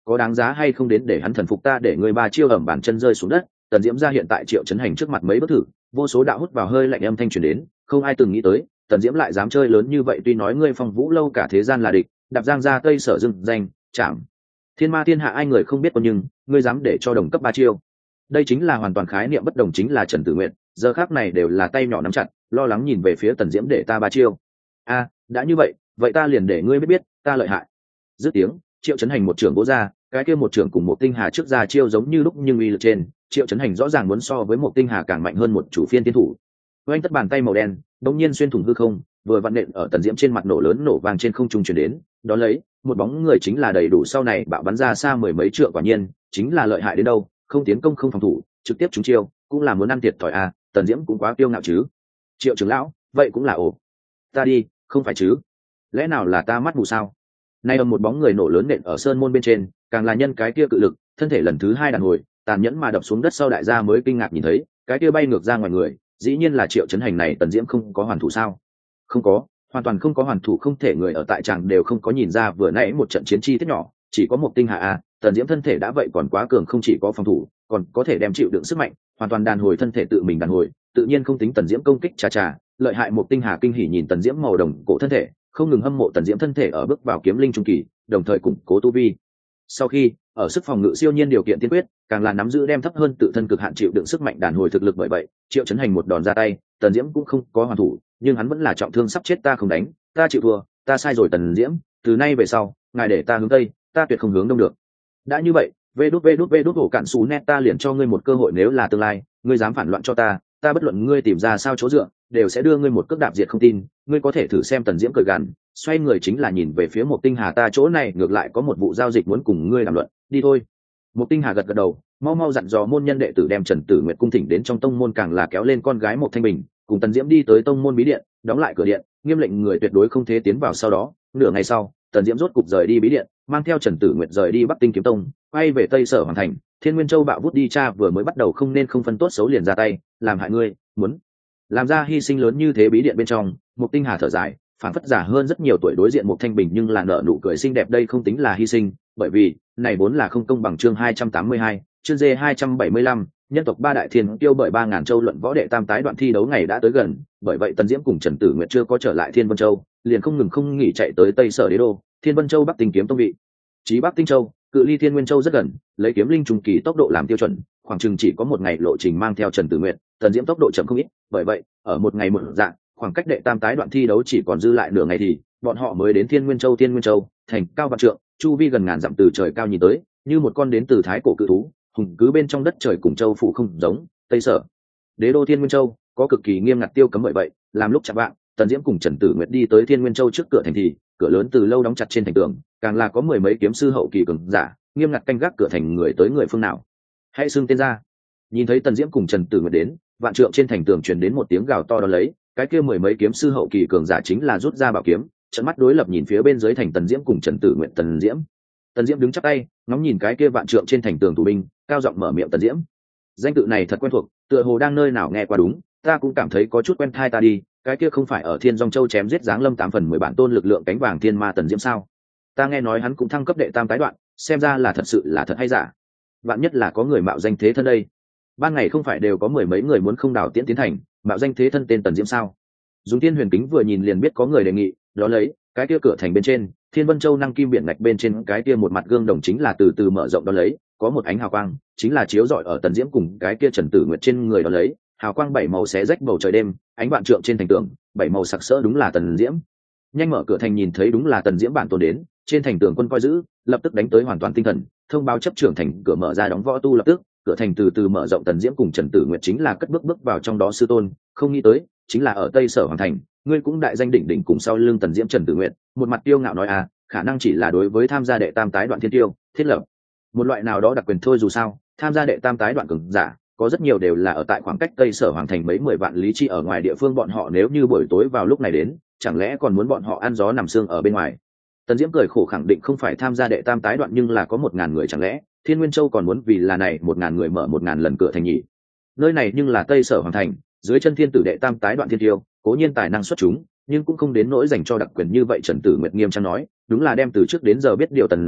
có đáng giá hay không đến để hắn thần phục ta, để ngươi ba chiêu ẩm bàn chân rơi xuống đất. Tần Diễm ra hiện tại Triệu Chấn Hành trước mặt mấy bước thử, vô số đạo hút vào hơi lạnh âm thanh truyền đến, không ai từng nghĩ tới Tần Diễm lại dám chơi lớn như vậy. Tuy nói ngươi Phong Vũ lâu cả thế gian là địch, đạp giang ra tây sở dưng danh chạm thiên ma thiên hạ ai người không biết, còn nhưng ngươi dám để cho đồng cấp ba chiêu. Đây chính là hoàn toàn khái niệm bất đồng, chính là Trần Tử Nguyện giờ khác này đều là tay nhỏ nắm chặt, lo lắng nhìn về phía Tần Diễm, để ta ba chiêu. A, đã như vậy, vậy ta liền để ngươi biết biết ta lợi hại. Dứt tiếng, Triệu Chấn Hành một trưởng vỗ ra, cái kia một trưởng cùng một tinh hà trước ra chiêu giống như lúc nhưng uy lực trên, Triệu Chấn Hành rõ ràng muốn so với một tinh hà càng mạnh hơn một chủ phiên tiên thủ. Oanh tất bàn tay màu đen đột nhiên xuyên thủng hư không, vừa vặn nện ở Tần Diễm trên mặt, nổ lớn nổ vang trên không trung truyền đến, đó lấy một bóng người chính là đầy đủ sau này bạo bắn ra xa mười mấy trượng, quả nhiên chính là lợi hại đến đâu, không tiến công không phòng thủ, trực tiếp trúng chiêu, cũng là muốn ăn thiệt thòi à. Tần Diễm cũng quá kiêu ngạo chứ. Triệu trưởng lão, vậy cũng là ổ. Ta đi, không phải chứ? Lẽ nào là ta mắt mù sao? Nay ầm một bóng người nổ lớn nện ở sơn môn bên trên, càng là nhân cái kia cự lực, thân thể lần thứ hai đàn hồi, tàn nhẫn mà đập xuống đất. Sau đại gia mới kinh ngạc nhìn thấy, cái kia bay ngược ra ngoài người, dĩ nhiên là Triệu Chấn Hành này. Tần Diễm không có hoàn thủ sao? Không có, hoàn toàn không có hoàn thủ, không thể người ở tại tràng đều không có nhìn ra vừa nãy một trận chiến chi tiết nhỏ, chỉ có một tinh hạ a. Tần Diễm thân thể đã vậy còn quá cường, không chỉ có phòng thủ, còn có thể đem chịu đựng sức mạnh, hoàn toàn đàn hồi thân thể tự mình đàn hồi, tự nhiên không tính Tần Diễm công kích chà chà, lợi hại. Một tinh hà kinh hỉ nhìn Tần Diễm màu đồng cổ thân thể, không ngừng hâm mộ Tần Diễm thân thể ở bước vào kiếm linh trung kỳ, đồng thời củng cố tu vi. Sau khi ở sức phòng ngự siêu nhiên điều kiện tiên quyết, càng là nắm giữ đem thấp hơn tự thân cực hạn chịu đựng sức mạnh đàn hồi thực lực. Bởi vậy Triệu Chấn Hành một đòn ra tay, Tần Diễm cũng không có hoàn thủ, nhưng hắn vẫn là trọng thương sắp chết. Ta không đánh, ta chịu thua, ta sai rồi Tần Diễm, từ nay về sau ngài để ta hướng tây, ta tuyệt không hướng đông được. Đã như vậy, vê đút vê đút vê đút hổ cạn xù net, ta liền cho ngươi một cơ hội, nếu là tương lai ngươi dám phản loạn cho ta, ta bất luận ngươi tìm ra sao chỗ dựa, đều sẽ đưa ngươi một cước đạp diệt. Không tin ngươi có thể thử xem. Tần Diễm cười gằn, xoay người chính là nhìn về phía một tinh hà, ta chỗ này ngược lại có một vụ giao dịch muốn cùng ngươi đàm luận, đi thôi. Một tinh hà gật gật đầu, mau mau dặn dò môn nhân đệ tử đem Trần Tử Nguyệt cung thỉnh đến trong tông môn, càng là kéo lên con gái một Thanh Bình cùng Tần Diễm đi tới tông môn bí điện, đóng lại cửa điện, nghiêm lệnh người tuyệt đối không thể tiến vào. Sau đó nửa ngày sau, Tần Diễm rốt cục rời đi bí điện, mang theo Trần Tử Nguyệt rời đi Bắc Tinh kiếm tông, quay về Tây Sở Hoàng thành. Thiên Nguyên Châu bạo vút đi, cha vừa mới bắt đầu không nên không phân tốt xấu liền ra tay làm hại ngươi, muốn làm ra hy sinh lớn như thế. Bí điện bên trong, một tinh hà thở dài, phản phất giả hơn rất nhiều tuổi đối diện một Thanh Bình, nhưng là nở nụ cười xinh đẹp. Đây không tính là hy sinh, bởi vì này vốn là không công bằng. Chương hai trăm tám mươi hai, chương D hai trăm bảy mươi lăm, nhân tộc ba đại thiên tiêu bởi ba ngàn châu luận võ đệ tam tái đoạn thi đấu ngày đã tới gần, bởi vậy Tần Diễm cùng Trần Tử Nguyệt chưa có trở lại Thiên Vân Châu, liền không ngừng không nghỉ chạy tới Tây Sở Đế đô, Thiên Vân Châu Bắc Tinh kiếm tông vị. Chí Bắc Tinh Châu, cự ly Thiên Nguyên Châu rất gần, lấy kiếm linh trung kỳ tốc độ làm tiêu chuẩn, khoảng chừng chỉ có một ngày lộ trình. Mang theo Trần Tử Nguyệt, Tần Diễm tốc độ chậm không ít, bởi vậy ở một ngày một dạng, khoảng cách đệ tam tái đoạn thi đấu chỉ còn dư lại nửa ngày thì bọn họ mới đến Thiên Nguyên Châu. Thiên Nguyên Châu thành cao vạn trượng, chu vi gần ngàn dặm, từ trời cao nhìn tới như một con đến từ thái cổ cự thú, hùng cứ bên trong đất trời, cùng châu phủ không giống. Tây Sở Đế đô Thiên Nguyên Châu có cực kỳ nghiêm ngặt tiêu cấm, bởi vậy làm lúc chạm vạng, Tần Diễm cùng Trần Tử Nguyệt đi tới Thiên Nguyên Châu trước cửa thành thì cửa lớn từ lâu đóng chặt, trên thành tường càng là có mười mấy kiếm sư hậu kỳ cường giả nghiêm ngặt canh gác cửa thành. Người tới người phương nào, hãy xưng tên ra. Nhìn thấy Tần Diễm cùng Trần Tử Nguyệt đến, vạn trượng trên thành tường truyền đến một tiếng gào to, đó lấy cái kia mười mấy kiếm sư hậu kỳ cường giả chính là rút ra bảo kiếm, trận mắt đối lập nhìn phía bên dưới thành Tần Diễm cùng Trần Tử Nguyệt. Tần Diễm Tần Diễm đứng chắp tay ngóng nhìn cái kia vạn trượng trên thành tường tù binh, cao giọng mở miệng, Tần Diễm, danh tự này thật quen thuộc, tựa hồ đang nơi nào nghe qua. Đúng, ta cũng cảm thấy có chút quen thai. Ta đi, cái kia không phải ở Thiên Dung Châu chém giết giáng lâm tám phần mười bản tôn lực lượng cánh vàng thiên ma Tần Diễm sao? Ta nghe nói hắn cũng thăng cấp đệ tam tái đoạn, xem ra là thật sự là thật hay giả? Vạn nhất là có người mạo danh thế thân đây. Ban ngày không phải đều có mười mấy người muốn không đào tiễn tiến thành, mạo danh thế thân tên Tần Diễm sao? Dùng Thiên Huyền kính vừa nhìn liền biết có người đề nghị, đó lấy cái kia cửa thành bên trên Thiên Vân Châu năng kim biển ngạch bên trên cái kia một mặt gương đồng chính là từ từ mở rộng, đó lấy có một ánh hào quang chính là chiếu rọi ở Tần Diễm cùng cái kia Trần Tử Nguyệt trên người, đó lấy hào quang bảy màu xé rách bầu trời đêm, ánh vạn trượng trên thành tường bảy màu sặc sỡ, đúng là Tần Diễm. Nhanh mở cửa thành nhìn thấy đúng là Tần Diễm bản tôn đến, trên thành tường quân coi giữ lập tức đánh tới hoàn toàn tinh thần, thông báo chấp trưởng thành cửa mở ra đóng võ tu. Lập tức cửa thành từ từ mở rộng, Tần Diễm cùng Trần Tử Nguyệt chính là cất bước bước vào trong đó. Sư tôn, không nghĩ tới chính là ở Tây Sở Hoàng thành, ngươi cũng đại danh đỉnh đỉnh. Cùng sau lưng Tần Diễm Trần Tử Nguyệt một mặt tiêu ngạo nói, à, khả năng chỉ là đối với tham gia đệ tam tái đoạn thiên tiêu thiết lập một loại nào đó đặc quyền thôi. Dù sao tham gia đệ tam tái đoạn cường giả có rất nhiều đều là ở tại khoảng cách Tây Sở Hoàng thành mấy mười vạn lý chi ở ngoài địa phương, bọn họ nếu như buổi tối vào lúc này đến, chẳng lẽ còn muốn bọn họ ăn gió nằm xương ở bên ngoài? Tần Diễm cười khổ khẳng định không phải tham gia đệ tam tái đoạn, nhưng là có một ngàn người, chẳng lẽ Thiên Nguyên Châu còn muốn vì là này một ngàn người mở một ngàn lần cửa thành nhỉ? Nơi này nhưng là Tây Sở Hoàng thành, dưới chân thiên tử đệ tam tái đoạn thiên tiêu, cố nhiên tài năng xuất chúng, nhưng cũng không đến nỗi dành cho đặc quyền như vậy. Trần Tử Nguyệt nghiêm trang nói, đúng là đem từ trước đến giờ biết điều Tần Diễm,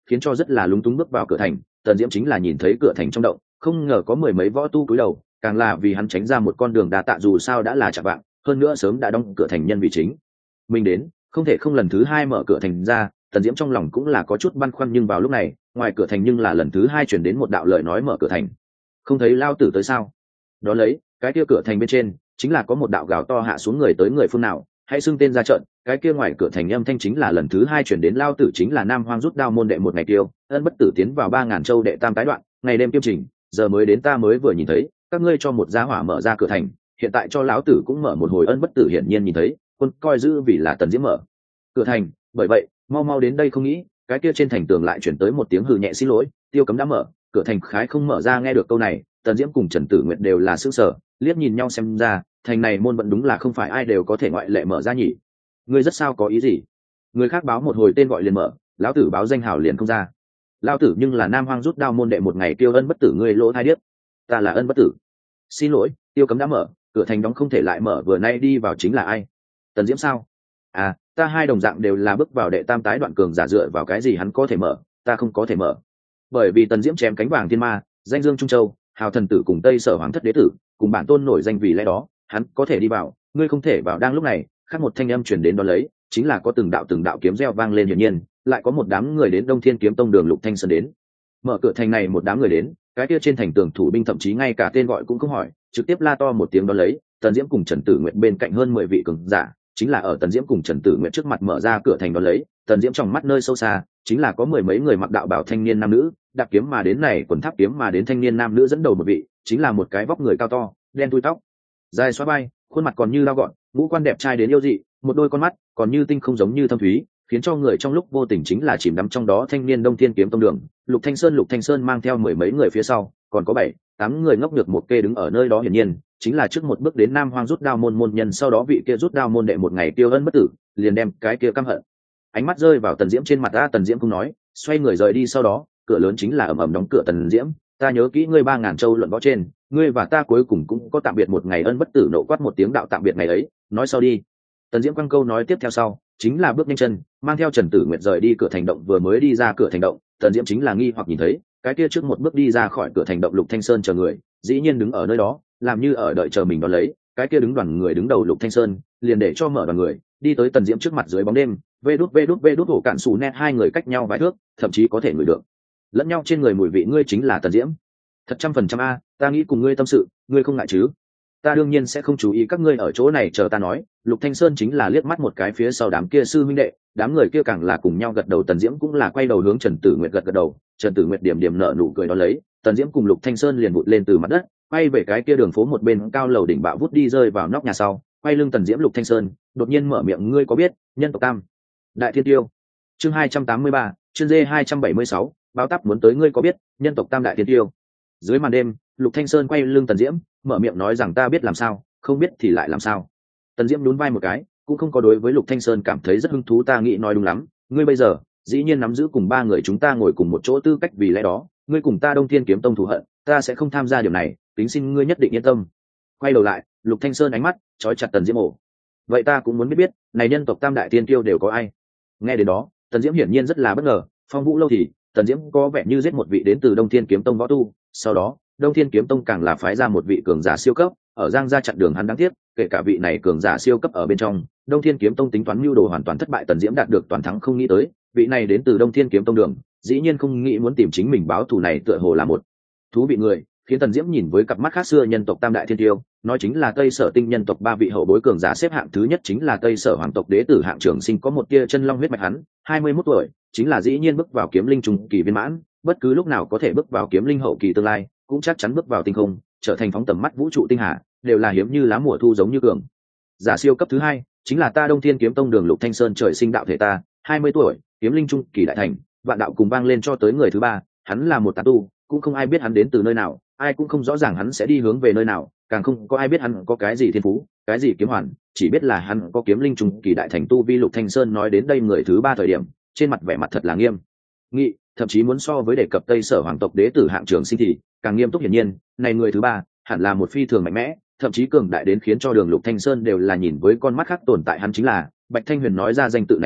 khiến cho rất là lúng túng bước vào cửa thành. Tần Diễm chính là nhìn thấy cửa thành trong động không ngờ có mười mấy võ tu cúi đầu, càng là vì hắn tránh ra một con đường đa tạ, dù sao đã là chạng vạng, hơn nữa sớm đã đóng cửa thành nhân vị chính mình đến, không thể không lần thứ hai mở cửa thành ra. Tần Diễm trong lòng cũng là có chút băn khoăn, nhưng vào lúc này ngoài cửa thành nhưng là lần thứ hai chuyển đến một đạo lời nói: mở cửa thành, không thấy lao tử tới sao? Đó lấy cái kia cửa thành bên trên chính là có một đạo gào to hạ xuống: người tới người phương nào, hãy xưng tên ra trận. Cái kia ngoài cửa thành âm thanh chính là lần thứ hai chuyển đến: lao tử chính là Nam Hoang rút đao môn đệ một ngày tiêu, ân bất tử tiến vào ba ngàn châu đệ tam tái đoạn, ngày đêm kiêm trình, giờ mới đến, ta mới vừa nhìn thấy các ngươi cho một gia hỏa mở ra cửa thành, hiện tại cho lão tử cũng mở một hồi. Ân bất tử hiển nhiên nhìn thấy quân coi giữ vì là Tần Diễm mở cửa thành, bởi vậy mau mau đến đây. Không nghĩ cái kia trên thành tường lại chuyển tới một tiếng hừ nhẹ: xin lỗi, tiêu cấm đã mở, cửa thành khái không mở ra. Nghe được câu này, Tần Diễm cùng Trần Tử Nguyệt đều là sững sờ, liếc nhìn nhau, xem ra thành này môn vẫn đúng là không phải ai đều có thể ngoại lệ mở ra nhỉ. Ngươi rất sao có ý gì? Người khác báo một hồi tên gọi liền mở, lão tử báo danh hào liền không ra. Lão tử nhưng là Nam Hoang rút đao môn đệ một ngày tiêu, ân bất tử ngươi lỗ thai điếc. Ta là ân bất tử. Xin lỗi, tiêu cấm đã mở, cửa thành đóng không thể lại mở, vừa nay đi vào chính là ai? Tần Diễm sao? À, ta hai đồng dạng đều là bước vào đệ tam tái đoạn cường giả, dựa vào cái gì hắn có thể mở, ta không có thể mở? Bởi vì Tần Diễm chém cánh vàng thiên ma, danh dương trung châu, hào thần tử cùng Tây Sở Hoàng thất đế tử, cùng bản tôn nổi danh, vì lẽ đó hắn có thể đi vào, ngươi không thể vào. Đang lúc này, khác một thanh âm truyền đến, đó lấy chính là có từng đạo từng đạo kiếm reo vang lên, hiển nhiên lại có một đám người đến. Đông Thiên Kiếm Tông đường Lục Thanh Sơn đến. Mở cửa thành này một đám người đến, cái kia trên thành tường thủ binh thậm chí ngay cả tên gọi cũng không hỏi, trực tiếp la to một tiếng, đó lấy Tần Diễm cùng Trần Tử Nguyệt bên cạnh hơn mười vị cường giả chính là ở Tần Diễm cùng Trần Tử Nguyệt trước mặt mở ra cửa thành. Đó lấy Tần Diễm trong mắt nơi sâu xa chính là có mười mấy người mặc đạo bào thanh niên nam nữ, đạp kiếm mà đến, này quần tháp kiếm mà đến thanh niên nam nữ dẫn đầu một vị chính là một cái vóc người cao to, đen thui tóc dài xóa bay, khuôn mặt còn như lao gọn, ngũ quan đẹp trai đến yêu dị, một đôi con mắt còn như tinh không giống như thâm thúy, khiến cho người trong lúc vô tình chính là chìm đắm trong đó. Thanh niên Đông Thiên Kiếm Tông đường Lục Thanh Sơn. Lục Thanh Sơn mang theo mười mấy người phía sau, còn có bảy tám người ngốc được một kê đứng ở nơi đó, hiển nhiên chính là trước một bước đến Nam Hoang rút đao môn môn nhân. Sau đó vị kia rút đao môn đệ một ngày tiêu ân bất tử liền đem cái kia căm hận ánh mắt rơi vào Tần Diễm trên mặt. ta Tần Diễm không nói, xoay người rời đi. Sau đó cửa lớn chính là ầm ầm đóng cửa. Tần Diễm, ta nhớ kỹ ngươi ba ngàn châu luận võ trên, ngươi và ta cuối cùng cũng có tạm biệt một ngày. Ân bất tử nộ quát một tiếng, đạo tạm biệt ngày ấy nói sau đi. Tần Diễm quăng câu nói tiếp theo sau chính là bước nhanh chân mang theo Trần Tử Nguyệt rời đi cửa thành động. Vừa mới đi ra cửa thành động, Tần Diễm chính là nghi hoặc nhìn thấy cái kia trước một bước đi ra khỏi cửa thành động Lục Thanh Sơn chờ người dĩ nhiên đứng ở nơi đó, làm như ở đợi chờ mình đón lấy. Cái kia đứng đoàn người đứng đầu Lục Thanh Sơn liền để cho mở đoàn người đi tới Tần Diễm trước mặt. Dưới bóng đêm, vê đút vê đút vê đút hổ cạn xù nét, hai người cách nhau vài thước, thậm chí có thể ngửi được lẫn nhau trên người mùi vị. Ngươi chính là Tần Diễm? Thật trăm phần trăm a, ta nghĩ cùng ngươi tâm sự, ngươi không ngại chứ? Ta đương nhiên sẽ không chú ý các ngươi ở chỗ này, chờ ta nói. Lục Thanh Sơn chính là liếc mắt một cái phía sau đám kia sư huynh đệ, đám người kia càng là cùng nhau gật đầu. Tần Diễm cũng là quay đầu hướng Trần Tử Nguyệt gật gật đầu. Trần Tử Nguyệt điểm điểm nở nụ cười, đó lấy Tần Diễm cùng Lục Thanh Sơn liền vụt lên từ mặt đất, quay về cái kia đường phố một bên cao lầu đỉnh bạo vút đi, rơi vào nóc nhà sau. Quay lưng Tần Diễm, Lục Thanh Sơn đột nhiên mở miệng: ngươi có biết nhân tộc Tam Đại Thiên Tiêu? Chương hai trăm tám mươi ba, chương D hai trăm bảy mươi sáu, báo táp muốn tới, ngươi có biết nhân tộc Tam Đại Thiên Tiêu? Dưới màn đêm, Lục Thanh Sơn quay lưng Tần Diễm, mở miệng nói rằng: ta biết làm sao, không biết thì lại làm sao? Tần Diễm nhún vai một cái, cũng không có đối với Lục Thanh Sơn cảm thấy rất hứng thú. ta nghĩ nói đúng lắm, ngươi bây giờ dĩ nhiên nắm giữ cùng ba người chúng ta ngồi cùng một chỗ tư cách, vì lẽ đó ngươi cùng ta Đông Thiên Kiếm Tông thù hận, ta sẽ không tham gia điều này, tính xin ngươi nhất định yên tâm. Quay đầu lại, Lục Thanh Sơn ánh mắt chói chặt Tần Diễm ổ. Vậy ta cũng muốn biết biết, này nhân tộc Tam Đại Thiên Tiêu đều có ai? Nghe đến đó, Tần Diễm hiển nhiên rất là bất ngờ. Phong Vũ lâu thì Tần Diễm có vẻ như giết một vị đến từ Đông Thiên Kiếm Tông võ tu, sau đó Đông Thiên Kiếm Tông càng là phái ra một vị cường giả siêu cấp ở Giang gia chặn đường hắn. Đáng tiếc, kể cả vị này cường giả siêu cấp ở bên trong, Đông Thiên Kiếm Tông tính toán mưu đồ hoàn toàn thất bại. Tần Diễm đạt được toàn thắng, không nghĩ tới vị này đến từ Đông Thiên Kiếm Tông đường dĩ nhiên không nghĩ muốn tìm chính mình báo thù, này tựa hồ là một thú vị người, khiến Tần Diễm nhìn với cặp mắt khác xưa. nhân tộc Tam Đại Thiên Tiêu nói chính là Tây Sở Tinh nhân tộc ba vị hậu bối cường giả, xếp hạng thứ nhất chính là Tây Sở Hoàng tộc đế tử Hạng Trường Sinh, có một tia chân long huyết mạch, hắn hai mươi mốt tuổi chính là dĩ nhiên bước vào kiếm linh trung kỳ viên mãn, bất cứ lúc nào có thể bước vào kiếm linh hậu kỳ, tương lai cũng chắc chắn bước vào tinh không, trở thành phóng tầm mắt vũ trụ tinh hà, đều là hiếm như lá mùa thu giống như cường giả siêu cấp. thứ hai chính là ta Đông Thiên Kiếm Tông đường Lục Thanh Sơn, trời sinh đạo thể ta, hai mươi tuổi kiếm linh trung kỳ đại thành, vạn đạo cùng vang lên cho tới người thứ ba, hắn là một tán tu, cũng không ai biết hắn đến từ nơi nào, ai cũng không rõ ràng hắn sẽ đi hướng về nơi nào, càng không có ai biết hắn có cái gì thiên phú, cái gì kiếm hoàn, chỉ biết là hắn có kiếm linh trung kỳ đại thành tu vi. Lục Thanh Sơn nói đến đây người thứ ba thời điểm, trên mặt vẻ mặt thật là nghiêm nghị, thậm chí muốn so với đề cập Tây Sở Hoàng tộc đế tử Hạng Trường Sinh thì càng nghiêm túc. Hiển nhiên, này người thứ ba hẳn là một phi thường mạnh mẽ, thậm chí cường đại đến khiến cho đường Lục Thanh Sơn đều là nhìn với con mắt khác tồn tại. Hắn chính là Bạch Thanh Huyền. nói ra danh tự này sau,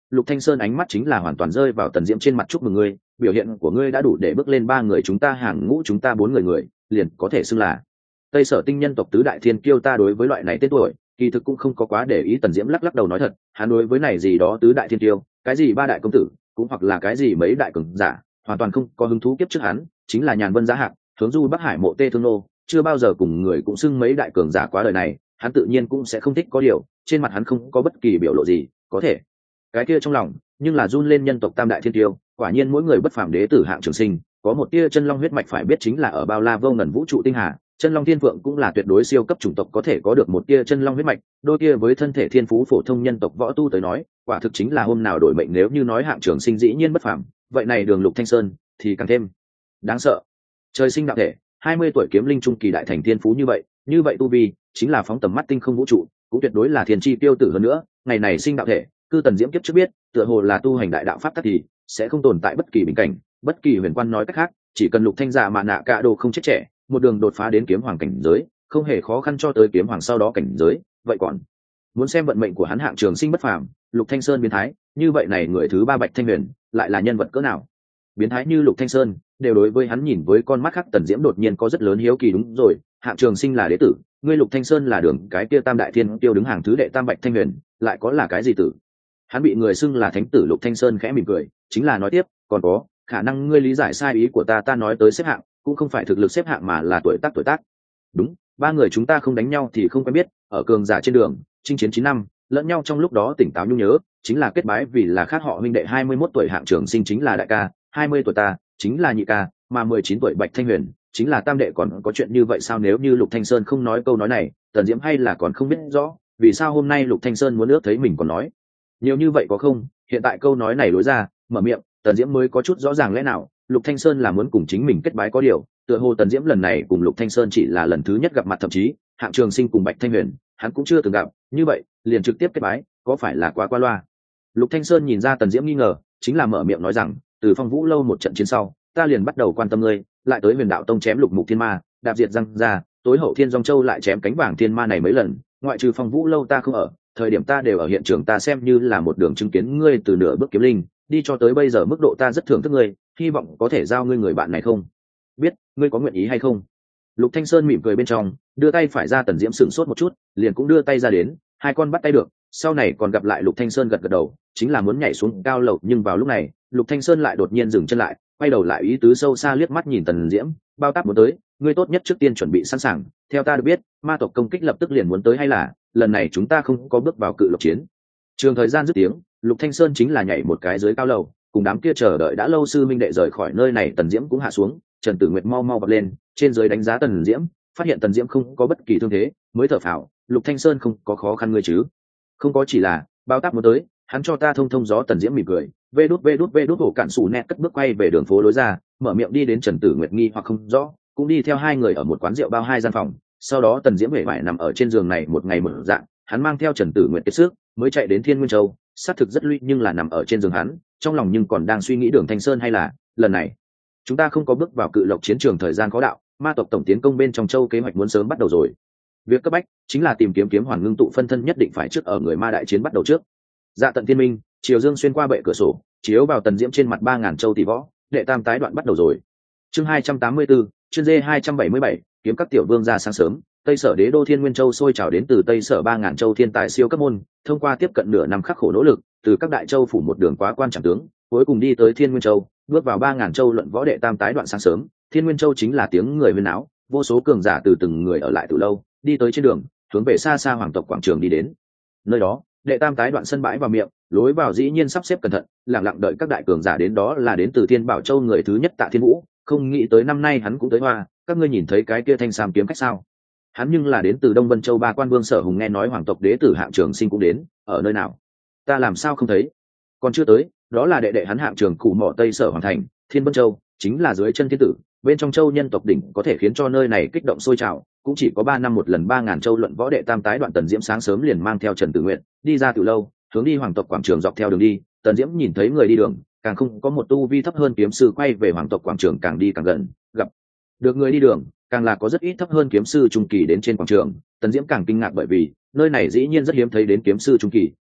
Lục Thanh Sơn ánh mắt chính là hoàn toàn rơi vào Tần Diễm trên mặt. Chúc mừng ngươi, biểu hiện của ngươi đã đủ để bước lên ba người chúng ta hàng ngũ, chúng ta bốn người người liền có thể xưng là Tây Sở tinh nhân tộc tứ đại thiên kiêu. Ta đối với loại này tên tuổi kỳ thực cũng không có quá để ý. Tần Diễm lắc lắc đầu nói thật, hắn đối với này gì đó tứ đại thiên kiêu, cái gì ba đại công tử, cũng hoặc là cái gì mấy đại cường giả, hoàn toàn không có hứng thú. Kiếp trước hắn chính là nhàn vân giá hạc, hướng du Bắc Hải mộ tê thương nô, chưa bao giờ cùng người cũng xưng mấy đại cường giả quá đời này, hắn tự nhiên cũng sẽ không thích. Có điều trên mặt hắn không có bất kỳ biểu lộ gì, có thể cái kia trong lòng nhưng là run lên. Nhân tộc tam đại thiên tiêu, quả nhiên mỗi người bất phàm, đế tử hạng trường sinh có một tia chân long huyết mạch, phải biết chính là ở bao la vô ngần vũ trụ tinh hà, chân long thiên phượng cũng là tuyệt đối siêu cấp chủng tộc, có thể có được một tia chân long huyết mạch, đôi kia với thân thể thiên phú phổ thông nhân tộc võ tu tới nói, quả thực chính là hôm nào đổi mệnh. Nếu như nói hạng trường sinh dĩ nhiên bất phàm, vậy này Đường Lục Thanh Sơn thì càng thêm đáng sợ. Trời sinh đạo thể, hai mươi tuổi kiếm linh trung kỳ đại thành thiên phú như vậy, như vậy tu vi chính là phóng tầm mắt tinh không vũ trụ, cũng tuyệt đối là thiên chi tiêu tử hơn nữa. Ngày này sinh đạo thể, cư Tần Diễm kiếp trước biết, tựa hồ là tu hành đại đạo pháp tắc thì sẽ không tồn tại bất kỳ bình cảnh, bất kỳ huyền quan. Nói cách khác, chỉ cần Lục Thanh giả mà nạ cả đồ không chết trẻ, một đường đột phá đến kiếm hoàng cảnh giới, không hề khó khăn cho tới kiếm hoàng sau đó cảnh giới. Vậy còn muốn xem vận mệnh của hắn. Hạng trường sinh bất phàm, Lục Thanh Sơn biến thái, như vậy này người thứ ba Bạch Thanh Huyền lại là nhân vật cỡ nào? Biến thái như Lục Thanh Sơn đều đối với hắn nhìn với con mắt khác. Tần Diễm đột nhiên có rất lớn hiếu kỳ. Đúng rồi, hạng trường sinh là đế tử, ngươi Lục Thanh Sơn là đường cái kia tam đại thiên tiêu đứng hàng thứ đệ tam Bạch Thanh Huyền lại có là cái gì tử? Hắn bị người xưng là thánh tử. Lục Thanh Sơn khẽ mỉm cười, chính là nói tiếp, còn có khả năng ngươi lý giải sai ý của ta, ta nói tới xếp hạng cũng không phải thực lực xếp hạng mà là tuổi tác. Tuổi tác? Đúng, ba người chúng ta không đánh nhau thì không quen biết, ở cường giả trên đường chinh chiến chín năm, lẫn nhau trong lúc đó tỉnh táo nhung nhớ, chính là kết bái vì là khác họ huynh đệ. Hai mươi mốt tuổi hạng trường sinh chính là đại ca, hai mươi tuổi ta chính là nhị ca, mà mười chín tuổi Bạch Thanh Huyền chính là tam đệ. Còn có chuyện như vậy sao? Nếu như Lục Thanh Sơn không nói câu nói này, Tần Diễm hay là còn không biết rõ vì sao hôm nay Lục Thanh Sơn muốn ước thấy mình còn nói nhiều như vậy có không. Hiện tại câu nói này lối ra mở miệng, Tần Diễm mới có chút rõ ràng lẽ nào Lục Thanh Sơn là muốn cùng chính mình kết bái. Có điều tựa hồ Tần Diễm lần này cùng Lục Thanh Sơn chỉ là lần thứ nhất gặp mặt, thậm chí hạng trường sinh cùng Bạch Thanh Huyền hắn cũng chưa từng gặp, như vậy liền trực tiếp kết bái, có phải là quá qua loa? Lục Thanh Sơn nhìn ra Tần Diễm nghi ngờ, chính là mở miệng nói rằng, từ Phong Vũ lâu một trận chiến sau, ta liền bắt đầu quan tâm ngươi, lại tới Huyền Đạo Tông chém Lục Mục Thiên Ma, đạp diệt răng ra, tối hậu Thiên Dung Châu lại chém cánh vàng thiên ma này mấy lần, ngoại trừ Phong Vũ lâu ta không ở, thời điểm ta đều ở hiện trường, ta xem như là một đường chứng kiến ngươi từ nửa bước kiếm linh đi cho tới bây giờ, mức độ ta rất thưởng thức ngươi, hy vọng có thể giao ngươi người bạn này không biết ngươi có nguyện ý hay không. Lục Thanh Sơn mỉm cười bên trong, đưa tay phải ra. Tần Diễm sửng sốt một chút, liền cũng đưa tay ra đến, hai con bắt tay được. Sau này còn gặp lại Lục Thanh Sơn gật gật đầu, chính là muốn nhảy xuống cao lầu, nhưng vào lúc này Lục Thanh Sơn lại đột nhiên dừng chân lại, quay đầu lại ý tứ sâu xa liếc mắt nhìn Tần Diễm, bao táp muốn tới, ngươi tốt nhất trước tiên chuẩn bị sẵn sàng. Theo ta được biết, ma tộc công kích lập tức liền muốn tới, hay là lần này chúng ta không có bước vào cự lộc chiến trường? Thời gian dứt tiếng, Lục Thanh Sơn chính là nhảy một cái dưới cao lầu, cùng đám kia chờ đợi đã lâu sư minh đệ rời khỏi nơi này. Tần Diễm cũng hạ xuống, Trần Tử Nguyệt mau mau bật lên, trên dưới đánh giá Tần Diễm, phát hiện Tần Diễm không có bất kỳ thương thế, mới thở phào. Lục Thanh Sơn không có khó khăn ngươi chứ? Không có, chỉ là bao táp muốn tới, hắn cho ta thông thông gió. Tần Diễm mỉm cười, vê đút vê đút vê đút hổ cản sủ nét cất bước quay về đường phố lối ra, mở miệng đi đến Trần Tử Nguyệt nghi hoặc không rõ, cũng đi theo hai người ở một quán rượu bao hai gian phòng. Sau đó Tần Diễm hề vải nằm ở trên giường này một ngày một dạng, hắn mang theo Trần Tử Nguyệt kiệt sức mới chạy đến Thiên Nguyên Châu, xác thực rất lụy, nhưng là nằm ở trên giường hắn trong lòng nhưng còn đang suy nghĩ Đường Thanh Sơn hay là lần này chúng ta không có bước vào cự lộc chiến trường. Thời gian khó đạo, ma tộc tổng tiến công bên trong châu kế hoạch muốn sớm bắt đầu rồi, việc cấp bách chính là tìm kiếm kiếm hoàn ngưng tụ phân thân, nhất định phải trước ở người ma đại chiến bắt đầu trước. Dạ tận thiên minh, chiều dương xuyên qua bệ cửa sổ chiếu vào Tần Diễm trên mặt. Ba ngàn châu tỷ võ đệ tam tái đoạn bắt đầu rồi. Chương hai trăm tám mươi 4, chương D hai trăm bảy mươi bảy, kiếm các tiểu vương ra. Sáng sớm, Tây Sở đế đô Thiên Nguyên Châu sôi trào đến từ Tây Sở ba ngàn châu thiên tài siêu cấp môn, thông qua tiếp cận nửa năm khắc khổ nỗ lực, từ các đại châu phủ một đường quá quan trọng tướng, cuối cùng đi tới Thiên Nguyên Châu, bước vào ba ngàn châu luận võ đệ tam tái đoạn. Sáng sớm, Thiên Nguyên Châu chính là tiếng người huyên náo, vô số cường giả từ từng người ở lại từ lâu, đi tới trên đường, hướng về xa xa hoàng tộc quảng trường đi đến. Nơi đó, đệ tam tái đoạn sân bãi vào miệng, lối vào dĩ nhiên sắp xếp cẩn thận, lặng lặng đợi các đại cường giả đến. Đó là đến từ Thiên Bảo Châu người thứ nhất Tạ Thiên Vũ, không nghĩ tới năm nay hắn cũng tới Hoa. Các ngươi nhìn thấy cái kia thanh sam kiếm khách sao? Hắn nhưng là đến từ Đông Vân Châu ba quan vương Sở Hùng, nghe nói hoàng tộc đế tử hạng trường sinh cũng đến, ở nơi nào? Ta làm sao không thấy? Còn chưa tới, đó là đệ đệ hắn hạng trường cụ mỏ Tây Sở Hoàng Thành, Thiên Vân Châu, chính là dưới chân thiên tử, bên trong châu nhân tộc đỉnh có thể khiến cho nơi này kích động sôi trào, cũng chỉ có ba năm một lần ba ngàn châu luận võ đệ tam tái đoạn. Tần Diễm sáng sớm liền mang theo Trần Tử Nguyện đi ra từ lâu, hướng đi hoàng tộc quảng trường. Dọc theo đường đi, Tần Diễm nhìn thấy người đi đường, càng không có một tu vi thấp hơn kiếm sư quay về hoàng tộc quảng trường, càng đi càng gần, gặp được người đi đường càng là có rất ít thấp hơn kiếm sư trung kỳ đến trên quảng trường. Tần Diễm càng kinh ngạc, bởi vì nơi này dĩ nhiên rất hiếm thấy đến kiếm sư trung kỳ,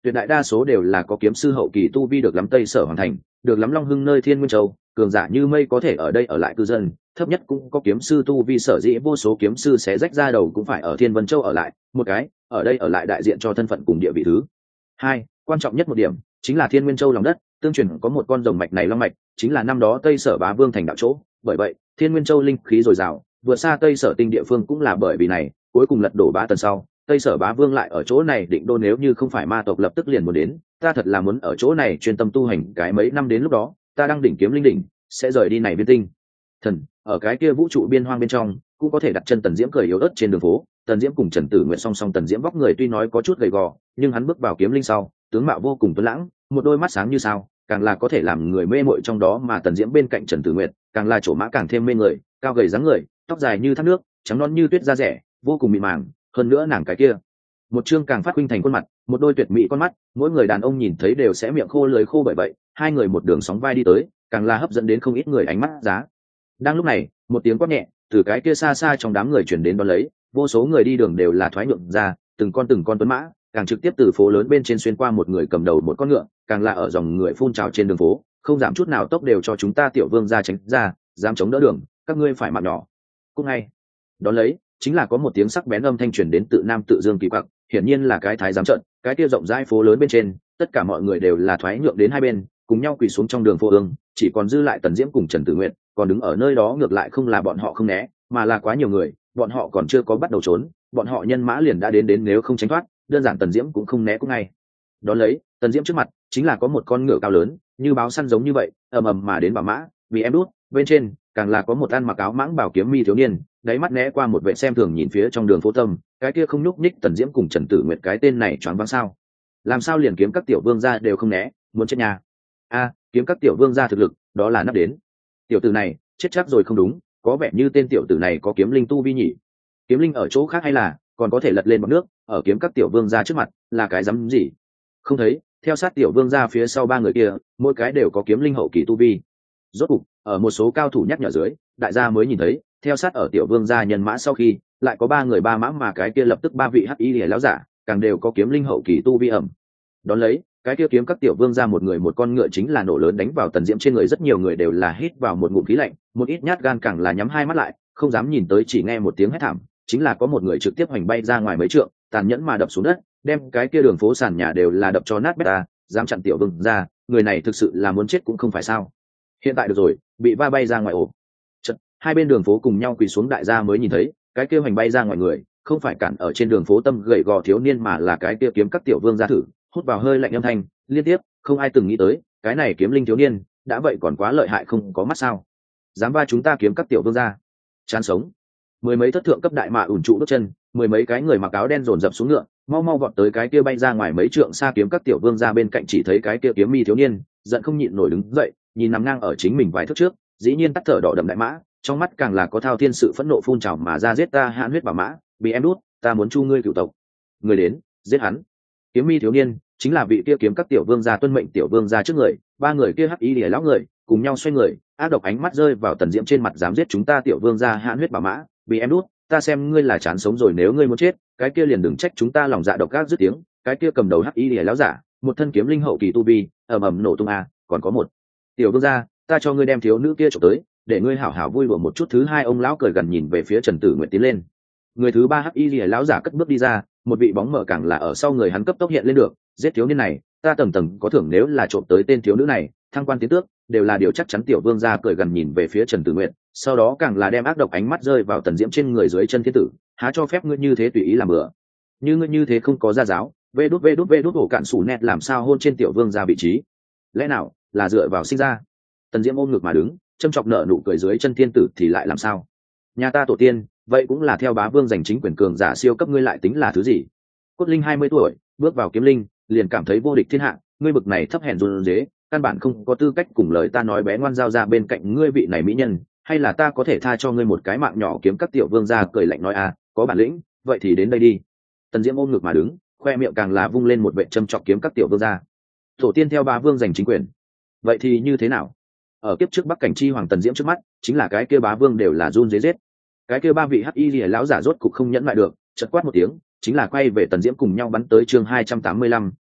tuyệt đại đa số đều là có kiếm sư hậu kỳ tu vi được lắm Tây Sở hoàn thành, được lắm Long Hưng nơi Thiên Nguyên Châu, cường giả như mây có thể ở đây ở lại cư dân, thấp nhất cũng có kiếm sư tu vi, sở dĩ vô số kiếm sư sẽ rách ra đầu cũng phải ở Thiên Vân Châu ở lại, một cái, ở đây ở lại đại diện cho thân phận cùng địa vị. Thứ hai, quan trọng nhất một điểm chính là Thiên Nguyên Châu lòng đất tương truyền có một con rồng mạch này long mạch, chính là năm đó Tây Sở Bá Vương thành đạo chỗ, bởi vậy Thiên Nguyên Châu linh khí dồi dào, vượt xa Tây Sở tinh địa phương cũng là bởi vì này, cuối cùng lật đổ Bá Tần sau, Tây Sở Bá Vương lại ở chỗ này định đô, nếu như không phải ma tộc lập tức liền muốn đến, ta thật là muốn ở chỗ này chuyên tâm tu hành cái mấy năm, đến lúc đó ta đang đỉnh kiếm linh đỉnh sẽ rời đi này viên tinh thần, ở cái kia vũ trụ biên hoang bên trong cũng có thể đặt chân. Tần Diễm cười yếu ớt trên đường phố, Tần Diễm cùng Trần Tử Nguyện song song, Tần Diễm vóc người tuy nói có chút gầy gò, nhưng hắn bước vào kiếm linh sau, tướng mạo vô cùng tuấn lãng, một đôi mắt sáng như sao, càng là có thể làm người mê mội trong đó. Mà Tần Diễm bên cạnh Trần Tử Nguyện càng là chỗ mã càng thêm mê người, cao gầy dáng người, tóc dài như thác nước, trắng non như tuyết da rẻ, vô cùng mịn màng. Hơn nữa nàng cái kia một chương càng phát huynh thành khuôn mặt, một đôi tuyệt mỹ con mắt, mỗi người đàn ông nhìn thấy đều sẽ miệng khô lưỡi khô. Bởi vậy hai người một đường sóng vai đi tới, càng là hấp dẫn đến không ít người ánh mắt giá. Đang lúc này, một tiếng quát nhẹ từ cái kia xa xa trong đám người chuyển đến, đón lấy vô số người đi đường đều là thoái nhượng ra, từng con từng con tuấn mã càng trực tiếp từ phố lớn bên trên xuyên qua, một người cầm đầu một con ngựa, càng là ở dòng người phun trào trên đường phố, không giảm chút nào tốc, đều cho chúng ta Tiểu Vương ra tránh ra, dám chống đỡ đường, các ngươi phải mạng nhỏ. Cũng ngay đón lấy chính là có một tiếng sắc bén âm thanh truyền đến tự Nam Tự Dương Kỳ Quặc, hiển nhiên là cái thái giám trận. Cái kia rộng rãi phố lớn bên trên, tất cả mọi người đều là thoái nhượng đến hai bên, cùng nhau quỳ xuống trong đường phố ương, chỉ còn dư lại Tần Diễm cùng Trần Tử Nguyện còn đứng ở nơi đó. Ngược lại không là bọn họ không né, mà là quá nhiều người, bọn họ còn chưa có bắt đầu trốn, bọn họ nhân mã liền đã đến đến, nếu không tránh thoát, đơn giản Tần Diễm cũng không né cũng ngay. Đón lấy, Tần Diễm trước mặt chính là có một con ngựa cao lớn, như báo săn giống như vậy, ầm ầm mà đến bảo mã, vì em đút, bên trên càng là có một ăn mặc áo mãng bảo kiếm mi thiếu niên, đáy mắt né qua một vệ xem thường nhìn phía trong đường phố tâm, cái kia không nhúc nhích. Tần Diễm cùng Trần Tử Nguyệt cái tên này choáng váng sao? Làm sao liền kiếm các tiểu vương gia đều không né, muốn chết nhà? A, kiếm các tiểu vương gia thực lực, đó là nắp đến. Tiểu tử này, chết chắc rồi không đúng, có vẻ như tên tiểu tử này có kiếm linh tu vi nhỉ? Kiếm linh ở chỗ khác hay là còn có thể lật lên bọt nước, ở kiếm các tiểu vương gia trước mặt là cái dám gì? Không thấy, theo sát tiểu vương gia phía sau ba người kia, mỗi cái đều có kiếm linh hậu kỳ tu vi. Rốt cục, ở một số cao thủ nhắc nhở dưới, đại gia mới nhìn thấy, theo sát ở tiểu vương gia nhân mã sau khi, lại có ba người ba mã, mà cái kia lập tức ba vị hắc y lìa lão giả, càng đều có kiếm linh hậu kỳ tu vi ẩm. Đón lấy, cái kia kiếm các tiểu vương gia một người một con ngựa chính là nổ lớn đánh vào Tần Diễm trên người, rất nhiều người đều là hít vào một ngụm khí lạnh, một ít nhát gan càng là nhắm hai mắt lại, không dám nhìn tới, chỉ nghe một tiếng hét thảm, chính là có một người trực tiếp hoành bay ra ngoài mấy trượng, tàn nhẫn mà đập xuống đất, đem cái kia đường phố sàn nhà đều là đập cho nát bét. Ta dám chặn tiểu vương gia, người này thực sự là muốn chết cũng không phải sao? Hiện tại được rồi, bị va bay ra ngoài ổ. Chật, hai bên đường phố cùng nhau quỳ xuống, đại gia mới nhìn thấy, cái kia hoành bay ra ngoài người, không phải cản ở trên đường phố tâm gầy gò thiếu niên, mà là cái kia kiếm các tiểu vương gia thử, hút vào hơi lạnh âm thanh, liên tiếp, không ai từng nghĩ tới, cái này kiếm linh thiếu niên, đã vậy còn quá lợi hại, không có mắt sao? Dám va chúng ta kiếm các tiểu vương gia, chán sống. Mười mấy thất thượng cấp đại mạ ủn trụ bước chân, mười mấy cái người mặc áo đen dồn dập xuống ngựa, mau mau vọt tới cái kia bay ra ngoài mấy trượng xa kiếm các tiểu vương gia bên cạnh, chỉ thấy cái kia kiếm mi thiếu niên, giận không nhịn nổi đứng dậy, nhìn nằm ngang ở chính mình vài thước trước, dĩ nhiên tắt thở đỏ đậm đại mã, trong mắt càng là có thao thiên sự phẫn nộ phun trào mà ra, giết ta hãn huyết bảo mã, bị em đút, ta muốn chu ngươi cựu tộc. Người đến, giết hắn. Kiếm mi thiếu niên chính là vị kia kiếm các tiểu vương gia tuân mệnh tiểu vương gia trước người, ba người kia hắc y lìa lão người cùng nhau xoay người, ác độc ánh mắt rơi vào Tần Diễm trên mặt, dám giết chúng ta tiểu vương gia hãn huyết bảo mã, bị em đút, ta xem ngươi là chán sống rồi, nếu ngươi muốn chết, cái kia liền đừng trách chúng ta lòng dạ độc ác. Dứt tiếng, cái kia cầm đầu hắc y lìa lão giả, một thân kiếm linh hậu kỳ tu vi, ầm ầm nổ tung. A, còn có một tiểu vương gia, ta cho ngươi đem thiếu nữ kia trộm tới, để ngươi hảo hảo vui đùa một chút. Thứ hai, ông lão cười gần nhìn về phía Trần Tử Nguyệt tiến lên. Người thứ ba hắc y lìa lão giả cất bước đi ra, một vị bóng mờ càng là ở sau người hắn cấp tốc hiện lên được, giết thiếu niên này, ta tầng tầng có thưởng, nếu là trộm tới tên thiếu nữ này, thăng quan tiến tước, đều là điều chắc chắn. Tiểu vương gia cười gần nhìn về phía Trần Tử Nguyệt, sau đó càng là đem ác độc ánh mắt rơi vào Tần Diễm trên người, dưới chân thiên tử, há cho phép ngươi như thế tùy ý làm bừa, như ngươi như thế không có gia giáo, vê đút vê đút vê đút ổ cạn sủ nẹt, làm sao hôn trên tiểu vương gia vị trí, lẽ nào là dựa vào sinh ra? Tần Diễm ôm ngực mà đứng, châm chọc nợ nụ cười, dưới chân thiên tử thì lại làm sao? Nhà ta tổ tiên vậy cũng là theo bá vương giành chính quyền cường giả siêu cấp, ngươi lại tính là thứ gì? Cốt linh hai mươi tuổi bước vào kiếm linh liền cảm thấy vô địch thiên hạ, ngươi bực này thấp hèn run rế, căn bản không có tư cách cùng lời ta nói. Bé ngoan, giao ra bên cạnh ngươi vị này mỹ nhân, hay là ta có thể tha cho ngươi một cái mạng nhỏ. Kiếm các tiểu vương gia cười lạnh nói, à, có bản lĩnh vậy thì đến đây đi. Tần Diễm ôm ngực mà đứng, khoe miệng càng là vung lên một vệ châm chọc kiếm các tiểu vương gia. Tổ tiên theo bá vương giành chính quyền, vậy thì như thế nào? Ở kiếp trước Bắc Cảnh chi hoàng Tần Diễm trước mắt chính là cái kia bá vương đều là run rế giết. Cái kia ba vị hắc y lìa lão giả rốt cục không nhẫn lại được, chợt quát một tiếng, chính là quay về Tần Diễm cùng nhau bắn tới. Chương hai trăm tám mươi lăm,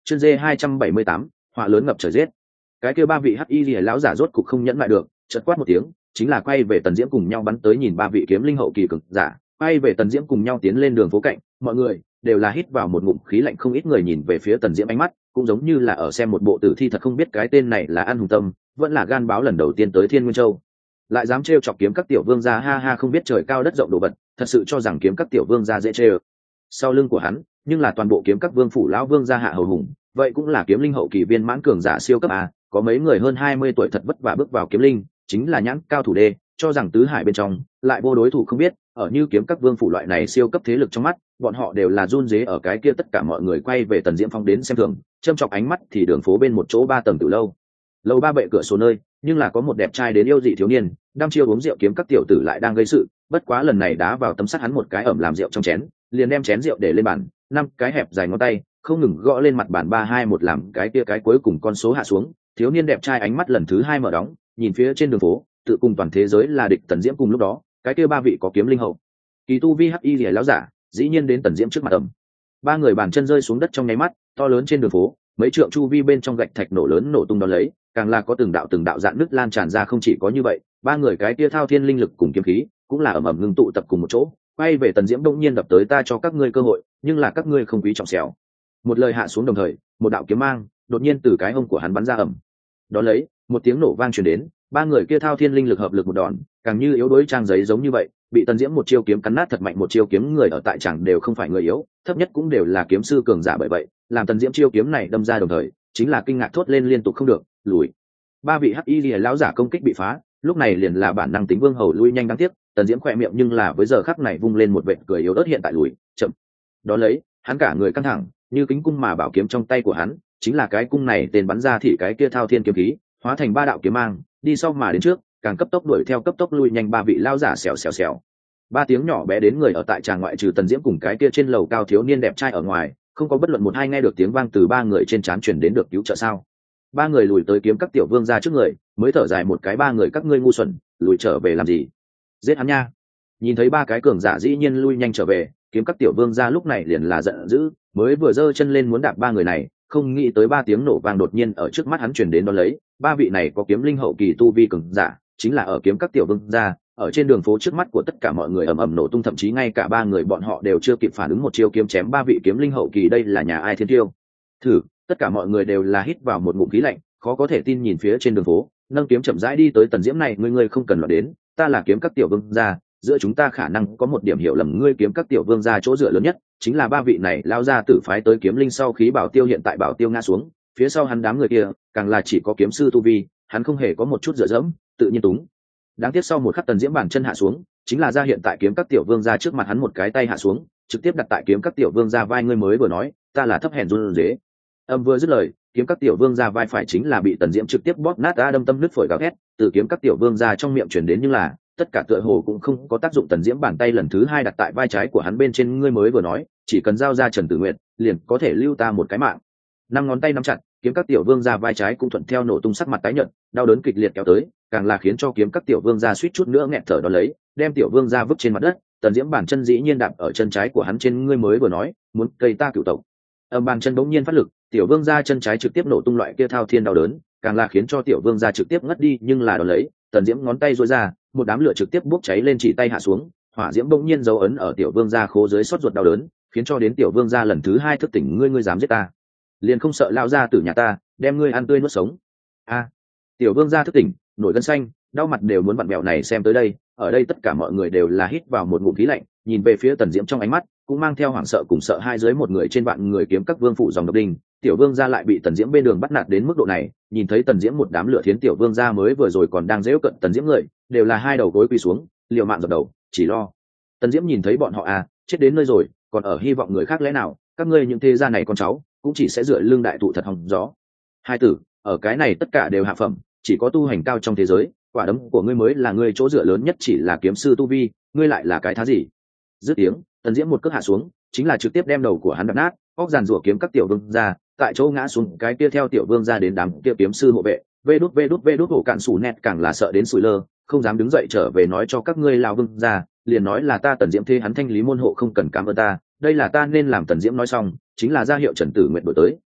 chương d hai trăm bảy mươi tám họa lớn ngập trời giết. Cái kia ba vị hắc y lìa lão giả rốt cục không nhẫn lại được, chợt quát một tiếng, chính là quay về Tần Diễm cùng nhau bắn tới. Nhìn ba vị kiếm linh hậu kỳ cường giả quay về Tần Diễm cùng nhau tiến lên đường phố cạnh, mọi người đều là hít vào một ngụm khí lạnh. Không ít người nhìn về phía Tần Diễm, ánh mắt cũng giống như là ở xem một bộ tử thi. Thật không biết cái tên này là An Hùng Tâm vẫn là gan báo lần đầu tiên tới Thiên Nguyên Châu, lại dám trêu chọc kiếm các tiểu vương gia. Ha ha, không biết trời cao đất rộng đồ vật, thật sự cho rằng kiếm các tiểu vương gia dễ trêu. Sau lưng của hắn nhưng là toàn bộ kiếm các vương phủ lão vương gia Hạ Hầu Hùng, vậy cũng là kiếm linh hậu kỳ viên mãn cường giả siêu cấp a. Có mấy người hơn hai mươi tuổi thật vất vả bước vào kiếm linh, chính là nhãn cao thủ đê, cho rằng tứ hải bên trong lại vô đối thủ không biết. Ở như kiếm các vương phủ loại này siêu cấp thế lực trong mắt bọn họ đều là run rế. Ở cái kia tất cả mọi người quay về Tần Diễm Phong đến xem thường, châm chọc ánh mắt thì đường phố bên một chỗ ba tầng từ lâu lầu ba bệ cửa sổ nơi, nhưng là có một đẹp trai đến yêu dị thiếu niên đăm chiêu uống rượu. Kiếm các tiểu tử lại đang gây sự, bất quá lần này đá vào tấm sắt hắn một cái ẩm làm rượu trong chén, liền đem chén rượu để lên bàn, năm cái hẹp dài ngón tay không ngừng gõ lên mặt bàn. Ba hai một làm cái kia cái cuối cùng con số hạ xuống, thiếu niên đẹp trai ánh mắt lần thứ hai mở đóng, nhìn phía trên đường phố, tự cùng toàn thế giới là địch Tần Diễm. Cùng lúc đó cái kia ba vị có kiếm linh hậu kỳ tu vi hắc y lìa lão giả dĩ nhiên đến Tần Diễm trước mặt ẩm. Ba người bàn chân rơi xuống đất trong nháy mắt, to lớn trên đường phố mấy trượng chu vi bên trong gạch thạch nổ lớn nổ tung đón lấy, càng là có từng đạo từng đạo dạn nứt lan tràn ra. Không chỉ có như vậy, ba người cái kia thao thiên linh lực cùng kiếm khí cũng là ầm ầm ngưng tụ tập cùng một chỗ, quay về Tần Diễm. Đông nhiên đập tới, ta cho các ngươi cơ hội nhưng là các ngươi không quý trọng xẻo. Một lời hạ xuống đồng thời, một đạo kiếm mang đột nhiên từ cái hông của hắn bắn ra ầm. Đón lấy một tiếng nổ vang truyền đến, ba người kia thao thiên linh lực hợp lực một đòn, càng như yếu đuối trang giấy giống như vậy, bị Tần Diễm một chiêu kiếm cắn nát thật mạnh. Một chiêu kiếm người ở tại chẳng đều không phải người yếu, thấp nhất cũng đều là kiếm sư cường giả. Bởi vậy làm Tần Diễm chiêu kiếm này đâm ra đồng thời, chính là kinh ngạc thốt lên liên tục không được lùi. Ba vị hắc y lìa lão giả công kích bị phá, lúc này liền là bản năng tính vương hầu lui nhanh. Đáng tiếc Tần Diễm khỏe miệng nhưng là với giờ khắc này vung lên một vệt cười yếu ớt, hiện tại lùi chậm. Đó lấy hắn cả người căng thẳng như kính cung, mà bảo kiếm trong tay của hắn chính là cái cung này tên bắn ra thì cái kia thao thiên kiếm khí hóa thành ba đạo kiếm mang đi sau mà đến trước, càng cấp tốc đuổi theo cấp tốc lui nhanh. Ba vị lão giả xèo xèo xèo, ba tiếng nhỏ bé đến người ở tại tràng ngoại trừ Tần Diễm cùng cái kia trên lầu cao thiếu niên đẹp trai ở ngoài, không có bất luận một hai nghe được tiếng vang từ ba người trên trán truyền đến. Được cứu trợ sao? Ba người lùi tới kiếm các tiểu vương ra trước người, mới thở dài một cái, ba người các ngươi ngu xuẩn, lùi trở về làm gì? Giết hắn nha! Nhìn thấy ba cái cường giả dĩ nhiên lui nhanh trở về, kiếm các tiểu vương ra lúc này liền là giận dữ, mới vừa giơ chân lên muốn đạp ba người này, không nghĩ tới ba tiếng nổ vang đột nhiên ở trước mắt hắn truyền đến. Đón lấy ba vị này có kiếm linh hậu kỳ tu vi cường giả, chính là ở kiếm các tiểu vương ra, ở trên đường phố trước mắt của tất cả mọi người ầm ầm nổ tung, thậm chí ngay cả ba người bọn họ đều chưa kịp phản ứng, một chiêu kiếm chém ba vị kiếm linh hậu kỳ. Đây là nhà ai thiên tiêu? Thử, tất cả mọi người đều là hít vào một ngụm khí lạnh, khó có thể tin nhìn phía trên đường phố, nâng kiếm chậm rãi đi tới Tần Diễm. Này ngươi ngươi không cần loạn đến, ta là kiếm các tiểu vương gia, giữa chúng ta khả năng có một điểm hiểu lầm. Ngươi kiếm các tiểu vương gia chỗ dựa lớn nhất chính là ba vị này lao ra tử phái tới kiếm linh sau khí bảo tiêu, hiện tại bảo tiêu ngã xuống, phía sau hắn đám người kia càng là chỉ có kiếm sư tu vi, hắn không hề có một chút dựa dẫm, tự nhiên túng. Đáng tiếc sau một khắc Tần Diễm bàn chân hạ xuống, chính là ra hiện tại kiếm các tiểu vương gia trước mặt hắn, một cái tay hạ xuống trực tiếp đặt tại kiếm các tiểu vương gia vai. Ngươi mới vừa nói ta là thấp hèn run rế. Âm vừa dứt lời, kiếm các tiểu vương gia vai phải chính là bị Tần Diễm trực tiếp bóp nát, đã đâm tâm nứt phổi gào thét từ kiếm các tiểu vương gia trong miệng truyền đến, nhưng là tất cả tựa hồ cũng không có tác dụng. Tần Diễm bàn tay lần thứ hai đặt tại vai trái của hắn bên trên. Ngươi mới vừa nói chỉ cần giao ra Trần Tử Nguyện liền có thể lưu ta một cái mạng. Năm ngón tay nắm chặt, kiếm các tiểu vương gia vai trái cũng thuận theo nổ tung, sắc mặt tái nhợt, đau đớn kịch liệt kéo tới, càng là khiến cho kiếm các tiểu vương gia suýt chút nữa nghẹt thở. Đó lấy đem tiểu vương gia vứt trên mặt đất, Tần Diễm bàn chân dĩ nhiên đạp ở chân trái của hắn trên. Ngươi mới vừa nói muốn cây ta cửu tộc. Âm bàn chân bỗng nhiên phát lực, tiểu vương gia chân trái trực tiếp nổ tung, loại kia thao thiên đau đớn càng là khiến cho tiểu vương gia trực tiếp ngất đi. Nhưng là đó lấy Tần Diễm ngón tay duỗi ra, một đám lửa trực tiếp bốc cháy lên, chỉ tay hạ xuống, hỏa diễm bỗng nhiên dấu ấn ở tiểu vương gia khố dưới xót ruột đau đớn, khiến cho đến tiểu vương gia lần thứ hai thức tỉnh. Ngươi ngươi dám giết ta, liền không sợ lao ra từ nhà ta đem ngươi ăn tươi nuốt sống? A! Tiểu vương gia thức tỉnh, nổi gân xanh, đau mặt đều muốn vặn vẹo. Này xem tới đây, ở đây tất cả mọi người đều là hít vào một ngụm khí lạnh, nhìn về phía Tần Diễm trong ánh mắt cũng mang theo hoảng sợ cùng sợ hai. Dưới một người trên vạn người kiếm các vương phụ dòng độc đinh, tiểu vương gia lại bị Tần Diễm bên đường bắt nạt đến mức độ này. Nhìn thấy Tần Diễm một đám lửa thiến, tiểu vương gia mới vừa rồi còn đang giễu cận Tần Diễm người đều là hai đầu gối quỳ xuống, liều mạng dập đầu, chỉ lo Tần Diễm nhìn thấy bọn họ à chết đến nơi rồi, còn ở hy vọng người khác. Lẽ nào các ngươi những thế gia này con cháu cũng chỉ sẽ dựa lưng đại tụ thật hòng gió? Hai tử, ở cái này tất cả đều hạ phẩm, chỉ có tu hành cao trong thế giới, quả đấm của ngươi mới là ngươi chỗ dựa lớn nhất, chỉ là kiếm sư tu vi, ngươi lại là cái thá gì? Dứt tiếng, Tần Diễm một cước hạ xuống, chính là trực tiếp đem đầu của hắn đập nát, óc giàn rủa kiếm các tiểu vương ra, tại chỗ ngã xuống. Cái kia theo tiểu vương ra đến đám kia kiếm sư hộ vệ, vê đút vê đút vê đút hổ cạn sủ nẹt càng là sợ đến sủi lơ, không dám đứng dậy trở về nói cho các ngươi lao vương ra, liền nói là ta Tần Diễm thế hắn thanh lý môn hộ, không cần cảm ơn ta, đây là ta nên làm. Tần Diễm nói xong, chính là ra hiệu Trần Tử Nguyện đổi tới,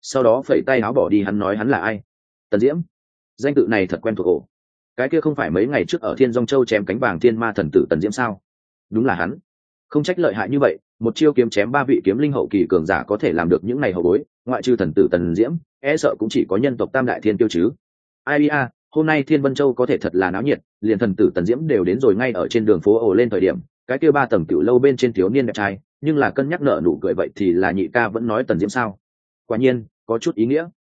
sau đó phẩy tay áo bỏ đi. Hắn nói hắn là ai? Tần Diễm. Danh tự này thật quen thuộc ổ. Cái kia không phải mấy ngày trước ở Thiên Dung Châu chém cánh vàng thiên ma thần tử Tần Diễm sao? Đúng là hắn. Không trách lợi hại như vậy, một chiêu kiếm chém ba vị kiếm linh hậu kỳ cường giả có thể làm được những này hậu bối, ngoại trừ thần tử Tần Diễm, e sợ cũng chỉ có nhân tộc Tam Đại Thiên Tiêu chứ. Ai a, hôm nay Thiên Vân Châu có thể thật là náo nhiệt, liền thần tử Tần Diễm đều đến rồi. Ngay ở trên đường phố ồ lên thời điểm, cái kia ba tầng tiểu lâu bên trên thiếu niên đẹp trai, nhưng là cân nhắc nợ nụ cười vậy thì là nhị ca vẫn nói Tần Diễm sao? Quả nhiên, có chút ý nghĩa.